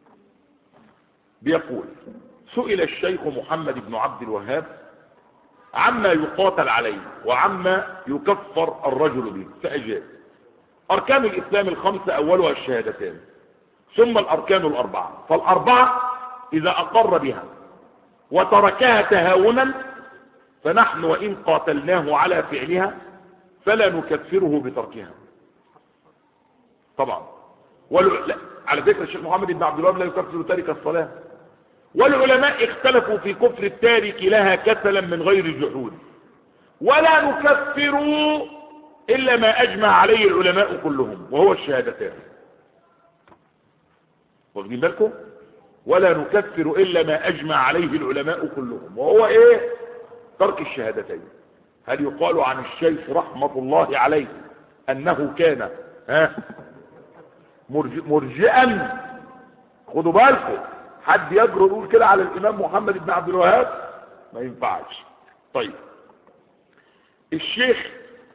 بيقول سئل الشيخ محمد بن عبد الوهاب عما يقاتل عليه وعما يكفر الرجل به فأجاب: أركان الإسلام الخمسة أولها الشهادتان، ثم الأركان الأربعة، فالأربعة إذا أقر بها وتركها تهاونا فنحن وإن قاتلناه على فعلها فلا نكفره بتركها. طبعا على فكرة الشيخ محمد بن عبد الوهاب لا يكفر تارك الصلاة. والعلماء اختلفوا في كفر التارك لها كسلا من غير جحود، ولا نكفر إلا ما أجمع عليه العلماء كلهم وهو الشهادتان. واخدين بالكم؟ ولا نكفر إلا ما أجمع عليه العلماء كلهم وهو إيه؟ ترك الشهادتين. هل يقال عن الشيخ رحمة الله عليه أنه كان مرجئا؟ خدوا بالكم، حد يجرؤ يقول كده على الإمام محمد بن عبد الوهاب؟ ما ينفعش. طيب الشيخ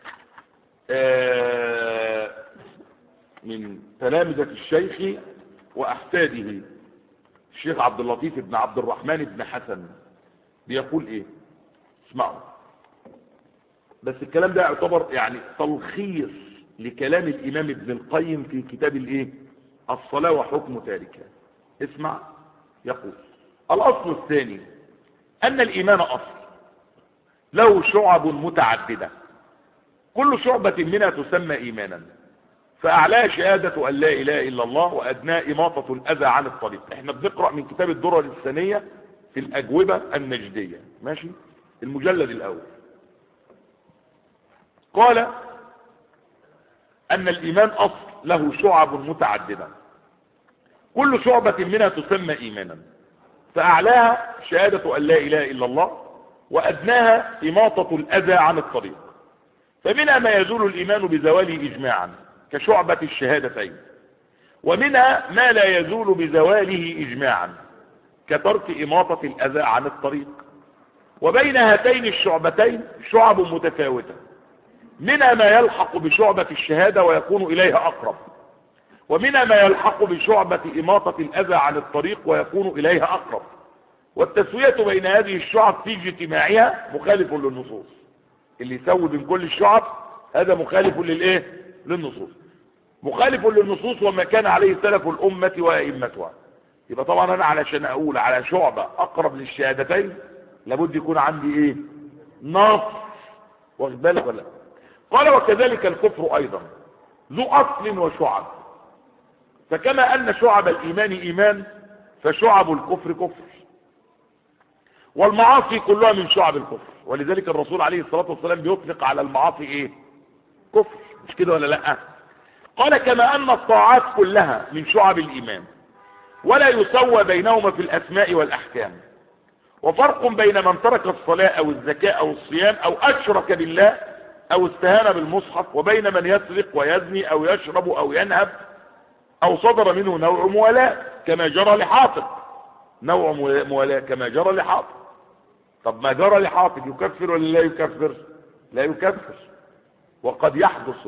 من تلامذة الشيخ وأحفاده الشيخ عبد اللطيف بن عبد الرحمن بن حسن بيقول ايه؟ اسمعوا بس الكلام ده يعتبر يعني تلخيص لكلام الامام ابن القيم في كتاب الايه الصلاة وحكم تاركها. اسمع، يقول: الاصل الثاني ان الايمان اصل له شعب متعددة، كل شعبة منها تسمى ايمانا، فاعلاها شهادة ان لا اله الا الله، وادناها اماطة الاذى عن الطريق. احنا بنقرأ من كتاب الدرر الثانية في الاجوبة النجدية، ماشي، المجلد الاول. قال ان الايمان اصل له شعب متعددة، كل شعبة منها تسمى ايمانا، فاعلاها شهادة ان لا اله الا الله، وادناها اماطة الاذى عن الطريق. فمنها ما يزول الايمان بزواله اجماعا كشعبة الشهادتين، ومنها ما لا يزول بزواله اجماعا كترك اماطة الاذى عن الطريق. وبين هاتين الشعبتين شعب متفاوتة، منها ما يلحق بشعبة الشهادة ويكون اليها اقرب، ومنها ما يلحق بشعبة اماطة الاذى عن الطريق ويكون اليها اقرب. والتسوية بين هذه الشعب في اجتماعها مخالف للنصوص. اللي يسوي بين كل الشعب هذا مخالف للايه؟ للنصوص، مخالف للنصوص وما كان عليه سلف الامة وائمتها. يبقى طبعا انا علشان اقول على شعبة اقرب للشهادتين لابد يكون عندي ايه؟ نص، واخد بالك ولا؟ قال: وكذلك الكفر ايضا، ذو أصل وشعب. فكما أن شعب الإيمان إيمان فشعب الكفر كفر، والمعاصي كلها من شعب الكفر. ولذلك الرسول عليه الصلاة والسلام بيطلق على المعاصي ايه؟ كفر، مش كده ولا لا؟ قال كما أن الطاعات كلها من شعب الإيمان ولا يسوى بينهما في الأسماء والأحكام، وفرق بين من ترك الصلاة أو الزكاة أو الصيام أو أشرك بالله أو استهان بالمصحف، وبين من يسرق ويزني أو يشرب أو ينهب أو صدر منه نوع موالاة كما جرى لحاطب، نوع موالاة كما جرى لحاطب. طب ما جرى لحاطب يكفر ولا لا يكفر؟ لا يكفر. وقد يحدث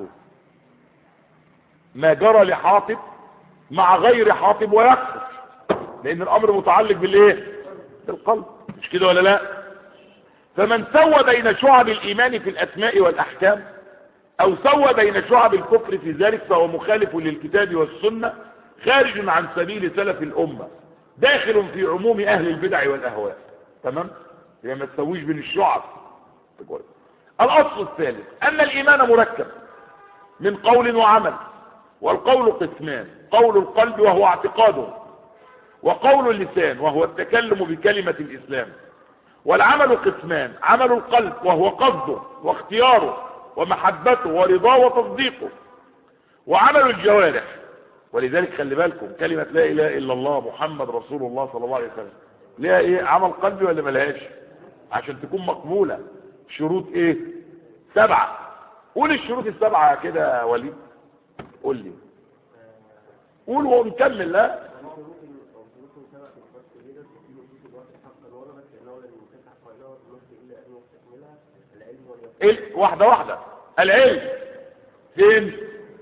ما جرى لحاطب مع غير حاطب ويكفر، لأن الأمر متعلق بالإيه؟ بالقلب، مش كده ولا لا؟ فمن سوى بين شعب الإيمان في الأسماء والأحكام أو سوى بين شعب الكفر في ذلك فهو مخالف للكتاب والسنة، خارج عن سبيل سلف الأمة، داخل في عموم أهل البدع والأهواء. تمام؟ يعني ما تسويش بين الشعب. الأصل الثالث أن الإيمان مركب من قول وعمل، والقول قسمان: قول القلب وهو اعتقاده، وقول اللسان وهو التكلم بكلمة الإسلام. والعمل قسمان: عمل القلب وهو قصده واختياره ومحبته ورضاه وتصديقه، وعمل الجوارح. ولذلك خلي بالكم كلمة لا إله إلا الله محمد رسول الله صلى الله عليه وسلم ليها إيه؟ عمل قلبي ولا ملهاش؟ عشان تكون مقبولة شروط إيه؟ 7. قول الشروط ال7 كده يا وليد، قول لي، قول ونكمل. لا واحدة واحدة. العلم فين؟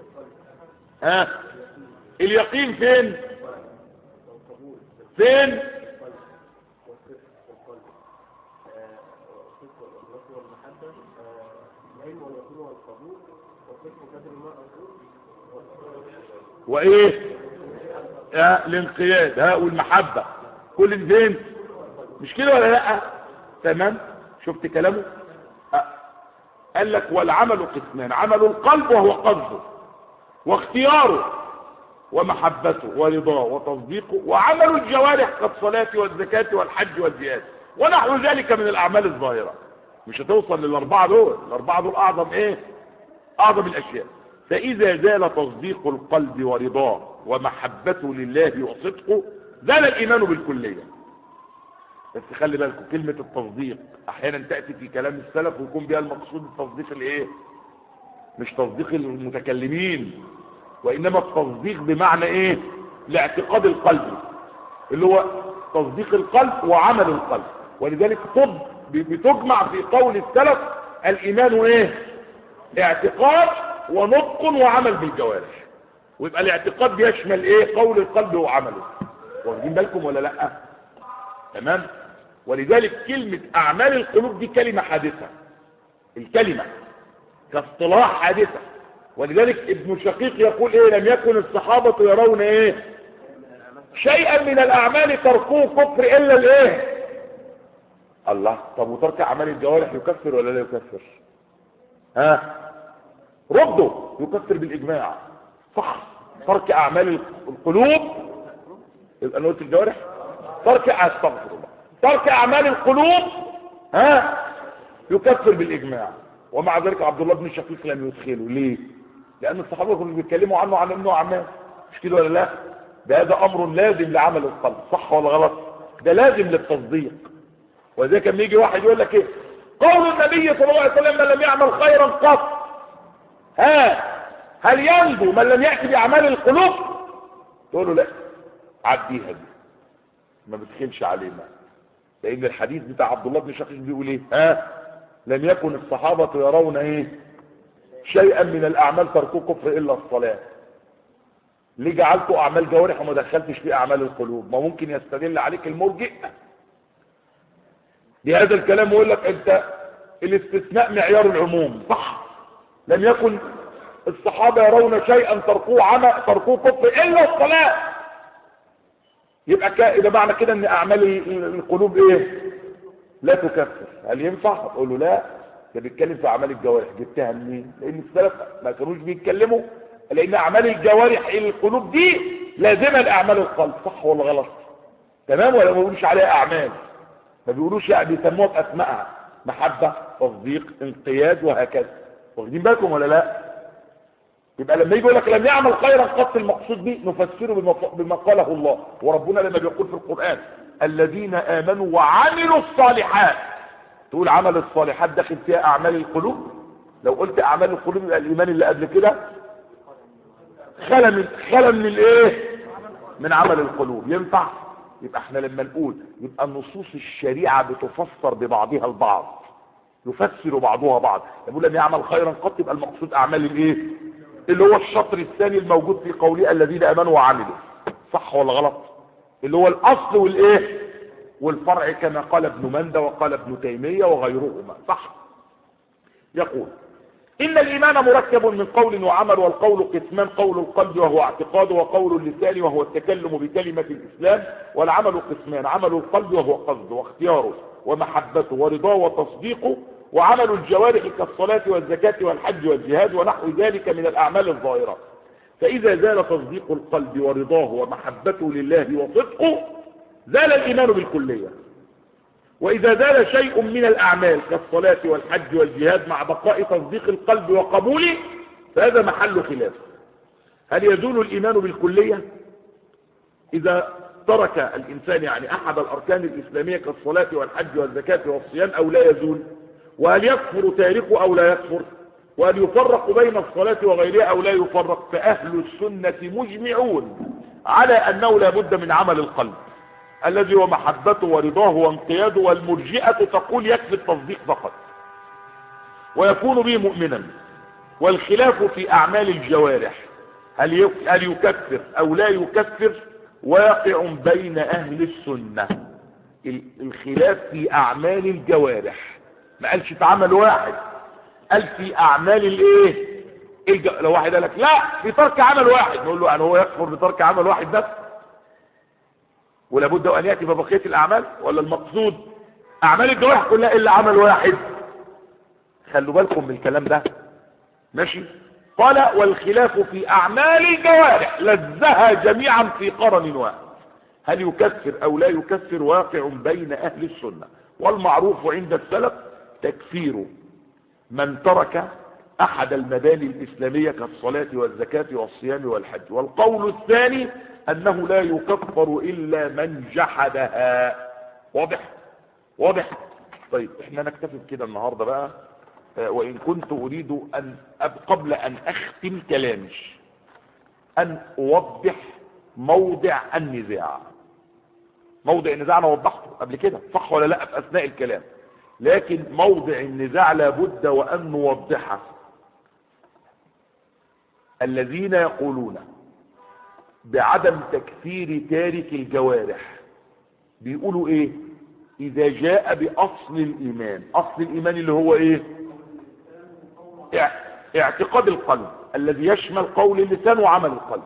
اليقين فين؟ فين؟ وايه؟ الانقياد والمحبة، كل فين؟ مش كده ولا لا؟ تمام. شفت كلامه؟ قال لك والعمل قسمان: عمل القلب وهو قصده واختياره ومحبته ورضاه وتصديقه، وعمل الجوارح كالصلاة والزكاة والحج والجهاد ونحو ذلك من الأعمال الظاهرة. مش هتوصل للأربعة دول، الأربعة دول أعظم إيه؟ أعظم الأشياء. فإذا زال تصديق القلب ورضاه ومحبته لله وصدقه زال الإيمان بالكلية. بس خلي بالكم كلمة التصديق أحيانا تأتي في كلام السلف ويكون بها المقصود التصديق الإيه؟ مش تصديق المتكلمين، وإنما التصديق بمعنى إيه؟ الاعتقاد القلبي، اللي هو تصديق القلب وعمل القلب. ولذلك بتجمع في قول السلف الإيمان إيه؟ اعتقاد ونطق وعمل بالجوارح. ويبقى الاعتقاد بيشمل إيه؟ قول القلب وعمله. واخدين بالكم ولا لأ؟ تمام. ولذلك كلمة أعمال القلوب دي كلمة حادثة، الكلمة كاصطلاح حادثة. ولذلك ابن شقيق يقول ايه؟ لم يكن الصحابة يرون ايه؟ شيئا من الاعمال تركوه كفر الا الايه؟ الله. طب وترك اعمال الجوارح يكفر ولا لا يكفر؟ ردوا. يكفر بالاجماع، صح. ترك اعمال القلوب، يبقى انا قلت الجوارح، استغفر الله، ترك اعمال القلوب يكفر بالاجماع. ومع ذلك عبد الله بن شقيق لم يدخله. ليه؟ لان الصحابه كانوا بيتكلموا عنه عن انه اعمال، مش كده ولا لا؟ هذا امر لازم لعمل القلب، صح ولا غلط؟ ده لازم للتصديق. وذلك لما يجي واحد يقول لك ايه؟ قول النبي صلى الله عليه وسلم: من لم يعمل خيرا قط هل ينجو من لم يأتي باعمال القلوب؟ تقول له لا، عديها دي، ما بتخلش علينا. لان الحديث بتاع عبد الله بن شقيق بيقول ايه؟ لم يكن الصحابة يرون ايه؟ شيئا من الاعمال تركوه كفر الا الصلاة. ليه جعلته اعمال جوارح وما دخلتش في اعمال القلوب؟ ما ممكن يستدل عليك المرجئ بهذا الكلام ويقول لك انت الاستثناء معيار العموم، صح. لم يكن الصحابة يرون شيئا تركوه كفر الا الصلاة. يبقى اذا معنى كده ان اعمال القلوب ايه؟ لا تكفر. هل ينفع؟ تقول له لا، ده بيتكلم في اعمال الجوارح. جبتها منين؟ لان السلف ما كانوش بيتكلموا لان اعمال الجوارح القلوب دي لازمه لاعمال القلب، صح ولا غلط؟ تمام ولا ما بيقولوش عليها اعمال؟ ما بيقولوش يعني، بيسموها باسمائها، محبه، تصديق، انقياد، وهكذا. واخدين بالكم ولا لا؟ يبقى لما يجي يقول لك لم يعمل خيرا قط، المقصود به نفسره بما قاله الله، وربنا لما بيقول في القران الذين امنوا وعملوا الصالحات، تقول عمل الصالحات داخل فيها اعمال القلوب؟ لو قلت اعمال القلوب يبقى الايمان اللي قبل كده خلى من الايه؟ من عمل القلوب. ينفع؟ يبقى احنا لما نقول يبقى النصوص الشريعه بتفسر ببعضها البعض، يفسر بعضها بعض. يقول لم يعمل خيرا قط، يبقى المقصود اعمال الايه؟ اللي هو الشطر الثاني الموجود في قوله الذين امنوا وعملوا، صح ولا غلط؟ اللي هو الاصل والايه؟ والفرع، كما قال ابن مندى وقال ابن تيميه وغيرهما، صح؟ يقول إن الإيمان مركب من قول وعمل، والقول قسمان: قول القلب وهو اعتقاد، وقول اللسان وهو التكلم بكلمة الإسلام، والعمل قسمان: عمل القلب وهو قصده واختياره ومحبته ورضاه وتصديقه، وعمل الجوارح كالصلاة والزكاة والحج والجهاد ونحو ذلك من الأعمال الظاهرة. فإذا زال تصديق القلب ورضاه ومحبته لله وصدقه زال الإيمان بالكلية. وإذا زال شيء من الأعمال كالصلاة والحج والجهاد مع بقاء تصديق القلب وقبوله فهذا محل خلاف. هل يزول الإيمان بالكلية إذا ترك الإنسان يعني أحد الأركان الإسلامية كالصلاة والحج والزكاة والصيام، أو لا يزول؟ وهل يكفر تاركه أو لا يكفر؟ وهل يفرق بين الصلاة وغيرها أو لا يفرق؟ فأهل السنة مجمعون على أنه لا بد من عمل القلب الذي هو محبته ورضاه وانقياده، والمرجئة تقول يكفي التصديق فقط ويكون به مؤمنا. والخلاف في أعمال الجوارح، هل يكفر أو لا يكفر، واقع بين أهل السنة. الخلاف في أعمال الجوارح، ما قالش في عمل واحد، قال في أعمال الايه؟ لو واحد قال لك لا في ترك عمل واحد، نقول له يعني هو يكفر بترك عمل واحد بس ولا بد ان ياتي ببقيه الاعمال؟ ولا المقصود اعمال الجوارح كلها الا عمل واحد؟ خلوا بالكم من الكلام ده، ماشي؟ قال والخلاف في اعمال الجوارح لزها جميعا في قرن واحد، هل يكفر او لا يكفر واقع بين اهل السنه. والمعروف عند السلف تكفير من ترك احد المباني الاسلاميه كالصلاه والزكاه والصيام والحج. والقول الثاني انه لا يكفر الا من جحدها. واضح؟ واضح؟ طيب احنا نكتفي بكده النهارده بقى، وان كنت اريد ان قبل ان اختم كلامي ان اوضح موضع النزاع. موضع النزاع انا وضحته قبل كده، صح ولا لا، في اثناء الكلام، لكن موضع النزاع لابد وان نوضحه. الذين يقولون بعدم تكفير تارك الجوارح بيقولوا ايه؟ اذا جاء باصل الايمان. اصل الايمان اللي هو ايه؟ اعتقاد القلب الذي يشمل قول اللسان وعمل القلب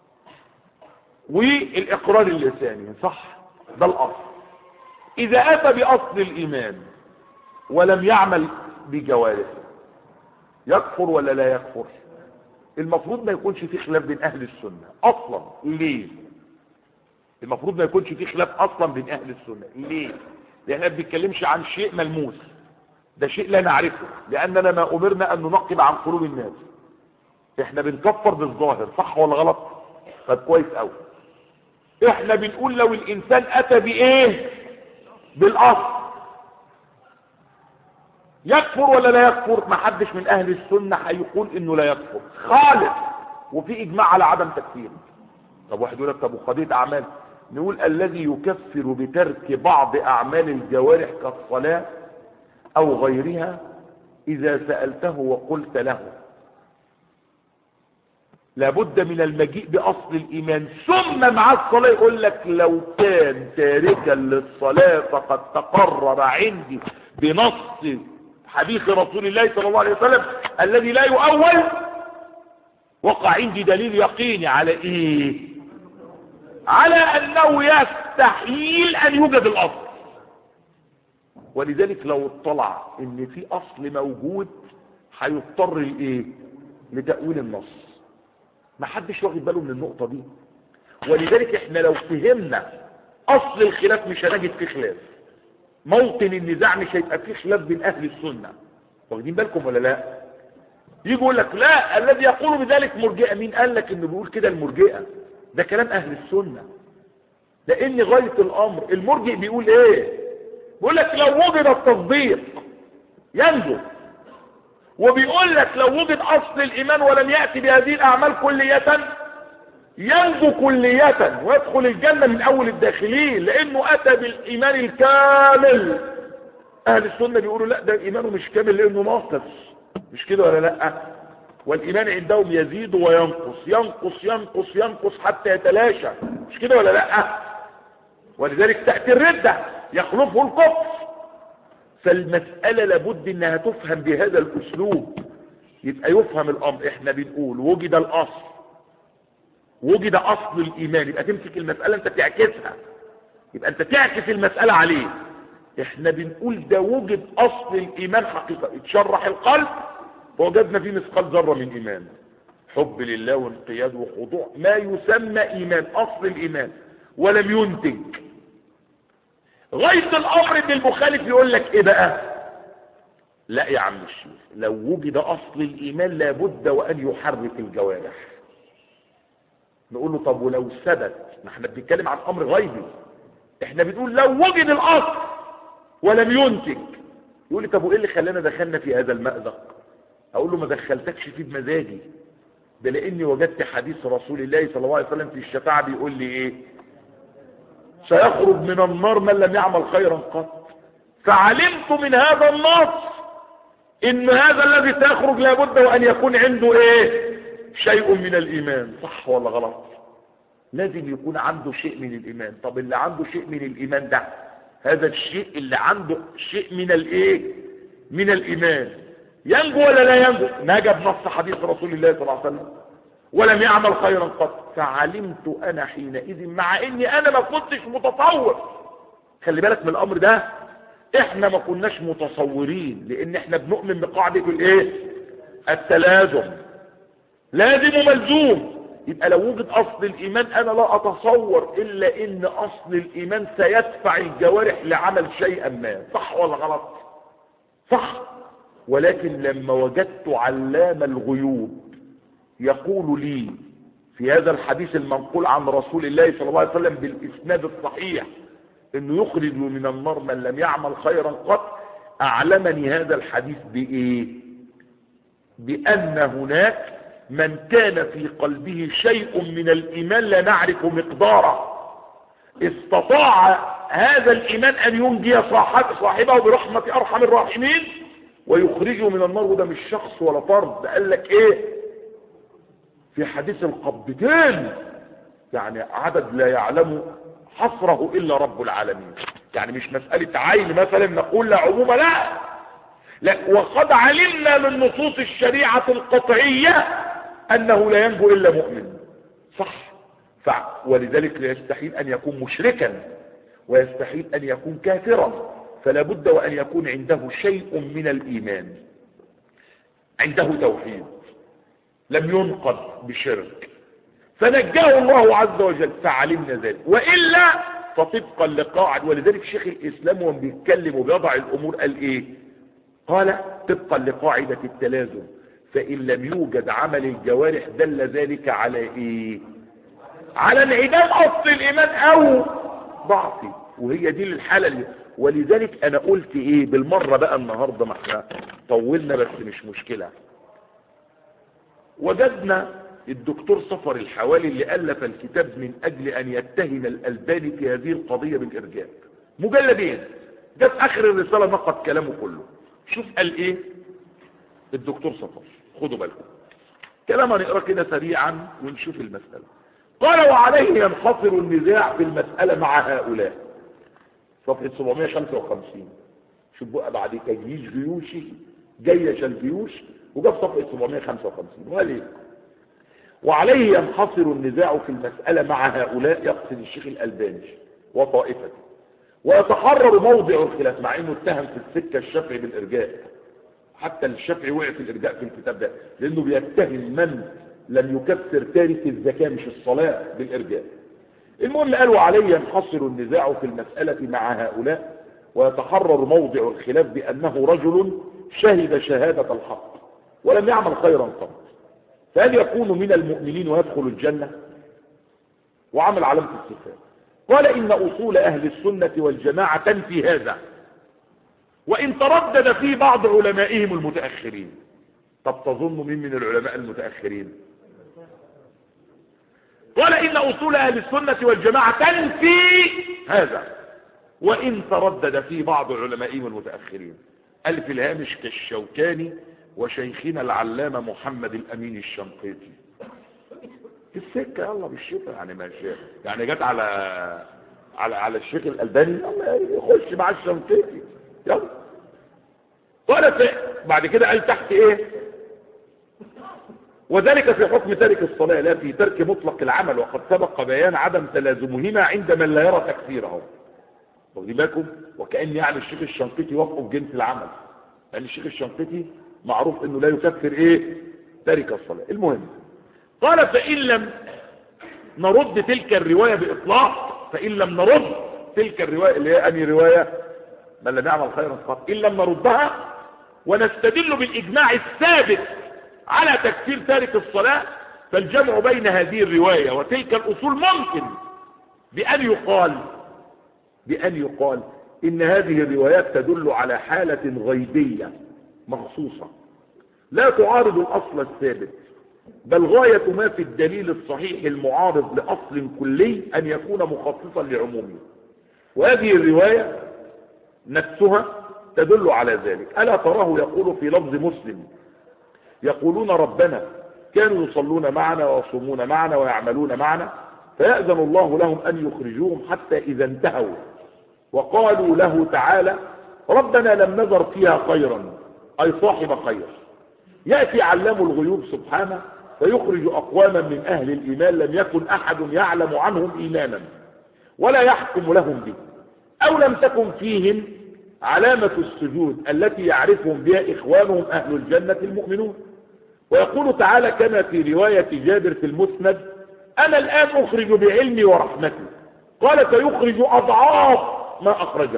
والاقرار اللساني، صح؟ ده الاصل. اذا اتى باصل الايمان ولم يعمل بجوارحه يكفر ولا لا يكفر؟ المفروض ما يكونش في خلاف بين اهل السنة اصلا. ليه المفروض ما يكونش في خلاف اصلا بين اهل السنة؟ ليه؟ لان احنا ما بنتكلمش عن شيء ملموس، ده شيء لا نعرفه، لاننا ما امرنا ان ننقب عن قلوب الناس، احنا بنكفر بالظاهر، صح ولا غلط؟ طب كويس قوي. احنا بنقول لو الانسان اتى بايه؟ بالاصل يكفر ولا لا يكفر؟ ما حدش من اهل السنة هيقول انه لا يكفر خالص، وفي اجماع على عدم تكفيره. طب واحد يقول لك طب وقضية اعمال، نقول الذي يكفر بترك بعض اعمال الجوارح كالصلاة او غيرها اذا سألته وقلت له لابد من المجيء باصل الايمان ثم مع الصلاة، يقول لك لو كان تاركا للصلاة فقد تقرر عندي بنص حديث رسول الله صلى الله عليه وسلم الذي لا يؤول، وقع عندي دليل يقيني على ايه؟ على انه يستحيل ان يوجد الاصل. ولذلك لو اطلع ان في اصل موجود هيضطر لايه؟ لتأويل النص. ما حدش واخد باله من النقطة دي. ولذلك احنا لو فهمنا اصل الخلاف مش هنجد فيه خلاف، موطن النزاع مش هيبقى فيه خلاف بين اهل السنة. واخدين بالكم ولا لا؟ يجي يقول لك لا الذي يقول بذلك مرجئة. مين قال لك انه بيقول كده المرجئة؟ ده كلام اهل السنة. لان غاية الامر المرجئ بيقول ايه؟ بيقول لك لو وجد التصديق ينجو، وبيقول لك لو وجد اصل الايمان ولم يأتي بهذه الاعمال كلية ينجو كلية ويدخل الجنة من اول الداخلين، لانه اتى بالايمان الكامل. اهل السنة بيقولوا لا ده ايمانه مش كامل لانه ناقص. مش كده ولا لا؟ والايمان عندهم يزيد وينقص، ينقص ينقص ينقص حتى يتلاشى. مش كده ولا لا؟ ولذلك تأتي الردة يخلفه الكفر. فالمسألة لابد انها تفهم بهذا الاسلوب، يبقى يفهم الامر. احنا بنقول وجد الاصل، وجد اصل الايمان، يبقى تمسك المسألة انت تعكسها، يبقى انت تعكس المسألة عليه. احنا بنقول ده وجد اصل الايمان حقيقة، اتشرح القلب ووجدنا فيه مثقال ذرة من ايمان، حب لله وانقياد وخضوع، ما يسمى ايمان، اصل الايمان، ولم ينتج. غاية الامر ان المخالف يقول لك ايه بقى؟ لا يا عم الشيخ، لو وجد اصل الايمان لابد وان يحرك الجوارح. نقول له طب ولو ثبت؟ ما احنا بنتكلم عن امر غيبي، احنا بنقول لو وجد الاصل ولم ينتج. يقول لي طب وايه اللي خلانا دخلنا في هذا المأزق؟ اقول له ما دخلتكش فيه بمزاجي، ده لاني وجدت حديث رسول الله صلى الله عليه وسلم في الشفاعة بيقول لي ايه؟ سيخرج من النار من لم يعمل خيرا قط. فعلمت من هذا النص ان هذا الذي سيخرج لابد وان يكون عنده ايه؟ شيء من الايمان. صح ولا غلط؟ لازم يكون عنده شيء من الايمان. طب اللي عنده شيء من الايمان ده، هذا الشيء اللي عنده شيء من الايه؟ من الايمان، ينجو ولا لا ينجو؟ نجا بنص حديث رسول الله صلى الله عليه وسلم ولم يعمل خيرا قط. فعلمت انا حينئذ، مع اني انا ما كنتش متصور. خلي بالك من الامر ده، احنا ما كناش متصورين، لان احنا بنؤمن بقاعدة الايه؟ التلازم، لازم وملزوم. يبقى لو وجد اصل الايمان انا لا اتصور الا ان اصل الايمان سيدفع الجوارح لعمل شيئا ما. صح ولا غلط؟ صح. ولكن لما وجدت علام الغيوب يقول لي في هذا الحديث المنقول عن رسول الله صلى الله عليه وسلم بالاسناد الصحيح انه يخرج من النار من لم يعمل خيرا قط، اعلمني هذا الحديث بايه؟ بان هناك من كان في قلبه شيء من الايمان لا نعرف مقداره، استطاع هذا الايمان ان ينجي صاحبه برحمة ارحم الراحمين ويخرجه من النار. وده مش شخص ولا فرد، ده قال لك ايه في حديث القبضتين؟ يعني عدد لا يعلم حصره الا رب العالمين. يعني مش مسألة عين مثلا نقول لا عموم، لا، وقد علمنا من نصوص الشريعة القطعية انه لا ينجو الا مؤمن. صح. ولذلك لا يستحيل ان يكون مشركا ويستحيل ان يكون كافرا، فلا بد وان يكون عنده شيء من الايمان، عنده توحيد لم ينقض بشرك، فنجاه الله عز وجل. فعلمنا ذلك، وإلا فطبقا لقاعد. ولذلك شيخ الإسلام وهو بيتكلم وبيضع الأمور قال إيه؟ قال طبقا لقاعدة التلازم، فإن لم يوجد عمل الجوارح دل ذلك على إيه؟ على انعدام أصل الإيمان أو ضعفه. وهي دي الحالة اللي ولذلك أنا قلت إيه بالمرة بقى النهاردة، ما احنا طولنا بس مش مشكلة. وجدنا الدكتور صفر الحوالي اللي ألف الكتاب من أجل أن يتهم الألباني في هذه القضية بالإرجاء، مجلدين، ده في آخر الرسالة نقد كلامه كله. شوف قال إيه الدكتور صفر، خدوا بالكم كلام نقرأ كده سريعا ونشوف المسألة. قال وعليه ينحصر النزاع في المسألة مع هؤلاء، صفحة 755. شوف بقى بعد تجهيز جيوشي جيش الجيوش وجاب صفحة 755 وقال ايه؟ وعليه ينحصر النزاع في المسألة مع هؤلاء، يقصد الشيخ الألباني وطائفته، ويتحرر موضع الخلاف، مع انه اتهم في السكة الشافعي بالإرجاء. حتى الشافعي وقع في الإرجاء في الكتاب ده، لأنه بيتهم من لم يكفر تارك الزكاة مش الصلاة بالإرجاء. المهم قالوا علي ينحصر النزاع في المسألة مع هؤلاء، ويتحرر موضع الخلاف بأنه رجل شهد شهادة الحق ولم يعمل خيرا قط، فهل يكون من المؤمنين ويدخل الجنة؟ وعمل علامة استفهام. قال إن أصول أهل السنة والجماعة تنفي هذا، وإن تردد فيه بعض علمائهم المتأخرين. طب تظن مين من العلماء المتأخرين؟ قال إن أصول أهل السنة والجماعة تنفي هذا، وإن تردد فيه بعض علمائهم المتأخرين. قال في الهامش كالشوكاني وشيخنا العلامة محمد الأمين الشنقيطي. في السكة يلا بالشفاء يعني ماشي، يعني جت على الشيخ الألباني يلا يخش مع الشنقيطي يلا. قال بعد كده قال تحت ايه؟ وذلك في حكم تارك الصلاة لا في ترك مطلق العمل، وقد سبق بيان عدم تلازمهما عند من لا يرى تكفيره. واخدين بالكم؟ وكأن يعني الشيخ الشنقيطي وافقوا بجنس العمل، لأن الشيخ الشنقيطي معروف انه لا يكفر ايه؟ تارك الصلاة. المهم قال فإن لم نرد تلك الرواية بإطلاق، فإن لم نرد تلك الرواية اللي هي أنهي رواية؟ من لم يعمل خيرا قط، إن لم نردها ونستدل بالإجماع الثابت على تكفير تارك الصلاة، فالجمع بين هذه الرواية وتلك الأصول ممكن بأن يقال إن هذه الروايات تدل على حالة غيبية مخصوصة لا تعارض الأصل الثابت، بل غاية ما في الدليل الصحيح المعارض لأصل كلي أن يكون مخصصا لعمومه، وهذه الرواية نفسها تدل على ذلك. ألا تراه يقول في لفظ مسلم يقولون ربنا كانوا يصلون معنا ويصومون معنا ويعملون معنا، فيأذن الله لهم أن يخرجوهم حتى إذا انتهوا وقالوا له تعالى ربنا لم نذر فيها خيرا، أي صاحب خير، يأتي علام الغيوب سبحانه فيخرج أقواما من أهل الإيمان لم يكن أحد يعلم عنهم إيمانا ولا يحكم لهم به، أو لم تكن فيهم علامة السجود التي يعرفهم بها إخوانهم أهل الجنة المؤمنون. ويقول تعالى كما في رواية جابر في المسند أنا الآن أخرج بعلمي ورحمتي، قال فيخرج أضعاف ما أخرجه.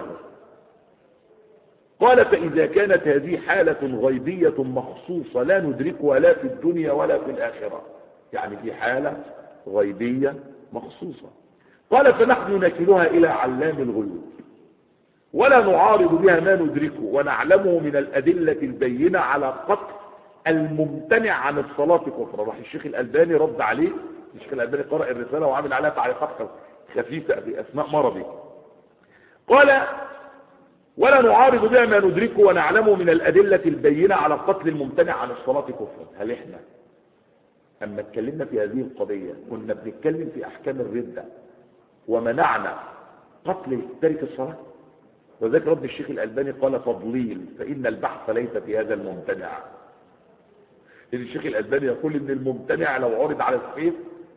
قال فإذا كانت هذه حالة غيبية مخصوصة لا ندركها لا في الدنيا ولا في الآخرة، يعني في حالة غيبية مخصوصة. قال فنحن نكلها إلى علام الغيوب ولا نعارض بها ما ندركه ونعلمه من الأدلة البينة على قطع الممتنع عن الصلاة كفرا. راح الشيخ الألباني رد عليه، الشيخ الألباني قرأ الرسالة وعمل عليها تعليقات خفيفة بأسماء مرضي. قال ولا نعارض بها ما ندركه ونعلمه من الأدلة البينة على قتل الممتنع عن الصلاة كفرا. هل احنا اما اتكلمنا في هذه القضية كنا بنتكلم في أحكام الردة ومنعنا قتل تارك الصلاة؟ وذلك رد الشيخ الألباني قال تضليل، فإن البحث ليس في هذا الممتنع. إذن الشيخ الألباني يقول إن الممتنع لو عرض على السيف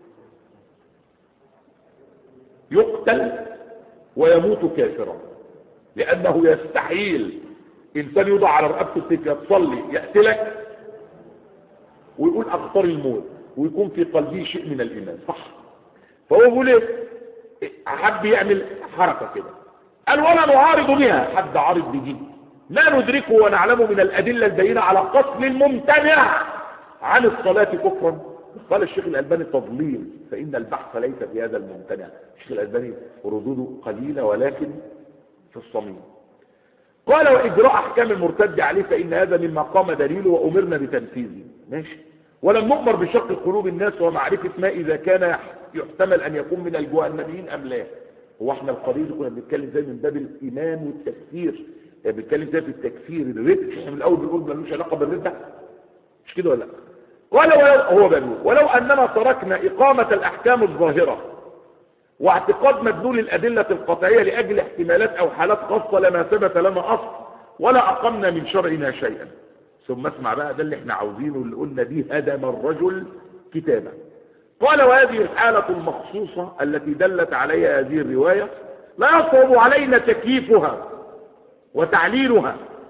يقتل ويموت كافرا، لأنه يستحيل إنسان يوضع على رقبته السيف يتصلي يقتلك ويقول أختار الموت ويكون في قلبه شيء من الإيمان، صح؟ فهو يقول إيه؟ حد يعمل حركة كده قال ولا نعارض بها، حد عارض بجي ما ندركه ونعلمه من الأدلة البينة على قتل الممتنع عن الصلاة كفرا. قال الشيخ الألباني تضليل، فإن البحث ليس في هذا الممتنع. الشيخ الألباني ردوده قليلة ولكن في الصميم. قال وإجراء أحكام المرتد عليه فإن هذا مما قام دليله وأمرنا بتنفيذه، ماشي. ولم نؤمر بشق قلوب الناس ومعرفة ما إذا كان يحتمل أن يكون من الجهنميين أم لا. هو احنا القضية دي كنا بنتكلم زي من باب الإيمان والتكفير، يعني بنتكلم زي في التكفير الرد، احنا من الأول بنقول ملوش علاقة بالردة، مش كده ولا لا؟ قال هو بنقول ولو أننا تركنا إقامة الأحكام الظاهرة واعتقاد مدلول الأدلة القطعية لأجل احتمالات أو حالات خاصة لما ثبت لنا أصل ولا أقمنا من شرعنا شيئا. ثم اسمع بقى ده اللي احنا عاوزينه اللي قلنا به هدم الرجل كتابا. قال وهذه الحالة المخصوصة التي دلت عليها هذه الرواية لا يصعب علينا تكييفها وتعليلها،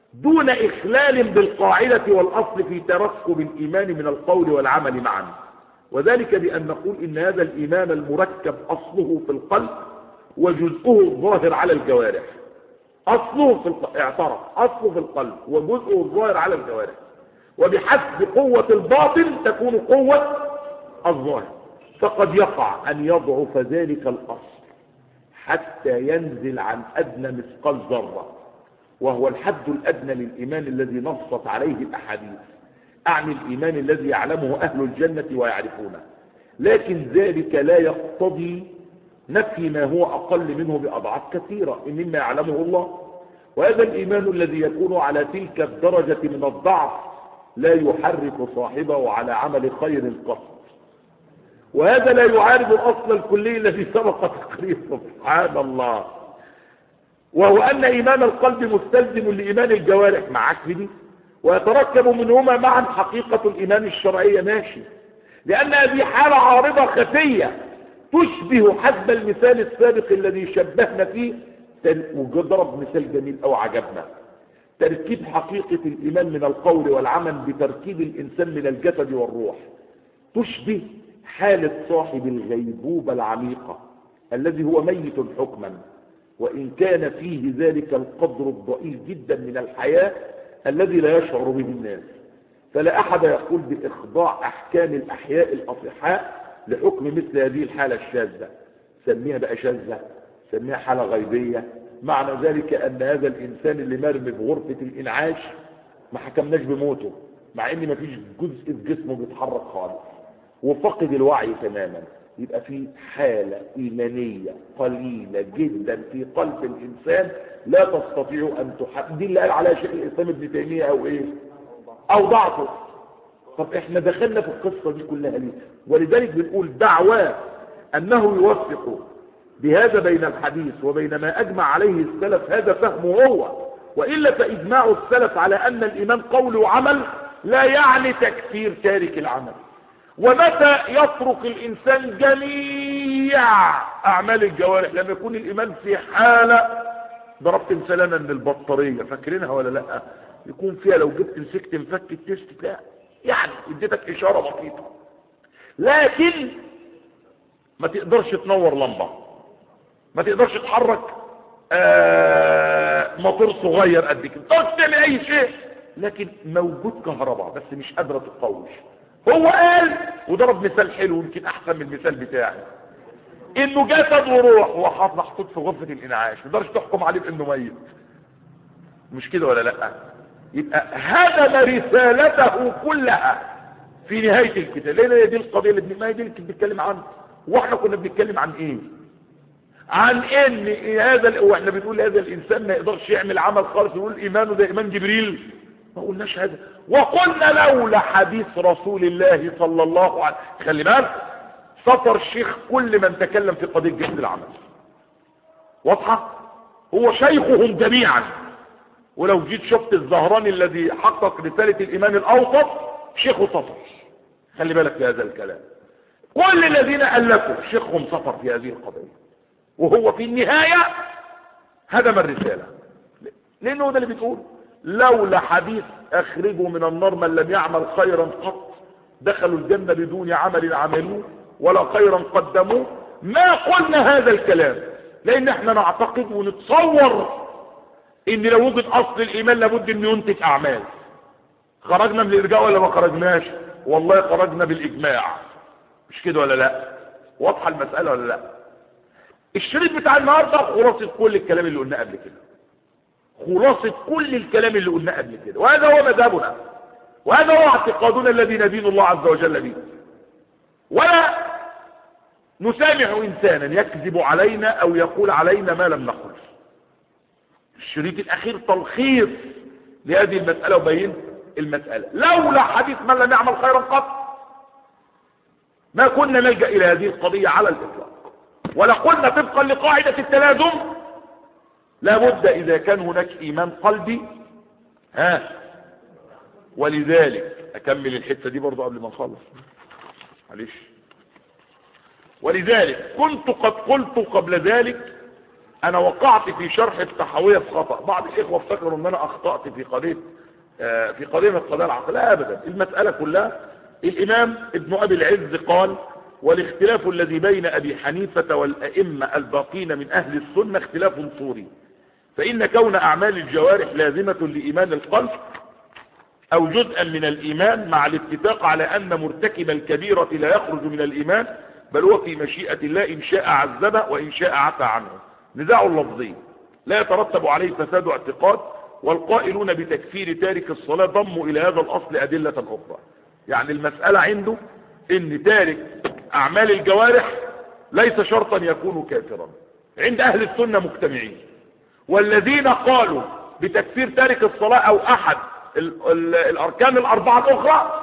دون إخلال بالقاعدة والأصل في تركب الإيمان من القول والعمل معا، وذلك بأن نقول إن هذا الإيمان المركب أصله في القلب وجزءه الظاهر على الجوارح. أصله في القلب، اعترف، أصله في القلب وجزءه الظاهر على الجوارح، وبحسب قوة الباطن تكون قوة الظاهر. فقد يقع أن يضعف ذلك الأصل حتى ينزل عن أدنى مثقال ذرة، وهو الحد الأدنى للإيمان الذي نصت عليه الأحاديث، أعني الإيمان الذي يعلمه أهل الجنة ويعرفونه. لكن ذلك لا يقتضي نفي ما هو أقل منه بأضعاف كثيرة مما يعلمه الله. وهذا الإيمان الذي يكون على تلك الدرجة من الضعف لا يحرك صاحبه على عمل خير قط، وهذا لا يعارض الأصل الكلي الذي سبق تقريره سبحان الله، وهو أن إيمان القلب مستلزم لإيمان الجوارح معك دي، ويتركب منهما معا حقيقة الإيمان الشرعية. ماشي، لأن هذه حالة عارضة خفية تشبه حسب المثال السابق الذي شبهنا فيه، وضرب مثال جميل أو عجبنا، تركيب حقيقة الإيمان من القول والعمل بتركيب الإنسان من الجسد والروح، تشبه حالة صاحب الغيبوبة العميقة الذي هو ميت حكما، وإن كان فيه ذلك القدر الضئيل جدا من الحياة الذي لا يشعر به الناس. فلا أحد يقول بإخضاع أحكام الأحياء الأصحاء لحكم مثل هذه الحالة الشاذة، سميها بقى شاذة، سميها حالة غيبية. معنى ذلك أن هذا الإنسان اللي مرمي في غرفة الإنعاش ما حكمناش بموته، مع إن ما فيش جزء في جسمه بيتحرك خالص وفقد الوعي تماما، يبقى في حالة إيمانية قليلة جدا في قلب الإنسان لا تستطيع أن تحدد. دي اللي قال عليها شيخ الإسلام ابن تيمية أو إيه، أو ضعفه. طب إحنا دخلنا في القصة دي كلها ليه؟ ولذلك بنقول دعواه أنه يوفق بهذا بين الحديث وبين ما أجمع عليه السلف هذا فهمه هو، وإلا فإجماع السلف على أن الإيمان قول وعمل لا يعني تكفير تارك العمل. ومتى يترك الإنسان جميع أعمال الجوارح؟ لما يكون الإيمان في حالة، ضربت مثلا من البطارية، فاكرينها ولا لا؟ يكون فيها لو جبت مسكت مفك التست تلاقي يعني اديتك إشارة بسيطة، لكن ما تقدرش تنور لمبة، ما تقدرش تحرك موتور صغير قد كده، ما تقدرش تعمل أي شيء، لكن موجود كهرباء بس مش قادرة تتقوش. هو قال وضرب مثال حلو يمكن احسن من المثال بتاعي، انه جسد وروح، هو محطوط في غرفة الانعاش، ما تقدرش تحكم عليه بانه ميت، مش كده ولا لا؟ يبقى هدم رسالته كلها في نهاية الكتاب. لان هي دي القضية اللي ما هي دي اللي بنتكلم عنها. واحنا كنا بنتكلم عن ايه؟ عن ان هذا، واحنا بنقول هذا الانسان ما يقدرش يعمل عمل خالص، يقول ايمانه ده ايمان جبريل، ما قلناش هذا. وقلنا لولا حديث رسول الله صلى الله عليه وسلم، خلي بالك سطر الشيخ كل من تكلم في قضية جهد العمل، واضحة؟ هو شيخهم جميعا. ولو جيت شفت الزهراني الذي حقق رسالة الإيمان الأوسط شيخه سطر، خلي بالك في هذا الكلام. كل الذين ألفوا شيخهم سطر في هذه القضية، وهو في النهاية هدم الرسالة، لأنه ده اللي بتقول لولا حديث أخرجوا من النار من لم يعمل خيرا قط دخلوا الجنة بدون عمل عملوه ولا خيرا قدموه، ما قلنا هذا الكلام، لأن احنا نعتقد ونتصور ان لو وجد أصل الإيمان لابد ان ينتج أعمال. خرجنا من الإرجاء ولا ما خرجناش؟ والله خرجنا بالإجماع، مش كده ولا لا؟ واضحة المسألة ولا لا؟ الشريط بتاع النهاردة خلاصة كل الكلام اللي قلناه قبل كده، خلاصة كل الكلام اللي قلناه قبل كده، وهذا هو مذهبنا، وهذا هو اعتقادنا الذي ندين الله عز وجل به. ولا نسامح إنسانا يكذب علينا أو يقول علينا ما لم نقل. الشريط الأخير تلخيص لهذه المسألة وبين المسألة. لولا حديث من لم يعمل خيرا قط ما كنا نلجأ إلى هذه القضية على الإطلاق، ولا قلنا طبقا لقاعدة التلازم لابد إذا كان هناك إيمان قلبي ولذلك أكمل الحتة دي برضو قبل ما نخلص معلش. ولذلك كنت قد قلت قبل ذلك انا وقعت في شرح الطحاوية في خطأ. بعض الاخوة افتكروا ان انا اخطأت في قضية من القضايا العقلية. لا ابدا، المسألة كلها الامام ابن ابي العز قال: والاختلاف الذي بين ابي حنيفة والائمة الباقين من اهل السنة اختلاف صوري، فان كون اعمال الجوارح لازمة لايمان القلب او جزءا من الايمان، مع الاتفاق على ان مرتكب الكبيرة لا يخرج من الايمان، بل هو في مشيئة الله ان شاء عذبه وان شاء عفى عنه. نزاع لفظي لا يترتب عليه فساد اعتقاد، والقائلون بتكفير تارك الصلاة ضموا الى هذا الاصل ادلة اخرى. يعني المسألة عنده ان تارك اعمال الجوارح ليس شرطا يكون كافرا، عند اهل السنة مجتمعين. والذين قالوا بتكفير تارك الصلاة او احد الاركان الاربعة الاخرى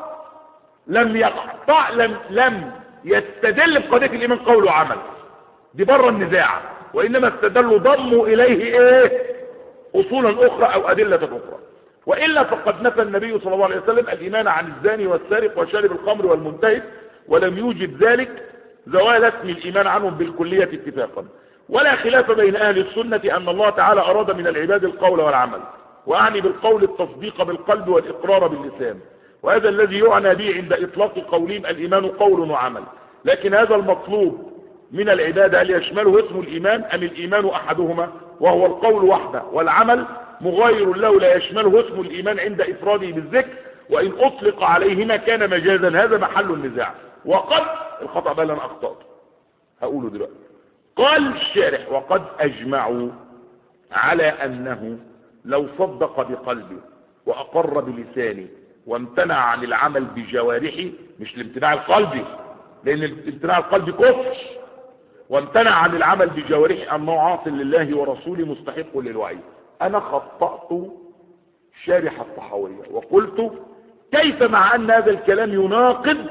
لم يستدل بقضية الايمان قول وعمل، دي بره النزاع، وانما استدلوا ضموا اليه اصولا اخرى او ادلة اخرى. والا فقد نفى النبي صلى الله عليه وسلم الايمان عن الزاني والسارق وشارب الخمر والمنتهب، ولم يوجب ذلك زوال اسم الايمان عنهم بالكلية اتفاقا. ولا خلاف بين اهل السنة ان الله تعالى اراد من العباد القول والعمل، واعني بالقول التصديق بالقلب والاقرار باللسان، وهذا الذي يعنى به عند اطلاق قولهم الايمان قول وعمل. لكن هذا المطلوب من العبادة هل يشمله اسم الايمان ام الايمان احدهما وهو القول وحده، والعمل مغاير له لا يشمله اسم الايمان عند افراده بالذكر، وان اطلق عليهما كان مجازا. هذا محل النزاع. وقد الخطأ بقى اللي انا اخطأت هقوله دلوقتي. قال الشارح: وقد اجمعوا على انه لو صدق بقلبه واقر بلسانه وامتنع عن العمل بجوارحه، مش الامتناع القلبي لان الامتناع القلبي كفر، وامتنع عن العمل بجوارحه انه عاص لله ورسوله مستحق للوعيد. انا خطأت شارح الطحاوية وقلت: كيف مع ان هذا الكلام يناقض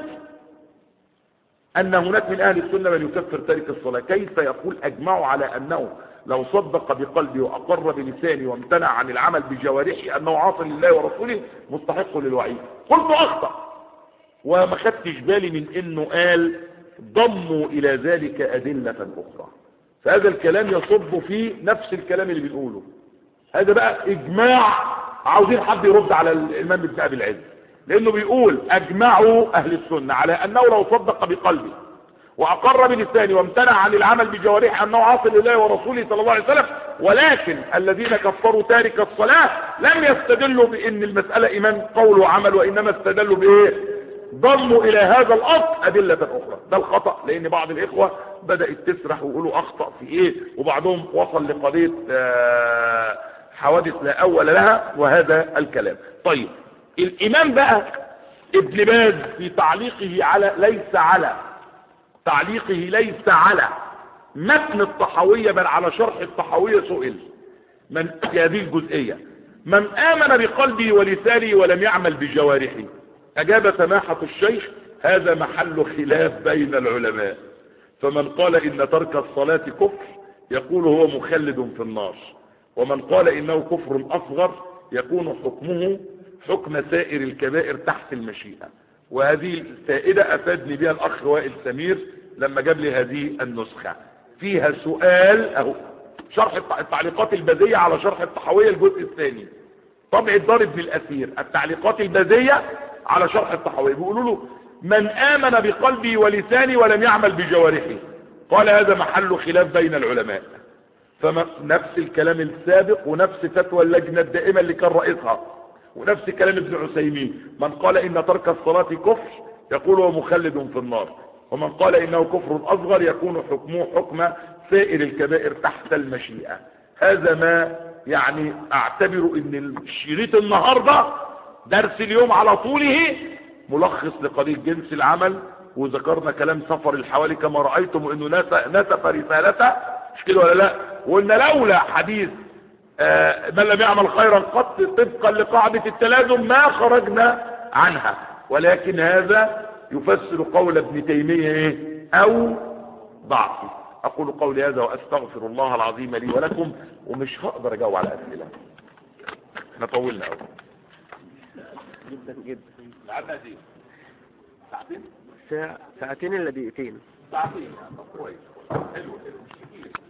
ان هناك من اهل السنة من يكفر تارك الصلاة، كيف يقول اجمعوا على انه لو صدق بقلبه واقر بلسانه وامتنع عن العمل بجوارحه انه عاص لله ورسوله مستحق للوعيد؟ قلت اخطأ، وما خدتش بالي من انه قال ضموا الى ذلك ادلة اخرى. فهذا الكلام يصب في نفس الكلام اللي بنقوله. هذا بقى اجماع، عاوزين حد يرد على الامام ابن ابي العز، لانه بيقول اجمعوا اهل السنة على انه لو صدق بقلبه واقر بلسانه وامتنع عن العمل بجوارحه انه عاصي لله ورسوله صلى الله عليه وسلم. ولكن الذين كفروا تارك الصلاة لم يستدلوا بان المسألة ايمان قول وعمل، وانما استدلوا بايه؟ ضموا الى هذا الاصل ادلة اخرى. ده الخطأ، لان بعض الاخوة بدأت تسرح ويقولوا اخطأ في ايه، وبعضهم وصل لقضية حوادث لا اول لها، وهذا الكلام. طيب الامام بقى ابن باز في تعليقه ليس على متن الطحاوية بل على شرح الطحاوية سئل من في هذه الجزئية: من آمن بقلبه ولسانه ولم يعمل بجوارحه؟ أجاب سماحة الشيخ: هذا محل خلاف بين العلماء، فمن قال إن ترك الصلاة كفر يقول هو مخلد في النار، ومن قال إنه كفر أصغر يكون حكمه حكم سائر الكبائر تحت المشيئة. وهذه الفائدة أفادني بها الأخ وائل سمير لما جاب لي هذه النسخة، فيها سؤال أهو، شرح التعليقات البازية على شرح الطحاوية الجزء الثاني، طبع الدار ابن الأثير، التعليقات البازية على شرح الطحاوية، بيقولوا له: من آمن بقلبه ولسانه ولم يعمل بجوارحه، قال هذا محل خلاف بين العلماء. فنفس الكلام السابق ونفس فتوى اللجنة الدائمة اللي كان رئيسها، ونفس كلام ابن عثيمين: من قال إن ترك الصلاة كفر يقول هو مخلد في النار، ومن قال إنه كفر أصغر يكون حكمه حكم سائر الكبائر تحت المشيئة. هذا ما يعني اعتبر ان الشريط النهاردة درس اليوم على طوله ملخص لقضية جنس العمل، وذكرنا كلام سفر الحوالي كما رأيتم، وانه نسف رسالته، مش كده ولا لا؟ وان لولا حديث من لم يعمل خيرا قط طبقا لقاعدة التلازم ما خرجنا عنها. ولكن هذا يفسر قول ابن تيمية او ضعفه. اقول قولي هذا واستغفر الله العظيم لي ولكم، ومش هقدر اجاوب على اسئله، احنا طولنا قوي جدا جدا. لعبنا دي ساعتين الا دقيقتين. ساعتين كويس، حلو.